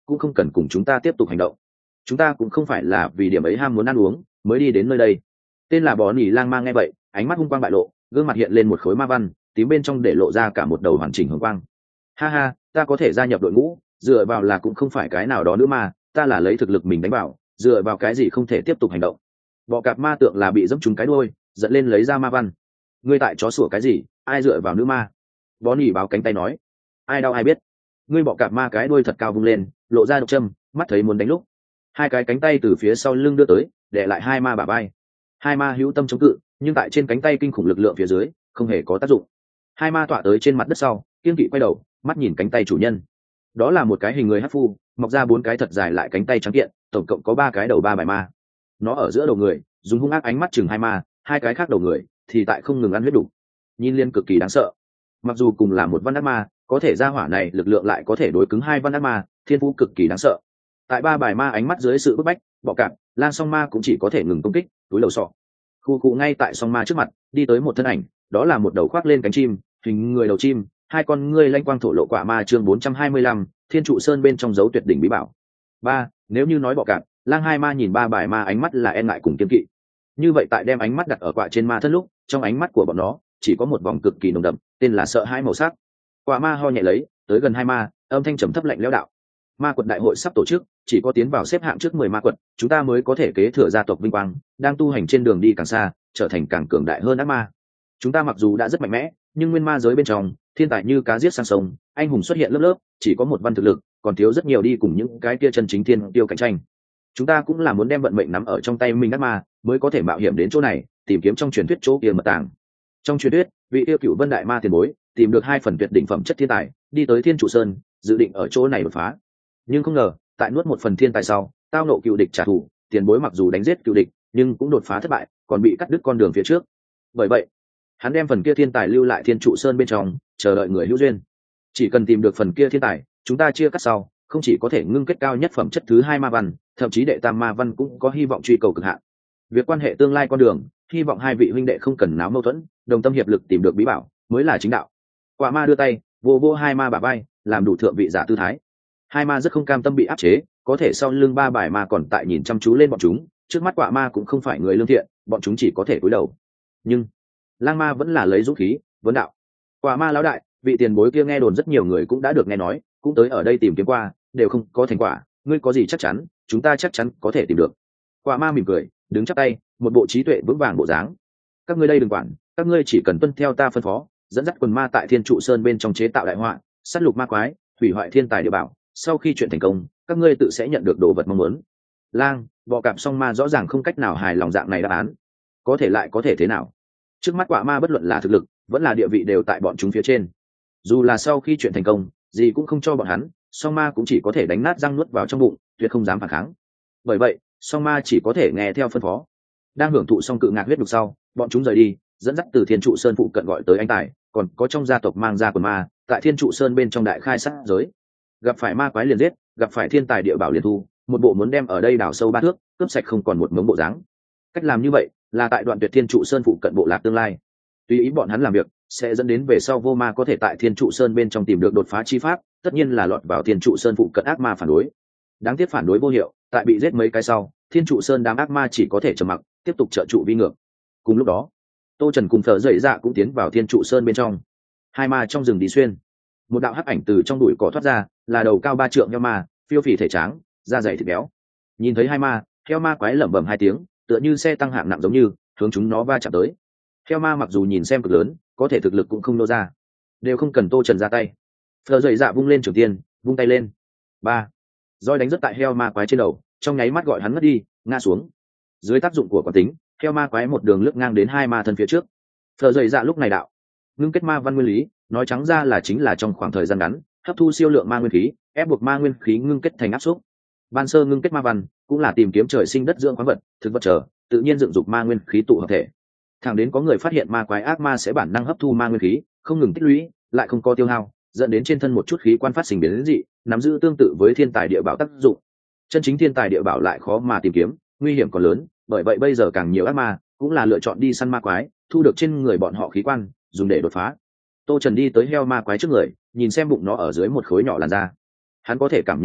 cũng không cần cùng chúng ta tiếp tục hành động. Chúng ta cũng không phải là vì điểm ấy ham muốn ăn uống mới đi đến nơi đây. Tên là Bó Nỉ Lang Ma nghe vậy, ánh mắt hung quang bại lộ, gương mặt hiện lên một khối ma văn tím bên trong để lộ ra cả một đầu hoàn chỉnh hồng quang. Ha ha, ta có thể gia nhập đội ngũ, dựa vào là cũng không phải cái nào đó nữa mà, ta là lấy thực lực mình đánh vào, dựa vào cái gì không thể tiếp tục hành động. Bọ cạp ma tượng là bị dẫm trúng cái đuôi, dẫn lên lấy ra ma văn. Ngươi tại chó sủa cái gì, ai dựa vào nữ ma? Bó Nỉ báo cánh tay nói. Ai đau ai biết. Ngươi bọ cạp ma cái đuôi thật cao vung lên, lộ ra độc châm, mắt thấy muốn đánh lúc. Hai cái cánh tay từ phía sau lưng đưa tới, để lại hai ma bả vai. Hai ma hữu tâm chống cự, nhưng tại trên cánh tay kinh khủng lực lượng phía dưới không hề có tác dụng. Hai ma tọa tới trên mặt đất sau, kiên kỵ quay đầu, mắt nhìn cánh tay chủ nhân. Đó là một cái hình người hắc phu, mọc ra bốn cái thật dài lại cánh tay trắng kiện, tổng cộng có ba cái đầu ba bài ma. Nó ở giữa đầu người, dùng hung ác ánh mắt chừng hai ma, hai cái khác đầu người thì tại không ngừng ăn huyết đủ. Nhìn liên cực kỳ đáng sợ. Mặc dù cùng là một văn ác ma, có thể ra hỏa này lực lượng lại có thể đối cứng hai văn ác ma, thiên phú cực kỳ đáng sợ. Tại ba bài ma ánh mắt dưới sự bức bách, bọ cạp Lang song ma cũng chỉ có thể ngừng công kích, túi đầu sọ. Khu cụ ngay tại song ma trước mặt, đi tới một thân ảnh, đó là một đầu khoác lên cánh chim, hình người đầu chim, hai con ngươi lanh quang thổ lộ quả ma chương bốn trăm hai mươi lăm, Thiên trụ sơn bên trong dấu tuyệt đỉnh bí bảo. Ba, nếu như nói bọ cạp, Lang hai ma nhìn ba bài ma ánh mắt là e ngại cùng kiên kỵ. Như vậy tại đem ánh mắt đặt ở quả trên ma thân lúc, trong ánh mắt của bọn nó chỉ có một vòng cực kỳ nồng đậm, tên là sợ hãi màu sắc. Quả ma ho nhẹ lấy, tới gần hai ma, âm thanh trầm thấp lạnh lẽo đạo: Ma quật đại hội sắp tổ chức, chỉ có tiến vào xếp hạng trước mười ma quật, chúng ta mới có thể kế thừa gia tộc vinh quang, đang tu hành trên đường đi càng xa, trở thành càng cường đại hơn ác ma. Chúng ta mặc dù đã rất mạnh mẽ, nhưng nguyên ma giới bên trong, thiên tài như cá giết sang sông, anh hùng xuất hiện lớp lớp, chỉ có một văn thực lực, còn thiếu rất nhiều đi cùng những cái kia chân chính thiên tiêu cạnh tranh. Chúng ta cũng là muốn đem vận mệnh nắm ở trong tay mình ác ma, mới có thể mạo hiểm đến chỗ này, tìm kiếm trong truyền thuyết chỗ kia mật tàng. Trong truyền thuyết, vị yêu cửu vân đại ma tiền bối, tìm được hai phần tuyệt đỉnh phẩm chất thiên tài, đi tới Thiên trụ sơn, dự định ở chỗ này đột phá. Nhưng không ngờ, tại nuốt một phần thiên tài sau, tao nộ cựu địch trả thù, tiền bối mặc dù đánh giết cựu địch, nhưng cũng đột phá thất bại, còn bị cắt đứt con đường phía trước. Bởi vậy, hắn đem phần kia thiên tài lưu lại Thiên trụ sơn bên trong, chờ đợi người hữu duyên. Chỉ cần tìm được phần kia thiên tài, chúng ta chia cắt sau, không chỉ có thể ngưng kết cao nhất phẩm chất thứ hai ma văn, thậm chí đệ tam ma văn cũng có hy vọng truy cầu cực hạn. Việc quan hệ tương lai con đường, hy vọng hai vị huynh đệ không cần náo mâu thuẫn, đồng tâm hiệp lực tìm được bí bảo, mới là chính đạo. Quả ma đưa tay, vô vô hai ma bả vai, làm đủ thượng vị giả tư thái. Hai ma rất không cam tâm bị áp chế, có thể sau lưng ba bài ma còn tại nhìn chăm chú lên bọn chúng, trước mắt quả ma cũng không phải người lương thiện, bọn chúng chỉ có thể cúi đầu. Nhưng Lang ma vẫn là lấy dũng khí, vấn đạo: Quả ma lão đại, vị tiền bối kia nghe đồn rất nhiều người cũng đã được nghe nói, cũng tới ở đây tìm kiếm qua, đều không có thành quả, ngươi có gì chắc chắn, chúng ta chắc chắn có thể tìm được. Quả ma mỉm cười, đứng chắp tay, một bộ trí tuệ vững vàng bộ dáng. Các ngươi đây đừng quản, các ngươi chỉ cần tuân theo ta phân phó, dẫn dắt quần ma tại Thiên trụ sơn bên trong chế tạo đại họa, sát lục ma quái, hủy hoại thiên tài địa bảo. Sau khi chuyện thành công, các ngươi tự sẽ nhận được đồ vật mong muốn. Lang, bọ cạp song ma rõ ràng không cách nào hài lòng dạng này đáp án. Có thể lại có thể thế nào? Trước mắt quả ma bất luận là thực lực, vẫn là địa vị đều tại bọn chúng phía trên. Dù là sau khi chuyện thành công, gì cũng không cho bọn hắn, song ma cũng chỉ có thể đánh nát răng nuốt vào trong bụng, tuyệt không dám phản kháng. Bởi vậy, song ma chỉ có thể nghe theo phân phó. Đang hưởng thụ xong cự ngạc huyết đục sau, bọn chúng rời đi, dẫn dắt từ Thiên trụ sơn phụ cận gọi tới anh tài, còn có trong gia tộc mang ra quần ma, tại Thiên trụ sơn bên trong đại khai sát giới. Gặp phải ma quái liền giết, gặp phải thiên tài địa bảo liền thu, một bộ muốn đem ở đây đào sâu ba thước, cướp sạch không còn một mống bộ dáng. Cách làm như vậy là tại đoạn tuyệt Thiên trụ sơn phụ cận bộ lạc tương lai. Tùy ý bọn hắn làm việc, sẽ dẫn đến về sau vô ma có thể tại Thiên trụ sơn bên trong tìm được đột phá chi pháp, tất nhiên là lọt vào Thiên trụ sơn phụ cận ác ma phản đối. Đáng tiếc phản đối vô hiệu, tại bị giết mấy cái sau, Thiên trụ sơn đám ác ma chỉ có thể trầm mặc, tiếp tục trợ trụ vi ngược. Cùng lúc đó, Tô Trần cùng Phở Dậy Dạ cũng tiến vào Thiên trụ sơn bên trong. Hai ma trong rừng đi xuyên, một đạo hắc ảnh từ trong bụi cỏ thoát ra, là đầu cao ba trượng heo ma, phiêu phì thể tráng, da dày thịt béo. Nhìn thấy hai ma, heo ma quái lẩm bẩm hai tiếng, tựa như xe tăng hạng nặng giống như hướng chúng nó va chạm tới. Heo ma mặc dù nhìn xem cực lớn, có thể thực lực cũng không nô ra, đều không cần Tô Trần ra tay. Phở Dậy Dạ vung lên trường tiên, vung tay lên, ba roi đánh rất tại heo ma quái trên đầu, trong nháy mắt gọi hắn ngất đi, ngã xuống. Dưới tác dụng của quán tính, heo ma quái một đường lướt ngang đến hai ma thân phía trước. Phở Dậy Dạ lúc này đạo ngưng kết ma văn nguyên lý, nói trắng ra là chính là trong khoảng thời gian ngắn hấp thu siêu lượng ma nguyên khí, ép buộc ma nguyên khí ngưng kết thành áp xúc. Ban sơ ngưng kết ma văn cũng là tìm kiếm trời sinh đất dưỡng khoáng vật, thực vật trở, tự nhiên dựng dục ma nguyên khí tụ hợp thể. Thẳng đến có người phát hiện ma quái ác ma sẽ bản năng hấp thu ma nguyên khí, không ngừng tích lũy, lại không có tiêu hao, dẫn đến trên thân một chút khí quan phát sinh biến dị, nắm giữ tương tự với thiên tài địa bảo tác dụng. Chân chính thiên tài địa bảo lại khó mà tìm kiếm, nguy hiểm còn lớn, bởi vậy bây giờ càng nhiều ác ma cũng là lựa chọn đi săn ma quái, thu được trên người bọn họ khí quan, dùng để đột phá. Tô Trần đi tới heo ma quái trước người, nhìn xem bụng nó ở dưới một khối nhỏ làn da. Hắn có thể cảm nhận được,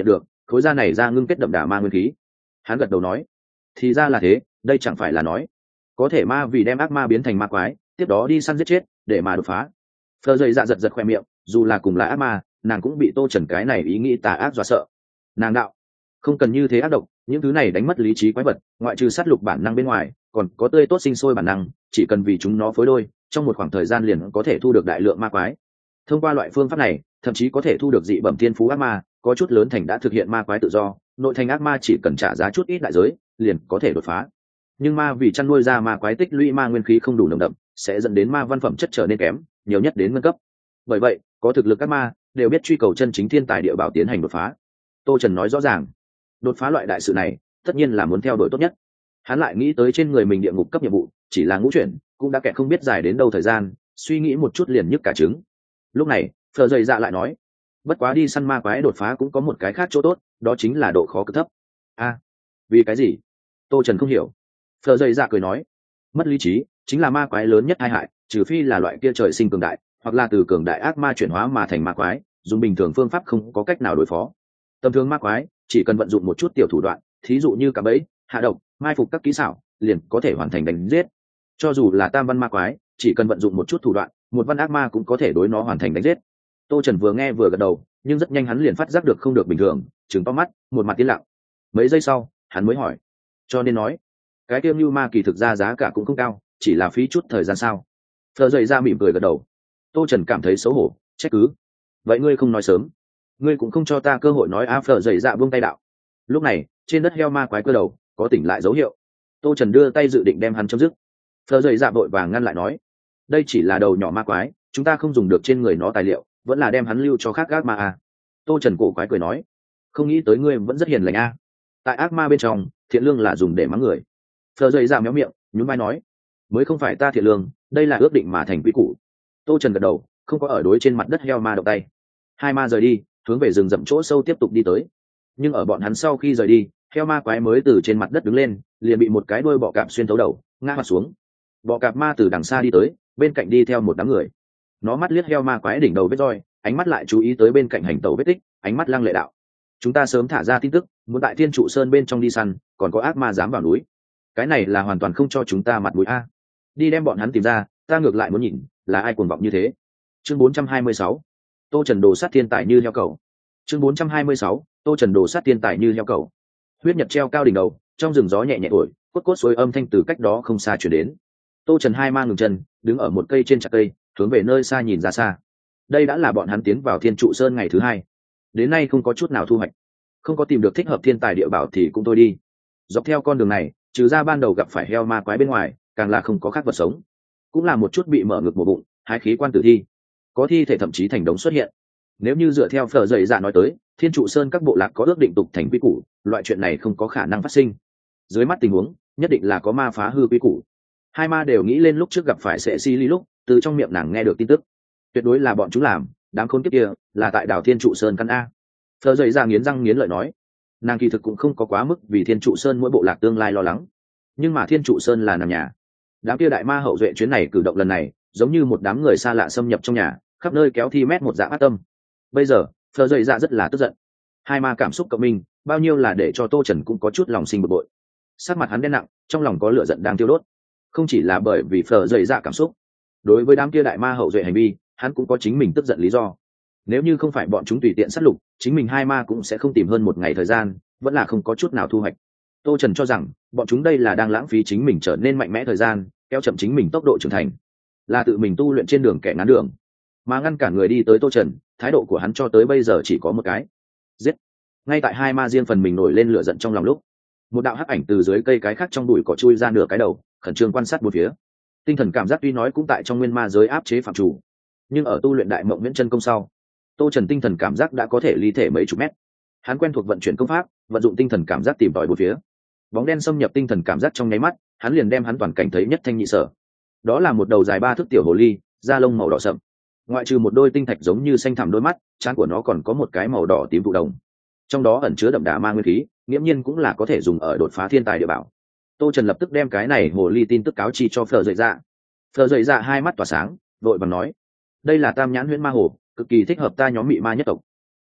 khối da này ra ngưng kết đậm đà ma nguyên khí. Hắn gật đầu nói, thì ra là thế, đây chẳng phải là nói có thể ma vì đem ác ma biến thành ma quái, tiếp đó đi săn giết chết để mà đột phá. Phờ dậy dạ giật giật khoe miệng, dù là cùng là ác ma, nàng cũng bị Tô Trần cái này ý nghĩ tà ác dọa sợ. Nàng đạo, không cần như thế ác độc, những thứ này đánh mất lý trí quái vật, ngoại trừ sát lục bản năng bên ngoài, còn có tươi tốt sinh sôi bản năng, chỉ cần vì chúng nó phối đôi, trong một khoảng thời gian liền có thể thu được đại lượng ma quái. Thông qua loại phương pháp này, thậm chí có thể thu được dị bẩm thiên phú ác ma, có chút lớn thành đã thực hiện ma quái tự do, nội thành ác ma chỉ cần trả giá chút ít đại giới, liền có thể đột phá. Nhưng ma vì chăn nuôi ra ma quái tích lũy ma nguyên khí không đủ nồng đậm, sẽ dẫn đến ma văn phẩm chất trở nên kém, nhiều nhất đến ngân cấp. Bởi vậy, có thực lực ác ma đều biết truy cầu chân chính thiên tài địa bảo tiến hành đột phá. Tô Trần nói rõ ràng, đột phá loại đại sự này, tất nhiên là muốn theo đuổi tốt nhất. Hắn lại nghĩ tới trên người mình địa ngục cấp nhiệm vụ, chỉ là ngũ chuyển, cũng đã kẹt không biết dài đến đâu thời gian, suy nghĩ một chút liền nhức cả trứng. Lúc này, Phở Dậy Dạ lại nói, bất quá đi săn ma quái đột phá cũng có một cái khác chỗ tốt, đó chính là độ khó cực thấp. A, à, vì cái gì? Tô Trần không hiểu. Phở Dậy Dạ cười nói, mất lý trí chính là ma quái lớn nhất tai hại, trừ phi là loại kia trời sinh cường đại, hoặc là từ cường đại ác ma chuyển hóa mà thành ma quái, dùng bình thường phương pháp không có cách nào đối phó. Tầm thường ma quái chỉ cần vận dụng một chút tiểu thủ đoạn, thí dụ như cả bẫy, hạ độc, mai phục các kỹ xảo, liền có thể hoàn thành đánh giết. Cho dù là tam văn ma quái, chỉ cần vận dụng một chút thủ đoạn, một văn ác ma cũng có thể đối nó hoàn thành đánh giết. Tô Trần vừa nghe vừa gật đầu, nhưng rất nhanh hắn liền phát giác được không được bình thường, trừng to mắt, một mặt yên lặng. Mấy giây sau, hắn mới hỏi, cho nên nói, cái tiêu như ma kỳ thực ra giá cả cũng không cao, chỉ là phí chút thời gian sao? Phở Dậy Dạ mỉm cười gật đầu. Tô Trần cảm thấy xấu hổ, trách cứ, vậy ngươi không nói sớm, ngươi cũng không cho ta cơ hội nói. A Phở Dậy Dạ buông tay đạo. Lúc này, trên đất heo ma quái cơ đầu có tỉnh lại dấu hiệu. Tô Trần đưa tay dự định đem hắn chấm dứt. Phở Dậy Dạ vội vàng ngăn lại nói, đây chỉ là đầu nhỏ ma quái, chúng ta không dùng được trên người nó tài liệu, vẫn là đem hắn lưu cho khác ác ma a. Tô Trần cổ quái cười nói, không nghĩ tới ngươi vẫn rất hiền lành a. Tại ác ma bên trong, thiện lương là dùng để mắng người. Phở Dậy Dạ méo miệng, nhún vai nói, mới không phải ta thiện lương, đây là ước định mà thành quy củ. Tô Trần gật đầu, không có ở đối trên mặt đất heo ma động tay. Hai ma rời đi, hướng về rừng rậm chỗ sâu tiếp tục đi tới. Nhưng ở bọn hắn sau khi rời đi, heo ma quái mới từ trên mặt đất đứng lên, liền bị một cái đuôi bọ cạp xuyên thấu đầu, ngã mặt xuống. Bọ cạp ma từ đằng xa đi tới, bên cạnh đi theo một đám người. Nó mắt liếc heo ma quái đỉnh đầu vết roi, ánh mắt lại chú ý tới bên cạnh hành tẩu vết tích, ánh mắt lăng lệ đạo, chúng ta sớm thả ra tin tức, muốn tại Thiên Trụ Sơn bên trong đi săn, còn có ác ma dám vào núi, cái này là hoàn toàn không cho chúng ta mặt mũi a. Đi đem bọn hắn tìm ra, ta ngược lại muốn nhìn là ai cuồng vọng như thế. Chương bốn trăm hai mươi sáu, Tô Trần đồ sát thiên tài như heo cầu. Chương bốn trăm hai mươi sáu, Tô Trần đồ sát thiên tài như heo cầu. Huyết nhật treo cao đỉnh đầu, trong rừng gió nhẹ nhẹ thổi, cốt cốt suối âm thanh từ cách đó không xa truyền đến. Tô Trần hai ma ngừng chân, đứng ở một cây trên chặt cây, hướng về nơi xa nhìn ra xa. Đây đã là bọn hắn tiến vào Thiên Trụ Sơn ngày thứ hai, đến nay không có chút nào thu hoạch, không có tìm được thích hợp thiên tài địa bảo thì cũng thôi đi. Dọc theo con đường này, trừ ra ban đầu gặp phải heo ma quái bên ngoài, càng là không có khác vật sống, cũng là một chút bị mở ngực một bụng, hái khí quan tử thi, có thi thể thậm chí thành đống xuất hiện. Nếu như dựa theo Phở Dậy Dạ nói tới, Thiên Trụ Sơn các bộ lạc có ước định tục thành quy củ, loại chuyện này không có khả năng phát sinh. Dưới mắt tình huống, nhất định là có ma phá hư quy củ. Hai ma đều nghĩ lên lúc trước gặp phải Sệ Si Ly lúc, từ trong miệng nàng nghe được tin tức, tuyệt đối là bọn chúng làm, đám khốn kiếp kia là tại đảo Thiên Trụ Sơn căn a. Phở Dậy Dạ nghiến răng nghiến lợi nói, nàng kỳ thực cũng không có quá mức vì Thiên Trụ Sơn mỗi bộ lạc tương lai lo lắng, nhưng mà Thiên Trụ Sơn là nằm nhà, đám kia đại ma hậu duệ chuyến này cử động lần này giống như một đám người xa lạ xâm nhập trong nhà, khắp nơi kéo thi mét một dạng ác tâm. Bây giờ Phở Dậy Dạ rất là tức giận, hai ma cảm xúc cộng minh bao nhiêu là để cho Tô Trần cũng có chút lòng sinh bực bội. Sắc mặt hắn đen nặng, trong lòng có lửa giận đang tiêu đốt, không chỉ là bởi vì Phở Dậy Dạ cảm xúc, đối với đám kia đại ma hậu duệ hành vi hắn cũng có chính mình tức giận lý do. Nếu như không phải bọn chúng tùy tiện sát lục, chính mình hai ma cũng sẽ không tìm hơn một ngày thời gian, vẫn là không có chút nào thu hoạch. Tô Trần cho rằng bọn chúng đây là đang lãng phí chính mình trở nên mạnh mẽ thời gian, kéo chậm chính mình tốc độ trưởng thành, là tự mình tu luyện trên đường kẻ ngán đường, mà ngăn cản người đi tới Tô Trần, thái độ của hắn cho tới bây giờ chỉ có một cái: giết. Ngay tại hai ma riêng phần mình nổi lên lửa giận trong lòng lúc, một đạo hắc ảnh từ dưới cây cái khác trong bụi cỏ chui ra nửa cái đầu, khẩn trương quan sát bốn phía. Tinh thần cảm giác tuy nói cũng tại trong nguyên ma giới áp chế phạm chủ, nhưng ở tu luyện đại mộng viễn chân công sau, Tô Trần tinh thần cảm giác đã có thể ly thể mấy chục mét. Hắn quen thuộc vận chuyển công pháp, vận dụng tinh thần cảm giác tìm tòi bốn phía. Bóng đen xâm nhập tinh thần cảm giác trong nháy mắt, hắn liền đem hắn toàn cảnh thấy nhất thanh nhị sở. Đó là một đầu dài ba thước tiểu hồ ly, da lông màu đỏ sậm, ngoại trừ một đôi tinh thạch giống như xanh thẳm đôi mắt, trán của nó còn có một cái màu đỏ tím thụ đồng, trong đó ẩn chứa đậm đà ma nguyên khí, nghiễm nhiên cũng là có thể dùng ở đột phá thiên tài địa bảo. Tô Trần lập tức đem cái này hồ ly tin tức cáo chi cho Phở Dậy Dạ. Phở Dậy Dạ hai mắt tỏa sáng, vội vàng nói: đây là tam nhãn huyễn ma hồ, cực kỳ thích hợp ta nhóm mị ma nhất tộc.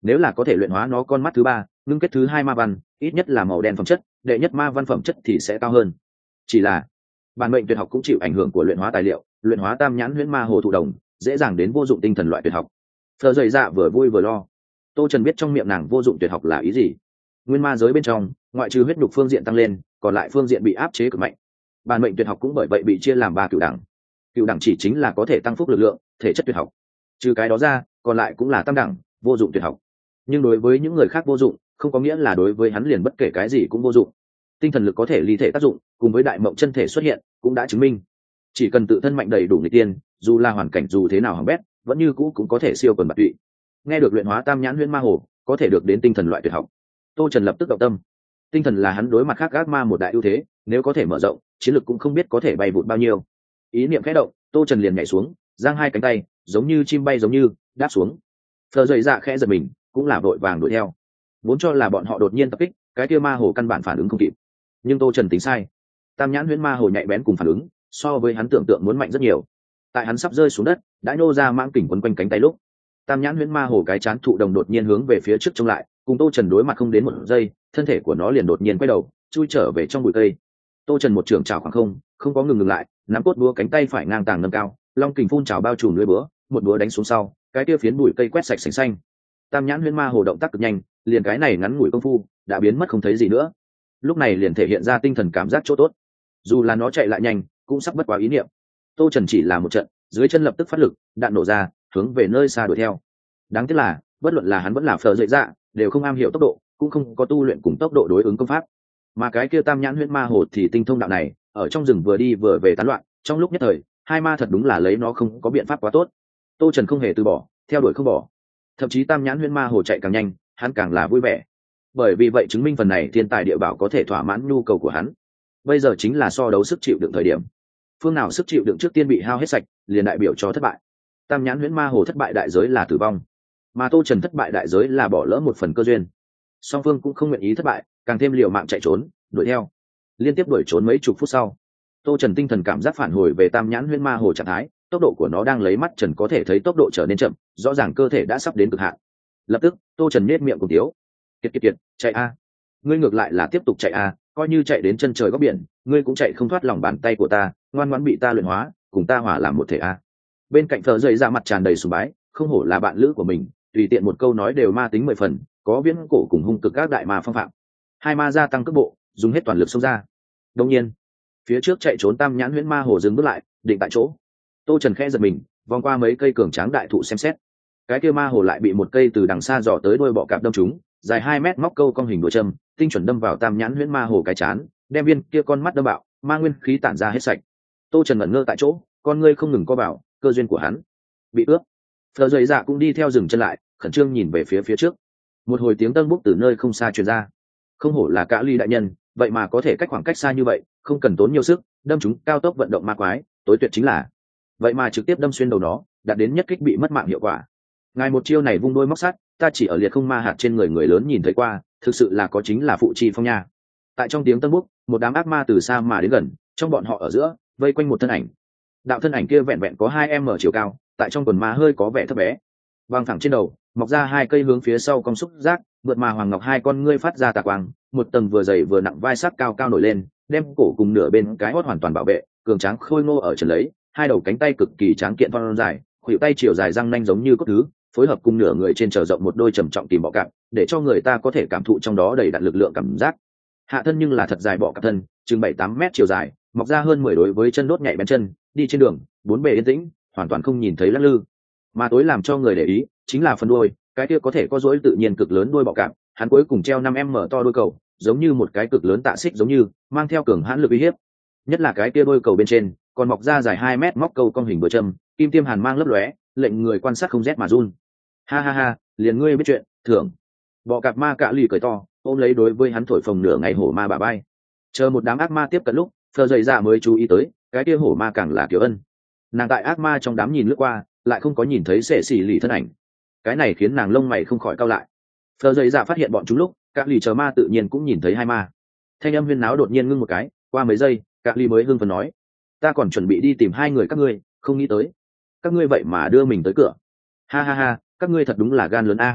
nếu là có thể luyện hóa nó con mắt thứ ba ngưng kết thứ hai ma văn ít nhất là màu đen phẩm chất, đệ nhất ma văn phẩm chất thì sẽ cao hơn. Chỉ là bản mệnh tuyệt học cũng chịu ảnh hưởng của luyện hóa tài liệu, luyện hóa tam nhãn huyễn ma hồ thụ đồng dễ dàng đến vô dụng tinh thần loại tuyệt học. Phờ dày dạ vừa vui vừa lo. Tô Trần biết trong miệng nàng vô dụng tuyệt học là ý gì. Nguyên ma giới bên trong ngoại trừ huyết nhục phương diện tăng lên, còn lại phương diện bị áp chế cực mạnh. Bản mệnh tuyệt học cũng bởi vậy bị chia làm ba cựu đẳng. Cựu đẳng chỉ chính là có thể tăng phúc lực lượng, thể chất tuyệt học. Trừ cái đó ra, còn lại cũng là tam đẳng, vô dụng tuyệt học. Nhưng đối với những người khác vô dụng, không có nghĩa là đối với hắn liền bất kể cái gì cũng vô dụng. Tinh thần lực có thể ly thể tác dụng, cùng với đại mộng chân thể xuất hiện, cũng đã chứng minh, chỉ cần tự thân mạnh đầy đủ nghịch tiên, dù là hoàn cảnh dù thế nào hỏng bét, vẫn như cũ cũng có thể siêu quần bạt tụy. Nghe được luyện hóa tam nhãn huyễn ma hồ, có thể được đến tinh thần loại tuyệt học. Tô Trần lập tức động tâm. Tinh thần là hắn đối mặt khác ác ma một đại ưu thế, nếu có thể mở rộng, chiến lực cũng không biết có thể bay vụt bao nhiêu. Ý niệm khẽ động, Tô Trần liền nhảy xuống, giang hai cánh tay, giống như chim bay giống như đáp xuống. Phờ dậy dạ khẽ giật mình, cũng là vội vàng đuổi theo. Vốn cho là bọn họ đột nhiên tập kích, cái kia ma hồ căn bản phản ứng không kịp. Nhưng Tô Trần tính sai. Tam nhãn huyễn ma hồ nhạy bén cùng phản ứng, so với hắn tưởng tượng muốn mạnh rất nhiều. Tại hắn sắp rơi xuống đất, đã nhô ra mãng kình quấn quanh cánh tay lúc, tam nhãn huyễn ma hồ cái chán thụ đồng đột nhiên hướng về phía trước trông lại, cùng Tô Trần đối mặt không đến một giây, thân thể của nó liền đột nhiên quay đầu, chui trở về trong bụi cây. Tô Trần một trường trào khoảng không, không có ngừng ngừng lại, nắm cốt búa cánh tay phải ngang tàng nâng cao, long kình phun trào bao trùm lưỡi búa, một búa đánh xuống sau, cái kia phiến bụi cây quét sạch sành xanh. Tam nhãn huyễn ma hồ động tác cực nhanh, liền cái này ngắn ngủi công phu đã biến mất không thấy gì nữa. Lúc này liền thể hiện ra tinh thần cảm giác chỗ tốt. Dù là nó chạy lại nhanh, cũng sắp bất quá ý niệm. Tô Trần chỉ là một trận, dưới chân lập tức phát lực, đạn nổ ra, hướng về nơi xa đuổi theo. Đáng tiếc là, bất luận là hắn vẫn là Phở Dậy Dạ, đều không am hiểu tốc độ, cũng không có tu luyện cùng tốc độ đối ứng công pháp. Mà cái kia tam nhãn huyễn ma hồ thì tinh thông đạo này, ở trong rừng vừa đi vừa về tán loạn, trong lúc nhất thời, hai ma thật đúng là lấy nó không có biện pháp quá tốt. Tô Trần không hề từ bỏ, theo đuổi không bỏ. Thậm chí tam nhãn huyễn ma hồ chạy càng nhanh, hắn càng là vui vẻ. Bởi vì vậy chứng minh phần này thiên tài địa bảo có thể thỏa mãn nhu cầu của hắn. Bây giờ chính là so đấu sức chịu đựng thời điểm. Phương nào sức chịu đựng trước tiên bị hao hết sạch, liền đại biểu cho thất bại. Tam nhãn huyễn ma hồ thất bại đại giới là tử vong, mà Tô Trần thất bại đại giới là bỏ lỡ một phần cơ duyên. Song phương cũng không nguyện ý thất bại, càng thêm liều mạng chạy trốn, đuổi theo. Liên tiếp đuổi trốn mấy chục phút sau, Tô Trần tinh thần cảm giác phản hồi về tam nhãn huyễn ma hồ trạng thái, tốc độ của nó đang lấy mắt trần có thể thấy tốc độ trở nên chậm, rõ ràng cơ thể đã sắp đến cực hạn. Lập tức, Tô Trần nhếch miệng cùng tiếu, kiệt kiệt kiệt, chạy a, ngươi ngược lại là tiếp tục chạy a, coi như chạy đến chân trời góc biển, ngươi cũng chạy không thoát lòng bàn tay của ta, ngoan ngoãn bị ta luyện hóa, cùng ta hòa làm một thể a. Bên cạnh Phở Dậy Dạ mặt tràn đầy sùng bái, không hổ là bạn lữ của mình, tùy tiện một câu nói đều ma tính mười phần, có viễn cổ cùng hung cực các đại ma phong phạm. Hai ma gia tăng cước bộ, dùng hết toàn lực xông ra. Đương nhiên, phía trước chạy trốn tam nhãn huyễn ma hồ dừng bước lại, định tại chỗ. Tô Trần khẽ giật mình, vòng qua mấy cây cường tráng đại thụ xem xét. Cái kia ma hồ lại bị một cây từ đằng xa dò tới đôi bọ cạp đâm trúng, dài hai mét móc câu cong hình đuôi châm, tinh chuẩn đâm vào tam nhãn huyễn ma hồ cái chán, đem viên kia con mắt đâm bạo, ma nguyên khí tản ra hết sạch. Tô Trần ngẩn ngơ tại chỗ, con ngươi không ngừng co vào, cơ duyên của hắn bị ướt. Phở Dậy Dạ cũng đi theo dừng chân lại, khẩn trương nhìn về phía phía trước. Một hồi tiếng tân búc từ nơi không xa truyền ra. Không hổ là Cả Ly đại nhân, vậy mà có thể cách khoảng cách xa như vậy, không cần tốn nhiều sức, đâm chúng cao tốc vận động ma quái, tối tuyệt chính là vậy mà trực tiếp đâm xuyên đầu nó, đạt đến nhất kích bị mất mạng hiệu quả. Ngài một chiêu này vung đôi móc sắt, ta chỉ ở liệt không ma hạt trên người người lớn nhìn thấy qua, thực sự là có chính là phụ chi phong nha. Tại trong tiếng tân búc, một đám ác ma từ xa mà đến gần, trong bọn họ ở giữa vây quanh một thân ảnh. Đạo thân ảnh kia vẹn vẹn có hai em mở chiều cao, tại trong quần ma hơi có vẻ thấp bé. Vang thẳng trên đầu, mọc ra hai cây hướng phía sau cong xúc giác, vượt mà hoàng ngọc hai con ngươi phát ra tà quang, một tầng vừa dày vừa nặng vai sắc cao cao nổi lên, đem cổ cùng nửa bên cái hót hoàn toàn bảo vệ, cường tráng khôi ngô ở trần lấy, hai đầu cánh tay cực kỳ tráng kiện thon dài, khuỷu tay chiều dài răng nanh giống như cốt thứ, phối hợp cùng nửa người trên trở rộng một đôi trầm trọng tìm bọ cạp, để cho người ta có thể cảm thụ trong đó đầy đặn lực lượng cảm giác. Hạ thân nhưng là thật dài bọ cạp thân, chừng bảy tám mét chiều dài, mọc ra hơn mười đối với chân đốt nhạy bén chân, đi trên đường, bốn bề yên tĩnh, hoàn toàn không nhìn thấy lắc lư. Mà tối làm cho người để ý chính là phần đuôi, cái kia có thể có rỗi tự nhiên cực lớn đuôi bọ cạp, hắn cuối cùng treo năm em mở to đuôi cầu, giống như một cái cực lớn tạ xích giống như, mang theo cường hãn lực uy hiếp. Nhất là cái kia đuôi cầu bên trên, còn mọc ra dài hai mét móc câu cong hình bờ châm, kim tiêm hàn mang lấp lóe, lệnh người quan sát không rét mà run. Ha ha ha, liền ngươi biết chuyện, thưởng. Bọ cạp ma Cả Lì cười to, ôm lấy đối với hắn thổi phồng nửa ngày hổ ma bà bay. Chờ một đám ác ma tiếp cận lúc, Phở Dậy Dạ mới chú ý tới, cái kia hổ ma càng là Kiều Ân. Nàng tại ác ma trong đám nhìn lướt qua, lại không có nhìn thấy Sệ Sĩ Lì thân ảnh. Cái này khiến nàng lông mày không khỏi cau lại. Phở Dậy Dạ phát hiện bọn chúng lúc, Cả Lì chờ ma tự nhiên cũng nhìn thấy hai ma. Thanh âm huyên náo đột nhiên ngưng một cái, qua mấy giây, Cả Lì mới hưng phấn nói: "Ta còn chuẩn bị đi tìm hai người các ngươi, không nghĩ tới, các ngươi vậy mà đưa mình tới cửa. Ha ha ha, các ngươi thật đúng là gan lớn a."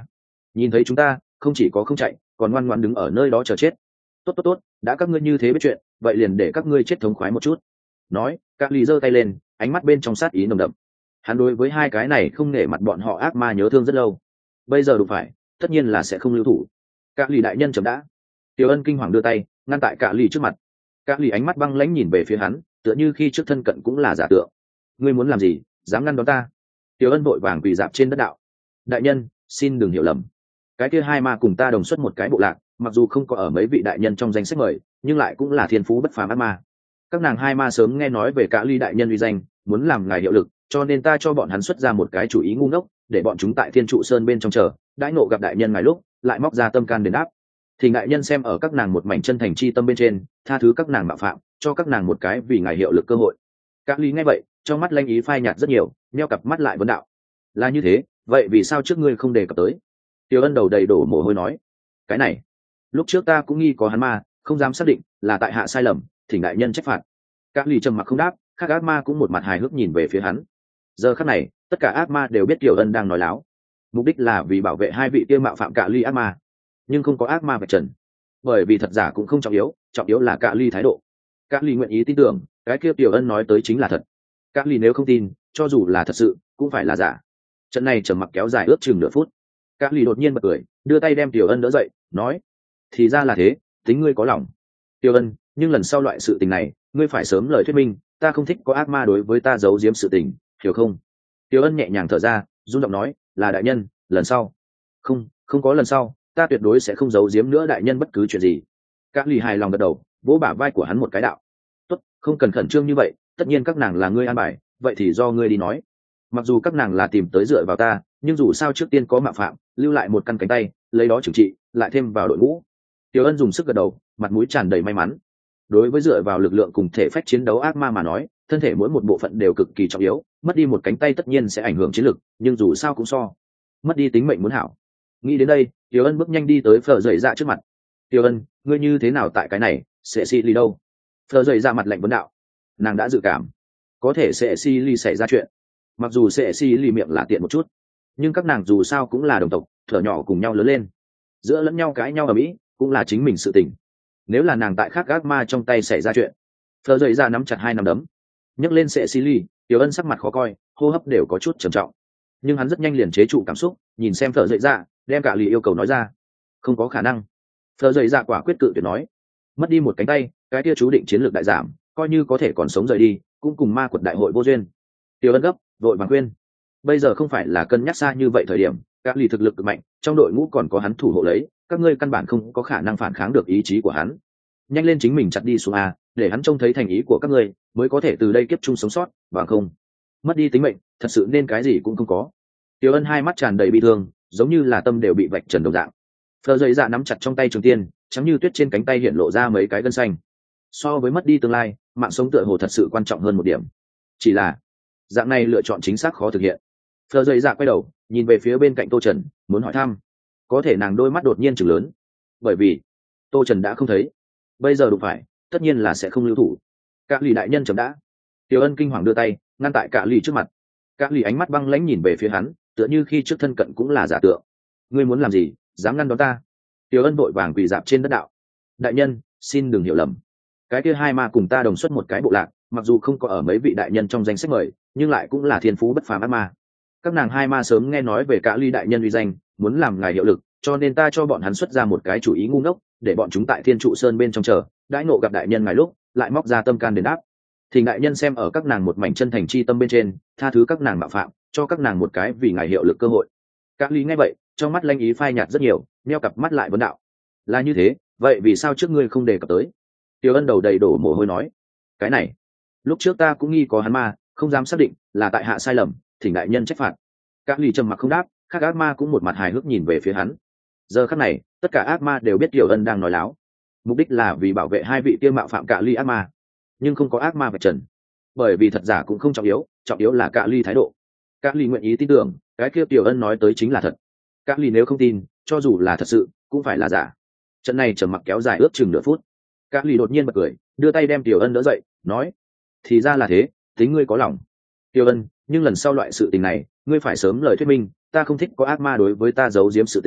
nhìn thấy chúng ta không chỉ có không chạy còn ngoan ngoãn đứng ở nơi đó chờ chết. Tốt tốt tốt, đã các ngươi như thế biết chuyện, vậy liền để các ngươi chết thống khoái một chút. Nói, các ly giơ tay lên, ánh mắt bên trong sát ý nồng đậm. Hắn đối với hai cái này không nể mặt bọn họ ác ma nhớ thương rất lâu, bây giờ đụng phải tất nhiên là sẽ không lưu thủ. Các ly đại nhân chậm đã. Tiểu Ân kinh hoàng đưa tay ngăn tại cả ly trước mặt. Các ly ánh mắt băng lãnh nhìn về phía hắn, tựa như khi trước thân cận cũng là giả tượng. Ngươi muốn làm gì, dám ngăn đón ta? Tiểu Ân vội vàng quỳ dạp trên đất đạo. Đại nhân, xin đừng hiểu lầm, cái kia hai ma cùng ta đồng xuất một cái bộ lạc, mặc dù không có ở mấy vị đại nhân trong danh sách mời, nhưng lại cũng là thiên phú bất phàm ác ma. Các nàng hai ma sớm nghe nói về cả ly đại nhân uy danh, muốn làm ngài hiệu lực, cho nên ta cho bọn hắn xuất ra một cái chủ ý ngu ngốc, để bọn chúng tại thiên trụ sơn bên trong chờ, đãi ngộ gặp đại nhân ngài lúc lại móc ra tâm can đền đáp. Thì đại nhân xem ở các nàng một mảnh chân thành chi tâm bên trên, tha thứ các nàng mạo phạm, cho các nàng một cái vì ngài hiệu lực cơ hội. Các ly nghe vậy, trong mắt lanh ý phai nhạt rất nhiều, neo cặp mắt lại vấn đạo. Là như thế, vậy vì sao trước ngươi không đề cập tới? Tiểu Ân đầu đầy đổ mồ hôi nói. Cái này, lúc trước ta cũng nghi có hắn ma, không dám xác định, là tại hạ sai lầm, thỉnh đại nhân trách phạt. Các ly trầm mặc không đáp, các ác ma cũng một mặt hài hước nhìn về phía hắn. Giờ khắc này, tất cả ác ma đều biết Tiểu Ân đang nói láo, mục đích là vì bảo vệ hai vị tiêu mạo phạm cả ly ác ma, nhưng không có ác ma vạch trần, bởi vì thật giả cũng không trọng yếu, trọng yếu là cả ly thái độ. Cả ly nguyện ý tin tưởng cái kia Tiểu Ân nói tới chính là thật. Cả ly nếu không tin, cho dù là thật sự cũng phải là giả. Trận này trầm mặc kéo dài ước chừng nửa phút. Cả ly đột nhiên bật cười, đưa tay đem Tiểu Ân đỡ dậy, nói: thì ra là thế, tính ngươi có lòng. Tiểu Ân, nhưng lần sau loại sự tình này ngươi phải sớm lời thuyết minh, ta không thích có ác ma đối với ta giấu giếm sự tình, hiểu không? Tiểu Ân nhẹ nhàng thở ra, run giọng nói: là đại nhân, lần sau. Không, không có lần sau, ta tuyệt đối sẽ không giấu giếm nữa đại nhân bất cứ chuyện gì. Các lì hài lòng gật đầu, vỗ bả vai của hắn một cái đạo: tốt, không cần khẩn trương như vậy, tất nhiên các nàng là ngươi an bài, vậy thì do ngươi đi nói. Mặc dù các nàng là tìm tới dựa vào ta, nhưng dù sao trước tiên có mạo phạm, lưu lại một căn cánh tay, lấy đó trừng trị, lại thêm vào đội ngũ. Tiểu Ân dùng sức gật đầu, mặt mũi tràn đầy may mắn. Đối với dựa vào lực lượng cùng thể phách chiến đấu ác ma mà nói, thân thể mỗi một bộ phận đều cực kỳ trọng yếu, mất đi một cánh tay tất nhiên sẽ ảnh hưởng chiến lực, nhưng dù sao cũng so mất đi tính mệnh muốn hảo. Nghĩ đến đây, Tiểu Ân bước nhanh đi tới Phở Dậy Dạ trước mặt. Tiểu Ân, ngươi như thế nào tại cái này, Sẽ Si Ly đâu? Phở Dậy Dạ mặt lạnh vấn đạo. Nàng đã dự cảm có thể Sẽ Si Ly xảy ra chuyện. Mặc dù Sẽ Si Ly miệng là tiện một chút, nhưng các nàng dù sao cũng là đồng tộc, thở nhỏ cùng nhau lớn lên, giữa lẫn nhau cãi nhau ở mỹ cũng là chính mình sự tình. Nếu là nàng tại khác ác ma trong tay xảy ra chuyện. Phở Dậy Dạ nắm chặt hai nắm đấm, nhấc lên Sẽ Si Ly. Tiểu Ân sắc mặt khó coi, hô hấp đều có chút trầm trọng, nhưng hắn rất nhanh liền chế trụ cảm xúc, nhìn xem Phở Dậy Dạ, đem cả lì yêu cầu nói ra. Không có khả năng. Phở Dậy Dạ quả quyết cự tuyệt nói. Mất đi một cánh tay, cái kia chú định chiến lược đại giảm, coi như có thể còn sống rời đi, cũng cùng ma quật đại hội vô duyên. Tiểu Ân gấp vội vàng khuyên. Bây giờ không phải là cân nhắc xa như vậy thời điểm, các lì thực lực cực mạnh, trong đội ngũ còn có hắn thủ hộ lấy, các ngươi căn bản không có khả năng phản kháng được ý chí của hắn. Nhanh lên chính mình chặt đi xuống a, để hắn trông thấy thành ý của các ngươi, mới có thể từ đây kiếp chung sống sót, bằng không mất đi tính mệnh, thật sự nên cái gì cũng không có. Tiểu Ân hai mắt tràn đầy bi thương, giống như là tâm đều bị vạch trần đồng dạng. Phở Dậy Dạ nắm chặt trong tay trường tiên, trắng như tuyết trên cánh tay hiện lộ ra mấy cái gân xanh. So với mất đi tương lai, mạng sống tựa hồ thật sự quan trọng hơn một điểm. Chỉ là dạng này lựa chọn chính xác khó thực hiện. Phở Dậy Dạ quay đầu nhìn về phía bên cạnh Tô Trần, muốn hỏi thăm, có thể nàng đôi mắt đột nhiên trừng lớn, bởi vì Tô Trần đã không thấy, bây giờ đụng phải tất nhiên là sẽ không lưu thủ. Cả lì đại nhân chấm đã. Tiểu Ân kinh hoàng đưa tay ngăn tại cả lì trước mặt. Cả lì ánh mắt băng lãnh nhìn về phía hắn, tựa như khi trước thân cận cũng là giả tượng. Ngươi muốn làm gì, dám ngăn đón ta? Tiểu Ân vội vàng quỳ dạp trên đất đạo. Đại nhân, xin đừng hiểu lầm, cái kia hai ma cùng ta đồng xuất một cái bộ lạc, mặc dù không có ở mấy vị đại nhân trong danh sách mời, nhưng lại cũng là thiên phú bất phàm ác ma. Các nàng hai ma sớm nghe nói về cả ly đại nhân uy danh, muốn làm ngài hiệu lực, cho nên ta cho bọn hắn xuất ra một cái chủ ý ngu ngốc, để bọn chúng tại thiên trụ sơn bên trong chờ, đãi ngộ gặp đại nhân ngài lúc lại móc ra tâm can đền đáp. Thì đại nhân xem ở các nàng một mảnh chân thành chi tâm bên trên, tha thứ các nàng mạo phạm, cho các nàng một cái vì ngài hiệu lực cơ hội. Các lý nghe vậy, trong mắt lanh ý phai nhạt rất nhiều, neo cặp mắt lại vấn đạo. Là như thế, vậy vì sao trước ngươi không đề cập tới? Tiểu Ân đầu đầy đổ mồ hôi nói. Cái này, lúc trước ta cũng nghi có hắn ma, không dám xác định, là tại hạ sai lầm, thỉnh đại nhân trách phạt. Các lý trầm mặc không đáp, các ác ma cũng một mặt hài hước nhìn về phía hắn. Giờ khắc này, tất cả ác ma đều biết Tiểu Ân đang nói láo, mục đích là vì bảo vệ hai vị tiêu mạo phạm cả ly ác ma, nhưng không có ác ma vạch trần, bởi vì thật giả cũng không trọng yếu, trọng yếu là cả ly thái độ. Cả ly nguyện ý tin tưởng cái kia Tiểu Ân nói tới chính là thật. Cả ly nếu không tin, cho dù là thật sự cũng phải là giả. Trận này trầm mặc kéo dài ước chừng nửa phút. Cả ly đột nhiên bật cười, đưa tay đem Tiểu Ân đỡ dậy, nói: thì ra là thế, tính ngươi có lòng. Tiểu Ân, nhưng lần sau loại sự tình này ngươi phải sớm lời thuyết minh, ta không thích có ác ma đối với ta giấu giếm sự tình,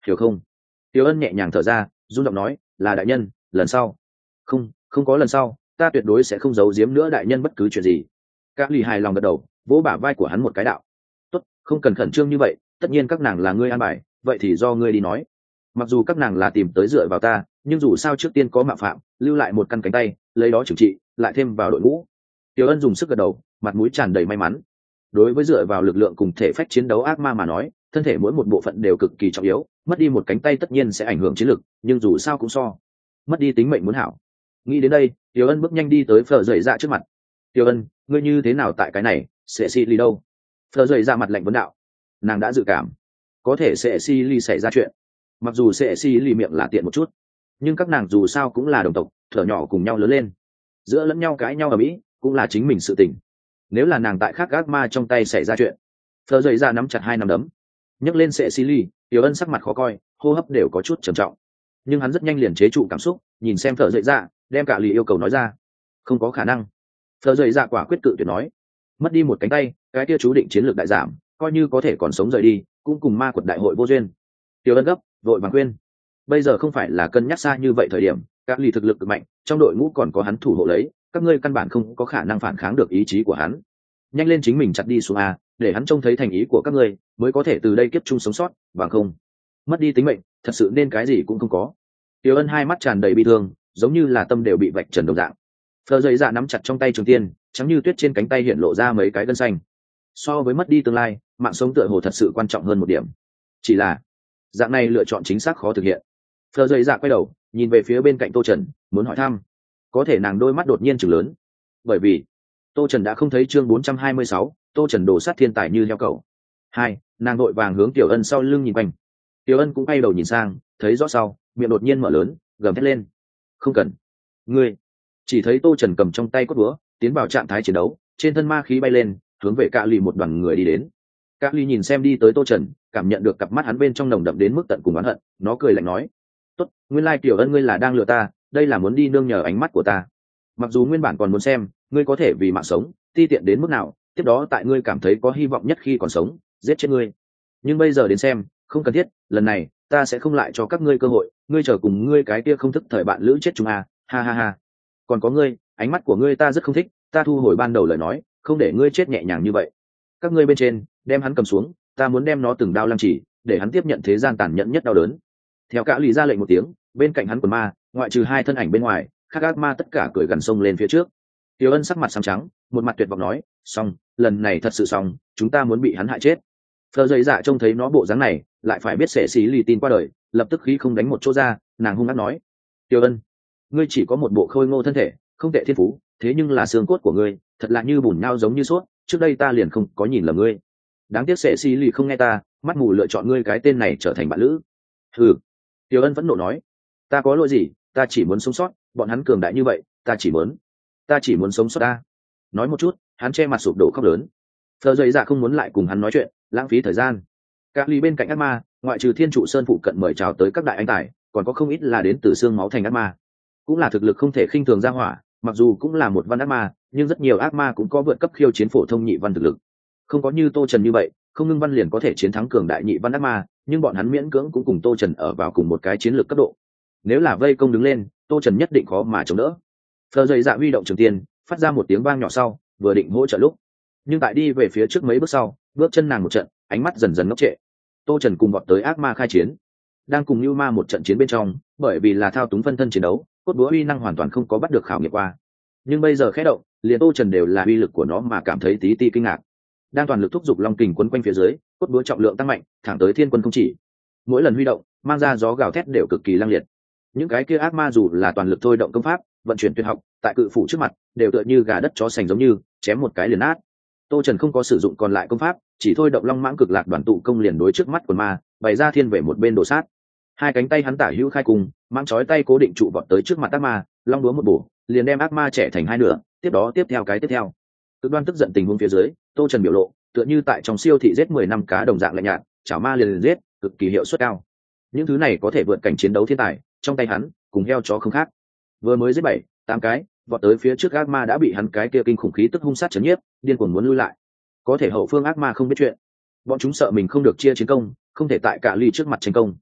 hiểu không? Tiểu Ân nhẹ nhàng thở ra, run giọng nói, là đại nhân, lần sau. Không, không có lần sau, ta tuyệt đối sẽ không giấu giếm nữa đại nhân bất cứ chuyện gì. Các lì hài lòng gật đầu, vỗ bả vai của hắn một cái đạo. Tốt, không cần khẩn trương như vậy, tất nhiên các nàng là ngươi an bài, vậy thì do ngươi đi nói. Mặc dù các nàng là tìm tới dựa vào ta, nhưng dù sao trước tiên có mạo phạm, lưu lại một căn cánh tay, lấy đó trừng trị, lại thêm vào đội ngũ. Tiểu Ân dùng sức gật đầu, mặt mũi tràn đầy may mắn. Đối với dựa vào lực lượng cùng thể phách chiến đấu ác ma mà nói, thân thể mỗi một bộ phận đều cực kỳ trọng yếu, mất đi một cánh tay tất nhiên sẽ ảnh hưởng chiến lực, nhưng dù sao cũng so mất đi tính mệnh muốn hảo. Nghĩ đến đây, Tiểu Ân bước nhanh đi tới Phở Dậy Dạ trước mặt. Tiểu Ân, ngươi như thế nào tại cái này? Sẽ xì ly đâu? Phở Dậy Dạ mặt lạnh vấn đạo. Nàng đã dự cảm có thể sẽ xì ly xảy ra chuyện. Mặc dù sẽ xì ly miệng là tiện một chút, nhưng các nàng dù sao cũng là đồng tộc, thở nhỏ cùng nhau lớn lên, giữa lẫn nhau cãi nhau ở mỹ cũng là chính mình sự tình. Nếu là nàng tại khác ác ma trong tay xảy ra chuyện, Phở Dậy Dạ nắm chặt hai nắm đấm, nhấc lên sẽ xì ly. Tiểu Ân sắc mặt khó coi, hô hấp đều có chút trầm trọng, nhưng hắn rất nhanh liền chế trụ cảm xúc, nhìn xem Phở Dậy Dạ, đem cả lì yêu cầu nói ra. Không có khả năng. Phở Dậy Dạ quả quyết cự tuyệt nói. Mất đi một cánh tay, cái kia chú định chiến lược đại giảm, coi như có thể còn sống rời đi, cũng cùng ma quật đại hội vô duyên. Tiểu Ân gấp vội vàng khuyên, bây giờ không phải là cân nhắc xa như vậy thời điểm, các lì thực lực cực mạnh, trong đội ngũ còn có hắn thủ hộ lấy, các ngươi căn bản không có khả năng phản kháng được ý chí của hắn. Nhanh lên chính mình chặt đi xuống a, để hắn trông thấy thành ý của các ngươi, mới có thể từ đây kiếp chung sống sót, bằng không mất đi tính mệnh, thật sự nên cái gì cũng không có. Tiểu Ân hai mắt tràn đầy bi thương, giống như là tâm đều bị vạch trần đồng dạng. Phở Dậy Dạ nắm chặt trong tay trường tiên, trắng như tuyết trên cánh tay hiện lộ ra mấy cái gân xanh. So với mất đi tương lai, mạng sống tựa hồ thật sự quan trọng hơn một điểm. Chỉ là dạng này lựa chọn chính xác khó thực hiện. Phở Dậy Dạ quay đầu, nhìn về phía bên cạnh Tô Trần, muốn hỏi thăm. Có thể nàng đôi mắt đột nhiên trừng lớn, bởi vì Tô Trần đã không thấy chương bốn trăm hai mươi sáu, Tô Trần đồ sát thiên tài như heo cẩu. Hai, nàng vội vàng hướng Tiểu Ân sau lưng nhìn quanh. Tiểu Ân cũng quay đầu nhìn sang, thấy rõ sau, miệng đột nhiên mở lớn, gầm thét lên. Không cần. Ngươi. Chỉ thấy Tô Trần cầm trong tay cốt búa, tiến vào trạng thái chiến đấu, trên thân ma khí bay lên, hướng về Cạ Lì một đoàn người đi đến. Cạ Lì nhìn xem đi tới Tô Trần, cảm nhận được cặp mắt hắn bên trong nồng đậm đến mức tận cùng oán hận, nó cười lạnh nói: "Tốt, nguyên lai Tiểu Ân ngươi là đang lừa ta, đây là muốn đi nương nhờ ánh mắt của ta. Mặc dù nguyên bản còn muốn xem, ngươi có thể vì mạng sống, ti tiện đến mức nào, tiếp đó tại ngươi cảm thấy có hy vọng nhất khi còn sống, giết chết ngươi. Nhưng bây giờ đến xem, không cần thiết, lần này, ta sẽ không lại cho các ngươi cơ hội, ngươi chờ cùng ngươi cái kia không thức thời bạn lữ chết chúng à, ha ha ha. Còn có ngươi, ánh mắt của ngươi ta rất không thích, ta thu hồi ban đầu lời nói, không để ngươi chết nhẹ nhàng như vậy. Các ngươi bên trên, đem hắn cầm xuống, ta muốn đem nó từng đao lăng chỉ, để hắn tiếp nhận thế gian tàn nhẫn nhất đau đớn." Theo Cạ Lì ra lệnh một tiếng, bên cạnh hắn quần ma, ngoại trừ hai thân ảnh bên ngoài, các ác ma tất cả cười gần sông lên phía trước. Tiểu Ân sắc mặt xám trắng, một mặt tuyệt vọng nói: "Xong, lần này thật sự xong, chúng ta muốn bị hắn hại chết." Phở Dậy Dạ trông thấy nó bộ dáng này, lại phải biết sẽ xí lì tin qua đời, lập tức khí không đánh một chỗ ra, nàng hung hăng nói: "Tiểu Ân, ngươi chỉ có một bộ khôi ngô thân thể, không tệ thiên phú, thế nhưng là xương cốt của ngươi, thật là như bùn nhau giống như sốt, trước đây ta liền không có nhìn lầm ngươi. Đáng tiếc sẽ xí lì không nghe ta, mắt mù lựa chọn ngươi cái tên này trở thành bạn lữ." Hừ. Tiểu Ân vẫn nộ nói: "Ta có lỗi gì, ta chỉ muốn sống sót, bọn hắn cường đại như vậy, ta chỉ muốn ta chỉ muốn sống sót ta." Nói một chút, hắn che mặt sụp đổ khóc lớn. Phở Dậy Dạ không muốn lại cùng hắn nói chuyện, lãng phí thời gian. Các ly bên cạnh ác ma, ngoại trừ Thiên Trụ Sơn phụ cận mời chào tới các đại anh tài, còn có không ít là đến từ xương máu thành ác ma, cũng là thực lực không thể khinh thường ra hỏa. Mặc dù cũng là một văn ác ma, nhưng rất nhiều ác ma cũng có vượt cấp khiêu chiến phổ thông nhị văn thực lực, không có như Tô Trần như vậy, không ngưng văn liền có thể chiến thắng cường đại nhị văn ác ma, nhưng bọn hắn miễn cưỡng cũng cùng Tô Trần ở vào cùng một cái chiến lược cấp độ. Nếu là vây công đứng lên, Tô Trần nhất định khó mà chống đỡ. Phở Dậy Dạ huy động trường tiên, phát ra một tiếng vang nhỏ sau, vừa định hỗ trợ lúc, nhưng tại đi về phía trước mấy bước sau, bước chân nàng một trận, ánh mắt dần dần ngốc trệ. Tô Trần cùng vọt tới ác ma khai chiến, đang cùng Nưu Ma một trận chiến bên trong, bởi vì là thao túng phân thân chiến đấu, cốt búa uy năng hoàn toàn không có bắt được khảo nghiệm qua. Nhưng bây giờ khẽ động, liền Tô Trần đều là uy lực của nó mà cảm thấy tí ti kinh ngạc. Đang toàn lực thúc giục long kình quấn quanh phía dưới, cốt búa trọng lượng tăng mạnh, thẳng tới thiên quân không chỉ. Mỗi lần huy động, mang ra gió gào thét đều cực kỳ lang liệt. Những cái kia ác ma dù là toàn lực thôi động công pháp, vận chuyển tuyệt học, tại cự phủ trước mặt, đều tựa như gà đất chó sành giống như, chém một cái liền nát. Tô Trần không có sử dụng còn lại công pháp, chỉ thôi động long mãng cực lạc đoàn tụ công liền đối trước mắt quần ma, bày ra thiên về một bên đổ sát. Hai cánh tay hắn tả hữu khai cùng, mãng chói tay cố định trụ vọt tới trước mặt ác ma, long đúa một bổ, liền đem ác ma trẻ thành hai nửa, tiếp đó tiếp theo cái tiếp theo. Cực đoan tức giận tình huống phía dưới, Tô Trần biểu lộ, tựa như tại trong siêu thị giết mười năm cá đồng dạng lạnh nhạt, chảo ma liền liền giết, cực kỳ hiệu suất cao. Những thứ này có thể vượt cảnh chiến đấu thiên tài, trong tay hắn, cùng heo chó không khác. Vừa mới giết bảy, tám cái, vọt tới phía trước ác ma đã bị hắn cái kia kinh khủng khí tức hung sát chấn nhiếp, điên cuồng muốn lui lại. Có thể hậu phương ác ma không biết chuyện, bọn chúng sợ mình không được chia chiến công, không thể tại cả ly trước mặt tranh công.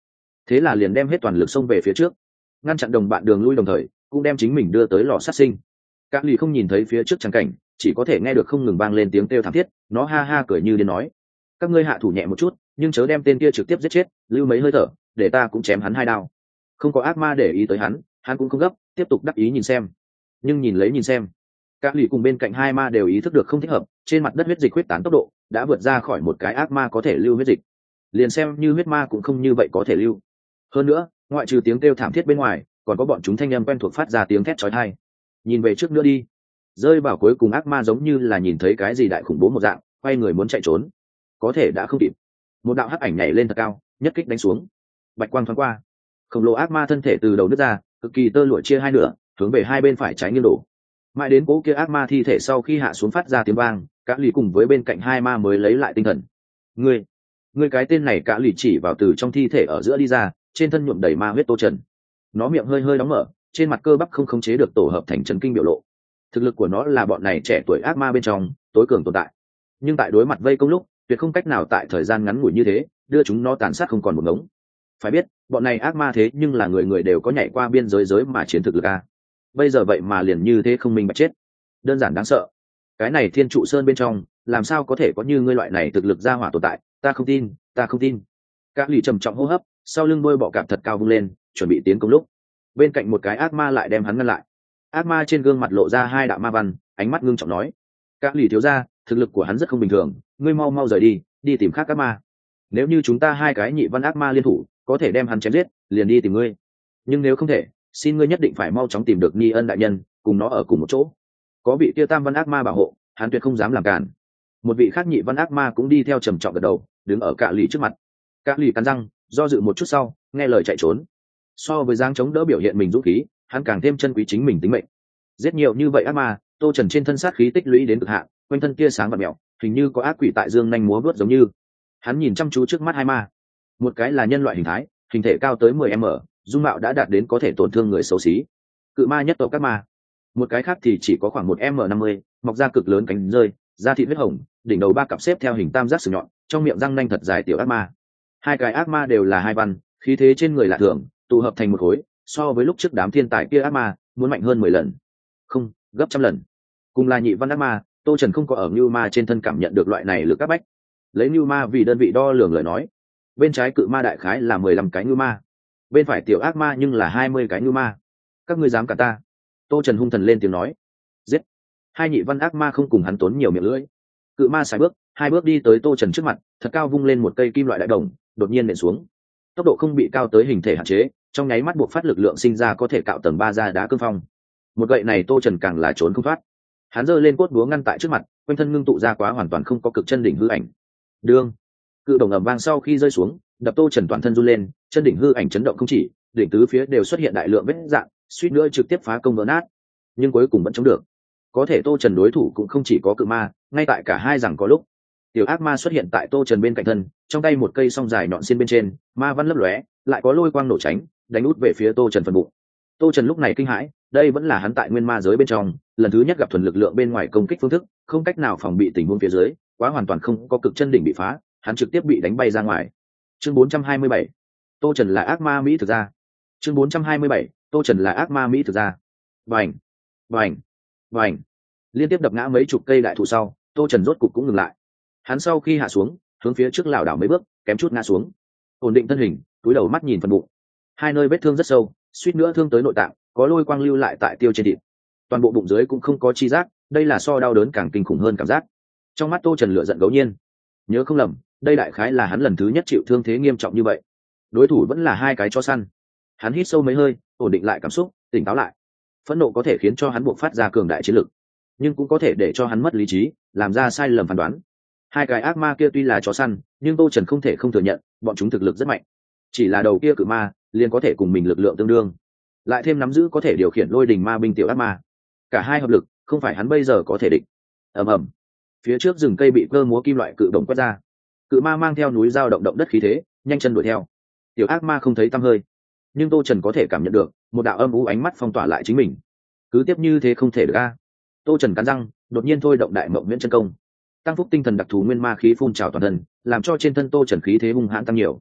thế là liền đem hết toàn lực xông về phía trước, ngăn chặn đồng bạn đường lui, đồng thời cũng đem chính mình đưa tới lò sát sinh. Các lì không nhìn thấy phía trước trắng cảnh, chỉ có thể nghe được không ngừng vang lên tiếng kêu thảm thiết. Nó ha ha cười như điên nói: các ngươi hạ thủ nhẹ một chút, nhưng chớ đem tên kia trực tiếp giết chết, lưu mấy hơi thở để ta cũng chém hắn hai đao. Không có ác ma để ý tới hắn, hắn cũng không gấp, tiếp tục đắc ý nhìn xem. Nhưng nhìn lấy nhìn xem, các lì cùng bên cạnh hai ma đều ý thức được không thích hợp. Trên mặt đất huyết dịch huyết tán tốc độ đã vượt ra khỏi một cái ác ma có thể lưu huyết dịch, liền xem như huyết ma cũng không như vậy có thể lưu. Hơn nữa, ngoại trừ tiếng kêu thảm thiết bên ngoài, còn có bọn chúng thanh âm quen thuộc phát ra tiếng thét chói tai. Nhìn về trước nữa đi. Rơi vào cuối cùng ác ma giống như là nhìn thấy cái gì đại khủng bố một dạng, quay người muốn chạy trốn, có thể đã không kịp. Một đạo hắc ảnh nhảy lên thật cao, nhất kích đánh xuống. Bạch quang thoáng qua, khổng lồ ác ma thân thể từ đầu nứt ra, cực kỳ tơ lụa chia hai nửa, hướng về hai bên phải trái nghiêng đổ. Mãi đến cố kia ác ma thi thể sau khi hạ xuống phát ra tiếng vang, Cả lì cùng với bên cạnh hai ma mới lấy lại tinh thần. Ngươi, ngươi cái tên này, Cả lì chỉ vào từ trong thi thể ở giữa đi ra, trên thân nhuộm đầy ma huyết Tô Trần. Nó miệng hơi hơi đóng mở, trên mặt cơ bắp không khống chế được tổ hợp thành chấn kinh biểu lộ. Thực lực của nó là bọn này trẻ tuổi ác ma bên trong tối cường tồn tại, nhưng tại đối mặt vây công lúc tuyệt không cách nào tại thời gian ngắn ngủi như thế đưa chúng nó tàn sát không còn một ngống. Phải biết bọn này ác ma thế nhưng là người người đều có nhảy qua biên giới giới mà chiến thực lực a, bây giờ vậy mà liền như thế không minh bạch chết, đơn giản đáng sợ. Cái này Thiên Trụ Sơn bên trong làm sao có thể có như ngươi loại này thực lực ra hỏa tồn tại, ta không tin, ta không tin. Các lì trầm trọng hô hấp, sau lưng đôi bọ cạp thật cao vung lên, chuẩn bị tiến công lúc bên cạnh một cái ác ma lại đem hắn ngăn lại. Ác ma trên gương mặt lộ ra hai đạo ma văn, ánh mắt ngưng trọng nói: các lì thiếu gia, thực lực của hắn rất không bình thường, ngươi mau mau rời đi, đi tìm khác ác ma. Nếu như chúng ta hai cái nhị văn ác ma liên thủ có thể đem hắn chém giết, liền đi tìm ngươi. Nhưng nếu không thể, xin ngươi nhất định phải mau chóng tìm được Ni Ân đại nhân, cùng nó ở cùng một chỗ. Có vị kia tam văn ác ma bảo hộ, hắn tuyệt không dám làm cản. Một vị khác nhị văn ác ma cũng đi theo trầm trọng gật đầu, đứng ở Cả lì trước mặt. Cả lì cắn răng, do dự một chút sau, nghe lời chạy trốn. So với giang chống đỡ biểu hiện mình dũng khí, hắn càng thêm chân quý chính mình tính mệnh. Giết nhiều như vậy ác ma, Tô Trần trên thân sát khí tích lũy đến cực hạn, quanh thân kia sáng và mèo, hình như có ác quỷ tại dương nhanh múa vớt giống như. Hắn nhìn chăm chú trước mắt hai ma, một cái là nhân loại hình thái, hình thể cao tới mười mét, dung mạo đã đạt đến có thể tổn thương người xấu xí, cự ma nhất tộc các ma. Một cái khác thì chỉ có khoảng một m năm mươi, mọc ra cực lớn cánh rơi, da thịt huyết hồng, đỉnh đầu ba cặp xếp theo hình tam giác sừng nhọn, trong miệng răng nanh thật dài tiểu ác ma. Hai cái ác ma đều là hai văn, khí thế trên người lạ thường, tụ hợp thành một khối, so với lúc trước đám thiên tài kia ác ma muốn mạnh hơn mười lần, không, gấp trăm lần. Cùng là nhị văn ác ma, Tô Trần không có ở Nưu Ma trên thân cảm nhận được loại này lực áp bách. Lấy Nưu Ma vì đơn vị đo lường lời nói, bên trái cự ma đại khái là mười lăm cái Nưu Ma, bên phải tiểu ác ma nhưng là hai mươi cái Nưu Ma. Các ngươi dám cả ta? Tô Trần hung thần lên tiếng nói. Giết! Hai nhị văn ác ma không cùng hắn tốn nhiều miệng lưỡi. Cự ma sải bước, hai bước đi tới Tô Trần trước mặt, thật cao vung lên một cây kim loại đại đồng, đột nhiên nện xuống. Tốc độ không bị cao tới hình thể hạn chế, trong nháy mắt buộc phát lực lượng sinh ra có thể cạo tầng ba ra đá cương phong. Một gậy này Tô Trần càng là trốn không thoát. Hắn giơ lên cốt búa ngăn tại trước mặt, quanh thân ngưng tụ ra quá hoàn toàn không có cực chân đỉnh hư ảnh. Đương, cự đồng ầm vang sau khi rơi xuống, đập Tô Trần toàn thân run lên, chân đỉnh hư ảnh chấn động không chỉ, đỉnh tứ phía đều xuất hiện đại lượng vết rạn, suýt nữa trực tiếp phá công vỡ nát, nhưng cuối cùng vẫn chống được. Có thể Tô Trần đối thủ cũng không chỉ có cự ma, ngay tại cả hai rằng có lúc, tiểu ác ma xuất hiện tại Tô Trần bên cạnh thân, trong tay một cây song dài nhọn xiên bên trên, ma văn lấp lóe, lại có lôi quang nổ tránh, đánh út về phía Tô Trần phần bụng. Tô Trần lúc này kinh hãi, đây vẫn là hắn tại nguyên ma giới bên trong lần thứ nhất gặp thuần lực lượng bên ngoài công kích phương thức, không cách nào phòng bị tình huống phía dưới, quá hoàn toàn không có cực chân đỉnh bị phá, hắn trực tiếp bị đánh bay ra ngoài. Chương bốn trăm hai mươi bảy, Tô Trần là ác ma Mỹ thực ra. Chương bốn trăm hai mươi bảy, Tô Trần là ác ma Mỹ thực ra. Bành, bành, bành. Liên tiếp đập ngã mấy chục cây đại thụ sau, Tô Trần rốt cục cũng ngừng lại. Hắn sau khi hạ xuống, hướng phía trước lảo đảo mấy bước, kém chút ngã xuống. Ổn định thân hình, cúi đầu mắt nhìn phần bụng. Hai nơi vết thương rất sâu, suýt nữa thương tới nội tạng, có lôi quang lưu lại tại tiêu trên thịt. Toàn bộ bụng dưới cũng không có chi giác, đây là so đau đớn càng kinh khủng hơn cảm giác. Trong mắt Tô Trần lửa giận ngẫu nhiên. Nhớ không lầm, đây đại khái là hắn lần thứ nhất chịu thương thế nghiêm trọng như vậy. Đối thủ vẫn là hai cái chó săn. Hắn hít sâu mấy hơi, ổn định lại cảm xúc, tỉnh táo lại. Phẫn nộ có thể khiến cho hắn buộc phát ra cường đại chiến lực, nhưng cũng có thể để cho hắn mất lý trí, làm ra sai lầm phán đoán. Hai cái ác ma kia tuy là chó săn, nhưng Tô Trần không thể không thừa nhận, bọn chúng thực lực rất mạnh. Chỉ là đầu kia cự ma, liền có thể cùng mình lực lượng tương đương, lại thêm nắm giữ có thể điều khiển lôi đình ma binh tiểu ác ma, cả hai hợp lực không phải hắn bây giờ có thể địch. Ầm ầm, phía trước rừng cây bị cơ múa kim loại cự động quét ra, cự ma mang theo núi dao động động đất khí thế, nhanh chân đuổi theo. Tiểu ác ma không thấy tăm hơi, nhưng Tô Trần có thể cảm nhận được một đạo âm u ánh mắt phong tỏa lại chính mình. Cứ tiếp như thế không thể được a. Tô Trần cắn răng, đột nhiên thôi động đại mộng miễn chân công, tăng phúc tinh thần đặc thù nguyên ma khí phun trào toàn thân, làm cho trên thân Tô Trần khí thế hung hãn tăng nhiều.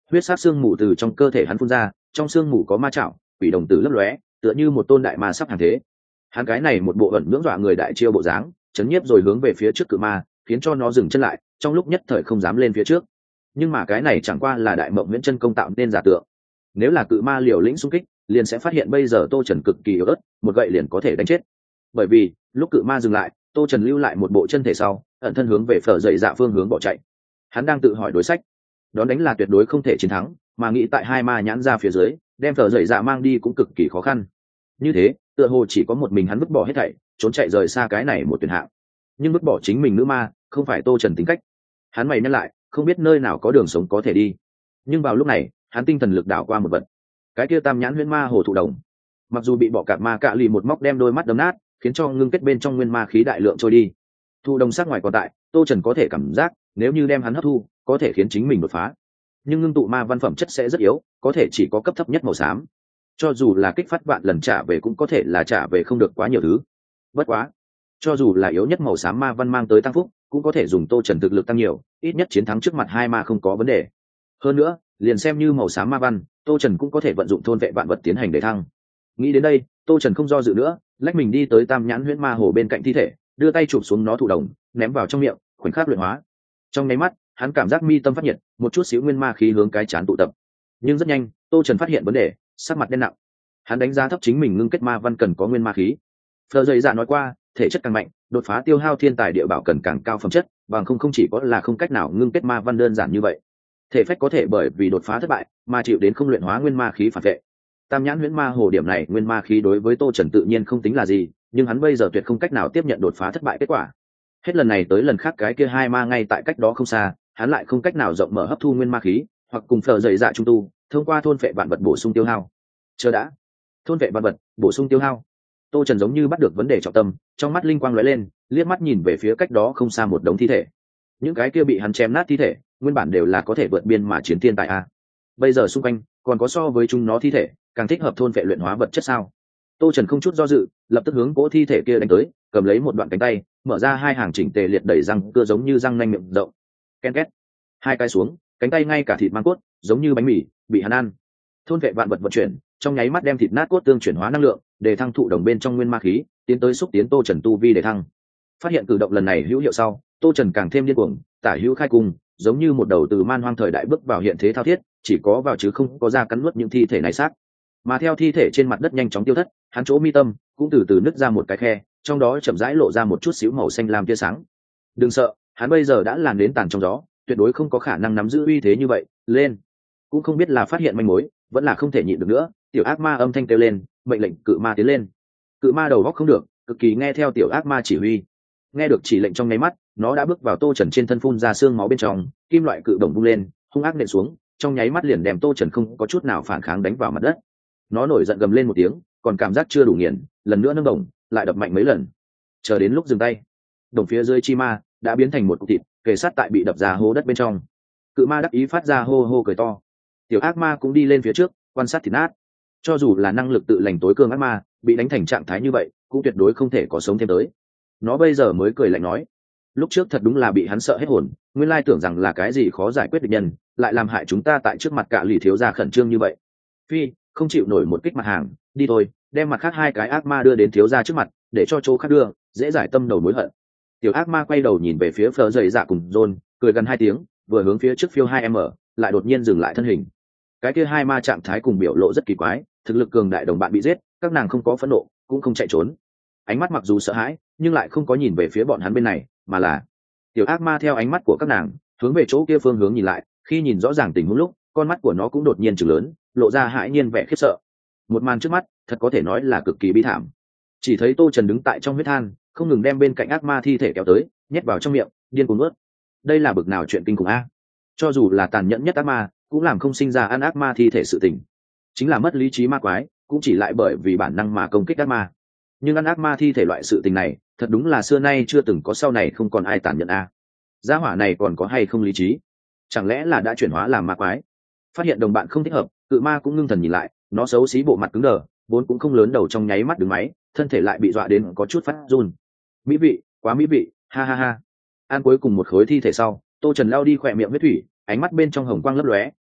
huyết sát xương mù từ trong cơ thể hắn phun ra, trong xương mù có ma chảo, quỷ đồng tử lấp lóe, tựa như một tôn đại ma sắp hàng thế. Hắn cái này một bộ ẩn nhưỡng dọa người đại chiêu bộ dáng, chấn nhiếp rồi hướng về phía trước cự ma, khiến cho nó dừng chân lại, trong lúc nhất thời không dám lên phía trước. Nhưng mà cái này chẳng qua là đại mộng nguyễn chân công tạo nên giả tượng. Nếu là cự ma liều lĩnh xung kích, liền sẽ phát hiện bây giờ Tô Trần cực kỳ yếu ớt, một gậy liền có thể đánh chết. Bởi vì lúc cự ma dừng lại, Tô Trần lưu lại một bộ chân thể sau, ẩn thân hướng về phở dậy dạ phương hướng bỏ chạy. Hắn đang tự hỏi đối sách, đón đánh là tuyệt đối không thể chiến thắng, mà nghĩ tại hai ma nhãn ra phía dưới, đem phở dậy dạ mang đi cũng cực kỳ khó khăn. Như thế, tựa hồ chỉ có một mình hắn vứt bỏ hết thảy, trốn chạy rời xa cái này một tuyển hạng. Nhưng vứt bỏ chính mình nữ ma, không phải Tô Trần tính cách. Hắn mày nhắc lại, không biết nơi nào có đường sống có thể đi. Nhưng vào lúc này, hắn tinh thần lực đảo qua một vật. Cái kia tam nhãn huyễn ma hồ thụ đồng, mặc dù bị bỏ cạp ma cạ lì một móc đem đôi mắt đấm nát, khiến cho ngưng kết bên trong nguyên ma khí đại lượng trôi đi. Thụ đồng sát ngoài còn tại, Tô Trần có thể cảm giác, nếu như đem hắn hấp thu, có thể khiến chính mình đột phá. Nhưng ngưng tụ ma văn phẩm chất sẽ rất yếu, có thể chỉ có cấp thấp nhất màu xám. Cho dù là kích phát vạn lần trả về cũng có thể là trả về không được quá nhiều thứ. Bất quá, cho dù là yếu nhất màu xám ma văn mang tới tăng phúc, cũng có thể dùng Tô Trần thực lực tăng nhiều, ít nhất chiến thắng trước mặt hai ma không có vấn đề. Hơn nữa, liền xem như màu xám ma văn, Tô Trần cũng có thể vận dụng thôn vệ vạn vật tiến hành để thăng. Nghĩ đến đây, Tô Trần không do dự nữa, lách mình đi tới tam nhãn huyễn ma hồ bên cạnh thi thể, đưa tay chụp xuống nó thụ đồng, ném vào trong miệng, khoảnh khắc luyện hóa. Trong nháy mắt, hắn cảm giác mi tâm phát nhiệt, một chút xíu nguyên ma khí hướng cái chán tụ tập. Nhưng rất nhanh, Tô Trần phát hiện vấn đề, sắc mặt đen nặng. Hắn đánh giá thấp chính mình ngưng kết ma văn cần có nguyên ma khí. Phở dậy dạ nói qua, thể chất càng mạnh, đột phá tiêu hao thiên tài địa bảo cần càng cao phẩm chất, bằng không không chỉ có là không cách nào ngưng kết ma văn đơn giản như vậy. Thể phách có thể bởi vì đột phá thất bại mà chịu đến không luyện hóa nguyên ma khí phản vệ. Tam nhãn huyễn ma hồ điểm này nguyên ma khí đối với Tô Trần tự nhiên không tính là gì, nhưng hắn bây giờ tuyệt không cách nào tiếp nhận đột phá thất bại kết quả. Hết lần này tới lần khác cái kia hai ma ngay tại cách đó không xa, hắn lại không cách nào rộng mở hấp thu nguyên ma khí, hoặc cùng phở dậy dạ trung tu, thông qua thôn phệ vạn vật bổ sung tiêu hao. Chờ đã, thôn vệ vạn vật bổ sung tiêu hao. Tô Trần giống như bắt được vấn đề trọng tâm, trong mắt linh quang lóe lên, liếc mắt nhìn về phía cách đó không xa một đống thi thể. Những cái kia bị hắn chém nát thi thể, nguyên bản đều là có thể vượt biên mà chiến thiên tài a. Bây giờ xung quanh còn có so với chúng nó thi thể, càng thích hợp thôn vệ luyện hóa vật chất sao? Tô Trần không chút do dự, lập tức hướng cỗ thi thể kia đánh tới, cầm lấy một đoạn cánh tay, mở ra hai hàng chỉnh tề liệt đầy răng cưa giống như răng nanh miệng rộng. Ken két, hai cái xuống, cánh tay ngay cả thịt mang cốt, giống như bánh mì, bị hắn ăn. Thôn vệ vạn vật vận chuyển, trong nháy mắt đem thịt nát cốt tương chuyển hóa năng lượng, để thăng thụ đồng bên trong nguyên ma khí, tiến tới xúc tiến Tô Trần tu vi để thăng. Phát hiện cử động lần này hữu hiệu sau, Tô Trần càng thêm điên cuồng, tả hữu khai cung, giống như một đầu từ man hoang thời đại bước vào hiện thế thao thiết, chỉ có vào chứ không có ra cắn nuốt những thi thể này xác. Mà theo thi thể trên mặt đất nhanh chóng tiêu thất, hắn chỗ mi tâm cũng từ từ nứt ra một cái khe, trong đó chậm rãi lộ ra một chút xíu màu xanh lam tia sáng. Đừng sợ, hắn bây giờ đã làn đến tàn trong gió, tuyệt đối không có khả năng nắm giữ uy thế như vậy. Lên, cũng không biết là phát hiện manh mối, vẫn là không thể nhịn được nữa, tiểu ác ma âm thanh kêu lên, mệnh lệnh cự ma tiến lên. Cự ma đầu góc không được, cực kỳ nghe theo tiểu ác ma chỉ huy. Nghe được chỉ lệnh trong nháy mắt, nó đã bước vào Tô Trần trên thân, phun ra xương máu bên trong, kim loại cự đồng bung lên, hung ác nện xuống, trong nháy mắt liền đem Tô Trần không có chút nào phản kháng đánh vào mặt đất. Nó nổi giận gầm lên một tiếng, còn cảm giác chưa đủ nghiền, lần nữa nâng đồng, lại đập mạnh mấy lần. Chờ đến lúc dừng tay, đồng phía dưới chi ma đã biến thành một cục thịt, kề sát tại bị đập ra hố đất bên trong. Cự ma đắc ý phát ra hô hô cười to. Tiểu ác ma cũng đi lên phía trước, quan sát thịt nát. Cho dù là năng lực tự lành tối cường ác ma, bị đánh thành trạng thái như vậy, cũng tuyệt đối không thể có sống thêm tới. Nó bây giờ mới cười lạnh nói, lúc trước thật đúng là bị hắn sợ hết hồn, nguyên lai tưởng rằng là cái gì khó giải quyết địch nhân, lại làm hại chúng ta tại trước mặt cả lì thiếu gia khẩn trương như vậy. Phi, không chịu nổi một kích mặt hàng, đi thôi, đem mặt khác hai cái ác ma đưa đến thiếu gia trước mặt, để cho chỗ khác đưa, dễ giải tâm đầu mối hận. Tiểu ác ma quay đầu nhìn về phía Phở dậy dạ cùng John, cười gần hai tiếng, vừa hướng phía trước phiêu hai m, lại đột nhiên dừng lại thân hình. Cái kia hai ma trạng thái cùng biểu lộ rất kỳ quái, thực lực cường đại đồng bạn bị giết, các nàng không có phẫn nộ, cũng không chạy trốn. Ánh mắt mặc dù sợ hãi, nhưng lại không có nhìn về phía bọn hắn bên này, mà là tiểu ác ma theo ánh mắt của các nàng hướng về chỗ kia phương hướng nhìn lại. Khi nhìn rõ ràng tình huống lúc, con mắt của nó cũng đột nhiên trừng lớn, lộ ra hãi nhiên vẻ khiếp sợ. Một màn trước mắt thật có thể nói là cực kỳ bi thảm. Chỉ thấy Tô Trần đứng tại trong huyết than, không ngừng đem bên cạnh ác ma thi thể kéo tới, nhét vào trong miệng, điên cuồng nuốt. Đây là bực nào chuyện kinh khủng a! Cho dù là tàn nhẫn nhất ác ma, cũng làm không sinh ra ăn ác ma thi thể sự tình. Chính là mất lý trí ma quái, cũng chỉ lại bởi vì bản năng mà công kích ác ma. Nhưng ăn ác ma thi thể loại sự tình này, thật đúng là xưa nay chưa từng có, sau này không còn ai tàn nhẫn a. Gia hỏa này còn có hay không lý trí? Chẳng lẽ là đã chuyển hóa làm ma quái? Phát hiện đồng bạn không thích hợp, cự ma cũng ngưng thần nhìn lại, nó xấu xí bộ mặt cứng đờ, vốn cũng không lớn đầu trong nháy mắt đứng máy, thân thể lại bị dọa đến có chút phát run. Mỹ vị, quá mỹ vị, ha ha ha. Ăn cuối cùng một khối thi thể sau, Tô Trần lao đi khỏe miệng huyết thủy, ánh mắt bên trong hồng quang lấp lóe,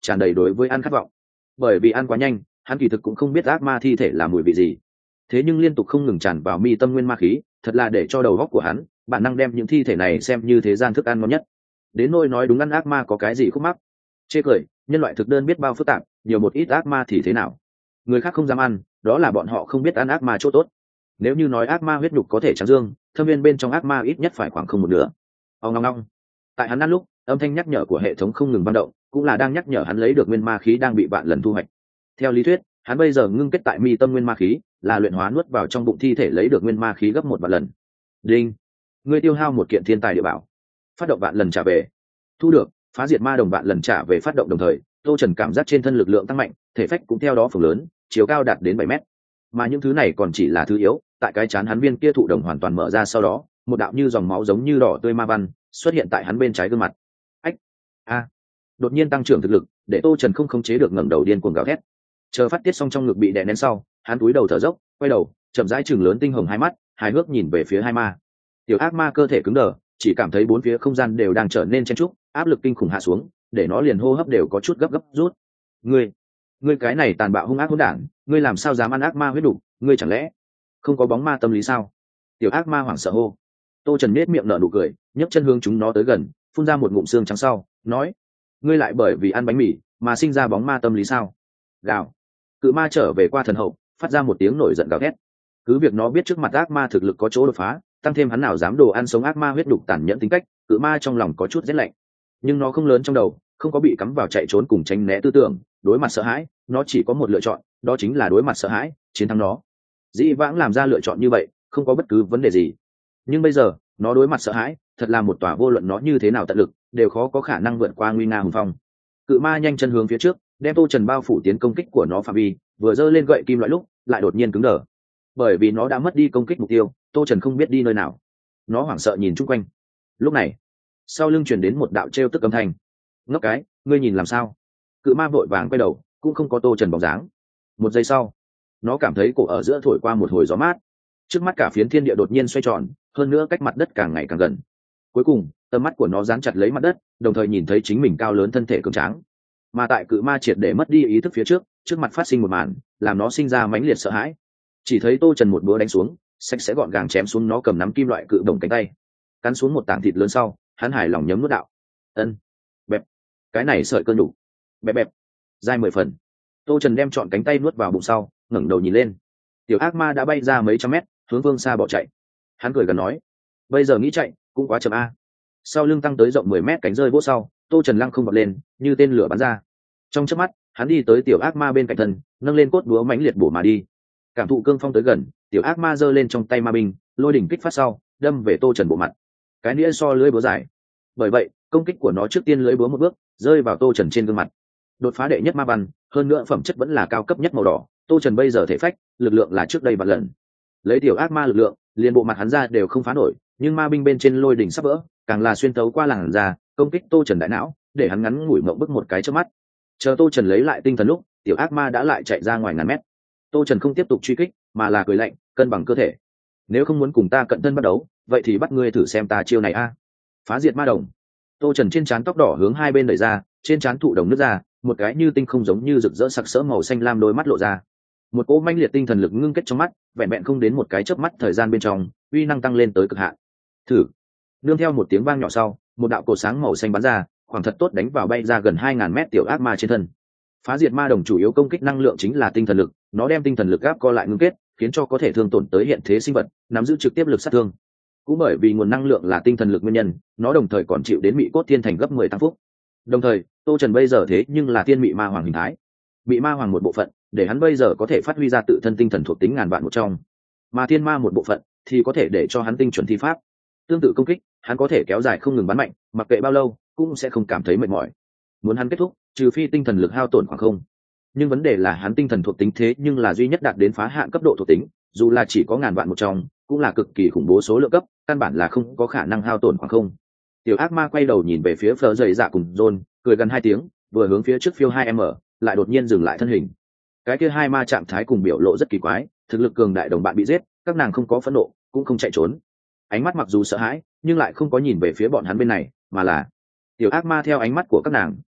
tràn đầy đối với ăn khát vọng. Bởi vì ăn quá nhanh, hắn kỳ thực cũng không biết ác ma thi thể là mùi vị gì, thế nhưng liên tục không ngừng tràn vào mi tâm nguyên ma khí, thật là để cho đầu óc của hắn bản năng đem những thi thể này xem như thế gian thức ăn ngon nhất. Đến nỗi nói đúng ăn ác ma có cái gì khúc mắc, chê cười, nhân loại thực đơn biết bao phức tạp, nhiều một ít ác ma thì thế nào, người khác không dám ăn, đó là bọn họ không biết ăn ác ma chỗ tốt. Nếu như nói ác ma huyết nhục có thể trắng dương, thâm viên bên trong ác ma ít nhất phải khoảng không một nửa. Ông ngong ngong. Tại hắn ăn lúc, âm thanh nhắc nhở của hệ thống không ngừng vang động, cũng là đang nhắc nhở hắn lấy được nguyên ma khí đang bị vạn lần thu hoạch. Theo lý thuyết, hắn bây giờ ngưng kết tại mi tâm nguyên ma khí, là luyện hóa nuốt vào trong bụng thi thể lấy được nguyên ma khí gấp một vạn lần. Đinh, ngươi tiêu hao một kiện thiên tài địa bảo, phát động vạn lần trả về. Thu được, phá diệt ma đồng vạn lần trả về phát động đồng thời, Tô Trần cảm giác trên thân lực lượng tăng mạnh, thể phách cũng theo đó phồng lớn, chiều cao đạt đến bảy mét. Mà những thứ này còn chỉ là thứ yếu, tại cái chán hắn viên kia thụ đồng hoàn toàn mở ra sau đó, một đạo như dòng máu giống như đỏ tươi ma văn xuất hiện tại hắn bên trái gương mặt. Ách, a! Đột nhiên tăng trưởng thực lực, để Tô Trần không khống chế được ngẩng đầu điên cuồng gào thét. Chờ phát tiết xong trong ngực bị đè nén sau, hắn cúi đầu thở dốc, quay đầu, chậm rãi chừng lớn tinh hồng hai mắt, hài hước nhìn về phía hai ma. Tiểu ác ma cơ thể cứng đờ, chỉ cảm thấy bốn phía không gian đều đang trở nên chen trúc, áp lực kinh khủng hạ xuống, để nó liền hô hấp đều có chút gấp gấp rút. Ngươi, ngươi cái này tàn bạo hung ác hỗn đản, ngươi làm sao dám ăn ác ma huyết đủ, ngươi chẳng lẽ không có bóng ma tâm lý sao? Tiểu ác ma hoảng sợ hô. Tô Trần nết miệng nở nụ cười, nhấc chân hướng chúng nó tới gần, phun ra một ngụm xương trắng sau, nói: ngươi lại bởi vì ăn bánh mì mà sinh ra bóng ma tâm lý sao? Gào. Cự ma trở về qua thần hậu, phát ra một tiếng nổi giận gào thét. Cứ việc nó biết trước mặt ác ma thực lực có chỗ đột phá, tăng thêm hắn nào dám đồ ăn sống ác ma huyết đục tàn nhẫn tính cách, cự ma trong lòng có chút rét lạnh. Nhưng nó không lớn trong đầu, không có bị cắm vào chạy trốn cùng tránh né tư tưởng, đối mặt sợ hãi, nó chỉ có một lựa chọn, đó chính là đối mặt sợ hãi, chiến thắng nó. Dĩ vãng làm ra lựa chọn như vậy, không có bất cứ vấn đề gì. Nhưng bây giờ, nó đối mặt sợ hãi, thật là một tòa vô luận nó như thế nào tận lực, đều khó có khả năng vượt qua nguy nga hùng phong. Cự ma nhanh chân hướng phía trước, đem Tô Trần bao phủ tiến công kích của nó phạm vi, vừa giơ lên gậy kim loại lúc, lại đột nhiên cứng đờ. Bởi vì nó đã mất đi công kích mục tiêu, Tô Trần không biết đi nơi nào. Nó hoảng sợ nhìn chung quanh. Lúc này, sau lưng truyền đến một đạo trêu tức âm thanh. Ngốc cái, ngươi nhìn làm sao? Cự ma vội vàng quay đầu, cũng không có Tô Trần bóng dáng. Một giây sau, nó cảm thấy cổ ở giữa thổi qua một hồi gió mát. Trước mắt cả phiến thiên địa đột nhiên xoay tròn, hơn nữa cách mặt đất càng ngày càng gần. Cuối cùng, tầm mắt của nó dán chặt lấy mặt đất, đồng thời nhìn thấy chính mình cao lớn thân thể cường tráng. Mà tại cự ma triệt để mất đi ý thức phía trước, trước mặt phát sinh một màn, làm nó sinh ra mãnh liệt sợ hãi. Chỉ thấy Tô Trần một búa đánh xuống, sạch sẽ gọn gàng chém xuống nó cầm nắm kim loại cự đồng cánh tay, cắn xuống một tảng thịt lớn sau, hắn hài lòng nhấm nuốt đạo. Ân, bẹp, cái này sợi cơn đủ, bẹp bẹp, dai mười phần. Tô Trần đem trọn cánh tay nuốt vào bụng sau, ngẩng đầu nhìn lên. Tiểu ác ma đã bay ra mấy trăm mét, hướng phương xa bỏ chạy. Hắn cười gần nói: bây giờ nghĩ chạy cũng quá chậm a. Sau lưng tăng tới rộng mười mét cánh rơi vỗ sau, Tô Trần lăng không bật lên, như tên lửa bắn ra. Trong chớp mắt, hắn đi tới tiểu ác ma bên cạnh thân, nâng lên cốt búa mãnh liệt bổ mà đi. Cảm thụ cương phong tới gần, tiểu ác ma giơ lên trong tay ma binh, lôi đỉnh kích phát sau, đâm về Tô Trần bộ mặt. Cái nĩa so lưỡi búa dài, bởi vậy công kích của nó trước tiên lưỡi búa một bước, rơi vào Tô Trần trên gương mặt. Đột phá đệ nhất ma văn, hơn nữa phẩm chất vẫn là cao cấp nhất màu đỏ. Tô Trần bây giờ thể phách, lực lượng là trước đây vạn lần. Lấy tiểu ác ma lực lượng, liền bộ mặt hắn ra đều không phá nổi, nhưng ma binh bên trên lôi đỉnh sắp vỡ, càng là xuyên tấu qua làn da, công kích Tô Trần đại não, để hắn ngắn ngủi mộng bức một cái trước mắt. Chờ Tô Trần lấy lại tinh thần lúc, tiểu ác ma đã lại chạy ra ngoài ngàn mét. Tô Trần không tiếp tục truy kích, mà là cười lạnh, cân bằng cơ thể. Nếu không muốn cùng ta cận thân bắt đấu, vậy thì bắt ngươi thử xem ta chiêu này a. Phá diệt ma đồng. Tô Trần trên trán tóc đỏ hướng hai bên đẩy ra, trên trán thụ đồng nứt ra, một cái như tinh không giống như rực rỡ sặc sỡ màu xanh lam đôi mắt lộ ra. Một cỗ manh liệt tinh thần lực ngưng kết trong mắt, vẹn vẹn không đến một cái chớp mắt thời gian bên trong, uy năng tăng lên tới cực hạn. Thử. Nương theo một tiếng vang nhỏ sau, một đạo cột sáng màu xanh bắn ra, khoảng thật tốt đánh vào bay ra gần hai ngàn mét tiểu ác ma trên thân. Phá diệt ma đồng chủ yếu công kích năng lượng chính là tinh thần lực, nó đem tinh thần lực gáp co lại ngưng kết, khiến cho có thể thương tổn tới hiện thế sinh vật, nắm giữ trực tiếp lực sát thương. Cũng bởi vì nguồn năng lượng là tinh thần lực nguyên nhân, nó đồng thời còn chịu đến mị cốt thiên thành gấp mười tăng phúc. Đồng thời, Tô Trần bây giờ thế nhưng là tiên mị ma hoàng hình thái. Mị ma hoàng một bộ phận, để hắn bây giờ có thể phát huy ra tự thân tinh thần thuộc tính ngàn vạn một trong. Mà thiên ma một bộ phận thì có thể để cho hắn tinh chuẩn thi pháp. Tương tự công kích, hắn có thể kéo dài không ngừng bắn mạnh, mặc kệ bao lâu, cũng sẽ không cảm thấy mệt mỏi. Muốn hắn kết thúc, trừ phi tinh thần lực hao tổn khoảng không. Nhưng vấn đề là hắn tinh thần thuộc tính thế nhưng là duy nhất đạt đến phá hạn cấp độ thuộc tính, dù là chỉ có ngàn vạn một trong, cũng là cực kỳ khủng bố số lượng cấp, căn bản là không có khả năng hao tổn khoảng không. Tiểu ác ma quay đầu nhìn về phía Fleur dày dạ cùng John, cười gần hai tiếng, vừa hướng phía trước phiêu hai m, lại đột nhiên dừng lại thân hình. Cái kia hai ma trạng thái cùng biểu lộ rất kỳ quái, thực lực cường đại đồng bạn bị giết, các nàng không có phẫn nộ, cũng không chạy trốn. Ánh mắt mặc dù sợ hãi, nhưng lại không có nhìn về phía bọn hắn bên này, mà là tiểu ác ma theo ánh mắt của các nàng,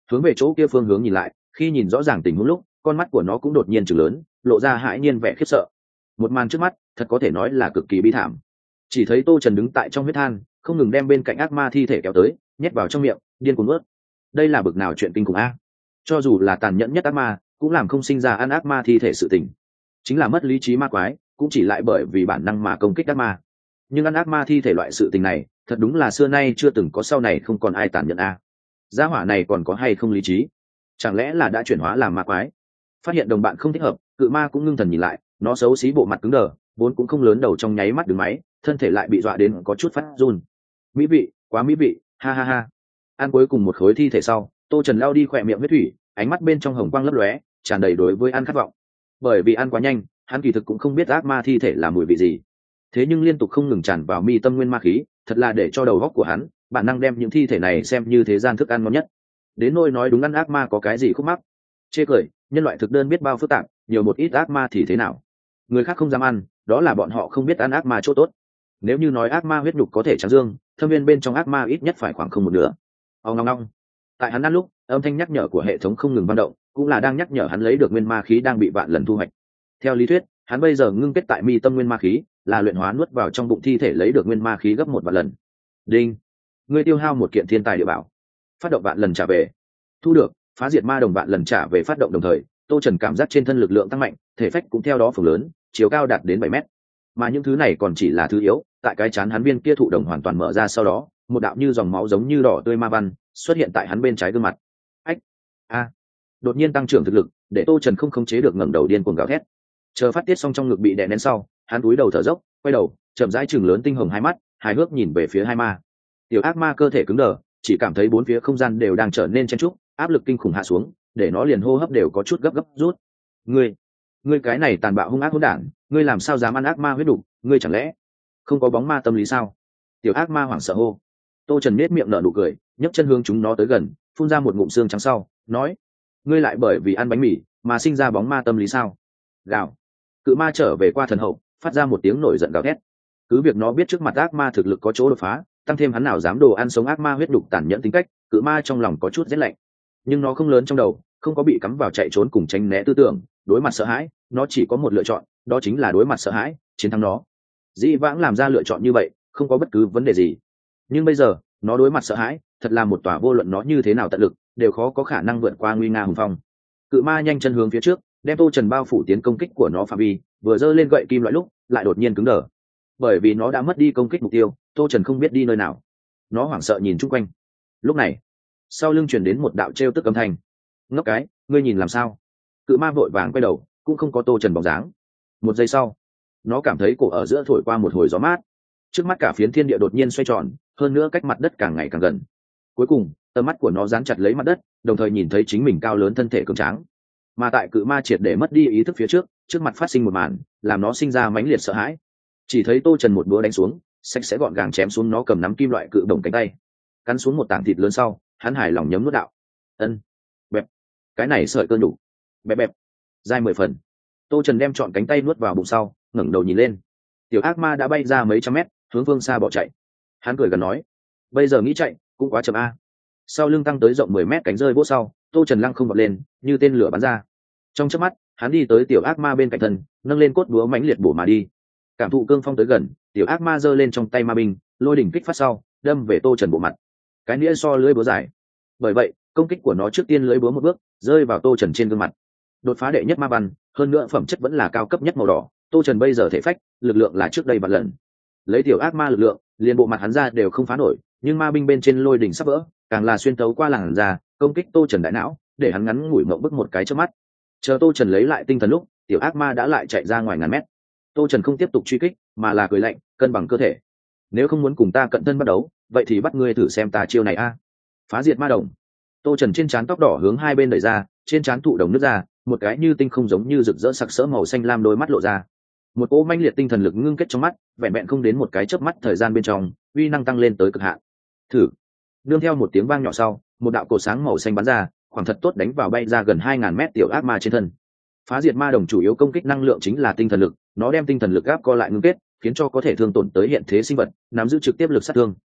hướng về chỗ kia phương hướng nhìn lại, khi nhìn rõ ràng tình huống lúc con mắt của nó cũng đột nhiên chừng lớn, lộ ra hãi nhiên vẻ khiếp sợ. Một màn trước mắt thật có thể nói là cực kỳ bi thảm. Chỉ thấy Tô Trần đứng tại trong huyết than, không ngừng đem bên cạnh ác ma thi thể kéo tới, nhét vào trong miệng, điên cuồng nuốt. Đây là bực nào chuyện kinh khủng a! Cho dù là tàn nhẫn nhất ác ma, cũng làm không sinh ra ăn ác ma thi thể sự tình. Chính là mất lý trí ma quái, cũng chỉ lại bởi vì bản năng mà công kích ác ma. Nhưng ăn ác ma thi thể loại sự tình này, thật đúng là xưa nay chưa từng có, sau này không còn ai tàn nhẫn a. Gia hỏa này còn có hay không lý trí? Chẳng lẽ là đã chuyển hóa làm ma quái? Phát hiện đồng bạn không thích hợp, cự ma cũng ngưng thần nhìn lại, nó xấu xí bộ mặt cứng đờ, vốn cũng không lớn đầu trong nháy mắt đứng máy, thân thể lại bị dọa đến có chút phát run. Mỹ vị, quá mỹ vị, ha ha ha. Ăn cuối cùng một khối thi thể sau, Tô Trần lao đi khỏe miệng huyết thủy, ánh mắt bên trong hồng quang lấp lóe, tràn đầy đối với ăn khát vọng. Bởi vì ăn quá nhanh, hắn kỳ thực cũng không biết ác ma thi thể là mùi vị gì. Thế nhưng liên tục không ngừng tràn vào mi tâm nguyên ma khí, thật là để cho đầu óc của hắn bản năng đem những thi thể này xem như thế gian thức ăn ngon nhất. Đến nỗi nói đúng ăn ác ma có cái gì khúc mắc, chê cười, nhân loại thực đơn biết bao phức tạp, nhiều một ít ác ma thì thế nào? Người khác không dám ăn, đó là bọn họ không biết ăn ác ma chỗ tốt. Nếu như nói ác ma huyết nhục có thể trắng dương, thâm viên bên trong ác ma ít nhất phải khoảng không một nửa. Ông ngong ngong. Tại hắn ăn lúc, âm thanh nhắc nhở của hệ thống không ngừng vang động, cũng là đang nhắc nhở hắn lấy được nguyên ma khí đang bị vạn lần thu hoạch. Theo lý thuyết, hắn bây giờ ngưng kết tại mi tâm nguyên ma khí, là luyện hóa nuốt vào trong bụng thi thể lấy được nguyên ma khí gấp một vạn lần. Đinh, ngươi tiêu hao một kiện thiên tài địa bảo, phát động vạn lần trả về. Thu được, phá diệt ma đồng vạn lần trả về phát động đồng thời, Tô Trần cảm giác trên thân lực lượng tăng mạnh, thể phách cũng theo đó phồng lớn, chiều cao đạt đến bảy mét. Mà những thứ này còn chỉ là thứ yếu, tại cái chán hắn viên kia thụ đồng hoàn toàn mở ra sau đó, một đạo như dòng máu giống như đỏ tươi ma văn xuất hiện tại hắn bên trái gương mặt. Ách, a! Đột nhiên tăng trưởng thực lực, để Tô Trần không khống chế được ngẩng đầu điên cuồng gào thét. Chờ phát tiết xong trong ngực bị đè nén sau, hắn cúi đầu thở dốc, quay đầu, chậm rãi chừng lớn tinh hồng hai mắt, hài hước nhìn về phía hai ma. Tiểu ác ma cơ thể cứng đờ, chỉ cảm thấy bốn phía không gian đều đang trở nên chen trúc, áp lực kinh khủng hạ xuống, để nó liền hô hấp đều có chút gấp gấp rút. Ngươi, ngươi cái này tàn bạo hung ác hỗn đản, ngươi làm sao dám ăn ác ma huyết đủ? Ngươi chẳng lẽ không có bóng ma tâm lý sao? Tiểu ác ma hoảng sợ hô. Tô Trần nét miệng nở nụ cười, nhấc chân hướng chúng nó tới gần, phun ra một ngụm xương trắng sau, nói: ngươi lại bởi vì ăn bánh mì mà sinh ra bóng ma tâm lý sao? Gào. Cự ma trở về qua thần hậu, phát ra một tiếng nổi giận gào thét. Cứ việc nó biết trước mặt ác ma thực lực có chỗ đột phá, tăng thêm hắn nào dám đồ ăn sống ác ma huyết đục tàn nhẫn tính cách, cự ma trong lòng có chút rét lạnh. Nhưng nó không lớn trong đầu, không có bị cắm vào chạy trốn cùng tránh né tư tưởng, đối mặt sợ hãi, nó chỉ có một lựa chọn, đó chính là đối mặt sợ hãi, chiến thắng nó. Dĩ vãng làm ra lựa chọn như vậy, không có bất cứ vấn đề gì. Nhưng bây giờ, nó đối mặt sợ hãi, thật là một tòa vô luận nó như thế nào tận lực, đều khó có khả năng vượt qua nguy nga hùng phong. Cự ma nhanh chân hướng phía trước, đem Tô Trần bao phủ tiến công kích của nó phạm vi, vừa giơ lên gậy kim loại lúc, lại đột nhiên cứng đờ. Bởi vì nó đã mất đi công kích mục tiêu, Tô Trần không biết đi nơi nào. Nó hoảng sợ nhìn chung quanh. Lúc này, sau lưng truyền đến một đạo trêu tức âm thanh. Ngốc cái, ngươi nhìn làm sao? Cự ma vội vàng quay đầu, cũng không có Tô Trần bóng dáng. Một giây sau, nó cảm thấy cổ ở giữa thổi qua một hồi gió mát. Trước mắt cả phiến thiên địa đột nhiên xoay tròn, hơn nữa cách mặt đất càng ngày càng gần. Cuối cùng, tầm mắt của nó dán chặt lấy mặt đất, đồng thời nhìn thấy chính mình cao lớn thân thể cường tráng. Mà tại cự ma triệt để mất đi ý thức phía trước, trước mặt phát sinh một màn, làm nó sinh ra mãnh liệt sợ hãi. Chỉ thấy Tô Trần một búa đánh xuống, sạch sẽ gọn gàng chém xuống nó cầm nắm kim loại cự đồng cánh tay, cắn xuống một tảng thịt lớn sau, hắn hài lòng nhấm nuốt đạo. Ân, bẹp, cái này sợi cơn đủ, bẹp bẹp, dai mười phần. Tô Trần đem trọn cánh tay nuốt vào bụng sau, ngẩng đầu nhìn lên. Tiểu ác ma đã bay ra mấy trăm mét, hướng phương xa bỏ chạy. Hắn cười gần nói: bây giờ nghĩ chạy cũng quá chậm a. Sau lưng tăng tới rộng mười mét cánh rơi vỗ sau, Tô Trần lăng không vọt lên, như tên lửa bắn ra. Trong chớp mắt, hắn đi tới tiểu ác ma bên cạnh thân, nâng lên cốt búa mãnh liệt bổ mà đi. Cảm thụ cương phong tới gần, tiểu ác ma giơ lên trong tay ma binh, lôi đỉnh kích phát sau, đâm về Tô Trần bộ mặt. Cái nĩa so lưỡi búa dài, bởi vậy công kích của nó trước tiên lưỡi búa một bước, rơi vào Tô Trần trên gương mặt. Đột phá đệ nhất ma văn, hơn nữa phẩm chất vẫn là cao cấp nhất màu đỏ. Tô Trần bây giờ thể phách, lực lượng là trước đây vạn lần. Lấy tiểu ác ma lực lượng, liền bộ mặt hắn ra đều không phá nổi, nhưng ma binh bên trên lôi đỉnh sắp vỡ, càng là xuyên tấu qua làn da, công kích Tô Trần đại não, để hắn ngắn ngủi mộng bức một cái trước mắt. Chờ Tô Trần lấy lại tinh thần lúc, tiểu ác ma đã lại chạy ra ngoài ngàn mét. Tô Trần không tiếp tục truy kích, mà là cười lạnh, cân bằng cơ thể. Nếu không muốn cùng ta cận thân bắt đấu, vậy thì bắt ngươi thử xem ta chiêu này a. Phá diệt ma đồng. Tô Trần trên trán tóc đỏ hướng hai bên đẩy ra, trên trán thụ đồng nứt ra, một cái như tinh không giống như rực rỡ sặc sỡ màu xanh lam đôi mắt lộ ra. Một cỗ manh liệt tinh thần lực ngưng kết trong mắt, vẹn vẹn không đến một cái chớp mắt thời gian bên trong, uy năng tăng lên tới cực hạn. Thử. Nương theo một tiếng vang nhỏ sau, một đạo cột sáng màu xanh bắn ra, khoảng thật tốt đánh vào bay ra gần hai ngàn mét tiểu ác ma trên thân. Phá diệt ma đồng chủ yếu công kích năng lượng chính là tinh thần lực, nó đem tinh thần lực áp co lại ngưng kết, khiến cho có thể thương tổn tới hiện thế sinh vật, nắm giữ trực tiếp lực sát thương.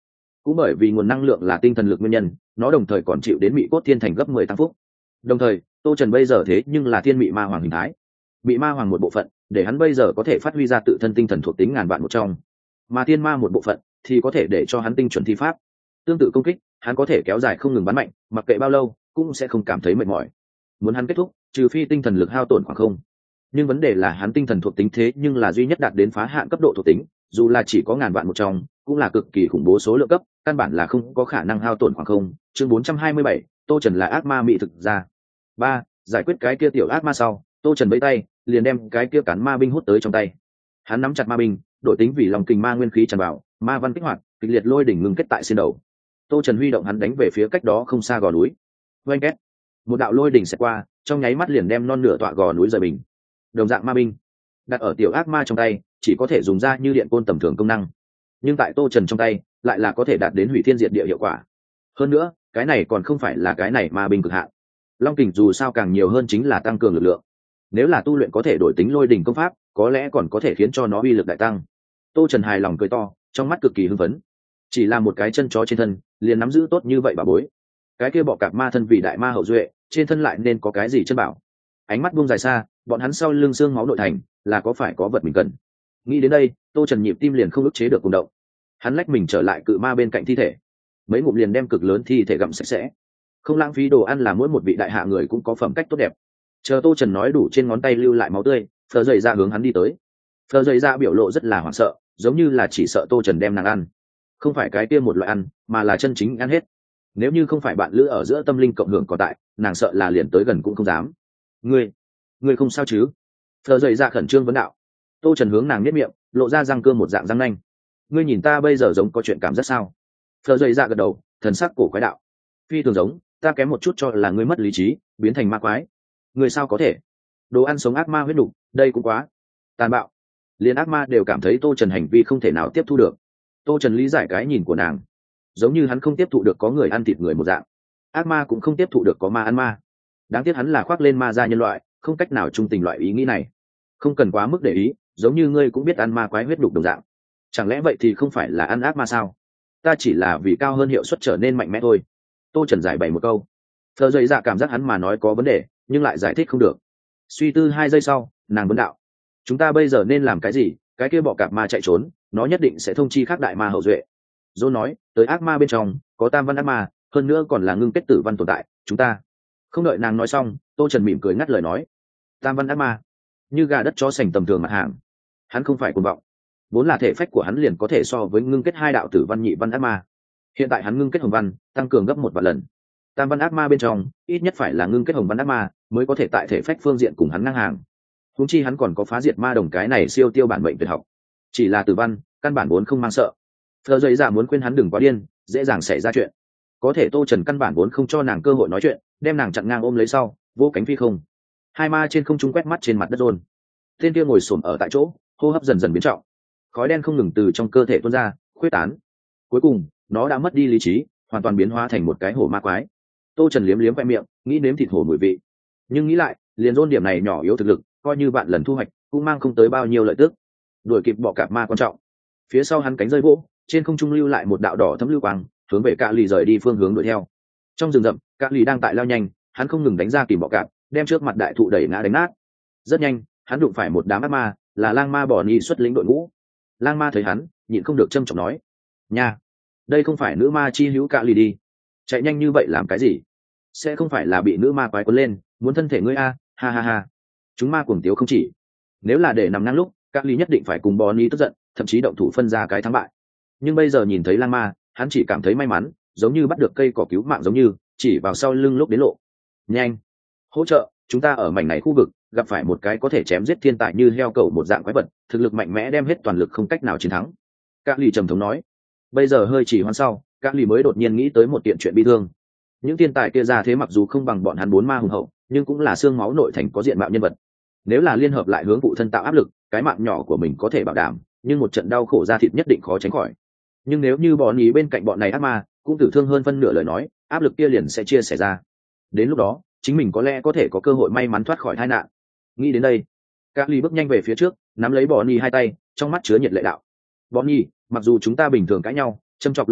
cũng bởi vì nguồn năng lượng là tinh thần lực nguyên nhân, nó đồng thời còn chịu đến mị cốt thiên thành gấp mười tăng phúc. Đồng thời tô trần bây giờ thế nhưng là thiên mị ma hoàng hình thái, mị ma hoàng một bộ phận để hắn bây giờ có thể phát huy ra tự thân tinh thần thuộc tính ngàn vạn một trong, mà thiên ma một bộ phận thì có thể để cho hắn tinh chuẩn thi pháp. Tương tự công kích hắn có thể kéo dài không ngừng bắn mạnh, mặc kệ bao lâu cũng sẽ không cảm thấy mệt mỏi. Muốn hắn kết thúc trừ phi tinh thần lực hao tổn khoảng không, nhưng vấn đề là hắn tinh thần thuộc tính thế nhưng là duy nhất đạt đến phá hạn cấp độ thuộc tính, dù là chỉ có ngàn vạn một trong cũng là cực kỳ khủng bố số lượng cấp, căn bản là không có khả năng hao tổn khoảng không. Chương bốn trăm hai mươi bảy, tô trần là ác ma mị thực ra. Ba, giải quyết cái kia tiểu ác ma sau, tô trần vẫy tay liền đem cái kia cắn ma binh hút tới trong tay. Hắn nắm chặt ma binh, đổi tính vì lòng kình ma nguyên khí tràn vào, ma văn kích hoạt, kịch liệt lôi đỉnh ngưng kết tại trên đầu. Tô trần huy động hắn đánh về phía cách đó không xa gò núi. Oanh két, một đạo lôi đỉnh sẽ qua, trong nháy mắt liền đem non nửa tọa gò núi rời bình. Đồng dạng ma binh đặt ở tiểu ác ma trong tay chỉ có thể dùng ra như điện côn tầm thường công năng, nhưng tại tô trần trong tay lại là có thể đạt đến hủy thiên diệt địa hiệu quả. Hơn nữa cái này còn không phải là cái này ma binh cực hạn, long kình dù sao càng nhiều hơn chính là tăng cường lực lượng. Nếu là tu luyện có thể đổi tính lôi đỉnh công pháp, có lẽ còn có thể khiến cho nó uy lực đại tăng. Tô trần hài lòng cười to, trong mắt cực kỳ hưng phấn. Chỉ là một cái chân chó trên thân liền nắm giữ tốt như vậy bà bối, cái kia bọ cạp ma thân vì đại ma hậu duệ, trên thân lại nên có cái gì chân bảo. Ánh mắt buông dài xa, bọn hắn sau lưng xương máu nội thành là có phải có vật mình cần. Nghĩ đến đây tô trần nhịp tim liền không ức chế được cùng động. Hắn lách mình trở lại cự ma bên cạnh thi thể, mấy ngụm liền đem cực lớn thi thể gặm sạch sẽ. Không lãng phí đồ ăn là mỗi một vị đại hạ người cũng có phẩm cách tốt đẹp. Chờ tô trần nói đủ, trên ngón tay lưu lại máu tươi, phờ dậy ra hướng hắn đi tới. Phờ dậy ra biểu lộ rất là hoảng sợ, giống như là chỉ sợ tô trần đem nàng ăn. Không phải cái kia một loại ăn, mà là chân chính ăn hết. Nếu như không phải bạn lữ ở giữa tâm linh cộng hưởng còn tại, nàng sợ là liền tới gần cũng không dám. Ngươi, ngươi không sao chứ? Phờ dậy ra khẩn trương vấn đạo. Tô trần hướng nàng nhếch miệng, lộ ra răng cưa một dạng răng nanh. Ngươi nhìn ta bây giờ giống có chuyện cảm giác sao? Phờ dậy ra gật đầu, thần sắc cổ quái đạo. Phi thường giống, ta kém một chút cho là ngươi mất lý trí, biến thành ma quái. Ngươi sao có thể? Đồ ăn sống ác ma huyết đủ, đây cũng quá tàn bạo. Liên ác ma đều cảm thấy tô trần hành vi không thể nào tiếp thu được. Tô trần lý giải cái nhìn của nàng, giống như hắn không tiếp thụ được có người ăn thịt người một dạng, ác ma cũng không tiếp thụ được có ma ăn ma. Đáng tiếc hắn là khoác lên ma gia nhân loại, không cách nào trung tình loại ý nghĩ này. Không cần quá mức để ý, giống như ngươi cũng biết ăn ma quái huyết đục đồng dạng. Chẳng lẽ vậy thì không phải là ăn ác ma sao? Ta chỉ là vì cao hơn hiệu suất trở nên mạnh mẽ thôi. Tô trần giải bày một câu. Thờ dậy dạ cảm giác hắn mà nói có vấn đề, nhưng lại giải thích không được. Suy tư hai giây sau, nàng vấn đạo. Chúng ta bây giờ nên làm cái gì? Cái kia bọ cạp ma chạy trốn, nó nhất định sẽ thông chi khác đại ma hậu duệ. Dô nói, tới ác ma bên trong có tam văn ác ma, hơn nữa còn là ngưng kết tử văn tồn tại. Chúng ta không đợi nàng nói xong, tô trần mỉm cười ngắt lời nói. Tam văn ác ma như gà đất chó sành tầm thường mặt hàng. Hắn không phải cuồng vọng, vốn là thể phách của hắn liền có thể so với ngưng kết hai đạo tử văn nhị văn ác ma. Hiện tại hắn ngưng kết hồng văn, tăng cường gấp một vạn lần. Tam văn ác ma bên trong ít nhất phải là ngưng kết hồng văn ác ma mới có thể tại thể phách phương diện cùng hắn ngang hàng. Húng chi hắn còn có phá diệt ma đồng cái này siêu tiêu bản mệnh tuyệt học. Chỉ là tử văn, căn bản vốn không mang sợ. Thờ dậy dạ muốn khuyên hắn đừng quá điên, dễ dàng xảy ra chuyện. Có thể tô trần căn bản vốn không cho nàng cơ hội nói chuyện, đem nàng chặn ngang ôm lấy sau, vô cánh phi không. Hai ma trên không trung quét mắt trên mặt đất rôn. Tên kia ngồi xổm ở tại chỗ, hô hấp dần dần biến trọng, khói đen không ngừng từ trong cơ thể tuôn ra, khuyết tán. Cuối cùng nó đã mất đi lý trí, hoàn toàn biến hóa thành một cái hổ ma quái. Tô trần liếm liếm khoe miệng, nghĩ nếm thịt hổ mùi vị, nhưng nghĩ lại liền rôn điểm này nhỏ yếu thực lực, coi như bạn lần thu hoạch cũng mang không tới bao nhiêu lợi tức. Đuổi kịp bọ cạp ma quan trọng. Phía sau hắn cánh rơi vỗ, trên không trung lưu lại một đạo đỏ thấm lưu quang, hướng về cạ lì rời đi phương hướng đuổi theo. Trong rừng rậm cạ lì đang tại lao nhanh, hắn không ngừng đánh ra kìm bọ cạp, đem trước mặt đại thụ đẩy ngã đánh nát. Rất nhanh hắn đụng phải một đám ác ma, là lang ma bỏ nhi xuất lĩnh đội ngũ. Lang ma thấy hắn nhịn không được trâm trọng nói, nha, đây không phải nữ ma chi hữu cạ lì đi, chạy nhanh như vậy làm cái gì? Sẽ không phải là bị nữ ma quái quấn lên muốn thân thể ngươi a? Ha ha ha. Chúng ma cuồng tiếu không chỉ, nếu là để nằm ngang lúc cạ lì nhất định phải cùng bò ni tức giận, thậm chí động thủ phân ra cái thắng bại. Nhưng bây giờ nhìn thấy lang ma, hắn chỉ cảm thấy may mắn, giống như bắt được cây cỏ cứu mạng giống như, chỉ vào sau lưng lúc đến lộ. Nhanh hỗ trợ, chúng ta ở mảnh này khu vực gặp phải một cái có thể chém giết thiên tài như heo cẩu một dạng quái vật, thực lực mạnh mẽ đem hết toàn lực không cách nào chiến thắng. Các lì trầm thống nói. Bây giờ hơi chỉ hoãn sau, các lì mới đột nhiên nghĩ tới một kiện chuyện bi thương. Những thiên tài kia ra thế mặc dù không bằng bọn hắn bốn ma hùng hậu, nhưng cũng là xương máu nội thành có diện mạo nhân vật. Nếu là liên hợp lại hướng phụ thân tạo áp lực, cái mạng nhỏ của mình có thể bảo đảm, nhưng một trận đau khổ ra thịt nhất định khó tránh khỏi. Nhưng nếu như bọn ý bên cạnh bọn này ác ma cũng tử thương hơn phân nửa lời nói, áp lực kia liền sẽ chia sẻ ra. Đến lúc đó chính mình có lẽ có thể có cơ hội may mắn thoát khỏi tai nạn. Nghĩ đến đây, các ly bước nhanh về phía trước, nắm lấy bọn nhi hai tay, trong mắt chứa nhiệt lệ đạo. Bọn nhi, mặc dù chúng ta bình thường cãi nhau châm chọc lẫn nhau,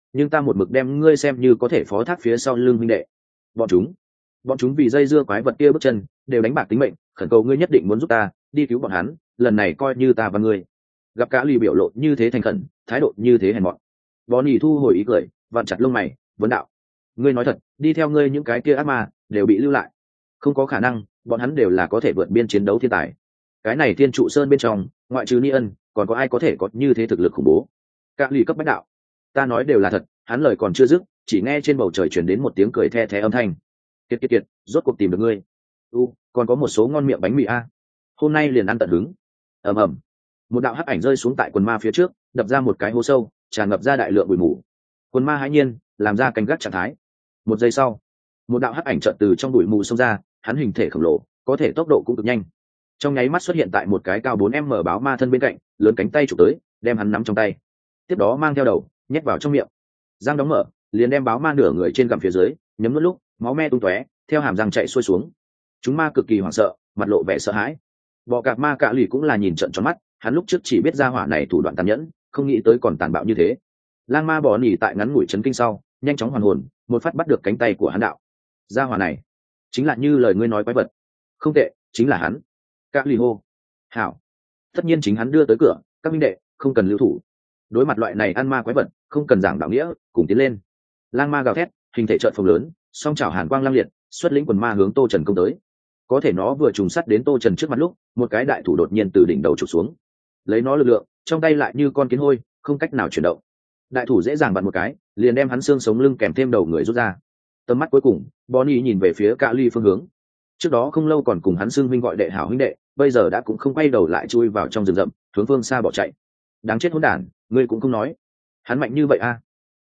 nhưng ta một mực đem ngươi xem như có thể phó thác phía sau lưng minh đệ. Bọn chúng, bọn chúng vì dây dưa quái vật kia bước chân, đều đánh bạc tính mệnh, khẩn cầu ngươi nhất định muốn giúp ta đi cứu bọn hắn, lần này coi như ta và ngươi. Gặp cả lì biểu lộ như thế thành khẩn, thái độ như thế hèn mọn. Bonnie thu hồi ý cười, vặn chặt lông mày, vấn đạo: ngươi nói thật, đi theo ngươi những cái kia ác ma đều bị lưu lại? Không có khả năng, bọn hắn đều là có thể vượt biên chiến đấu thiên tài. Cái này thiên trụ sơn bên trong, ngoại trừ Niân, còn có ai có thể có như thế thực lực khủng bố? Cả lì cấp bách đạo: ta nói đều là thật. Hắn lời còn chưa dứt, chỉ nghe trên bầu trời chuyển đến một tiếng cười the thé âm thanh. Kiệt kiệt kiệt, rốt cuộc tìm được ngươi. U, còn có một số ngon miệng bánh mì a. Hôm nay liền ăn tận hứng. Ầm ầm. Một đạo hắc ảnh rơi xuống tại quần ma phía trước, đập ra một cái hố sâu, tràn ngập ra đại lượng bụi mù. Quần ma hãi nhiên, làm ra canh gác trạng thái. Một giây sau, một đạo hắc ảnh chợt từ trong bụi mù xông ra, hắn hình thể khổng lồ, có thể tốc độ cũng cực nhanh. Trong nháy mắt xuất hiện tại một cái cao bốn mét báo ma thân bên cạnh, lớn cánh tay chụp tới, đem hắn nắm trong tay. Tiếp đó mang theo đầu, nhét vào trong miệng. Răng đóng mở, liền đem báo ma nửa người trên gặm phía dưới, nhấm nuốt lúc, máu me tung tóe, theo hàm răng chạy xuôi xuống. Chúng ma cực kỳ hoảng sợ, mặt lộ vẻ sợ hãi. Bọ cạp ma cạ lì cũng là nhìn trợn tròn mắt, hắn lúc trước chỉ biết ra hỏa này thủ đoạn tàn nhẫn, không nghĩ tới còn tàn bạo như thế. Lang ma bỏ nỉ tại ngắn ngủi chấn kinh sau, nhanh chóng hoàn hồn, một phát bắt được cánh tay của hắn đạo. Ra hỏa này, chính là như lời ngươi nói quái vật. Không tệ, chính là hắn. Cạ lì hô. Hảo. Tất nhiên chính hắn đưa tới cửa, các minh đệ, không cần lưu thủ. Đối mặt loại này ăn ma quái vật, không cần giảng đạo nghĩa, cùng tiến lên. Lang ma gào thét, hình thể trợn phồng lớn, song chảo hàn quang lăng liệt, xuất lĩnh quần ma hướng Tô Trần công tới. Có thể nó vừa trùng sắt đến Tô Trần trước mặt lúc, một cái đại thủ đột nhiên từ đỉnh đầu chụp xuống, lấy nó lực lượng, trong tay lại như con kiến hôi, không cách nào chuyển động. Đại thủ dễ dàng vặn một cái, liền đem hắn xương sống lưng kèm thêm đầu người rút ra. Tầm mắt cuối cùng, Bonnie nhìn về phía Cạ Ly phương hướng. Trước đó không lâu còn cùng hắn xưng huynh gọi đệ hảo huynh đệ, bây giờ đã cũng không quay đầu lại chui vào trong rừng rậm, hướng phương xa bỏ chạy. Đáng chết hỗn đản, ngươi cũng không nói. Hắn mạnh như vậy a? À?